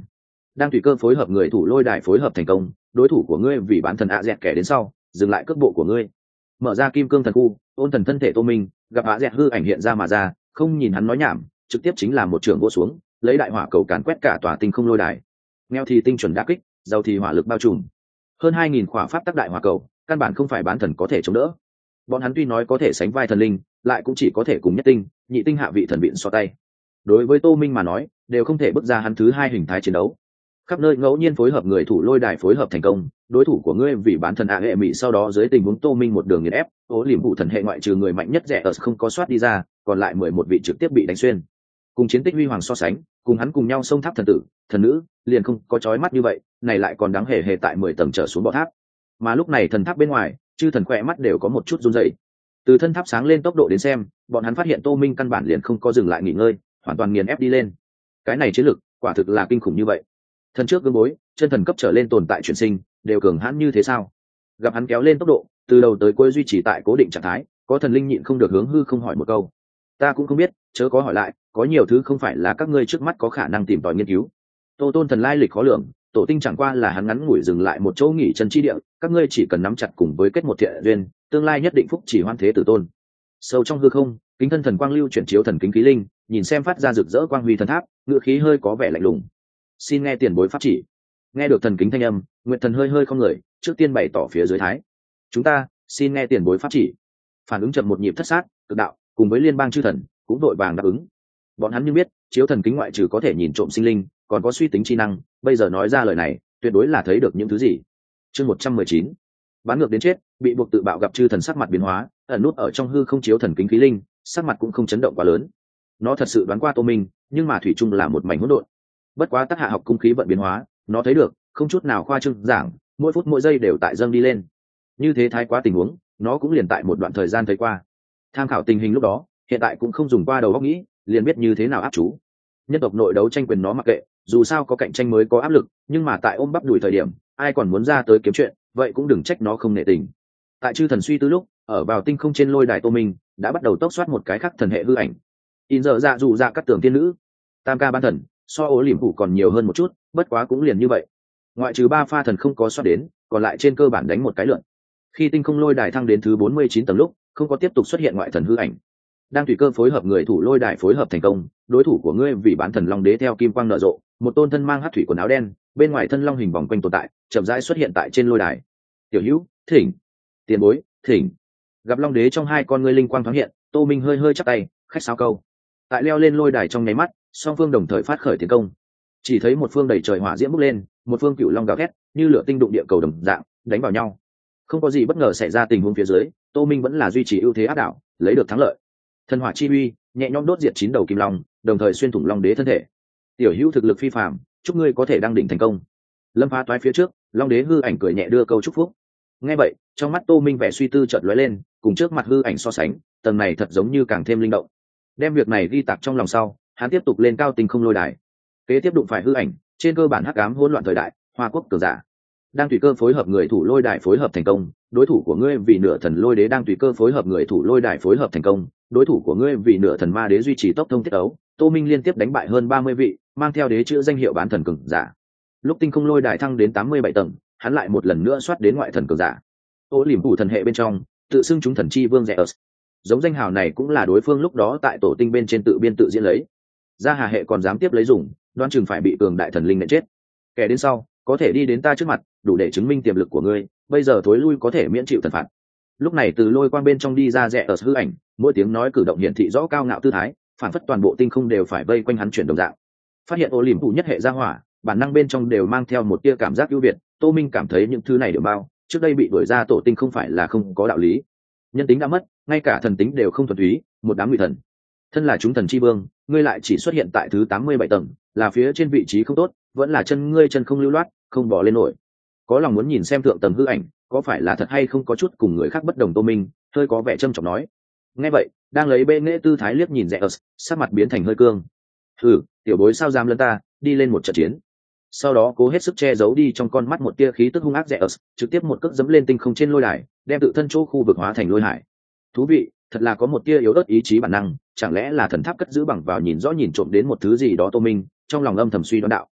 đang tùy cơ phối hợp người thủ lôi đài phối hợp thành công, đối thủ của ngươi vì bán thần ạ dẹt kẻ đến sau dừng lại cước bộ của ngươi. Mở ra kim cương thần khu, ôn thần thân thể Tô Minh gặp ạ dẹt hư ảnh hiện ra mà ra, không nhìn hắn nói nhảm, trực tiếp chính là một trường vỗ xuống, lấy đại hỏa cầu càn quét cả tòa tinh không lôi đài. Nghèo thì tinh chuẩn đả kích, giàu thì hỏa lực bao trùm. Hơn 2000 khỏa pháp tắc đại hỏa cầu, căn bản không phải bán thần có thể chống đỡ. Bọn hắn tuy nói có thể sánh vai thần linh, lại cũng chỉ có thể cùng nhất tinh, nhị tinh hạ vị thần biện so tay. Đối với Tô Minh mà nói, đều không thể bước ra hắn thứ hai hình thái chiến đấu. Khắp nơi ngẫu nhiên phối hợp người thủ lôi đài phối hợp thành công, đối thủ của ngươi vì bán thần ạ hệ mỹ sau đó dưới tình huống Tô Minh một đường nghiền ép, ố liềm vụ thần hệ ngoại trừ người mạnh nhất rẻ ở không có soát đi ra, còn lại 11 vị trực tiếp bị đánh xuyên. Cùng chiến tích huy hoàng so sánh, cùng hắn cùng nhau xông tháp thần tử, thần nữ, liền không có chói mắt như vậy, này lại còn đáng hề tại 10 tầng trở xuống bọ tháp. Mà lúc này thần tháp bên ngoài, chư thần khỏe mắt đều có một chút run rẩy. Từ thân tháp sáng lên tốc độ đến xem, bọn hắn phát hiện Tô Minh căn bản liền không có dừng lại nghỉ ngơi, hoàn toàn nghiền ép đi lên. Cái này chiến lực, quả thực là kinh khủng như vậy. Thần trước gương bối, chân thần cấp trở lên tồn tại chuyển sinh, đều cường hãn như thế sao? Gặp hắn kéo lên tốc độ, từ đầu tới cuối duy trì tại cố định trạng thái, có thần linh nhịn không được hướng hư không hỏi một câu. Ta cũng không biết, chớ có hỏi lại, có nhiều thứ không phải là các ngươi trước mắt có khả năng tìm tòi nghiên cứu. Tô Tôn thần lai lịch khó lường, tổ tinh chẳng qua là hắn ngắn ngủi dừng lại một chỗ nghỉ chân chi địa, các ngươi chỉ cần nắm chặt cùng với kết một thiện duyên, tương lai nhất định phúc chỉ hoan thế tử tôn. Sâu trong hư không, kính thân thần quang lưu chuyển chiếu thần kính khí linh, nhìn xem phát ra rực rỡ quang huy thần tháp, ngựa khí hơi có vẻ lạnh lùng. Xin nghe tiền bối pháp chỉ. Nghe được thần kính thanh âm, Nguyệt thần hơi hơi không người, trước tiên bày tỏ phía dưới thái. Chúng ta xin nghe tiền bối pháp chỉ. Phản ứng chậm một nhịp thất sát, cực đạo cùng với liên bang chư thần cũng vội vàng đáp ứng. Bọn hắn như biết, chiếu thần kính ngoại trừ có thể nhìn trộm sinh linh, còn có suy tính chi năng, bây giờ nói ra lời này, tuyệt đối là thấy được những thứ gì. Chương 119. Bán ngược đến chết, bị buộc tự bạo gặp chư thần sắc mặt biến hóa, ẩn nút ở trong hư không chiếu thần kính khí linh, sắc mặt cũng không chấn động quá lớn. Nó thật sự đoán qua Tô Minh, nhưng mà thủy chung là một mảnh hỗn độn. Bất quá tác hạ học cung khí vận biến hóa, nó thấy được, không chút nào khoa trương giảng, mỗi phút mỗi giây đều tại dâng đi lên. Như thế thái quá tình huống, nó cũng liền tại một đoạn thời gian thấy qua. Tham khảo tình hình lúc đó, hiện tại cũng không dùng qua đầu óc nghĩ, liền biết như thế nào áp chú. Nhân tộc nội đấu tranh quyền nó mặc kệ, dù sao có cạnh tranh mới có áp lực, nhưng mà tại ôm bắp đùi thời điểm, ai còn muốn ra tới kiếm chuyện, vậy cũng đừng trách nó không nể tình. Tại chư thần suy tư lúc, ở vào tinh không trên lôi đài Tô Minh đã bắt đầu tốc soát một cái khác thần hệ hư ảnh. In giờ dạ dù dạ cắt tường tiên nữ, tam ca ban thần, so ố liềm phủ còn nhiều hơn một chút, bất quá cũng liền như vậy. Ngoại trừ 3 pha thần không có soát đến, còn lại trên cơ bản đánh một cái lượn. Khi tinh không lôi đài thăng đến thứ 49 tầng lúc, không có tiếp tục xuất hiện ngoại thần hư ảnh. Đang tùy cơ phối hợp người thủ lôi đài phối hợp thành công, đối thủ của ngươi vì bán thần long đế theo kim quang nở rộ, một tôn thân mang hắc thủy quần áo đen, bên ngoài thân long hình vòng quanh tồn tại, chậm rãi xuất hiện tại trên lôi đài. Tiểu Hữu, thỉnh. Tiền bối, thỉnh. Gặp long đế trong hai con ngươi linh quang thoáng hiện, Tô Minh hơi hơi chắp tay, khách sáo câu. Tại leo lên lôi đài trong nháy mắt, song phương đồng thời phát khởi tiến công. Chỉ thấy một phương đầy trời hỏa diễm bốc lên, một phương cựu long gào thét, như lửa tinh đụng địa cầu đồng dạng, đánh vào nhau. Không có gì bất ngờ xảy ra tình huống phía dưới, Tô Minh vẫn là duy trì ưu thế áp đảo, lấy được thắng lợi. Thần hỏa chi uy, nhẹ nhõm đốt diệt 9 đầu kim long, đồng thời xuyên thủng long đế thân thể. Tiểu Hữu thực lực phi phàm, chúc ngươi có thể đăng đỉnh thành công. Lâm phá toái phía trước, long đế hư ảnh cười nhẹ đưa câu chúc phúc. Nghe vậy, trong mắt Tô Minh vẻ suy tư chợt lóe lên, cùng trước mặt hư ảnh so sánh, tầng này thật giống như càng thêm linh động. Đem việc này ghi tạc trong lòng sau, hắn tiếp tục lên cao tinh không lôi đài. Kế tiếp đụng phải hư ảnh, trên cơ bản hắc ám hỗn loạn thời đại, Hoa Quốc cường giả. Đang tùy cơ phối hợp người thủ lôi đài phối hợp thành công, đối thủ của ngươi vì nửa thần lôi đế đang tùy cơ phối hợp người thủ lôi đài phối hợp thành công, đối thủ của ngươi vì nửa thần ma đế duy trì tốc thông tiết ấu. Tô Minh liên tiếp đánh bại hơn 30 vị, mang theo đế chữ danh hiệu bán thần cường giả. Lúc tinh không lôi đài thăng đến 87 tầng, hắn lại một lần nữa soát đến ngoại thần cường giả. Ô liềm phủ thần hệ bên trong, tự xưng chúng thần chi vương Zeus. Giống danh hào này cũng là đối phương lúc đó tại tổ tinh bên trên tự biên tự diễn lấy. Gia Hà hệ còn dám tiếp lấy dùng, đoán chừng phải bị cường đại thần linh nện chết. Kẻ đến sau, có thể đi đến ta trước mặt, đủ để chứng minh tiềm lực của ngươi, bây giờ thối lui có thể miễn chịu thần phạt. Lúc này từ lôi quang bên trong đi ra Zeus hư ảnh, mỗi tiếng nói cử động hiển thị rõ cao ngạo tư thái, phản phất toàn bộ tinh không đều phải vây quanh hắn chuyển đồng dạng. Phát hiện ô liềm phủ nhất hệ gia hỏa, bản năng bên trong đều mang theo một tia cảm giác ưu việt. Tô Minh cảm thấy những thứ này đều bao, trước đây bị đuổi ra tổ tinh không phải là không có đạo lý. Nhân tính đã mất, ngay cả thần tính đều không thuần túy, một đám ngụy thần. Thân là chúng thần chi vương, ngươi lại chỉ xuất hiện tại thứ 87 tầng, là phía trên vị trí không tốt, vẫn là chân ngươi chân không lưu loát, không bỏ lên nổi. Có lòng muốn nhìn xem thượng tầng hư ảnh, có phải là thật hay không có chút cùng người khác bất đồng. Tô Minh hơi có vẻ trâm trọng nói. Nghe vậy, đang lấy bệ nghệ tư thái liếc nhìn Zeus, sắc mặt biến thành hơi cương. Hừ, tiểu bối sao dám lấn ta, đi lên một trận chiến. Sau đó cố hết sức che giấu đi trong con mắt một tia khí tức hung ác Zeus, trực tiếp một cước dẫm lên tinh không trên lôi đài, đem tự thân chỗ khu vực hóa thành lôi hải. Thú vị, thật là có một tia yếu ớt ý chí bản năng, chẳng lẽ là thần tháp cất giữ bằng vào nhìn rõ nhìn trộm đến một thứ gì đó. Tô Minh trong lòng âm thầm suy đoán đạo.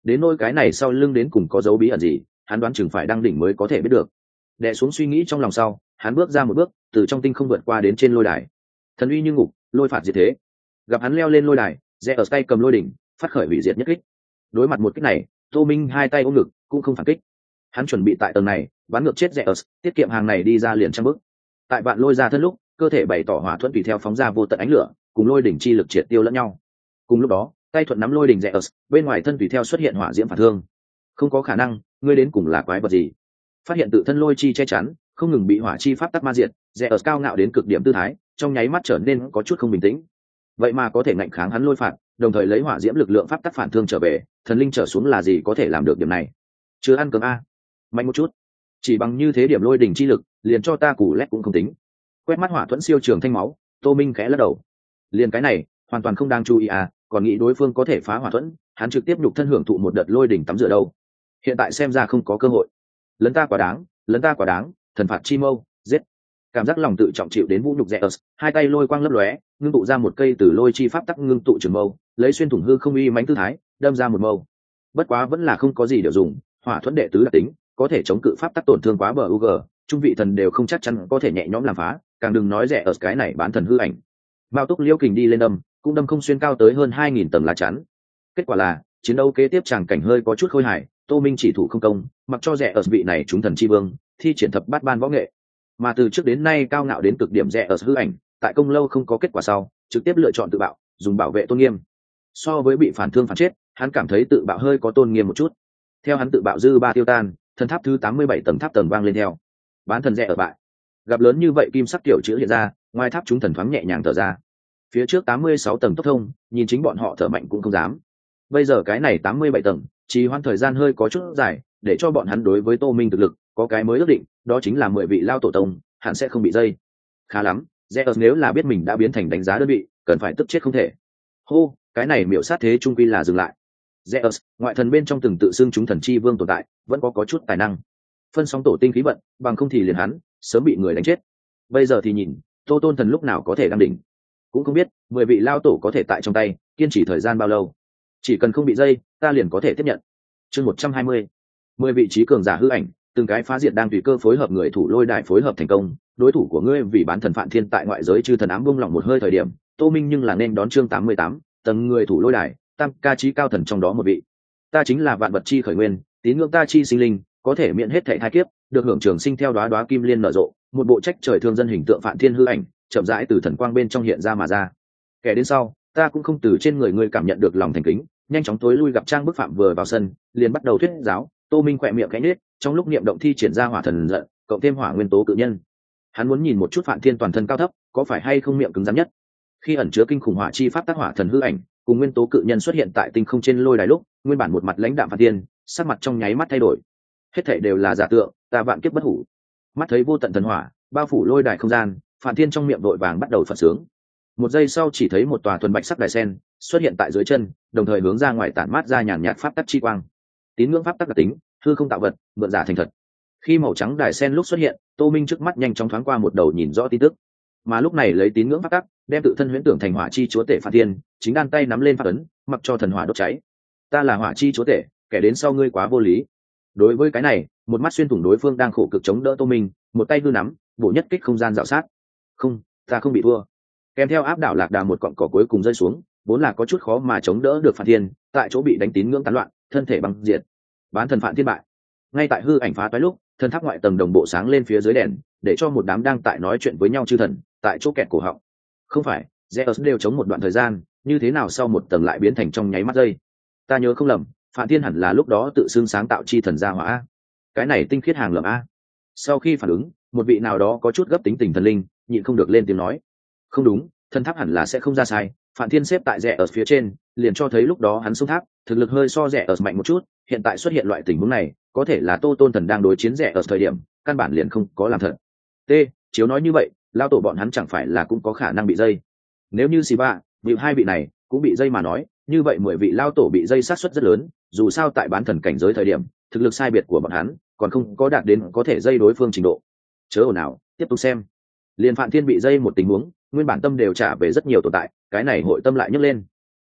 đến nôi cái này sau lưng đến cùng có dấu bí ẩn gì, hắn đoán chừng phải đăng đỉnh mới có thể biết được. Đè xuống suy nghĩ trong lòng sau, hắn bước ra một bước, từ trong tinh không vượt qua đến trên lôi đài. Thần uy như ngục, lôi phạt diệt thế. Gặp hắn leo lên lôi đài, rẽ ở tay cầm lôi đỉnh, phát khởi hủy diệt nhất kích. Đối mặt một kích này, Tô Minh hai tay ôm ngực, cũng không phản kích. Hắn chuẩn bị tại tầng này bắn ngược chết rẽ ở, tiết kiệm hàng này đi ra liền trăm bước. Tại vạn lôi ra thân lúc, cơ thể bày tỏ hỏa thuẫn tùy theo phóng ra vô tận ánh lửa, cùng lôi đỉnh chi lực triệt tiêu lẫn nhau. Cùng lúc đó, tay thuận nắm lôi đỉnh rẽ ở, bên ngoài thân tùy theo xuất hiện hỏa diễm phản thương. Không có khả năng, ngươi đến cùng là quái vật gì? Phát hiện tự thân lôi chi che chắn, không ngừng bị hỏa chi pháp tắc ma diệt, rẽ ở cao ngạo đến cực điểm tư thái, trong nháy mắt trở nên có chút không bình tĩnh. Vậy mà có thể ngạnh kháng hắn lôi phạt, đồng thời lấy hỏa diễm lực lượng pháp tắc phản thương trở về, thần linh trở xuống là gì có thể làm được điểm này? Chưa ăn cơm a, mạnh một chút, chỉ bằng như thế điểm lôi đỉnh chi lực, liền cho ta củ lét cũng không tính. Quét mắt hỏa thuẫn siêu trường thanh máu, Tô Minh khẽ lắc đầu. Liền cái này, hoàn toàn không đang chú ý à, còn nghĩ đối phương có thể phá hỏa thuẫn, hắn trực tiếp nhục thân hưởng thụ một đợt lôi đỉnh tắm rửa đâu. Hiện tại xem ra không có cơ hội. Lấn ta quá đáng, thần phạt chi mâu, giết. Cảm giác lòng tự trọng chịu đến vũ nhục Zeus, hai tay lôi quang lấp lóe, ngưng tụ ra một cây từ lôi chi pháp tắc ngưng tụ trường mâu, lấy xuyên thủng hư không uy mãnh tư thái, đâm ra một mâu. Bất quá vẫn là không có gì để dùng, hỏa thuẫn đệ tứ đặc tính, có thể chống cự pháp tắc tổn thương quá bờ UG, trung vị thần đều không chắc chắn có thể nhẹ nhõm làm phá, càng đừng nói Zeus cái này bán thần hư ảnh. Mao túc liêu kình đi lên đâm, cũng đâm không xuyên cao tới hơn 2000 tầng lá chắn. Kết quả là, chiến đấu kế tiếp tràng cảnh hơi có chút khôi hài, Tô Minh chỉ thủ không công, mặc cho rẻ ở vị này chúng thần chi vương, thi triển thập bát ban võ nghệ. Mà từ trước đến nay cao ngạo đến cực điểm rẻ ở hư ảnh, tại công lâu không có kết quả sau, trực tiếp lựa chọn tự bạo, dùng bảo vệ tôn nghiêm. So với bị phản thương phản chết, hắn cảm thấy tự bạo hơi có tôn nghiêm một chút. Theo hắn tự bạo dư ba tiêu tan, thần tháp thứ 87 tầng tháp tầng vang lên theo. Bán thần rẻ ở bại. Gặp lớn như vậy kim sắc tiểu chữ hiện ra, ngoài tháp chúng thần thoáng nhẹ nhàng thở ra. Phía trước 86 tầng tốc thông, nhìn chính bọn họ thở mạnh cũng không dám. Bây giờ cái này 87 tầng, trì hoãn thời gian hơi có chút dài, để cho bọn hắn đối với Tô Minh thực lực có cái mới ước định, đó chính là 10 vị lao tổ tông, hắn sẽ không bị dây. Khá lắm, Zeus nếu là biết mình đã biến thành đánh giá đơn vị, cần phải tức chết không thể. Hô, cái này miểu sát thế trung quy là dừng lại. Zeus, ngoại thần bên trong từng tự xưng chúng thần chi vương tồn tại, vẫn có chút tài năng. Phân sóng tổ tinh khí vận, bằng không thì liền hắn sớm bị người đánh chết. Bây giờ thì nhìn, Tô Tôn thần lúc nào có thể đăng đỉnh. Cũng không biết 10 vị lao tổ có thể tại trong tay kiên trì thời gian bao lâu. Chỉ cần không bị dây, ta liền có thể tiếp nhận. Chương 120. 10 vị trí cường giả hư ảnh, từng cái phá diệt đang tùy cơ phối hợp người thủ lôi đài phối hợp thành công. Đối thủ của ngươi vì bán thần Phạn Thiên tại ngoại giới chư thần ám buông lỏng một hơi thời điểm, Tô Minh nhưng là nên đón chương 88, tầng người thủ lôi đài, tam ca chí cao thần trong đó một vị. Ta chính là vạn vật chi khởi nguyên, tín ngưỡng ta chi sinh linh, có thể miễn hết thảy thai kiếp, được hưởng trường sinh theo đóa đóa kim liên nở rộ, một bộ trách trời thương dân hình tượng Phạn Thiên hư ảnh, chậm rãi từ thần quang bên trong hiện ra mà ra. Kẻ đến sau, ta cũng không từ trên người ngươi cảm nhận được lòng thành kính, nhanh chóng tối lui gặp trang bức phạm vừa vào sân, liền bắt đầu thuyết giáo. Tô Minh khỏe miệng khẽ nhếch, trong lúc niệm động thi triển ra hỏa thần giận, cộng thêm hỏa nguyên tố cự nhân. Hắn muốn nhìn một chút Phạn Thiên toàn thân cao thấp, có phải hay không miệng cứng rắn nhất. Khi ẩn chứa kinh khủng hỏa chi pháp tác hỏa thần hư ảnh, cùng nguyên tố cự nhân xuất hiện tại tinh không trên lôi đài lúc, nguyên bản một mặt lãnh đạm Phạn Thiên, sắc mặt trong nháy mắt thay đổi. Hết thảy đều là giả tượng, ta vạn kiếp bất hủ. Mắt thấy vô tận thần hỏa bao phủ lôi đài không gian, Phạn Thiên trong miệng vội vàng bắt đầu phật sướng. Một giây sau chỉ thấy một tòa thuần bạch sắc đài sen xuất hiện tại dưới chân, đồng thời hướng ra ngoài tản mát ra nhàn nhạt pháp tắc chi quang. Tín ngưỡng pháp tắc đặc tính, hư không tạo vật, mượn giả thành thật. Khi màu trắng đài sen lúc xuất hiện, Tô Minh trước mắt nhanh chóng thoáng qua một đầu nhìn rõ tin tức. Mà lúc này lấy tín ngưỡng pháp tắc, đem tự thân huyễn tưởng thành hỏa chi chúa tể Phạn Thiên, chính đan tay nắm lên pháp ấn, mặc cho thần hỏa đốt cháy. Ta là hỏa chi chúa tể, kẻ đến sau ngươi quá vô lý. Đối với cái này, một mắt xuyên thủng đối phương đang khổ cực chống đỡ Tô Minh, một tay hư nắm, bổ nhất kích không gian dạo sát. Không, ta không bị thua. Kèm theo áp đảo lạc đà một cọng cỏ cuối cùng rơi xuống, vốn là có chút khó mà chống đỡ được Phạn Thiên, tại chỗ bị đánh tín ngưỡng tán loạn, thân thể băng diệt. Bán thần Phạn Thiên bại. Ngay tại hư ảnh phá toái lúc, thần tháp ngoại tầng đồng bộ sáng lên phía dưới đèn, để cho một đám đang tại nói chuyện với nhau chư thần, tại chỗ kẹt cổ họng. Không phải, Zeus đều chống một đoạn thời gian, như thế nào sau một tầng lại biến thành trong nháy mắt giây. Ta nhớ không lầm, Phạn Thiên hẳn là lúc đó tự xưng sáng tạo chi thần gia hỏa. Cái này tinh khiết hàng lầm a. Sau khi phản ứng, một vị nào đó có chút gấp tính tình thần linh, nhịn không được lên tiếng nói. Không đúng, thần tháp hẳn là sẽ không ra sai. Phạn Thiên xếp tại rẻ ở phía trên, liền cho thấy lúc đó hắn xuống tháp, thực lực hơi so rẻ ở mạnh một chút. Hiện tại xuất hiện loại tình huống này, có thể là Tô Tôn thần đang đối chiến rẻ ở thời điểm, căn bản liền không có làm thật. T, chiếu nói như vậy, lao tổ bọn hắn chẳng phải là cũng có khả năng bị dây. Nếu như Siva, vị hai vị này cũng bị dây mà nói, như vậy 10 vị lao tổ bị dây sát suất rất lớn. Dù sao tại bán thần cảnh giới thời điểm, thực lực sai biệt của bọn hắn còn không có đạt đến có thể dây đối phương trình độ. Chớ ồn ào, tiếp tục xem. Liên Phạn Thiên bị dây một tình huống, nguyên bản tâm đều trả về rất nhiều tồn tại, cái này hội tâm lại nhấc lên.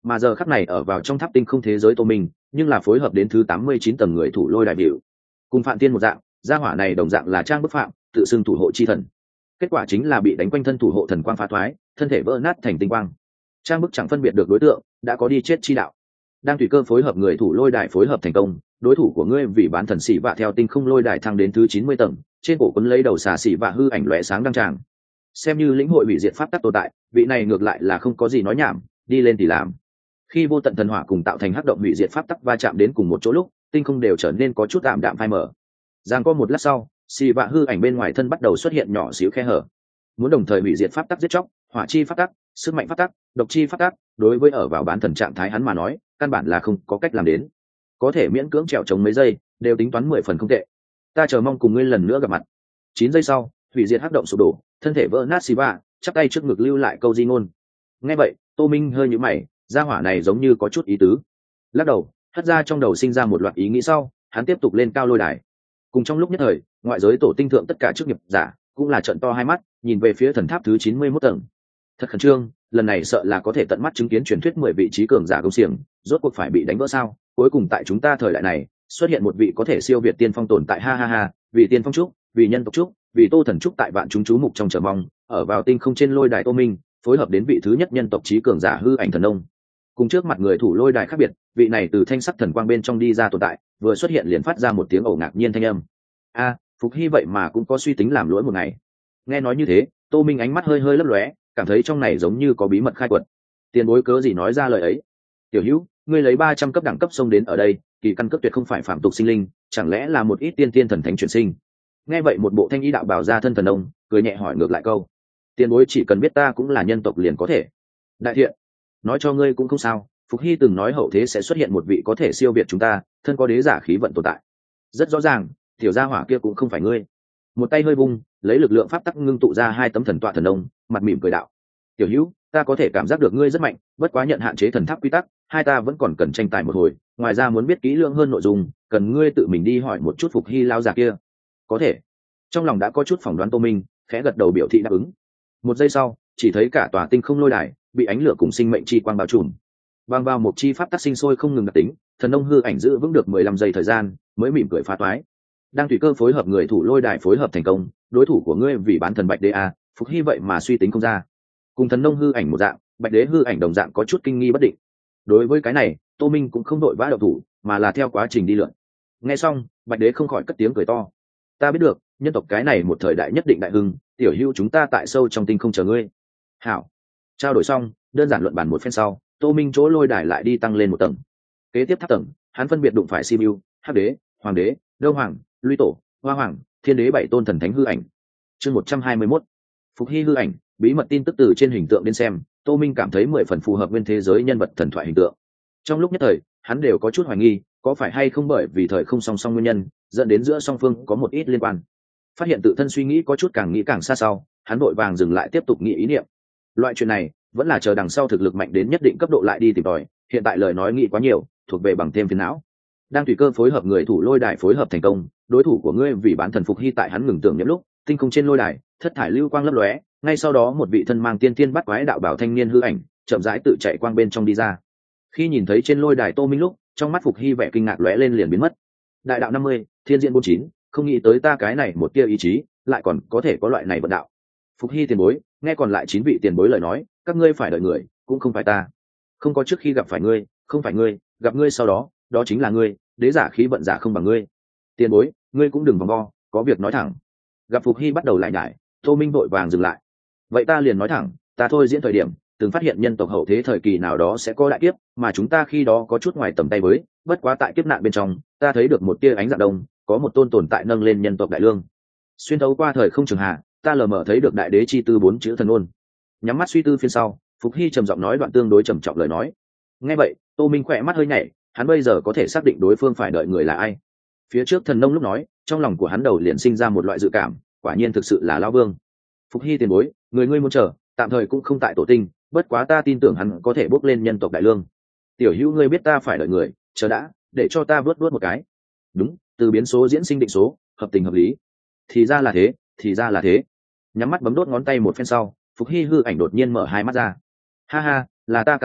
mà giờ khắc này ở vào trong tháp tinh không thế giới tô minh nhưng là phối hợp đến thứ 89 tầng người thủ lôi đại biểu cùng phạm tiên một dạng, gia hỏa này đồng dạng là trang bức phạm tự xưng thủ hộ chi thần. Kết quả chính là bị đánh quanh thân thủ hộ thần quang phá thoái, thân thể vỡ nát thành tinh quang. Trang bức chẳng phân biệt được đối tượng, đã có đi chết chi đạo. Đang tùy cơ phối hợp người thủ lôi đài phối hợp thành công, đối thủ của ngươi vì bán thần xỉ vạ theo tinh không lôi đài thăng đến thứ 90 tầng, trên cổ quấn lấy đầu xà xỉ vạ hư ảnh lóe sáng đăng tràng. Xem như lĩnh hội hủy diệt pháp tắc tồn tại, vị này ngược lại là không có gì nói nhảm, đi lên thì làm. Khi vô tận thần hỏa cùng tạo thành hắc động hủy diệt pháp tắc va chạm đến cùng một chỗ lúc, tinh không đều trở nên có chút tạm đạm phai mờ. Giang có một lát sau, xì vạ hư ảnh bên ngoài thân bắt đầu xuất hiện nhỏ xíu khe hở. Muốn đồng thời hủy diệt pháp tắc giết chóc, hỏa chi pháp tắc, sức mạnh pháp tắc, độc chi pháp tắc, đối với ở vào bán thần trạng thái hắn mà nói, căn bản là không có cách làm đến. Có thể miễn cưỡng trèo chống mấy giây, đều tính toán 10 phần không tệ. Ta chờ mong cùng ngươi lần nữa gặp mặt. 9 giây sau, hủy diệt hắc động sụp đổ, thân thể vỡ nát xì vạ, chắp tay trước ngực lưu lại câu di ngôn. Nghe vậy, Tô Minh hơi nhíu mày, gia hỏa này giống như có chút ý tứ. Lắc đầu, hất ra trong đầu sinh ra một loạt ý nghĩ sau, hắn tiếp tục lên cao lôi đài. Cùng trong lúc nhất thời, ngoại giới tổ tinh thượng tất cả chức nghiệp giả cũng là trận to hai mắt, nhìn về phía thần tháp thứ 91 tầng. Thật khẩn trương, lần này sợ là có thể tận mắt chứng kiến truyền thuyết 10 vị trí cường giả công xiềng, rốt cuộc phải bị đánh vỡ sao? Cuối cùng tại chúng ta thời đại này, xuất hiện một vị có thể siêu việt tiên phong tồn tại, ha ha ha, vì tiên phong trúc, vì nhân tộc trúc, vì Tô thần trúc tại vạn chúng chú mục trong chờ mong, ở vào tinh không trên lôi đài Tô Minh, phối hợp đến vị thứ nhất nhân tộc trí cường giả hư ảnh thần nông. Cùng trước mặt người thủ lôi đài khác biệt, vị này từ thanh sắc thần quang bên trong đi ra tồn tại, vừa xuất hiện liền phát ra một tiếng ồ ngạc nhiên thanh âm. A, Phục Hy vậy mà cũng có suy tính làm lỗi một ngày. Nghe nói như thế, Tô Minh ánh mắt hơi hơi lấp lóe, cảm thấy trong này giống như có bí mật khai quật. Tiền bối cớ gì nói ra lời ấy? Tiểu Hữu, ngươi lấy 300 cấp đẳng cấp xông đến ở đây, kỳ căn cấp tuyệt không phải phạm tục sinh linh, chẳng lẽ là một ít tiên tiên thần thánh chuyển sinh? Nghe vậy một bộ thanh ý đạo bào ra thân thần ông, cười nhẹ hỏi ngược lại câu. Tiền bối chỉ cần biết ta cũng là nhân tộc liền có thể. Đại thiện, nói cho ngươi cũng không sao, Phục Hy từng nói hậu thế sẽ xuất hiện một vị có thể siêu việt chúng ta, thân có đế giả khí vận tồn tại. Rất rõ ràng, tiểu gia hỏa kia cũng không phải ngươi. Một tay hơi vung, lấy lực lượng pháp tắc ngưng tụ ra 2 tấm thần tọa thần ông, mặt mỉm cười đạo. Tiểu Hữu, ta có thể cảm giác được ngươi rất mạnh, bất quá nhận hạn chế thần tháp quy tắc, hai ta vẫn còn cần tranh tài một hồi, ngoài ra muốn biết kỹ lưỡng hơn nội dung, cần ngươi tự mình đi hỏi một chút Phục Hy lao già kia. Có thể. Trong lòng đã có chút phỏng đoán Tô Minh, khẽ gật đầu biểu thị đáp ứng. Một giây sau, chỉ thấy cả tòa tinh không lôi đài bị ánh lửa cùng sinh mệnh chi quang bao trùm. Bang vào một chi pháp tắc sinh sôi không ngừng đặc tính, thần nông hư ảnh giữ vững được 15 giây thời gian, mới mỉm cười phá toái. Đang tùy cơ phối hợp người thủ lôi đài phối hợp thành công, đối thủ của ngươi vì bán thần Bạch Đế a, Phục Hy vậy mà suy tính không ra. Cùng thần nông hư ảnh một dạng, Bạch Đế hư ảnh đồng dạng có chút kinh nghi bất định. Đối với cái này, Tô Minh cũng không đội vã động thủ, mà là theo quá trình đi lượn. Nghe xong, Bạch Đế không khỏi cất tiếng cười to. Ta biết được, nhân tộc cái này một thời đại nhất định đại hưng, tiểu hữu chúng ta tại sâu trong tinh không chờ ngươi. Hảo. Trao đổi xong, đơn giản luận bàn một phen sau, Tô Minh chỗ lôi đài lại đi tăng lên một tầng. Kế tiếp tháp tầng, hắn phân biệt đụng phải Sibiu, Hắc Đế, Hoàng Đế, Đâu Hoàng, Luy Tổ, Hoa Hoàng, Thiên Đế 7 tôn thần thánh hư ảnh. Chương 121. Phục Hy hư ảnh, bí mật tin tức từ trên hình tượng đến xem, Tô Minh cảm thấy 10 phần phù hợp nguyên thế giới nhân vật thần thoại hình tượng. Trong lúc nhất thời, hắn đều có chút hoài nghi, có phải hay không bởi vì thời không song song nguyên nhân, dẫn đến giữa song phương có một ít liên quan. Phát hiện tự thân suy nghĩ có chút càng nghĩ càng xa sau, hắn vội vàng dừng lại tiếp tục nghĩ ý niệm. Loại chuyện này, vẫn là chờ đằng sau thực lực mạnh đến nhất định cấp độ lại đi tìm tòi, hiện tại lời nói nghĩ quá nhiều, thuộc về bằng thêm phiền não. Đang tùy cơ phối hợp người thủ lôi đài phối hợp thành công, đối thủ của ngươi vì bán thần Phục Hy tại hắn ngừng tưởng nhậm lúc, tinh không trên lôi đài, thất thải lưu quang lấp lóe, ngay sau đó một vị thân mang tiên tiên bắt quái đạo bảo thanh niên hư ảnh, chậm rãi tự chạy quang bên trong đi ra. Khi nhìn thấy trên lôi đài Tô Minh lúc, trong mắt Phục Hy vẻ kinh ngạc lóe lên liền biến mất. Đại đạo 50, thiên diện 49, không nghĩ tới ta cái này một tia ý chí, lại còn có thể có loại này vận đạo. Phục Hy tiền bối, nghe còn lại 9 vị tiền bối lời nói, các ngươi phải đợi người, cũng không phải ta. Không có trước khi gặp phải ngươi, không phải ngươi, gặp ngươi sau đó, đó chính là ngươi, đế giả khí vận giả không bằng ngươi. Tiền bối, ngươi cũng đừng vòng vo, có việc nói thẳng. Gặp Phục Hy bắt đầu lại nhải, Tô Minh vội vàng dừng lại. Vậy ta liền nói thẳng, ta thôi diễn thời điểm, từng phát hiện nhân tộc hậu thế thời kỳ nào đó sẽ có đại kiếp, mà chúng ta khi đó có chút ngoài tầm tay với, bất quá tại kiếp nạn bên trong, ta thấy được một tia ánh dạng đông, có một tôn tồn tại nâng lên nhân tộc đại lương. Xuyên thấu qua thời không trường hạ, ta lờ mờ thấy được đại đế chi tư 4 chữ thần ôn. Nhắm mắt suy tư phiên sau, Phục Hy trầm giọng nói đoạn tương đối trầm trọng lời nói. Nghe vậy, Tô Minh khỏe mắt hơi nhảy, hắn bây giờ có thể xác định đối phương phải đợi người là ai. Phía trước thần nông lúc nói, trong lòng của hắn đầu liền sinh ra một loại dự cảm, quả nhiên thực sự là lão vương. Phục Hy tiền bối, người ngươi muốn chờ, tạm thời cũng không tại tổ tinh, bất quá ta tin tưởng hắn có thể bước lên nhân tộc đại lương. Tiểu hữu ngươi biết ta phải đợi người, chờ đã, để cho ta vớt một cái. Đúng, từ biến số diễn sinh định số, hợp tình hợp lý. Thì ra là thế, thì ra là thế. Nhắm mắt bấm đốt ngón tay một phen sau, Phục Hy hư ảnh đột nhiên mở hai mắt ra. Ha ha, là ta càn dở,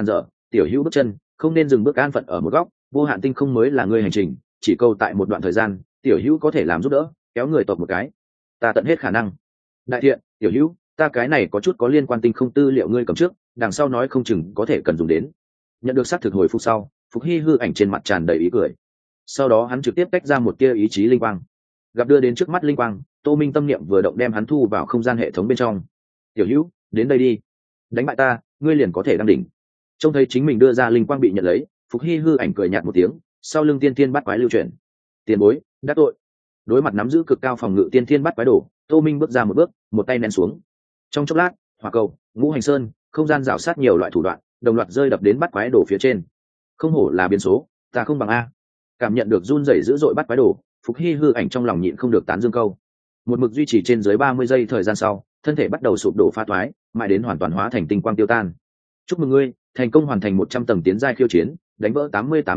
tiểu hữu bước chân không nên dừng bước an phận ở một góc, vô hạn tinh không mới là ngươi hành trình, chỉ câu tại một đoạn thời gian tiểu hữu có thể làm giúp đỡ kéo người tộc một cái, ta tận hết khả năng. Đại thiện tiểu hữu, ta cái này có chút có liên quan tinh không tư liệu ngươi cầm trước, đằng sau nói không chừng có thể cần dùng đến. Nhận được xác thực hồi phục sau, Phục Hy hư ảnh trên mặt tràn đầy ý cười. Sau đó hắn trực tiếp tách ra một tia ý chí linh quang, gặp đưa đến trước mắt linh quang, Tô Minh tâm niệm vừa động đem hắn thu vào không gian hệ thống bên trong. Tiểu hữu, đến đây đi, đánh bại ta ngươi liền có thể đăng đỉnh. Trông thấy chính mình đưa ra linh quang bị nhận lấy, Phục Hy hư ảnh cười nhạt một tiếng, sau lưng tiên thiên bắt quái lưu chuyển. Tiền bối đắc tội. Đối mặt nắm giữ cực cao phòng ngự tiên thiên bắt quái đồ, Tô Minh bước ra một bước, một tay nén xuống. Trong chốc lát, hỏa cầu, ngũ hành sơn, không gian rào sát nhiều loại thủ đoạn đồng loạt rơi đập đến bắt quái đồ phía trên. Không hổ là biến số, ta không bằng a. Cảm nhận được run rẩy dữ dội bắt quái đồ, Phục Hy hư ảnh trong lòng nhịn không được tán dương câu. Một mực duy trì trên dưới 30 giây thời gian sau, thân thể bắt đầu sụp đổ phá toái, mãi đến hoàn toàn hóa thành tinh quang tiêu tan. Chúc mừng ngươi, thành công hoàn thành 100 tầng tiến giai khiêu chiến, đánh vỡ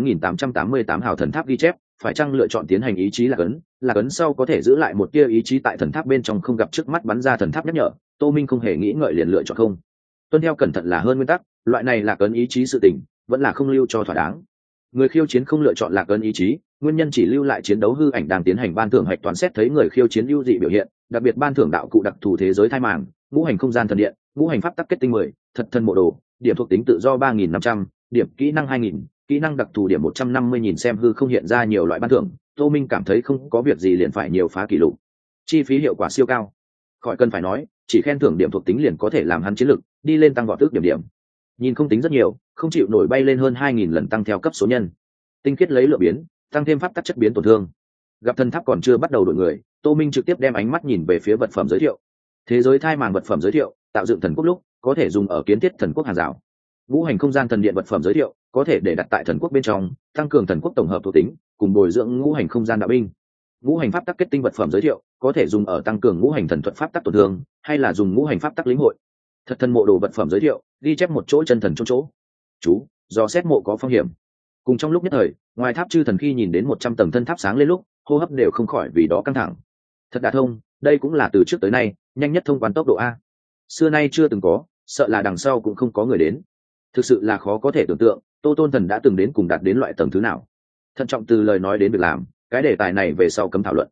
88.888 hào thần tháp ghi chép, phải chăng lựa chọn tiến hành ý chí là cấn sau có thể giữ lại một tia ý chí tại thần tháp bên trong không gặp trước mắt bắn ra thần tháp nhắc nhở. Tô Minh không hề nghĩ ngợi liền lựa chọn không. Tuân theo cẩn thận là hơn nguyên tắc, loại này là cấn ý chí sự tình, vẫn là không lưu cho thỏa đáng. Người khiêu chiến không lựa chọn là cấn ý chí, nguyên nhân chỉ lưu lại chiến đấu hư ảnh đang tiến hành ban thưởng hạch toán xét thấy người khiêu chiến ưu dị biểu hiện, đặc biệt ban thưởng đạo cụ đặc thù thế giới thai màng, ngũ hành không gian thần điện, ngũ hành pháp tắc kết tinh 10, thật thân mộ đồ, điểm thuộc tính tự do 3.500, điểm kỹ năng 2.000, kỹ năng đặc thù điểm 150.000 xem hư không hiện ra nhiều loại ban thưởng. Tô Minh cảm thấy không có việc gì liền phải nhiều phá kỷ lục, chi phí hiệu quả siêu cao, khỏi cần phải nói, chỉ khen thưởng điểm thuộc tính liền có thể làm hắn chiến lực đi lên tăng vọt tước điểm. Nhìn không tính rất nhiều, không chịu nổi bay lên hơn 2.000 lần tăng theo cấp số nhân, tinh khiết lấy lượng biến, tăng thêm pháp tắc chất biến tổn thương. Gặp thần tháp còn chưa bắt đầu đổi người, Tô Minh trực tiếp đem ánh mắt nhìn về phía vật phẩm giới thiệu. Thế giới thai màng vật phẩm giới thiệu, tạo dựng thần quốc lúc có thể dùng ở kiến thiết thần quốc hàng rào. Ngũ hành không gian thần điện vật phẩm giới thiệu, có thể để đặt tại thần quốc bên trong, tăng cường thần quốc tổng hợp thuộc tính, cùng bồi dưỡng ngũ hành không gian đạo binh. Ngũ hành pháp tắc kết tinh vật phẩm giới thiệu, có thể dùng ở tăng cường ngũ hành thần thuật pháp tắc tổn thương, hay là dùng ngũ hành pháp tắc lĩnh hội. Thật thân mộ đồ vật phẩm giới thiệu, ghi chép một chỗ chân thần chỗ. Chú, do xét mộ có phong hiểm. Cùng trong lúc nhất thời, ngoài tháp chư thần khi nhìn đến 100 tầng thân tháp sáng lên lúc, hô hấp đều không khỏi vì đó căng thẳng. Thật đã thông, đây cũng là từ trước tới nay nhanh nhất thông quan tốc độ a. Xưa nay chưa từng có, sợ là đằng sau cũng không có người đến. Thực sự là khó có thể tưởng tượng, Tô Tôn Thần đã từng đến cùng đạt đến loại tầng thứ nào. Thận trọng từ lời nói đến việc làm, cái đề tài này về sau cấm thảo luận.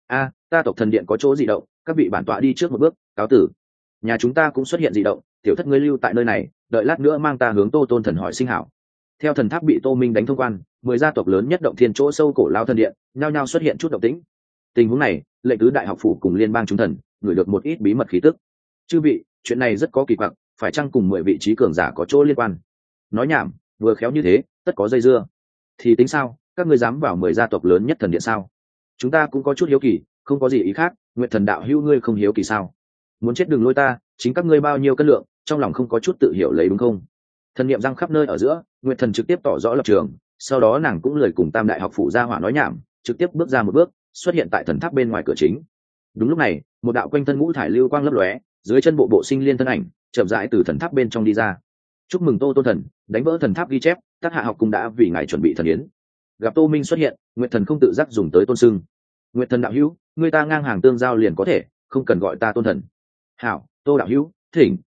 Ta tộc thần điện có chỗ dị động, các vị bản tọa đi trước một bước, cáo tử. Nhà chúng ta cũng xuất hiện dị động, tiểu thất ngươi lưu tại nơi này, đợi lát nữa mang ta hướng Tô Tôn Thần hỏi sinh hảo. Theo thần tháp bị Tô Minh đánh thông quan, 10 gia tộc lớn nhất động thiên chỗ sâu cổ lao thần điện nhao nhao xuất hiện chút động tĩnh. Tình huống này, lệnh tứ đại học phủ cùng liên bang chúng thần ngửi được một ít bí mật khí tức. Chư vị, chuyện này rất có kỳ quặc, phải chăng cùng 10 vị trí cường giả có chỗ liên quan? Nói nhảm, vừa khéo như thế, tất có dây dưa. Thì tính sao, các ngươi dám vào 10 gia tộc lớn nhất thần điện sao? Chúng ta cũng có chút hiếu kỳ, không có gì ý khác. Nguyệt Thần đạo hữu ngươi không hiếu kỳ sao? Muốn chết đừng lôi ta, chính các ngươi bao nhiêu cân lượng, trong lòng không có chút tự hiểu lấy đúng không? Thần niệm răng khắp nơi ở giữa, Nguyệt Thần trực tiếp tỏ rõ lập trường, sau đó nàng cũng lời cùng Tam đại học phủ gia hỏa nói nhảm, trực tiếp bước ra một bước, xuất hiện tại thần tháp bên ngoài cửa chính. Đúng lúc này, một đạo quanh thân ngũ thải lưu quang lấp lóe, dưới chân bộ sinh liên thân ảnh, chậm rãi từ thần tháp bên trong đi ra. Chúc mừng Tô Tôn Thần, đánh vỡ thần tháp ghi chép, Tác Hạ học cung đã vì ngài chuẩn bị thần yến. Gặp Tô Minh xuất hiện, Nguyệt Thần không tự giác dùng tới tôn xưng. Nguyệt Thần đạo hữu, người ta ngang hàng tương giao liền có thể, không cần gọi ta Tôn Thần. Hảo, Tô đạo hữu, thỉnh.